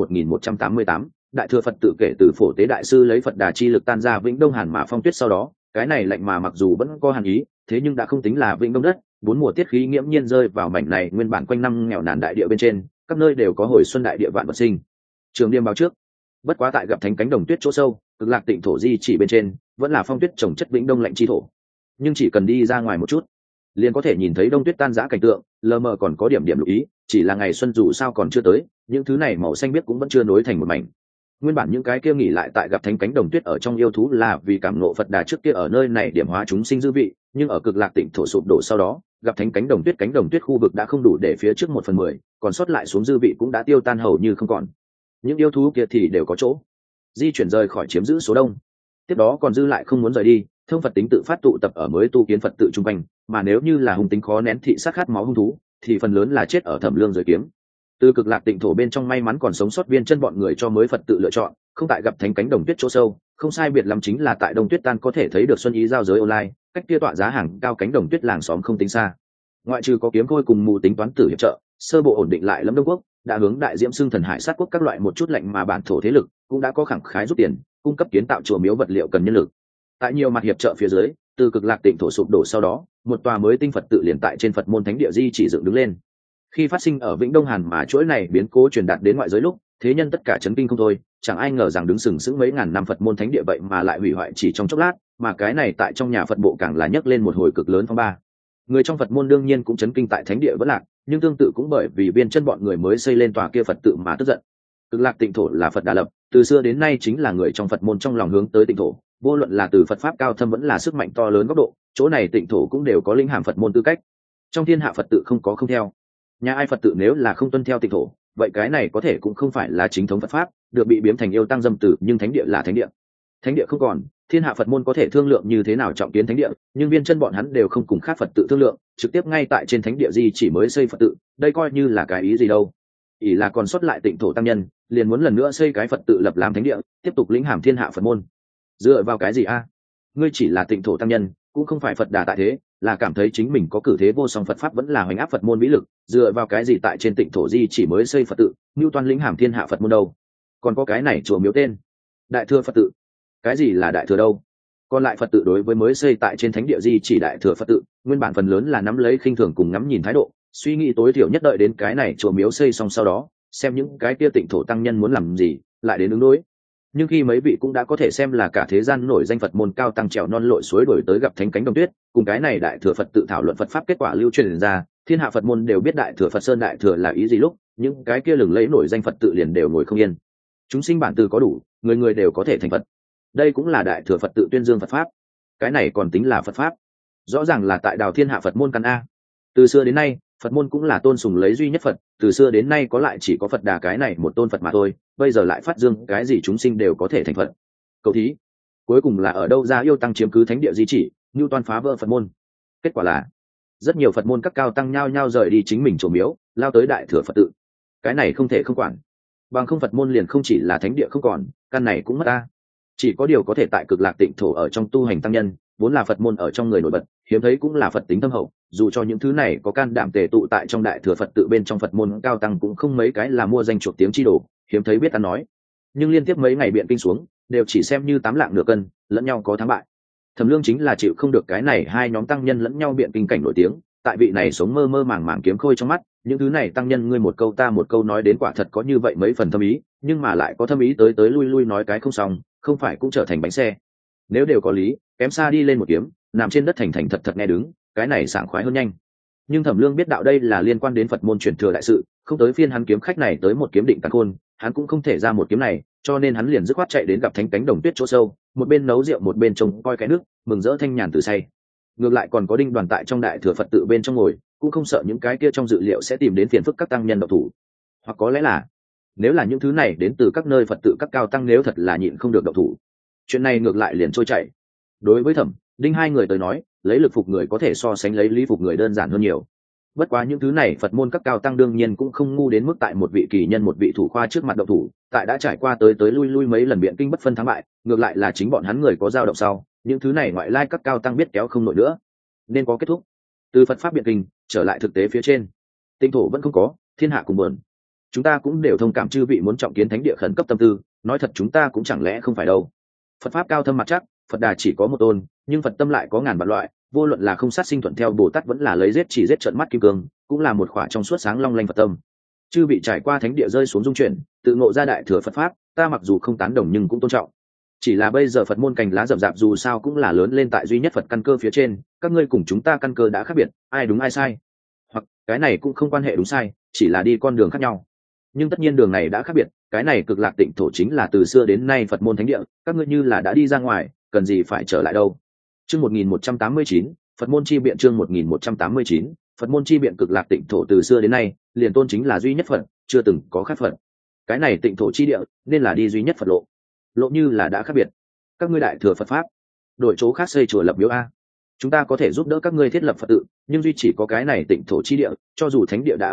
1188, Đại Thừa Phật tự. Kể từ Phổ Tế đại sư lấy Phật Đà chi lực tan ra Vĩnh Đông Hàn Mã Phong Tuyết sau đó, cái này lạnh mà mặc dù vẫn có hàn ý, thế nhưng đã không tính là Vĩnh Đông đất, bốn mùa tiết khí nghiễm nhiên rơi vào mảnh này nguyên bản quanh năm nghèo nàn đại địa bên trên, các nơi đều có hồi xuân đại địa vạn vật sinh. Trường Điềm báo trước, bất quá tại gặp thánh cánh đồng tuyết chỗ sâu, Cực Lạc Tịnh thổ di chỉ bên trên, vẫn là phong tuyết trồng chất Vĩnh Đông lạnh chi thổ. Nhưng chỉ cần đi ra ngoài một chút, liền có thể nhìn thấy đông tuyết tan rã cảnh tượng, lờ mờ còn có điểm điểm lưu ý, chỉ là ngày xuân dù sao còn chưa tới, những thứ này màu xanh biếc cũng vẫn chưa nối thành một mảnh. Nguyên bản những cái kia nghỉ lại tại gặp thánh cánh đồng tuyết ở trong yêu thú là vì cảm ngộ Phật Đà trước kia ở nơi này điểm hóa chúng sinh dư vị, nhưng ở Cực Lạc Tịnh thổ sụp đổ sau đó, gặp thánh cánh đồng tuyết khu vực đã không đủ để phía trước 1/10, còn sót lại xuống dư vị cũng đã tiêu tan hầu như không còn. Những yêu thú kia thì đều có chỗ di chuyển rời khỏi chiếm giữ số đông, tiếp đó còn dư lại không muốn rời đi, thông Phật tính tự phát tụ tập ở mới tu kiến Phật tự trung quanh, mà nếu như là hung tính khó nén thị sát khát máu hung thú, thì phần lớn là chết ở Thẩm Lương dưới kiếm. Từ cực lạc tịnh thổ bên trong may mắn còn sống sót viên chân bọn người cho mới Phật tự lựa chọn, không tại gặp thánh cánh đồng tuyết chỗ sâu, không sai biệt lắm chính là tại đông tuyết tan có thể thấy được xuân ý giao giới online, cách kia tọa giá hàng cao cánh đồng tuyết làng xóm không tính xa. Ngoại trừ có kiếm khôi cùng mù tính toán tử hiệp trợ, sơ bộ ổn định lại Lâm Đông quốc, đã hướng đại diễm xưng thần hải sát quốc các loại một chút lệnh mà bản thổ thế lực cũng đã có khẳng khái rút tiền, cung cấp kiến tạo chùa miếu vật liệu cần nhân lực. Tại nhiều mặt hiệp trợ phía dưới, từ cực lạc tịnh thổ sụp đổ sau đó, một tòa mới tinh Phật tự liền tại trên Phật môn thánh địa di chỉ dựng đứng lên. Khi phát sinh ở Vĩnh Đông Hàn mà chuỗi này biến cố truyền đạt đến ngoại giới lúc, thế nhân tất cả chấn kinh không thôi, chẳng ai ngờ rằng đứng sừng sững mấy ngàn năm Phật môn thánh địa vậy mà lại hủy hoại chỉ trong chốc lát, mà cái này tại trong nhà Phật bộ càng là nhấc lên một hồi cực lớn phong ba. Người trong Phật môn đương nhiên cũng chấn kinh tại thánh địa vẫn lạc, nhưng tương tự cũng bởi vì viên chân bọn người mới xây lên tòa kia Phật tự mà tức giận. Cực lạc tịnh thổ là Phật đà lập, từ xưa đến nay chính là người trong Phật môn trong lòng hướng tới tịnh thổ, vô luận là từ Phật pháp cao thâm vẫn là sức mạnh to lớn góc độ, chỗ này tịnh thổ cũng đều có linh hàm Phật môn tư cách. Trong thiên hạ Phật tự không có không theo. Nhà ai Phật tự nếu là không tuân theo tịnh thổ, vậy cái này có thể cũng không phải là chính thống Phật pháp, được bị biếm thành yêu tăng dâm tử, nhưng thánh địa là thánh địa. Thánh địa không còn, thiên hạ Phật môn có thể thương lượng như thế nào trọng kiến thánh địa, nhưng viên chân bọn hắn đều không cùng khác Phật tự thương lượng, trực tiếp ngay tại trên thánh địa di chỉ mới xây Phật tự, đây coi như là cái ý gì đâu. Ý là còn sót lại tịnh thổ tăng nhân, liền muốn lần nữa xây cái Phật tự lập làm thánh địa, tiếp tục lĩnh hàm thiên hạ Phật môn. Dựa vào cái gì a? Ngươi chỉ là tịnh thổ tăng nhân, cũng không phải Phật đà tại thế, là cảm thấy chính mình có cử thế vô song Phật pháp vẫn là hoành áp Phật môn vĩ lực, dựa vào cái gì tại trên tịnh thổ di chỉ mới xây Phật tự, như toàn lĩnh hàm thiên hạ Phật môn đâu? Còn có cái này chùa miếu tên Đại Thừa Phật tự. Cái gì là Đại Thừa đâu? Còn lại Phật tự đối với mới xây tại trên thánh địa di chỉ Đại Thừa Phật tự, nguyên bản phần lớn là nắm lấy khinh thường cùng ngắm nhìn thái độ, suy nghĩ tối thiểu nhất đợi đến cái này chùa miếu xây xong sau đó, xem những cái kia tịnh thổ tăng nhân muốn làm gì, lại đến ứng đối. Nhưng khi mấy vị cũng đã có thể xem là cả thế gian nổi danh Phật môn cao tăng trèo non lội suối đổi tới gặp thánh cánh đồng tuyết, cùng cái này Đại Thừa Phật tự thảo luận Phật pháp kết quả lưu truyền ra, thiên hạ Phật môn đều biết Đại Thừa Phật Sơn Đại Thừa là ý gì lúc, những cái kia lừng lẫy nổi danh Phật tự liền đều ngồi không yên. Chúng sinh bản từ có đủ, người người đều có thể thành Phật. Đây cũng là Đại Thừa Phật tự tuyên dương Phật pháp. Cái này còn tính là Phật pháp? Rõ ràng là tại đào thiên hạ Phật môn căn a. Từ xưa đến nay, Phật môn cũng là tôn sùng lấy duy nhất Phật, từ xưa đến nay có lại chỉ có Phật đà cái này một tôn Phật mà thôi, bây giờ lại phát dương cái gì chúng sinh đều có thể thành Phật. Cầu thí, cuối cùng là ở đâu ra yêu tăng chiếm cứ thánh địa di chỉ, như toàn phá vỡ Phật môn. Kết quả là rất nhiều Phật môn các cao tăng nhao nhao rời đi chính mình chùa miếu, lao tới Đại Thừa Phật tự. Cái này không thể không quản, bằng không Phật môn liền không chỉ là thánh địa không còn, căn này cũng mất ta. Chỉ có điều có thể tại cực lạc tịnh thổ ở trong tu hành tăng nhân, vốn là Phật môn ở trong người nổi bật, hiếm thấy cũng là Phật tính thâm hậu, dù cho những thứ này có can đảm tề tụ tại trong Đại Thừa Phật tự bên trong Phật môn cao tăng cũng không mấy cái là mua danh chuộc tiếng chi đồ, hiếm thấy biết ăn nói. Nhưng liên tiếp mấy ngày biện kinh xuống, đều chỉ xem như 8 lạng nửa cân, lẫn nhau có thắng bại. Thẩm Lương chính là chịu không được cái này hai nhóm tăng nhân lẫn nhau biện kinh cảnh nổi tiếng, tại vị này sống mơ mơ màng màng kiếm khôi trong mắt, những thứ này tăng nhân ngươi một câu ta một câu nói đến quả thật có như vậy mấy phần thâm ý, nhưng mà lại có thâm ý tới tới lui lui nói cái không xong, không phải cũng trở thành bánh xe. Nếu đều có lý, kém xa đi lên một kiếm, nằm trên đất thành thành thật thật nghe đứng, cái này sảng khoái hơn nhanh. Nhưng Thẩm Lương biết đạo đây là liên quan đến Phật môn truyền thừa đại sự, không tới phiên hắn kiếm khách này tới một kiếm định càn khôn, hắn cũng không thể ra một kiếm này, cho nên hắn liền dứt khoát chạy đến gặp thánh cánh đồng tuyết chỗ sâu, một bên nấu rượu một bên trông coi cái nước, mừng rỡ thanh nhàn từ say. Ngược lại còn có Đinh Đoàn tại trong Đại Thừa Phật tự bên trong ngồi, cũng không sợ những cái kia trong dự liệu sẽ tìm đến phiền phức các tăng nhân độc thủ. Hoặc có lẽ là, nếu là những thứ này đến từ các nơi Phật tự các cao tăng nếu thật là nhịn không được độc thủ, chuyện này ngược lại liền trôi chảy. Đối với Thẩm, Đinh hai người tới nói, lấy lực phục người có thể so sánh lấy lý phục người đơn giản hơn nhiều. Bất quá những thứ này Phật môn các cao tăng đương nhiên cũng không ngu đến mức tại một vị kỳ nhân một vị thủ khoa trước mặt độc thủ, tại đã trải qua tới tới lui lui mấy lần biện kinh bất phân thắng bại, ngược lại là chính bọn hắn người có dao động sau, những thứ này ngoại lai các cao tăng biết kéo không nổi nữa, nên có kết thúc. Từ Phật pháp biện kinh trở lại thực tế phía trên, tinh thổ vẫn không có, thiên hạ cùng buồn. Chúng ta cũng đều thông cảm chư vị muốn trọng kiến thánh địa khẩn cấp tâm tư, nói thật chúng ta cũng chẳng lẽ không phải đâu. Phật pháp cao thâm mặt chắc, Phật đà chỉ có một tôn, nhưng Phật tâm lại có ngàn vạn loại, vô luận là không sát sinh thuận theo Bồ Tát vẫn là lấy giết chỉ giết trợn mắt kim cương, cũng là một khỏa trong suốt sáng long lanh Phật tâm. Chư vị trải qua thánh địa rơi xuống dung chuyển, tự ngộ ra Đại Thừa Phật pháp, ta mặc dù không tán đồng nhưng cũng tôn trọng. Chỉ là bây giờ Phật môn cành lá rậm rạp dù sao cũng là lớn lên tại duy nhất Phật căn cơ phía trên, các ngươi cùng chúng ta căn cơ đã khác biệt, ai đúng ai sai, hoặc cái này cũng không quan hệ đúng sai, chỉ là đi con đường khác nhau. Nhưng tất nhiên đường này đã khác biệt, cái này cực lạc tịnh thổ chính là từ xưa đến nay Phật môn thánh địa, các ngươi như là đã đi ra ngoài, cần gì phải trở lại đâu. Chương 1189, Phật môn chi biện. Chương 1189, Phật môn chi biện. Cực lạc tịnh thổ từ xưa đến nay, liền tôn chính là duy nhất Phật, chưa từng có khác Phật. Cái này tịnh thổ chi địa, nên là đi duy nhất Phật lộ. Lộ như là đã khác biệt. Các ngươi Đại Thừa Phật pháp, đổi chỗ khác xây chùa lập miếu a. Chúng ta có thể giúp đỡ các ngươi thiết lập Phật tự, nhưng duy chỉ có cái này tịnh thổ chi địa, cho dù thánh địa đã vỡ lạc,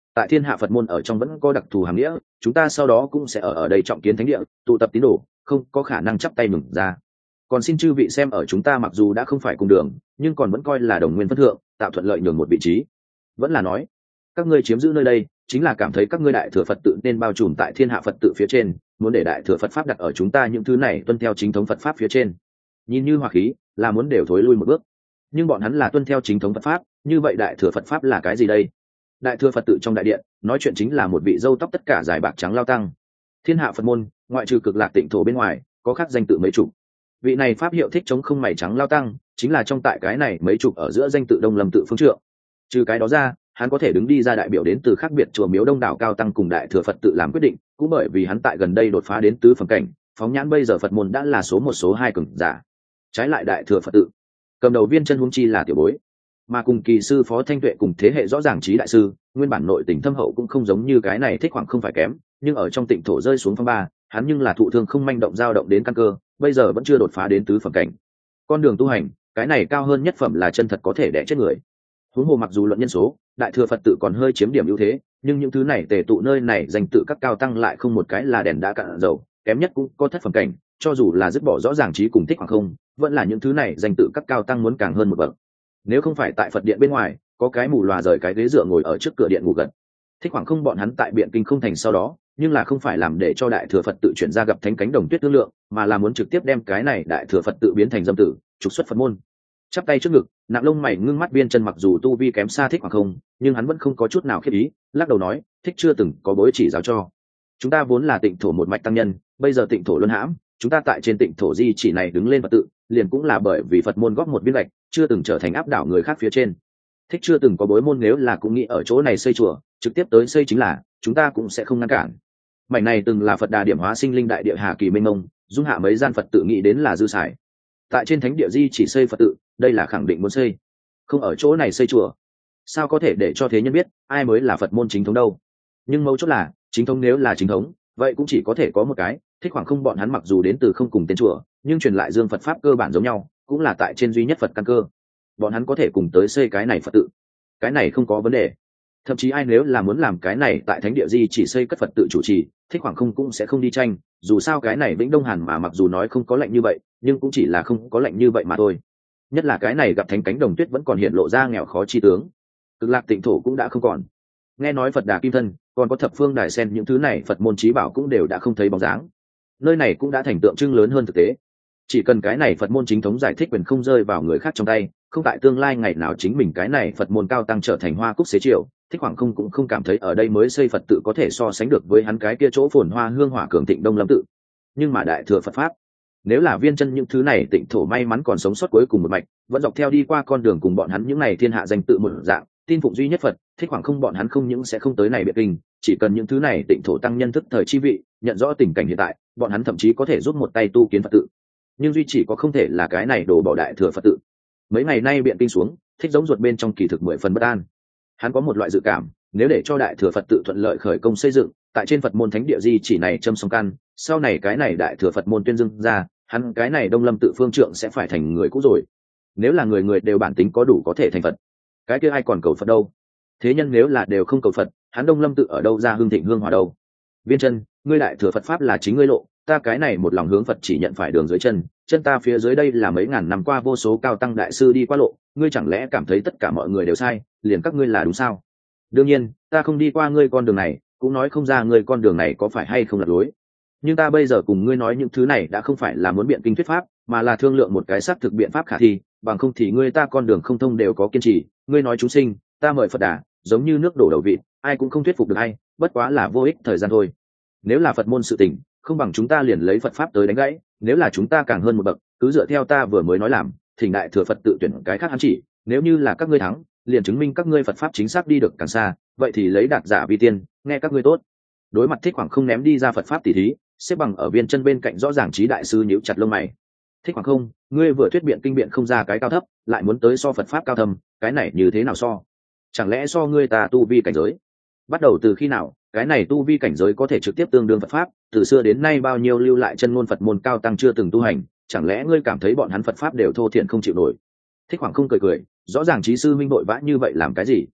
tại thiên hạ Phật môn ở trong vẫn có đặc thù hàm nghĩa, chúng ta sau đó cũng sẽ ở đây trọng kiến thánh địa, tụ tập tín đồ, không có khả năng chắp tay mừng ra. Còn xin chư vị xem ở chúng ta mặc dù đã không phải cùng đường, nhưng còn vẫn coi là đồng nguyên phân thượng, tạo thuận lợi nhường một vị trí. Vẫn là nói, các ngươi chiếm giữ nơi đây, chính là cảm thấy các ngươi đại thừa Phật tự nên bao trùm tại thiên hạ Phật tự phía trên, muốn để đại thừa Phật pháp đặt ở chúng ta những thứ này tuân theo chính thống Phật pháp phía trên. Nhìn như hòa khí, là muốn đều thối lui một bước. Nhưng bọn hắn là tuân theo chính thống Phật pháp, như vậy đại thừa Phật pháp là cái gì đây? Đại thừa Phật tự trong đại điện, nói chuyện chính là một vị râu tóc tất cả dài bạc trắng lao tăng. Thiên hạ Phật môn, ngoại trừ Cực Lạc Tịnh thổ bên ngoài, có khác danh tự mấy chục. Vị này pháp hiệu thích chống không mày trắng lao tăng, chính là trong tại cái này mấy chục ở giữa danh tự Đông Lâm tự phương trượng. Trừ cái đó ra, hắn có thể đứng đi ra đại biểu đến từ khác biệt chùa miếu đông đảo cao tăng cùng đại thừa Phật tự làm quyết định, cũng bởi vì hắn tại gần đây đột phá đến tứ phẩm cảnh, phóng nhãn bây giờ Phật môn đã là số một số hai cường giả. Trái lại đại thừa Phật tự, cầm đầu Viên Chân huống chi là tiểu bối, mà cùng kỳ sư Phó Thanh Tuệ cùng thế hệ rõ ràng trí đại sư, nguyên bản nội tình thâm hậu cũng không giống như cái này thích khoảng không phải kém, nhưng ở trong Tịnh thổ rơi xuống phong ba, hắn nhưng là thụ thương không manh động dao động đến căn cơ, bây giờ vẫn chưa đột phá đến tứ phẩm cảnh. Con đường tu hành, cái này cao hơn nhất phẩm là chân thật có thể đẻ chết người. Huống hồ mặc dù luận nhân số, đại thừa Phật tự còn hơi chiếm điểm ưu thế, nhưng những thứ này tề tụ nơi này danh tự các cao tăng lại không một cái là đèn đã cạn dầu, kém nhất cũng có thất phẩm cảnh, cho dù là dứt bỏ rõ ràng trí cùng thích khoảng không, vẫn là những thứ này danh tự các cao tăng muốn càng hơn một bậc. Nếu không phải tại Phật điện bên ngoài, có cái mù lòa rời cái ghế dựa ngồi ở trước cửa điện ngủ gật. Thích khoảng không bọn hắn tại biện kinh không thành sau đó, nhưng là không phải làm để cho đại thừa Phật tự chuyển ra gặp thánh cánh đồng tuyết thương lượng, mà là muốn trực tiếp đem cái này đại thừa Phật tự biến thành dâm tử, trục xuất Phật môn. Chắp tay trước ngực, nặng lông mày ngưng mắt Viên Chân mặc dù tu vi kém xa thích khoảng không, nhưng hắn vẫn không có chút nào khiếp ý, lắc đầu nói, thích chưa từng có bối chỉ giáo cho. Chúng ta vốn là Tịnh thổ một mạch tăng nhân, bây giờ Tịnh thổ luân hãm, chúng ta tại trên Tịnh thổ di chỉ này đứng lên Phật tự, liền cũng là bởi vì Phật môn góp một viên lệch, chưa từng trở thành áp đảo người khác phía trên. Thích chưa từng có bối môn nếu là cũng nghĩ ở chỗ này xây chùa, trực tiếp tới xây chính là, chúng ta cũng sẽ không ngăn cản. Mảnh này từng là Phật đà điểm hóa sinh linh đại địa hà kỳ mênh mông, dung hạ mấy gian Phật tự nghĩ đến là dư xài. Tại trên thánh địa di chỉ xây Phật tự, đây là khẳng định muốn xây, không ở chỗ này xây chùa, sao có thể để cho thế nhân biết ai mới là Phật môn chính thống đâu? Nhưng mấu chốt là, chính thống nếu là chính thống, vậy cũng chỉ có thể có một cái. Thích khoảng không bọn hắn mặc dù đến từ không cùng tên chùa, nhưng truyền lại dương Phật pháp cơ bản giống nhau, cũng là tại trên duy nhất Phật căn cơ. Bọn hắn có thể cùng tới xây cái này Phật tự, cái này không có vấn đề. Thậm chí ai nếu là muốn làm cái này tại thánh địa di chỉ xây cất Phật tự chủ trì, Thích khoảng không cũng sẽ không đi tranh, dù sao cái này Vĩnh Đông Hàn mà mặc dù nói không có lệnh như vậy, nhưng cũng chỉ là không có lệnh như vậy mà thôi. Nhất là cái này gặp thánh cánh đồng tuyết vẫn còn hiện lộ ra nghèo khó chi tướng, Cực Lạc Tịnh thổ cũng đã không còn. Nghe nói Phật Đà Kim Thân, còn có Thập Phương Đài Sen, những thứ này Phật môn chí bảo cũng đều đã không thấy bóng dáng. Nơi này cũng đã thành tượng trưng lớn hơn thực tế. Chỉ cần cái này Phật môn chính thống giải thích quyền không rơi vào người khác trong tay, không tại tương lai ngày nào chính mình cái này Phật môn cao tăng trở thành hoa cúc xế chiều, Thích khoảng không cũng không cảm thấy ở đây mới xây Phật tự có thể so sánh được với hắn cái kia chỗ phồn hoa hương hỏa cường thịnh Đông Lâm tự. Nhưng mà đại thừa Phật pháp, nếu là Viên Chân những thứ này Tịnh thổ may mắn còn sống sót cuối cùng một mạch, vẫn dọc theo đi qua con đường cùng bọn hắn những này thiên hạ danh tự một dạng, tin phụng duy nhất Phật, Thích khoảng không bọn hắn không những sẽ không tới này Biện Kinh, chỉ cần những thứ này Tịnh thổ tăng nhân thức thời chi vị, nhận rõ tình cảnh hiện tại, bọn hắn thậm chí có thể giúp một tay tu kiến Phật tự. Nhưng duy chỉ có không thể là cái này đổ bỏ đại thừa Phật tự. Mấy ngày nay Biện Kinh xuống, Thích giống ruột bên trong kỳ thực 10 phần bất an. Hắn có một loại dự cảm, nếu để cho đại thừa Phật tự thuận lợi khởi công xây dựng, tại trên Phật môn thánh địa di chỉ này châm song căn, sau này cái này đại thừa Phật môn tuyên dương ra, hắn cái này Đông Lâm tự phương trượng sẽ phải thành người cũ rồi. Nếu là người người đều bản tính có đủ có thể thành Phật, cái kia ai còn cầu Phật đâu? Thế nhân nếu là đều không cầu Phật, hắn Đông Lâm tự ở đâu ra hương thịnh hương hòa đâu? Viên Chân, ngươi đại thừa Phật pháp là chính ngươi lộ, ta cái này một lòng hướng Phật chỉ nhận phải đường dưới chân, chân ta phía dưới đây là mấy ngàn năm qua vô số cao tăng đại sư đi qua lộ, ngươi chẳng lẽ cảm thấy tất cả mọi người đều sai, liền các ngươi là đúng sao? Đương nhiên, ta không đi qua ngươi con đường này, cũng nói không ra ngươi con đường này có phải hay không lật lối. Nhưng ta bây giờ cùng ngươi nói những thứ này đã không phải là muốn biện kinh thuyết pháp, mà là thương lượng một cái xác thực biện pháp khả thi, bằng không thì ngươi ta con đường không thông đều có kiên trì, ngươi nói chúng sinh, ta mời Phật Đà, giống như nước đổ đầu vịt, ai cũng không thuyết phục được ai, bất quá là vô ích thời gian thôi. Nếu là Phật môn sự tình, không bằng chúng ta liền lấy Phật pháp tới đánh gãy, nếu là chúng ta càng hơn một bậc, cứ dựa theo ta vừa mới nói làm, thỉnh đại thừa Phật tự tuyển cái khác hắn chỉ, nếu như là các ngươi thắng, liền chứng minh các ngươi Phật pháp chính xác đi được càng xa, vậy thì lấy đạt giả vi tiên, nghe các ngươi tốt. Đối mặt Thích khoảng không ném đi ra Phật pháp tỷ thí, xếp bằng ở Viên Chân bên cạnh rõ ràng trí đại sư nhíu chặt lông mày. Thích khoảng không, ngươi vừa thuyết biện kinh biện không ra cái cao thấp, lại muốn tới so Phật pháp cao thâm, cái này như thế nào so? Chẳng lẽ so ngươi ta tu vi cảnh giới? Bắt đầu từ khi nào, cái này tu vi cảnh giới có thể trực tiếp tương đương Phật pháp, từ xưa đến nay bao nhiêu lưu lại chân ngôn Phật môn cao tăng chưa từng tu hành, chẳng lẽ ngươi cảm thấy bọn hắn Phật pháp đều thô thiển không chịu nổi? Thích khoảng không cười cười, rõ ràng trí sư minh vội vã như vậy làm cái gì?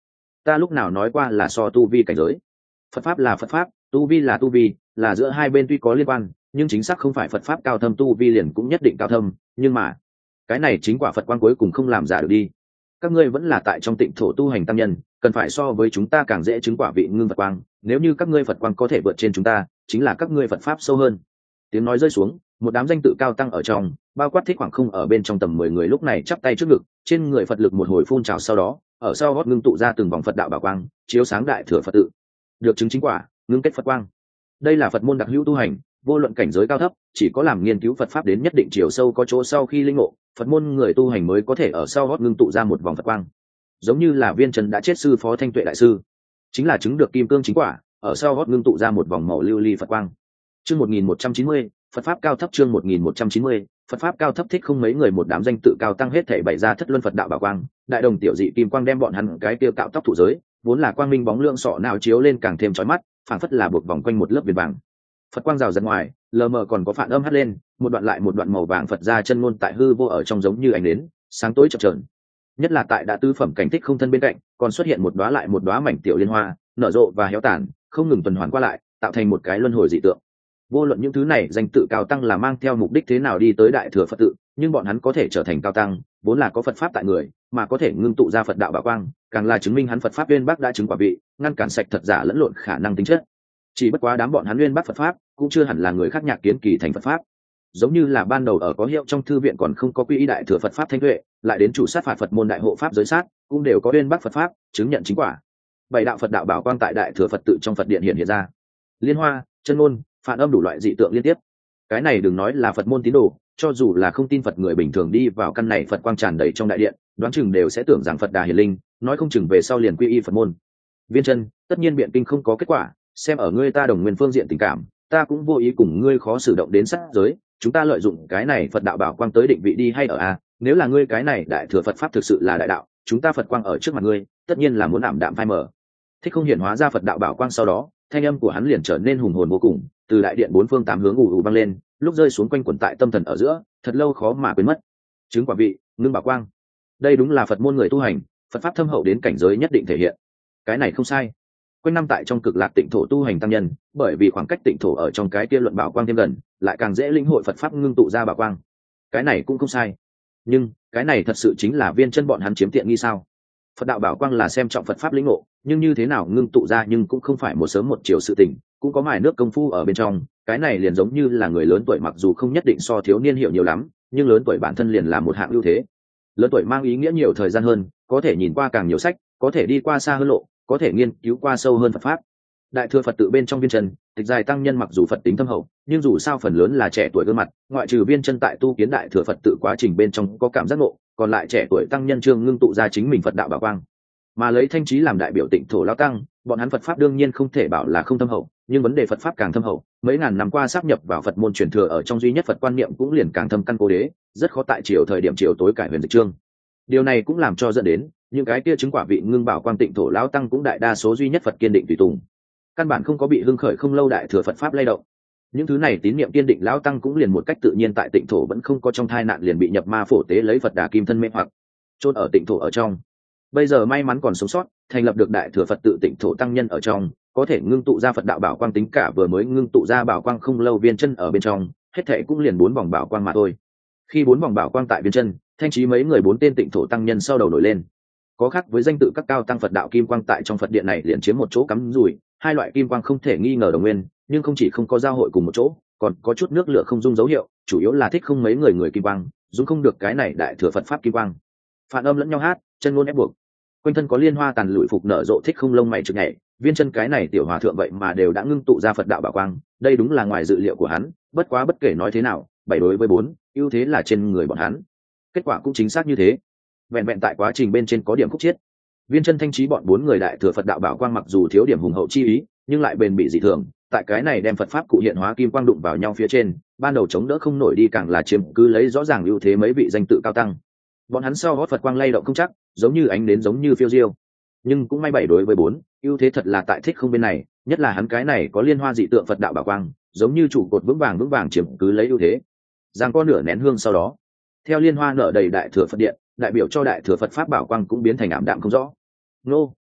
Ta lúc nào nói qua là so tu vi cảnh giới? Phật pháp là Phật pháp, tu vi là tu vi, là giữa hai bên tuy có liên quan, nhưng chính xác không phải Phật pháp cao thâm tu vi liền cũng nhất định cao thâm, nhưng mà cái này chính quả Phật quang cuối cùng không làm giả được đi. Các ngươi vẫn là tại trong tịnh thổ tu hành tăng nhân, cần phải so với chúng ta càng dễ chứng quả vị ngưng Phật quang, nếu như các ngươi Phật quang có thể vượt trên chúng ta, chính là các ngươi Phật pháp sâu hơn. Tiếng nói rơi xuống, một đám danh tự cao tăng ở trong, bao quát Thích Khoảng Không ở bên trong tầm 10 người lúc này chắp tay trước ngực, trên người Phật lực một hồi phun trào, sau đó ở sau gót ngưng tụ ra từng vòng Phật đạo bảo quang, chiếu sáng đại thừa Phật tự, được chứng chính quả ngưng kết Phật quang. Đây là Phật môn đặc hữu tu hành, vô luận cảnh giới cao thấp, chỉ có làm nghiên cứu Phật pháp đến nhất định chiều sâu có chỗ sau khi linh ngộ, Phật môn người tu hành mới có thể ở sau gót ngưng tụ ra một vòng Phật quang. Giống như là Viên Trần đã chết sư Phó Thanh Tuệ đại sư, chính là chứng được kim cương chính quả, ở sau gót ngưng tụ ra một vòng màu lưu ly Phật quang. Chương 1190, Phật pháp cao thấp. Chương 1190, Phật pháp cao thấp. Thích Không mấy người một đám danh tự cao tăng hết thảy bày ra thất luân Phật đạo bảo quang, đại đồng tiểu dị kim quang đem bọn hắn cái tiêu cạo tóc thủ giới, vốn là quang minh bóng lượng sọ nào chiếu lên càng thêm chói mắt, phảng phất là buộc vòng quanh một lớp viền vàng. Phật quang rào rạt ngoài, lờ mờ còn có phản âm hắt lên, một đoạn lại một đoạn màu vàng Phật ra chân ngôn tại hư vô ở trong giống như ánh nến, sáng tối chập chờn. Nhất là tại đã tứ phẩm cảnh Thích Không thân bên cạnh, còn xuất hiện một đóa lại một đóa mảnh tiểu liên hoa, nở rộ và héo tàn, không ngừng tuần hoàn qua lại, tạo thành một cái luân hồi dị tượng. Vô luận những thứ này danh tự cao tăng là mang theo mục đích thế nào đi tới đại thừa Phật tự, nhưng bọn hắn có thể trở thành cao tăng, vốn là có Phật pháp tại người, mà có thể ngưng tụ ra Phật đạo bảo quang, càng là chứng minh hắn Phật pháp uyên bác đã chứng quả vị, ngăn cản sạch thật giả lẫn lộn khả năng tính chất. Chỉ bất quá đám bọn hắn uyên bác Phật pháp, cũng chưa hẳn là người khác nhạc kiến kỳ thành Phật pháp. Giống như là ban đầu ở có hiệu trong thư viện còn không có quy y đại thừa Phật pháp Thanh Tuệ, lại đến chủ sát phạt Phật môn đại hộ pháp giới sát, cũng đều có uyên bác Phật pháp, chứng nhận chính quả. Bảy đạo Phật đạo bảo quang tại đại thừa Phật tự trong Phật điện hiện ra. Liên hoa, chân ngôn, phản âm đủ loại dị tượng liên tiếp. Cái này đừng nói là Phật môn tín đồ, cho dù là không tin Phật người bình thường đi vào căn này Phật quang tràn đầy trong đại điện, đoán chừng đều sẽ tưởng rằng Phật Đà hiển linh, nói không chừng về sau liền quy y Phật môn. Viên Chân, tất nhiên biện kinh không có kết quả, xem ở ngươi ta đồng nguyên phương diện tình cảm, ta cũng vô ý cùng ngươi khó xử động đến sát giới, chúng ta lợi dụng cái này Phật đạo bảo quang tới định vị đi hay ở a, nếu là ngươi cái này đại thừa Phật pháp thực sự là đại đạo, chúng ta Phật quang ở trước mặt ngươi, tất nhiên là muốn ảm đạm phai mờ. Thích Không hiện hóa ra Phật đạo bảo quang sau đó, thanh âm của hắn liền trở nên hùng hồn vô cùng, từ đại điện bốn phương tám hướng ù ù vang lên, lúc rơi xuống quanh quẩn tại tâm thần ở giữa, thật lâu khó mà quên mất. Chứng quả vị, ngưng bảo quang. Đây đúng là Phật môn người tu hành, Phật pháp thâm hậu đến cảnh giới nhất định thể hiện. Cái này không sai. Quanh năm tại trong Cực Lạc Tịnh thổ tu hành tăng nhân, bởi vì khoảng cách Tịnh thổ ở trong cái kia luận bảo quang thêm gần, lại càng dễ lĩnh hội Phật pháp ngưng tụ ra bảo quang. Cái này cũng không sai. Nhưng, cái này thật sự chính là Viên Chân bọn hắn chiếm tiện nghi sao? Phật đạo bảo quang là xem trọng Phật pháp lĩnh ngộ, nhưng như thế nào ngưng tụ ra nhưng cũng không phải một sớm một chiều sự tình, cũng có mài nước công phu ở bên trong. Cái này liền giống như là người lớn tuổi mặc dù không nhất định so thiếu niên hiểu nhiều lắm, nhưng lớn tuổi bản thân liền là một hạng ưu thế. Lớn tuổi mang ý nghĩa nhiều thời gian hơn, có thể nhìn qua càng nhiều sách, có thể đi qua xa hơn lộ, có thể nghiên cứu qua sâu hơn Phật pháp. Đại thừa Phật tự bên trong Viên Chân, tịch dài tăng nhân mặc dù Phật tính thâm hậu, nhưng dù sao phần lớn là trẻ tuổi gương mặt, ngoại trừ Viên Chân tại tu kiến đại thừa Phật tự quá trình bên trong có cảm giác ngộ, còn lại trẻ tuổi tăng nhân trương ngưng tụ ra chính mình Phật đạo bảo quang. Mà lấy Thanh Chí làm đại biểu Tịnh thổ lão tăng, bọn hắn Phật pháp đương nhiên không thể bảo là không thâm hậu, nhưng vấn đề Phật pháp càng thâm hậu, mấy ngàn năm qua sáp nhập vào Phật môn truyền thừa ở trong duy nhất Phật quan niệm cũng liền càng thâm căn cố đế, rất khó tại chiều thời điểm chiều tối cải huyền dịch chương. Điều này cũng làm cho dẫn đến những cái kia chứng quả vị ngưng bảo quang Tịnh thổ lão tăng cũng đại đa số duy nhất Phật kiên định tùy tùng, căn bản không có bị hưng khởi không lâu đại thừa Phật pháp lay động. Những thứ này tín niệm kiên định lão tăng cũng liền một cách tự nhiên tại Tịnh thổ vẫn không có trong thai nạn liền bị nhập ma phổ tế lấy Phật Đà kim thân mê hoặc chôn ở Tịnh thổ ở trong. Bây giờ may mắn còn sống sót, thành lập được đại thừa Phật tự Tịnh thổ tăng nhân ở trong, có thể ngưng tụ ra Phật đạo bảo quang tính cả vừa mới ngưng tụ ra bảo quang không lâu Viên Chân ở bên trong, hết thảy cũng liền 4 vòng bảo quang mà thôi. Khi 4 vòng bảo quang tại Viên Chân, Thanh Chí mấy người 4 tên Tịnh thổ tăng nhân sau đầu nổi lên. Có khác với danh tự các cao tăng Phật đạo kim quang tại trong Phật điện này liền chiếm một chỗ cắm rủi, hai loại kim quang không thể nghi ngờ đồng nguyên, nhưng không chỉ không có giao hội cùng một chỗ, còn có chút nước lửa không dung dấu hiệu, chủ yếu là Thích Không mấy người kim quang, dung không được cái này đại thừa Phật pháp kim quang. Phản âm lẫn nhau hát, chân ngôn ép buộc. Quanh thân có liên hoa tàn lụi phục nở rộ, Thích Không lông mày chực nhảy, Viên Chân cái này tiểu hòa thượng vậy mà đều đã ngưng tụ ra Phật đạo bảo quang, đây đúng là ngoài dự liệu của hắn, bất quá bất kể nói thế nào, 7 đối với 4, ưu thế là trên người bọn hắn. Kết quả cũng chính xác như thế. Vẹn vẹn tại quá trình bên trên có điểm khúc chiết. Viên Chân Thanh Chí bọn 4 người đại thừa Phật đạo bảo quang mặc dù thiếu điểm hùng hậu chi ý, nhưng lại bền bỉ dị thường, tại cái này đem Phật pháp cụ hiện hóa kim quang đụng vào nhau phía trên, ban đầu chống đỡ không nổi đi càng là chiếm cứ lấy rõ ràng ưu thế mấy vị danh tự cao tăng. Bọn hắn sau gót Phật quang lay động không chắc, giống như ánh nến giống như phiêu diêu. Nhưng cũng may 7 đối với 4, ưu thế thật là tại Thích Không bên này, nhất là hắn cái này có liên hoa dị tượng Phật đạo bảo quang, giống như trụ cột vững vàng chiếm cứ lấy ưu thế. Giang có nửa nén hương sau đó, theo liên hoa nở đầy đại thừa Phật điện, đại biểu cho đại thừa Phật pháp bảo quang cũng biến thành ảm đạm không rõ. Nô,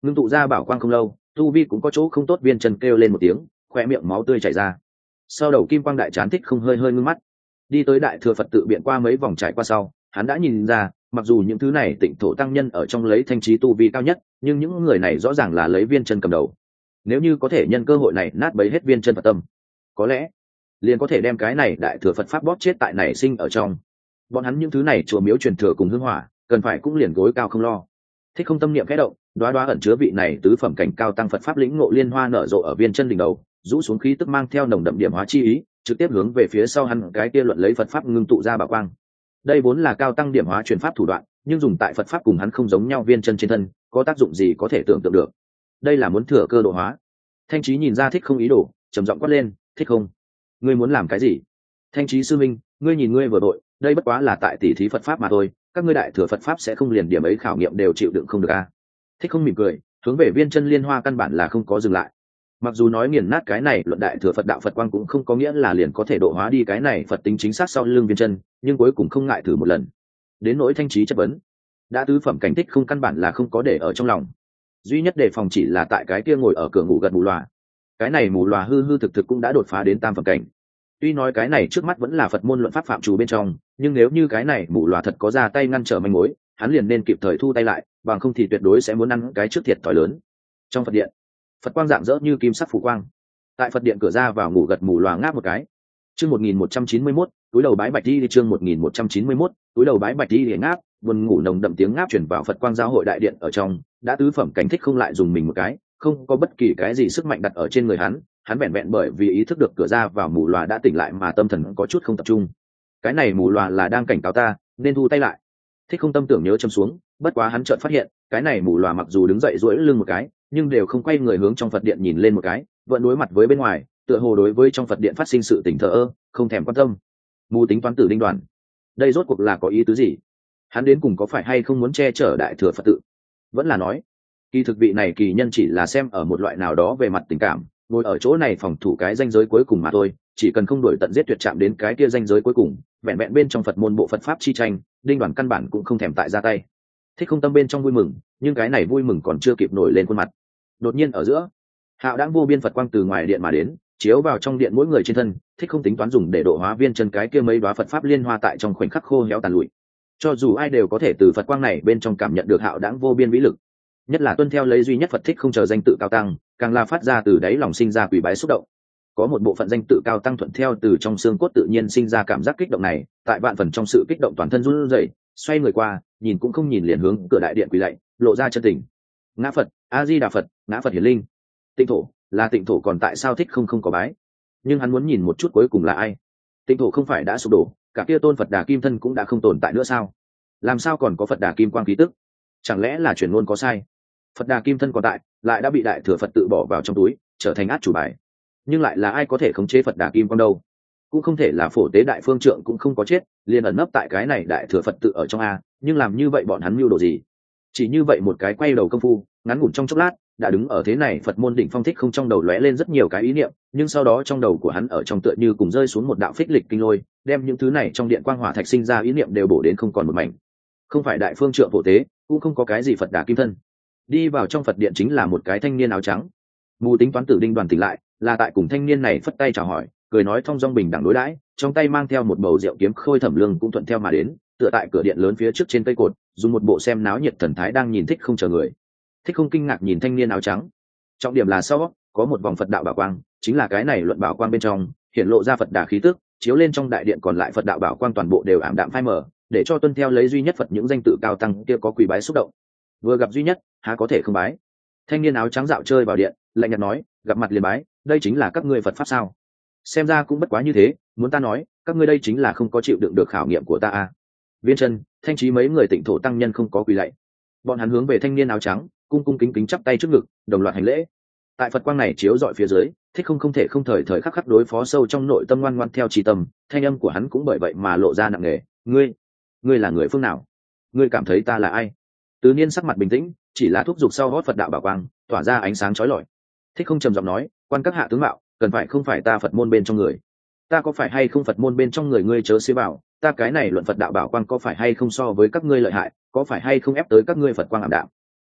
ngưng tụ ra bảo quang không lâu, tu vi cũng có chỗ không tốt, viên chân kêu lên một tiếng, khoe miệng máu tươi chảy ra. Sau đầu kim quang đại chán Thích Không hơi hơi ngưng mắt, đi tới đại thừa Phật tự biện qua mấy vòng trải qua sau, hắn đã nhìn ra, mặc dù những thứ này tịnh thổ tăng nhân ở trong lấy thanh trí tu vi cao nhất, nhưng những người này rõ ràng là lấy viên chân cầm đầu. Nếu như có thể nhân cơ hội này nát bấy hết viên chân Phật tâm, có lẽ liền có thể đem cái này đại thừa Phật pháp bóp chết tại nảy sinh ở trong. Bọn hắn những thứ này chùa miếu truyền thừa cùng hương hỏa, cần phải cũng liền gối cao không lo. Thích Không tâm niệm khẽ động, đoá đoá ẩn chứa vị này tứ phẩm cảnh cao tăng Phật pháp lĩnh ngộ liên hoa nở rộ ở viên chân đỉnh đầu, rũ xuống khí tức mang theo nồng đậm điểm hóa chi ý, trực tiếp hướng về phía sau hắn cái kia luận lấy Phật pháp ngưng tụ ra bảo quang. Đây vốn là cao tăng điểm hóa truyền pháp thủ đoạn, nhưng dùng tại Phật pháp cùng hắn không giống nhau viên chân trên thân, có tác dụng gì có thể tưởng tượng được. Đây là muốn thừa cơ độ hóa. Thanh Chí nhìn ra Thích Không ý đồ, trầm giọng quát lên, Thích Không, ngươi muốn làm cái gì? Thanh Chí sư minh, ngươi nhìn ngươi vừa đội, đây bất quá là tại tỉ thí Phật pháp mà thôi, các ngươi đại thừa Phật pháp sẽ không liền điểm ấy khảo nghiệm đều chịu đựng không được a? Thích Không mỉm cười, hướng về viên chân liên hoa căn bản là không có dừng lại. Mặc dù nói nghiền nát cái này luận đại thừa Phật đạo Phật quang cũng không có nghĩa là liền có thể độ hóa đi cái này Phật tính chính xác sau lưng viên chân, nhưng cuối cùng không ngại thử một lần. Đến nỗi Thanh Chí chất vấn, đã tứ phẩm cảnh Thích Không căn bản là không có để ở trong lòng, duy nhất đề phòng chỉ là tại cái kia ngồi ở cửa ngủ gật mù lòa. Cái này mù lòa hư hư thực thực cũng đã đột phá đến tam phẩm cảnh. Tuy nói cái này trước mắt vẫn là Phật môn luận pháp phạm trù bên trong, nhưng nếu như cái này mù lòa thật có ra tay ngăn trở manh mối, hắn liền nên kịp thời thu tay lại, bằng không thì tuyệt đối sẽ muốn ăn cái trước thiệt thòi lớn. Trong Phật điện, Phật quang rạng rỡ như kim sắc phủ quang. Tại Phật điện cửa ra vào ngủ gật mù lòa ngáp một cái. Chương 1191, túi đầu bái bạch đi, chương 1191, túi đầu bái bạch đi để ngáp, buồn ngủ nồng đậm tiếng ngáp truyền vào Phật quang giáo hội đại điện ở trong, đã tứ phẩm cảnh Thích Không lại dùng mình một cái, không có bất kỳ cái gì sức mạnh đặt ở trên người hắn vẹn vẹn bởi vì ý thức được cửa ra vào mù lòa đã tỉnh lại mà tâm thần có chút không tập trung. Cái này mù lòa là đang cảnh cáo ta, nên thu tay lại. Thích Không tâm tưởng nhớ châm xuống, bất quá hắn chợt phát hiện, cái này mù lòa mặc dù đứng dậy duỗi lưng một cái, nhưng đều không quay người hướng trong Phật điện nhìn lên một cái, vẫn đối mặt với bên ngoài, tựa hồ đối với trong Phật điện phát sinh sự tình thờ ơ, không thèm quan tâm. Mù tính toán tử đinh đoàn, đây rốt cuộc là có ý tứ gì? Hắn đến cùng có phải hay không muốn che chở đại thừa Phật tự? Vẫn là nói, kỳ thực vị này kỳ nhân chỉ là xem ở một loại nào đó về mặt tình cảm, ngồi ở chỗ này phòng thủ cái ranh giới cuối cùng mà thôi, chỉ cần không đổi tận giết tuyệt chạm đến cái kia ranh giới cuối cùng, vẹn vẹn bên trong Phật môn bộ Phật pháp chi tranh, đinh đoàn căn bản cũng không thèm tại ra tay. Thích Không tâm bên trong vui mừng, nhưng cái này vui mừng còn chưa kịp nổi lên khuôn mặt. Đột nhiên ở giữa, hạo đãng vô biên Phật quang từ ngoài điện mà đến, chiếu vào trong điện mỗi người trên thân. Thích Không tính toán dùng để độ hóa viên chân cái kia mấy đóa Phật pháp liên hoa tại trong khoảnh khắc khô héo tàn lụi. Cho dù ai đều có thể từ Phật quang này bên trong cảm nhận được hạo đãng vô biên vĩ lực, nhất là tuân theo lấy duy nhất Phật Thích Không chờ danh tự cao tăng, càng là phát ra từ đáy lòng sinh ra quỷ bái xúc động. Có một bộ phận danh tự cao tăng thuận theo từ trong xương cốt tự nhiên sinh ra cảm giác kích động này, tại vạn phần trong sự kích động toàn thân run rẩy, xoay người qua, nhìn cũng không nhìn liền hướng cửa đại điện quỳ lạy, lộ ra chân tình. Ngã Phật, A Di Đà Phật, ngã Phật hiển linh. Tịnh thổ, là tịnh thổ, còn tại sao Thích không có bái? Nhưng hắn muốn nhìn một chút cuối cùng là ai. Tịnh thổ không phải đã sụp đổ, cả kia tôn Phật Đà Kim thân cũng đã không tồn tại nữa sao? Làm sao còn có Phật Đà Kim quang khí tức? Chẳng lẽ là truyền ngôn có sai? Phật Đà Kim thân còn tại, lại đã bị đại thừa Phật tự bỏ vào trong túi, trở thành át chủ bài. Nhưng lại là ai có thể khống chế Phật Đà Kim quang đâu? Cũng không thể là Phổ Tế Đại Phương Trượng cũng không có chết, liền ẩn nấp tại cái này đại thừa Phật tự ở trong a. Nhưng làm như vậy bọn hắn mưu đồ gì? Chỉ như vậy một cái quay đầu công phu, ngắn ngủn trong chốc lát, đã đứng ở thế này Phật môn đỉnh phong Thích Không trong đầu lóe lên rất nhiều cái ý niệm, nhưng sau đó trong đầu của hắn ở trong tựa như cùng rơi xuống một đạo phích lịch kinh lôi, đem những thứ này trong điện quang hỏa thạch sinh ra ý niệm đều bổ đến không còn một mảnh. Không phải Đại Phương Trượng Phổ Tế, cũng không có cái gì Phật Đà Kim thân. Đi vào trong Phật điện chính là một cái thanh niên áo trắng. Mù tính toán tử đinh đoàn tỉnh lại, là tại cùng thanh niên này phất tay chào hỏi, cười nói thong dong bình đẳng đối đãi, trong tay mang theo một bầu rượu kiếm khôi thẩm lương cũng thuận theo mà đến, tựa tại cửa điện lớn phía trước trên cây cột, dùng một bộ xem náo nhiệt thần thái đang nhìn Thích Không chờ người. Thích Không kinh ngạc nhìn thanh niên áo trắng. Trọng điểm là sau có một vòng Phật đạo bảo quang, chính là cái này luận bảo quang bên trong hiện lộ ra Phật Đà khí tức, chiếu lên trong đại điện còn lại Phật đạo bảo quang toàn bộ đều ảm đạm phai mờ, để cho tuân theo lấy duy nhất Phật những danh tự cao tăng kia có quỳ bái xúc động. Vừa gặp duy nhất, há có thể không bái? Thanh niên áo trắng dạo chơi vào điện, lạnh nhạt nói, gặp mặt liền bái, đây chính là các ngươi Phật pháp sao? Xem ra cũng bất quá như thế, muốn ta nói, các ngươi đây chính là không có chịu đựng được khảo nghiệm của ta à? Viên Chân, Thanh Chí mấy người Tịnh thổ tăng nhân không có quỳ lạy, bọn hắn hướng về thanh niên áo trắng, cung cung kính kính chắp tay trước ngực, đồng loạt hành lễ. Tại Phật quang này chiếu dọi phía dưới, Thích không thể không thời thời khắc khắc đối phó sâu trong nội tâm ngoan ngoãn theo chi tâm, thanh âm của hắn cũng bởi vậy mà lộ ra nặng nề. Ngươi là người phương nào? Ngươi cảm thấy ta là ai? Tứ Niên sắc mặt bình tĩnh, chỉ là thúc giục sau hót Phật đạo bảo quang, tỏa ra ánh sáng chói lọi. Thích không trầm giọng nói, quan các hạ tướng mạo, cần phải không phải ta Phật môn bên trong người. Ta có phải hay không Phật môn bên trong người ngươi chớ xế bảo, ta cái này luận Phật đạo bảo quang có phải hay không so với các ngươi lợi hại, có phải hay không ép tới các ngươi Phật quang ảm đạm.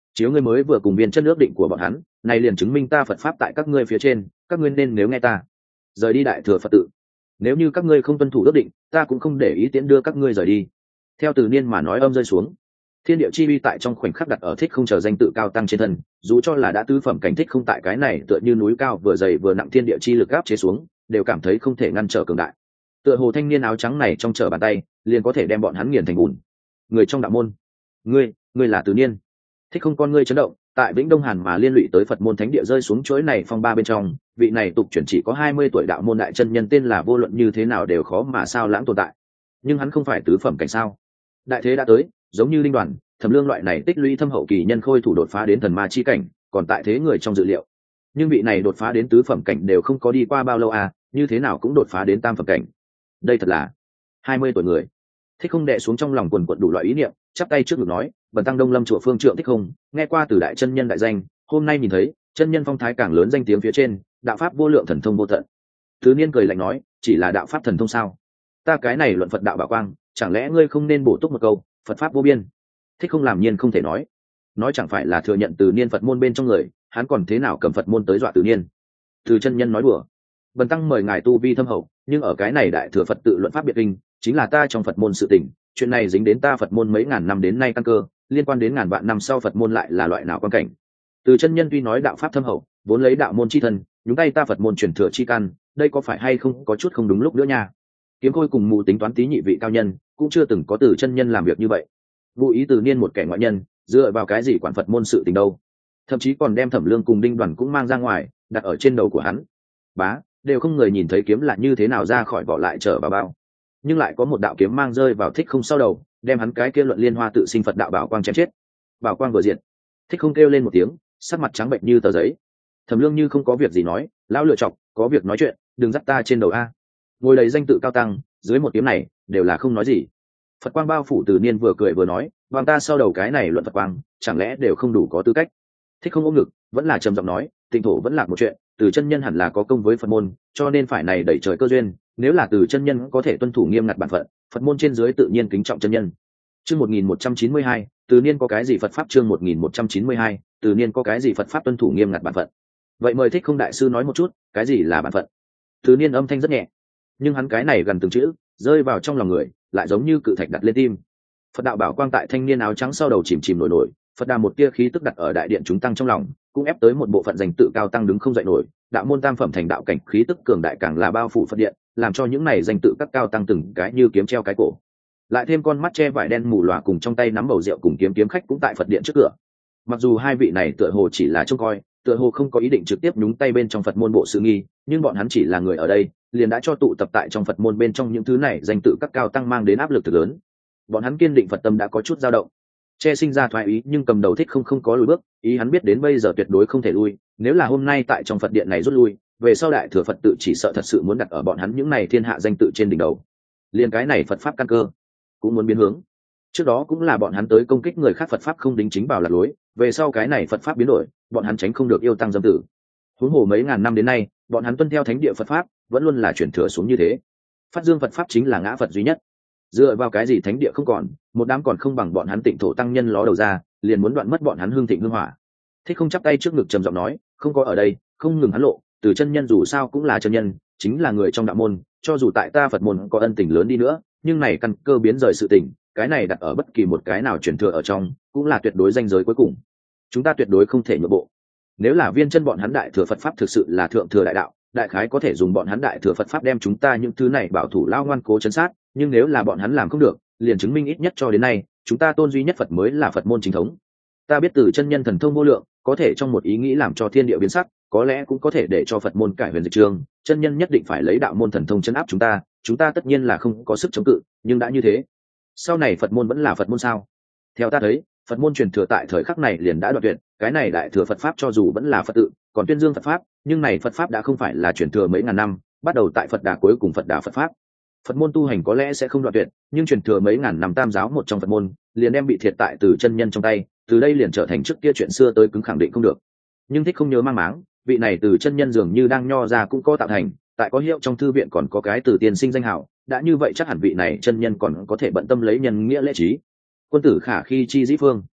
chiếu ngươi mới vừa cùng viên chân ước định của bọn hắn, này liền chứng minh ta Phật pháp tại các ngươi phía trên, các ngươi nên nếu nghe ta, rời đi đại thừa Phật tự. Nếu như các ngươi không tuân thủ ước định, ta cũng không để ý tiễn đưa các ngươi rời đi. Theo Từ Niên mà nói âm rơi xuống, thiên địa chi uy tại trong khoảnh khắc đặt ở Thích Không chờ danh tự cao tăng trên thân, dù cho là đã tứ phẩm cảnh Thích Không tại cái này tựa như núi cao vừa dày vừa nặng thiên địa chi lực áp chế xuống, đều cảm thấy không thể ngăn trở cường đại. Tựa hồ thanh niên áo trắng này trong trở bàn tay, liền có thể đem bọn hắn nghiền thành bùn. Người trong đạo môn, ngươi là Từ Niên. Thích Không con ngươi chấn động, tại Vĩnh Đông Hàn mà liên lụy tới Phật môn thánh địa rơi xuống chuỗi này phong ba bên trong, vị này tục chuyển chỉ có 20 tuổi đạo môn đại chân nhân tên là vô luận như thế nào đều khó mà sao lãng tồn tại. Nhưng hắn không phải tứ phẩm cảnh sao? Đại thế đã tới, giống như linh đoàn, Thẩm Lương loại này tích lũy thâm hậu kỳ nhân khôi thủ đột phá đến thần ma chi cảnh, còn tại thế người trong dự liệu. Nhưng vị này đột phá đến tứ phẩm cảnh đều không có đi qua bao lâu à, như thế nào cũng đột phá đến tam phẩm cảnh. Đây thật là 20 tuổi người. Thích Không đè xuống trong lòng quần quật đủ loại ý niệm, chắp tay trước ngực nói, bần tăng Đông Lâm chùa Phương Trượng Thích Không, nghe qua từ đại chân nhân đại danh, hôm nay nhìn thấy chân nhân phong thái càng lớn danh tiếng phía trên, đạo pháp vô lượng thần thông vô tận. Thứ Niên cười lạnh nói, chỉ là đạo pháp thần thông sao? Ta cái này luận Phật đạo bảo quang, chẳng lẽ ngươi không nên bổ túc một câu, Phật pháp vô biên? Thích Không làm nhiên không thể nói chẳng phải là thừa nhận Từ Niên Phật môn bên trong người, hắn còn thế nào cầm Phật môn tới dọa Từ Niên? Từ chân nhân nói đùa, bần tăng mời ngài tu vi thâm hậu, nhưng ở cái này đại thừa Phật tự luận pháp biệt kinh, chính là ta trong Phật môn sự tình, chuyện này dính đến ta Phật môn mấy ngàn năm đến nay căn cơ, liên quan đến ngàn vạn năm sau Phật môn lại là loại nào quan cảnh. Từ chân nhân tuy nói đạo pháp thâm hậu, vốn lấy đạo môn chi thân, nhúng tay ta Phật môn truyền thừa chi căn, đây có phải hay không có chút không đúng lúc nữa nha. Kiếm Khôi cùng mù tính toán tí nhị vị cao nhân, cũng chưa từng có Từ chân nhân làm việc như vậy. Vô ý Từ Niên một kẻ ngoại nhân, dựa vào cái gì quản Phật môn sự tình đâu? Thậm chí còn đem Thẩm Lương cùng Đinh Đoàn cũng mang ra ngoài, đặt ở trên đầu của hắn. Bá, đều không người nhìn thấy kiếm là như thế nào ra khỏi vỏ lại trở vào bao. Nhưng lại có một đạo kiếm mang rơi vào Thích Không sau đầu, đem hắn cái kia luận liên hoa tự sinh Phật đạo bảo quang chém chết. Bảo quang vừa diện, Thích Không kêu lên một tiếng, sắc mặt trắng bệnh như tờ giấy. Thẩm Lương như không có việc gì nói, lão lựa chọc, có việc nói chuyện, đừng dắt ta trên đầu a. Ngồi đầy danh tự cao tăng, dưới một kiếm này đều là không nói gì. Phật quang bao phủ Từ Niên vừa cười vừa nói, bằng ta sau đầu cái này luận Phật quang, chẳng lẽ đều không đủ có tư cách? Thích Không ôm ngực, vẫn là trầm giọng nói, Tịnh thổ vẫn là một chuyện, Từ chân nhân hẳn là có công với Phật môn, cho nên phải này đẩy trời cơ duyên, nếu là Từ chân nhân có thể tuân thủ nghiêm ngặt bản phận, Phật môn trên dưới tự nhiên kính trọng chân nhân. Chương 1192, Từ Niên có cái gì Phật pháp? Chương 1192, Từ Niên có cái gì Phật pháp tuân thủ nghiêm ngặt bản phận? Vậy mời Thích Không đại sư nói một chút, cái gì là bản phận? Từ Niên âm thanh rất nhẹ, nhưng hắn cái này gần từng chữ, rơi vào trong lòng người, lại giống như cự thạch đặt lên tim. Phật đạo bảo quang tại thanh niên áo trắng sau đầu chìm chìm nổi nổi, Phật đà một tia khí tức đặt ở đại điện chúng tăng trong lòng, cũng ép tới một bộ phận danh tự cao tăng đứng không dậy nổi. Đạo môn tam phẩm thành đạo cảnh khí tức cường đại càng là bao phủ Phật điện, làm cho những này danh tự các cao tăng từng cái như kiếm treo cái cổ. Lại thêm con mắt che vải đen mù lòa cùng trong tay nắm bầu rượu cùng kiếm khách cũng tại Phật điện trước cửa. Mặc dù hai vị này tựa hồ chỉ là trông coi, tựa hồ không có ý định trực tiếp nhúng tay bên trong Phật môn bộ sự nghi, nhưng bọn hắn chỉ là người ở đây, liền đã cho tụ tập tại trong Phật môn bên trong những thứ này danh tự các cao tăng mang đến áp lực thực lớn. Bọn hắn kiên định Phật tâm đã có chút dao động, che sinh ra thoái ý, nhưng cầm đầu Thích không có lùi bước, ý hắn biết đến bây giờ tuyệt đối không thể lui, nếu là hôm nay tại trong Phật điện này rút lui, về sau đại thừa Phật tự chỉ sợ thật sự muốn đặt ở bọn hắn những này thiên hạ danh tự trên đỉnh đầu. Liên cái này Phật pháp căn cơ cũng muốn biến hướng. Trước đó cũng là bọn hắn tới công kích người khác Phật pháp không đính chính vào lạc lối, về sau cái này Phật pháp biến đổi, bọn hắn tránh không được yêu tăng dâm tử. Huống hồ mấy ngàn năm đến nay, bọn hắn tuân theo thánh địa Phật pháp, vẫn luôn là chuyển thừa xuống như thế. Phát dương Phật pháp chính là ngã Phật duy nhất. Dựa vào cái gì thánh địa không còn, một đám còn không bằng bọn hắn Tịnh thổ tăng nhân ló đầu ra, liền muốn đoạn mất bọn hắn hương thịnh hương hỏa. Thích Không chắp tay trước ngực trầm giọng nói, không có ở đây, không ngừng hắn lộ, Từ chân nhân dù sao cũng là chân nhân, chính là người trong đạo môn, cho dù tại ta Phật môn có ân tình lớn đi nữa, nhưng này căn cơ biến rời sự tình, cái này đặt ở bất kỳ một cái nào truyền thừa ở trong, cũng là tuyệt đối ranh giới cuối cùng. Chúng ta tuyệt đối không thể nhượng bộ. Nếu là viên chân bọn hắn đại thừa Phật pháp thực sự là thượng thừa đại đạo, đại khái có thể dùng bọn hắn đại thừa Phật pháp đem chúng ta những thứ này bảo thủ lao ngoan cố chấn sát, nhưng nếu là bọn hắn làm không được, liền chứng minh ít nhất cho đến nay, chúng ta tôn duy nhất Phật mới là Phật môn chính thống. Ta biết Từ chân nhân thần thông vô lượng, có thể trong một ý nghĩ làm cho thiên địa biến sắc, có lẽ cũng có thể để cho Phật môn cải huyền dịch trường, chân nhân nhất định phải lấy đạo môn thần thông chấn áp chúng ta tất nhiên là không có sức chống cự, nhưng đã như thế, sau này Phật môn vẫn là Phật môn sao? Theo ta thấy, Phật môn truyền thừa tại thời khắc này liền đã đoạn tuyệt, cái này đại thừa Phật pháp cho dù vẫn là Phật tự, còn tuyên dương Phật pháp, nhưng này Phật pháp đã không phải là truyền thừa mấy ngàn năm, bắt đầu tại Phật Đà cuối cùng Phật Đà Phật pháp. Phật môn tu hành có lẽ sẽ không đoạn tuyệt, nhưng truyền thừa mấy ngàn năm tam giáo một trong Phật môn, liền đem bị thiệt tại Từ chân nhân trong tay, từ đây liền trở thành trước kia chuyện xưa tới cứng khẳng định không được. Nhưng Thích không nhớ mang máng, vị này Từ chân nhân dường như đang nho ra cũng có tạo thành, tại có hiệu trong thư viện còn có cái Từ tiên sinh danh hảo, đã như vậy chắc hẳn vị này chân nhân còn có thể bận tâm lấy nhân nghĩa lễ trí. Quân tử khả khi chi dĩ phương.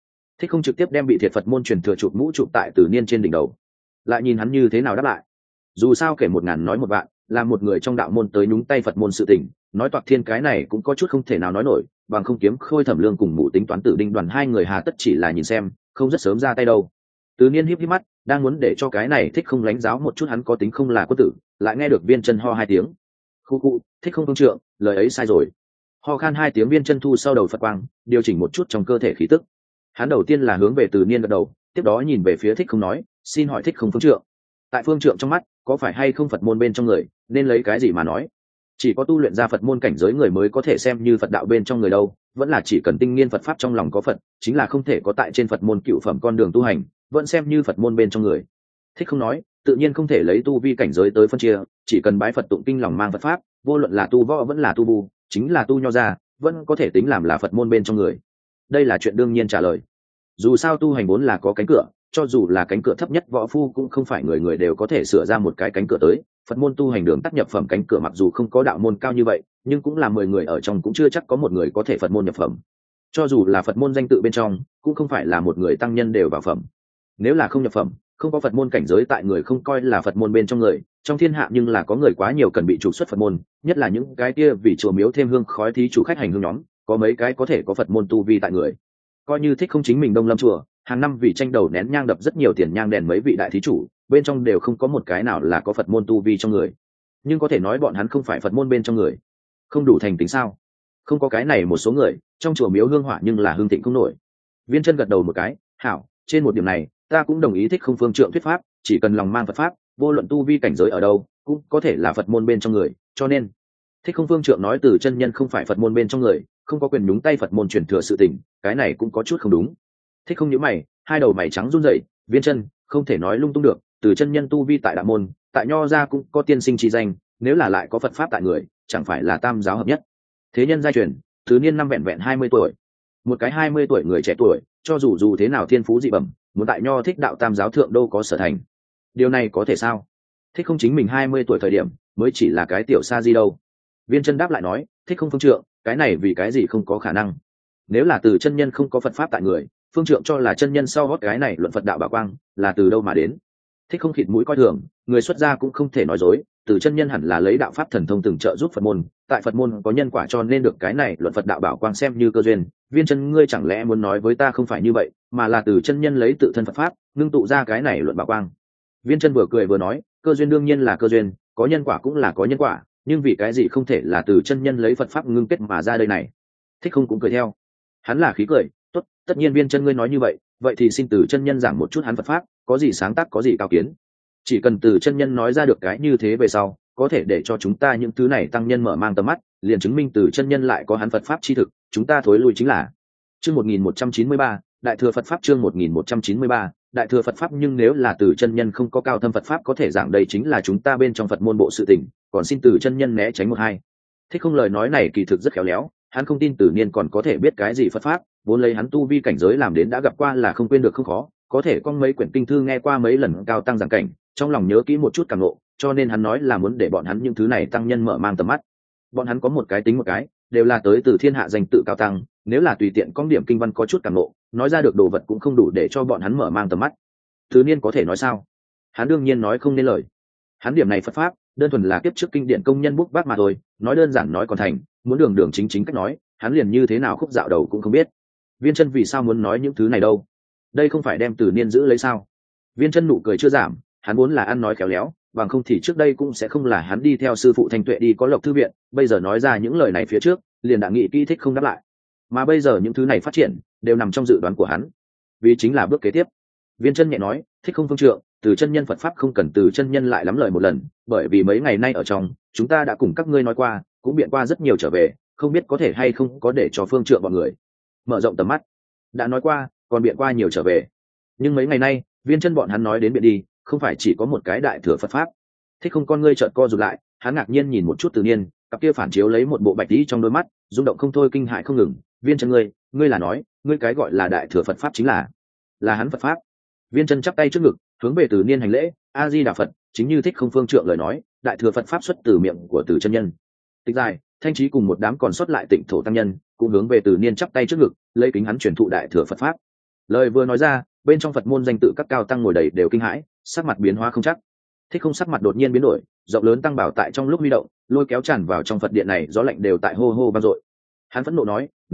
Thích Không trực tiếp đem bị thiệt Phật môn truyền thừa chụp mũ chụp tại Từ Niên trên đỉnh đầu, lại nhìn hắn như thế nào đáp lại. Dù sao kể 1000 nói 1 vạn, là một người trong đạo môn tới nhúng tay Phật môn sự tình, nói toạc thiên cái này cũng có chút không thể nào nói nổi, bằng không Kiếm Khôi Thẩm Lương cùng Mụ Tính Toán Tử Đinh Đoàn hai người hà tất chỉ là nhìn xem, không rất sớm ra tay đâu. Từ Niên híp híp mắt, đang muốn để cho cái này Thích Không lãnh giáo một chút hắn có tính không là quân tử, lại nghe được Viên Chân ho 2 tiếng. Khu khu, Thích Không phương trượng, lời ấy sai rồi. Ho khan 2 tiếng, Viên Chân thu sau đầu Phật quang, điều chỉnh một chút trong cơ thể khí tức. Hắn đầu tiên là hướng về Từ Niên gật đầu, tiếp đó nhìn về phía Thích Không nói, xin hỏi Thích Không phương trượng, tại phương trượng trong mắt có phải hay không Phật môn bên trong người, nên lấy cái gì mà nói? Chỉ có tu luyện ra Phật môn cảnh giới người mới có thể xem như Phật đạo bên trong người đâu, vẫn là chỉ cần tinh nghiên Phật pháp trong lòng có Phật, chính là không thể có tại trên Phật môn cựu phẩm con đường tu hành, vẫn xem như Phật môn bên trong người. Thích Không nói, tự nhiên không thể lấy tu vi cảnh giới tới phân chia, chỉ cần bái Phật tụng kinh lòng mang Phật pháp, vô luận là tu võ vẫn là tu bu, chính là tu nho ra, vẫn có thể tính làm là Phật môn bên trong người. Đây là chuyện đương nhiên trả lời. Dù sao tu hành vốn là có cánh cửa, cho dù là cánh cửa thấp nhất võ phu cũng không phải người người đều có thể sửa ra một cái cánh cửa tới. Phật môn tu hành đường tắt nhập phẩm cánh cửa mặc dù không có đạo môn cao như vậy, nhưng cũng là 10 người ở trong cũng chưa chắc có một người có thể Phật môn nhập phẩm. Cho dù là Phật môn danh tự bên trong, cũng không phải là một người tăng nhân đều vào phẩm. Nếu là không nhập phẩm, không có Phật môn cảnh giới tại người không coi là Phật môn bên trong người, trong thiên hạ nhưng là có người quá nhiều cần bị trục xuất Phật môn, nhất là những cái kia vì chùa miếu thêm hương khói thí chủ khách hành hương nhóm, có mấy cái có thể có Phật môn tu vi tại người. Coi như Thích Không chính mình Đông Lâm chùa, hàng năm vì tranh đầu nén nhang đập rất nhiều tiền nhang đèn mấy vị đại thí chủ, bên trong đều không có một cái nào là có Phật môn tu vi trong người. Nhưng có thể nói bọn hắn không phải Phật môn bên trong người, không đủ thành tính sao? Không có cái này một số người, trong chùa miếu hương hỏa nhưng là hương thịnh không nổi. Viên Chân gật đầu một cái, hảo, trên một điểm này, ta cũng đồng ý Thích Không phương trượng thuyết pháp, chỉ cần lòng mang Phật pháp, vô luận tu vi cảnh giới ở đâu, cũng có thể là Phật môn bên trong người, cho nên Thích Không phương trượng nói Từ chân nhân không phải Phật môn bên trong người, không có quyền nhúng tay Phật môn truyền thừa sự tình, cái này cũng có chút không đúng. Thích Không nhíu mày, hai đầu mày trắng run rẩy, Viên Chân, không thể nói lung tung được, Từ chân nhân tu vi tại đạo môn, tại nho gia cũng có tiên sinh chi danh, nếu là lại có Phật pháp tại người, chẳng phải là tam giáo hợp nhất. Thế nhân giai truyền, Thứ Niên năm vẹn vẹn 20 tuổi. Một cái 20 tuổi người trẻ tuổi, cho dù thế nào thiên phú dị bẩm, muốn tại nho thích đạo tam giáo thượng đô có sở thành. Điều này có thể sao? Thích Không chính mình 20 tuổi thời điểm, mới chỉ là cái tiểu sa di đâu. Viên Chân đáp lại nói, Thích Không phương trượng, cái này vì cái gì không có khả năng? Nếu là Từ chân nhân không có Phật pháp tại người, phương trượng cho là chân nhân sau hót cái này luận Phật đạo bảo quang, là từ đâu mà đến? Thích Không khịt mũi coi thường, người xuất gia cũng không thể nói dối, Từ chân nhân hẳn là lấy đạo pháp thần thông từng trợ giúp Phật môn, tại Phật môn có nhân quả cho nên được cái này luận Phật đạo bảo quang xem như cơ duyên. Viên Chân, ngươi chẳng lẽ muốn nói với ta không phải như vậy, mà là Từ chân nhân lấy tự thân Phật pháp, ngưng tụ ra cái này luận bảo quang? Viên Chân vừa cười vừa nói, cơ duyên đương nhiên là cơ duyên, có nhân quả cũng là có nhân quả, nhưng vì cái gì không thể là Từ chân nhân lấy Phật pháp ngưng kết mà ra đây này? Thích Không cũng cười theo, hắn là khí cười, tốt, tất nhiên Viên Chân ngươi nói như vậy, vậy thì xin Từ chân nhân giảng một chút hắn Phật pháp, có gì sáng tác có gì cao kiến. Chỉ cần Từ chân nhân nói ra được cái như thế về sau, có thể để cho chúng ta những thứ này tăng nhân mở mang tầm mắt, liền chứng minh Từ chân nhân lại có hắn Phật pháp chi thực, chúng ta thối lui chính là. Chương 1193, Đại thừa Phật pháp. Chương 1193, Đại thừa Phật pháp. Nhưng nếu là Từ chân nhân không có cao thâm Phật pháp có thể giảng, đây chính là chúng ta bên trong Phật môn bộ sự tình, còn xin Từ chân nhân né tránh một hai. Thích Không lời nói này kỳ thực rất khéo léo, hắn không tin Từ Niên còn có thể biết cái gì Phật pháp, vốn lấy hắn tu vi cảnh giới làm đến đã gặp qua là không quên được không khó, có thể có mấy quyển kinh thư nghe qua mấy lần cao tăng giảng cảnh, trong lòng nhớ kỹ một chút càng ngộ, cho nên hắn nói là muốn để bọn hắn những thứ này tăng nhân mở mang tầm mắt. Bọn hắn có một cái tính một cái, đều là tới từ thiên hạ danh tự cao tăng, nếu là tùy tiện có điểm kinh văn có chút càng ngộ, nói ra được đồ vật cũng không đủ để cho bọn hắn mở mang tầm mắt. Thứ Niên có thể nói sao? Hắn đương nhiên nói không nên lời. Hắn điểm này Phật pháp, đơn thuần là kiếp trước kinh điển công nhân bút vác mà thôi, nói đơn giản nói còn thành, muốn đường đường chính chính cách nói, hắn liền như thế nào khúc dạo đầu cũng không biết. Viên Chân vì sao muốn nói những thứ này đâu? Đây không phải đem Từ Niên giữ lấy sao? Viên Chân nụ cười chưa giảm, hắn muốn là ăn nói khéo léo, bằng không thì trước đây cũng sẽ không là hắn đi theo sư phụ Thanh Tuệ đi có Lộc thư viện, bây giờ nói ra những lời này phía trước, liền đã nghĩ kỹ Thích Không đáp lại. Mà bây giờ những thứ này phát triển, đều nằm trong dự đoán của hắn, vì chính là bước kế tiếp. Viên Chân nhẹ nói, Thích Không phương trượng, Từ chân nhân Phật pháp không cần Từ chân nhân lại lắm lời một lần, bởi vì mấy ngày nay ở trong, chúng ta đã cùng các ngươi nói qua, cũng biện qua rất nhiều trở về, không biết có thể hay không có để cho phương trượng bọn người mở rộng tầm mắt. Đã nói qua, còn biện qua nhiều trở về, nhưng mấy ngày nay, Viên Chân bọn hắn nói đến biện đi, không phải chỉ có một cái đại thừa Phật pháp. Thích Không con ngươi chợt co rụt lại, hắn ngạc nhiên nhìn một chút Từ Niên, cặp kia phản chiếu lấy một bộ bạch tí trong đôi mắt, rung động không thôi, kinh hãi không ngừng. Viên Chân ngươi là nói, ngươi cái gọi là đại thừa Phật pháp chính là hắn Phật pháp? Viên Chân chắp tay trước ngực, hướng về Từ Niên hành lễ, A Di Đà Phật, chính như Thích Không phương trượng lời nói, đại thừa Phật pháp xuất từ miệng của Từ chân nhân. Tịch Dài, Thanh Trí cùng một đám còn sót lại Tịnh thổ tăng nhân, cũng hướng về Từ Niên chắp tay trước ngực, lấy kính hắn truyền thụ đại thừa Phật pháp. Lời vừa nói ra, bên trong Phật môn danh tự các cao tăng ngồi đầy đều kinh hãi, sắc mặt biến hóa không chắc. Thích Không sắc mặt đột nhiên biến đổi, rộng lớn tăng bảo tại trong lúc huy động, lôi kéo tràn vào trong Phật điện này, gió lạnh đều tại hô hô vang dội. Hắn phẫn nộ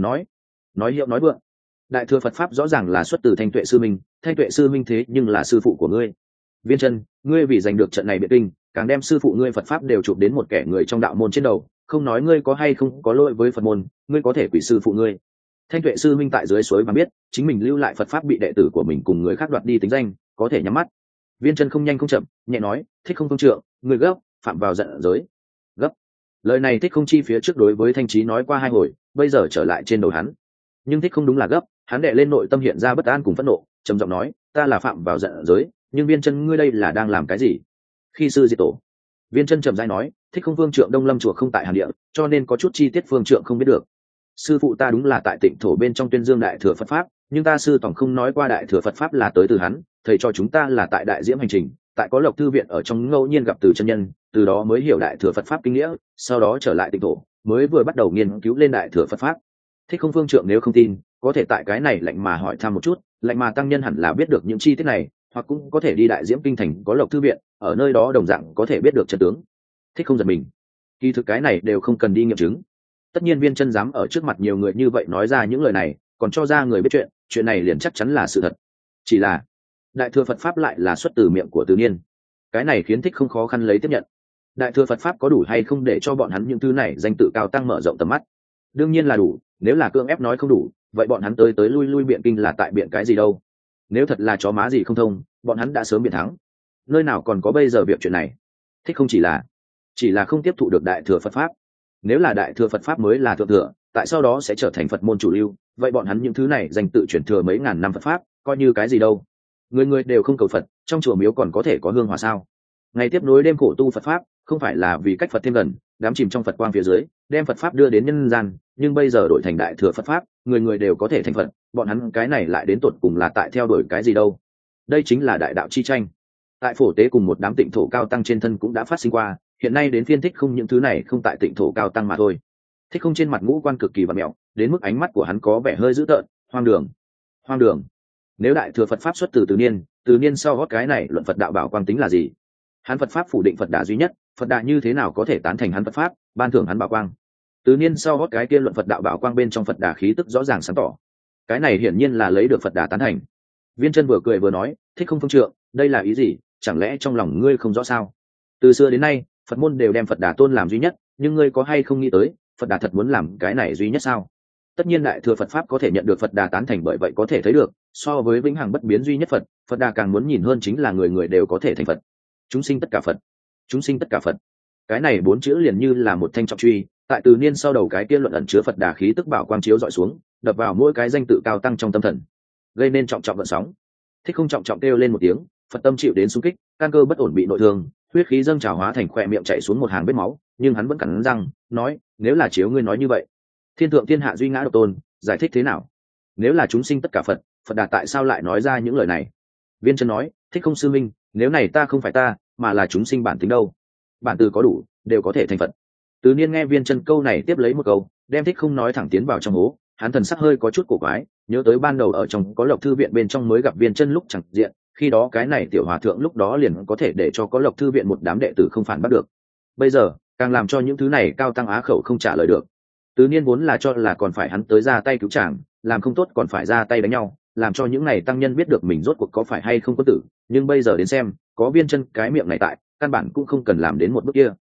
nói hiệu nói vượng. Đại thừa Phật pháp rõ ràng là xuất từ Thanh Tuệ sư minh, Thanh Tuệ sư minh thế nhưng là sư phụ của ngươi. Viên Chân, ngươi vì giành được trận này biện kinh, càng đem sư phụ ngươi Phật pháp đều chụp đến một kẻ người trong đạo môn trên đầu, không nói ngươi có hay không có lỗi với Phật môn, ngươi có thể quỷ sư phụ ngươi. Thanh Tuệ sư minh tại dưới suối mà biết, chính mình lưu lại Phật pháp bị đệ tử của mình cùng người khác đoạt đi tính danh, có thể nhắm mắt. Viên Chân không nhanh không chậm, nhẹ nói, Thích Không phương trượng, người gấp, phạm vào giận giới. Gấp. Lời này Thích Không chi phía trước đối với Thanh Chí nói qua 2 hồi, bây giờ trở lại trên đầu hắn. Nhưng Thích Không đúng là gấp, hắn đệ lên nội tâm hiện ra bất an cùng phẫn nộ, trầm giọng nói, ta là phạm vào giận giới, nhưng Viên Chân ngươi đây là đang làm cái gì? Khi sư diệt tổ. Viên Chân trầm rãi nói, Thích Không phương trượng Đông Lâm chùa không tại Hàn Địa, cho nên có chút chi tiết phương trượng không biết được. Sư phụ ta đúng là tại Tịnh thổ bên trong tuyên dương đại thừa Phật pháp, nhưng ta sư tổng không nói qua đại thừa Phật pháp là tới từ hắn, thầy cho chúng ta là tại đại diễm hành trình, tại có Lộc thư viện ở trong ngẫu nhiên gặp từ chân nhân, từ đó mới hiểu đại thừa Phật pháp kinh nghĩa, sau đó trở lại Tịnh thổ, mới vừa bắt đầu nghiên cứu lên đại thừa Phật pháp. Thích Không phương trượng nếu không tin, có thể tại cái này lạnh mà hỏi thăm một chút, lạnh mà tăng nhân hẳn là biết được những chi tiết này, hoặc cũng có thể đi đại diễm kinh thành có Lộc thư viện, ở nơi đó đồng dạng có thể biết được chân tướng. Thích Không giật mình, kỳ thực cái này đều không cần đi nghiệm chứng. Tất nhiên Viên Chân dám ở trước mặt nhiều người như vậy nói ra những lời này, còn cho ra người biết chuyện này liền chắc chắn là sự thật. Chỉ là đại thừa Phật pháp lại là xuất từ miệng của Từ Niên, cái này khiến Thích Không khó khăn lấy tiếp nhận. Đại thừa Phật pháp có đủ hay không để cho bọn hắn những thứ này danh tự cao tăng mở rộng tầm mắt? Đương nhiên là đủ, nếu là cưỡng ép nói không đủ, vậy bọn hắn tới lui biện kinh là tại biện cái gì đâu? Nếu thật là chó má gì không thông, bọn hắn đã sớm biện thắng. Nơi nào còn có bây giờ việc chuyện này? Thích Không chỉ là không tiếp thụ được đại thừa Phật pháp. Nếu là đại thừa Phật pháp mới là thượng thừa, tại sau đó sẽ trở thành Phật môn chủ lưu, vậy bọn hắn những thứ này danh tự truyền thừa mấy ngàn năm Phật pháp, coi như cái gì đâu? Người người đều không cầu Phật, trong chùa miếu còn có thể có hương hỏa sao? Ngày tiếp nối đêm khổ tu Phật pháp, không phải là vì cách Phật thêm gần, đám chìm trong Phật quang phía dưới, đem Phật pháp đưa đến nhân gian, nhưng bây giờ đổi thành đại thừa Phật pháp, người người đều có thể thành Phật, bọn hắn cái này lại đến tột cùng là tại theo đuổi cái gì đâu? Đây chính là đại đạo chi tranh. Tại Phổ Tế cùng một đám Tịnh thổ cao tăng trên thân cũng đã phát sinh qua, hiện nay đến phiên Thích Không những thứ này không tại Tịnh thổ cao tăng mà thôi. Thích Không trên mặt ngũ quan cực kỳ vặn mẹo, đến mức ánh mắt của hắn có vẻ hơi dữ tợn. Hoang đường. Nếu đại thừa Phật pháp xuất từ Từ Niên sau gót cái này luận Phật đạo bảo quang tính là gì? Hắn Phật pháp phủ định Phật đà duy nhất, Phật đà như thế nào có thể tán thành hắn Phật pháp, ban thưởng hắn bảo quang? Từ Niên sau gót cái kia luận Phật đạo bảo quang bên trong Phật đà khí tức rõ ràng sáng tỏ, cái này hiển nhiên là lấy được Phật đà tán thành. Viên Chân vừa cười vừa nói, Thích Không phương trượng, đây là ý gì? Chẳng lẽ trong lòng ngươi không rõ sao? Từ xưa đến nay, Phật môn đều đem Phật đà tôn làm duy nhất, nhưng ngươi có hay không nghĩ tới, Phật đà thật muốn làm cái này duy nhất sao? Tất nhiên đại thừa Phật pháp có thể nhận được Phật đà tán thành, bởi vậy có thể thấy được, so với vĩnh hằng bất biến duy nhất Phật, Phật đà càng muốn nhìn hơn chính là người người đều có thể thành Phật. Chúng sinh tất cả Phật, chúng sinh tất cả Phật. Cái này 4 chữ liền như là một thanh trọng truy, tại Từ Niên sau đầu cái kia luận ẩn chứa Phật đà khí tức bảo quang chiếu dọi xuống, đập vào mỗi cái danh tự cao tăng trong tâm thần, gây nên trọng gợn sóng. Thích Không trọng kêu lên một tiếng, Phật tâm chịu đến xung kích, căn cơ bất ổn bị nội thương, huyết khí dâng trào hóa thành khỏe miệng chảy xuống một hàng vết máu, nhưng hắn vẫn cắn răng nói, nếu là chiếu ngươi nói như vậy, thiên thượng thiên hạ duy ngã độc tôn, giải thích thế nào? Nếu là chúng sinh tất cả Phật, Phật đà tại sao lại nói ra những lời này? Viên Chân nói, Thích Không sư minh, nếu này ta không phải ta, mà là chúng sinh bản tính đâu? Bản từ có đủ, đều có thể thành Phật. Từ Niên nghe Viên Chân câu này tiếp lấy một câu, đem Thích Không nói thẳng tiến vào trong hố, hắn thần sắc hơi có chút cổ quái, nhớ tới ban đầu ở trong có Lộc thư viện bên trong mới gặp Viên Chân lúc chẳng diện, khi đó cái này tiểu hòa thượng lúc đó liền có thể để cho có Lộc thư viện một đám đệ tử không phản bắt được. Bây giờ, càng làm cho những thứ này cao tăng á khẩu không trả lời được. Từ Niên vốn là cho là còn phải hắn tới ra tay cứu chàng, làm không tốt còn phải ra tay đánh nhau, làm cho những này tăng nhân biết được mình rốt cuộc có phải hay không có tử, nhưng bây giờ đến xem, có Viên Chân cái miệng này tại, căn bản cũng không cần làm đến một bước kia.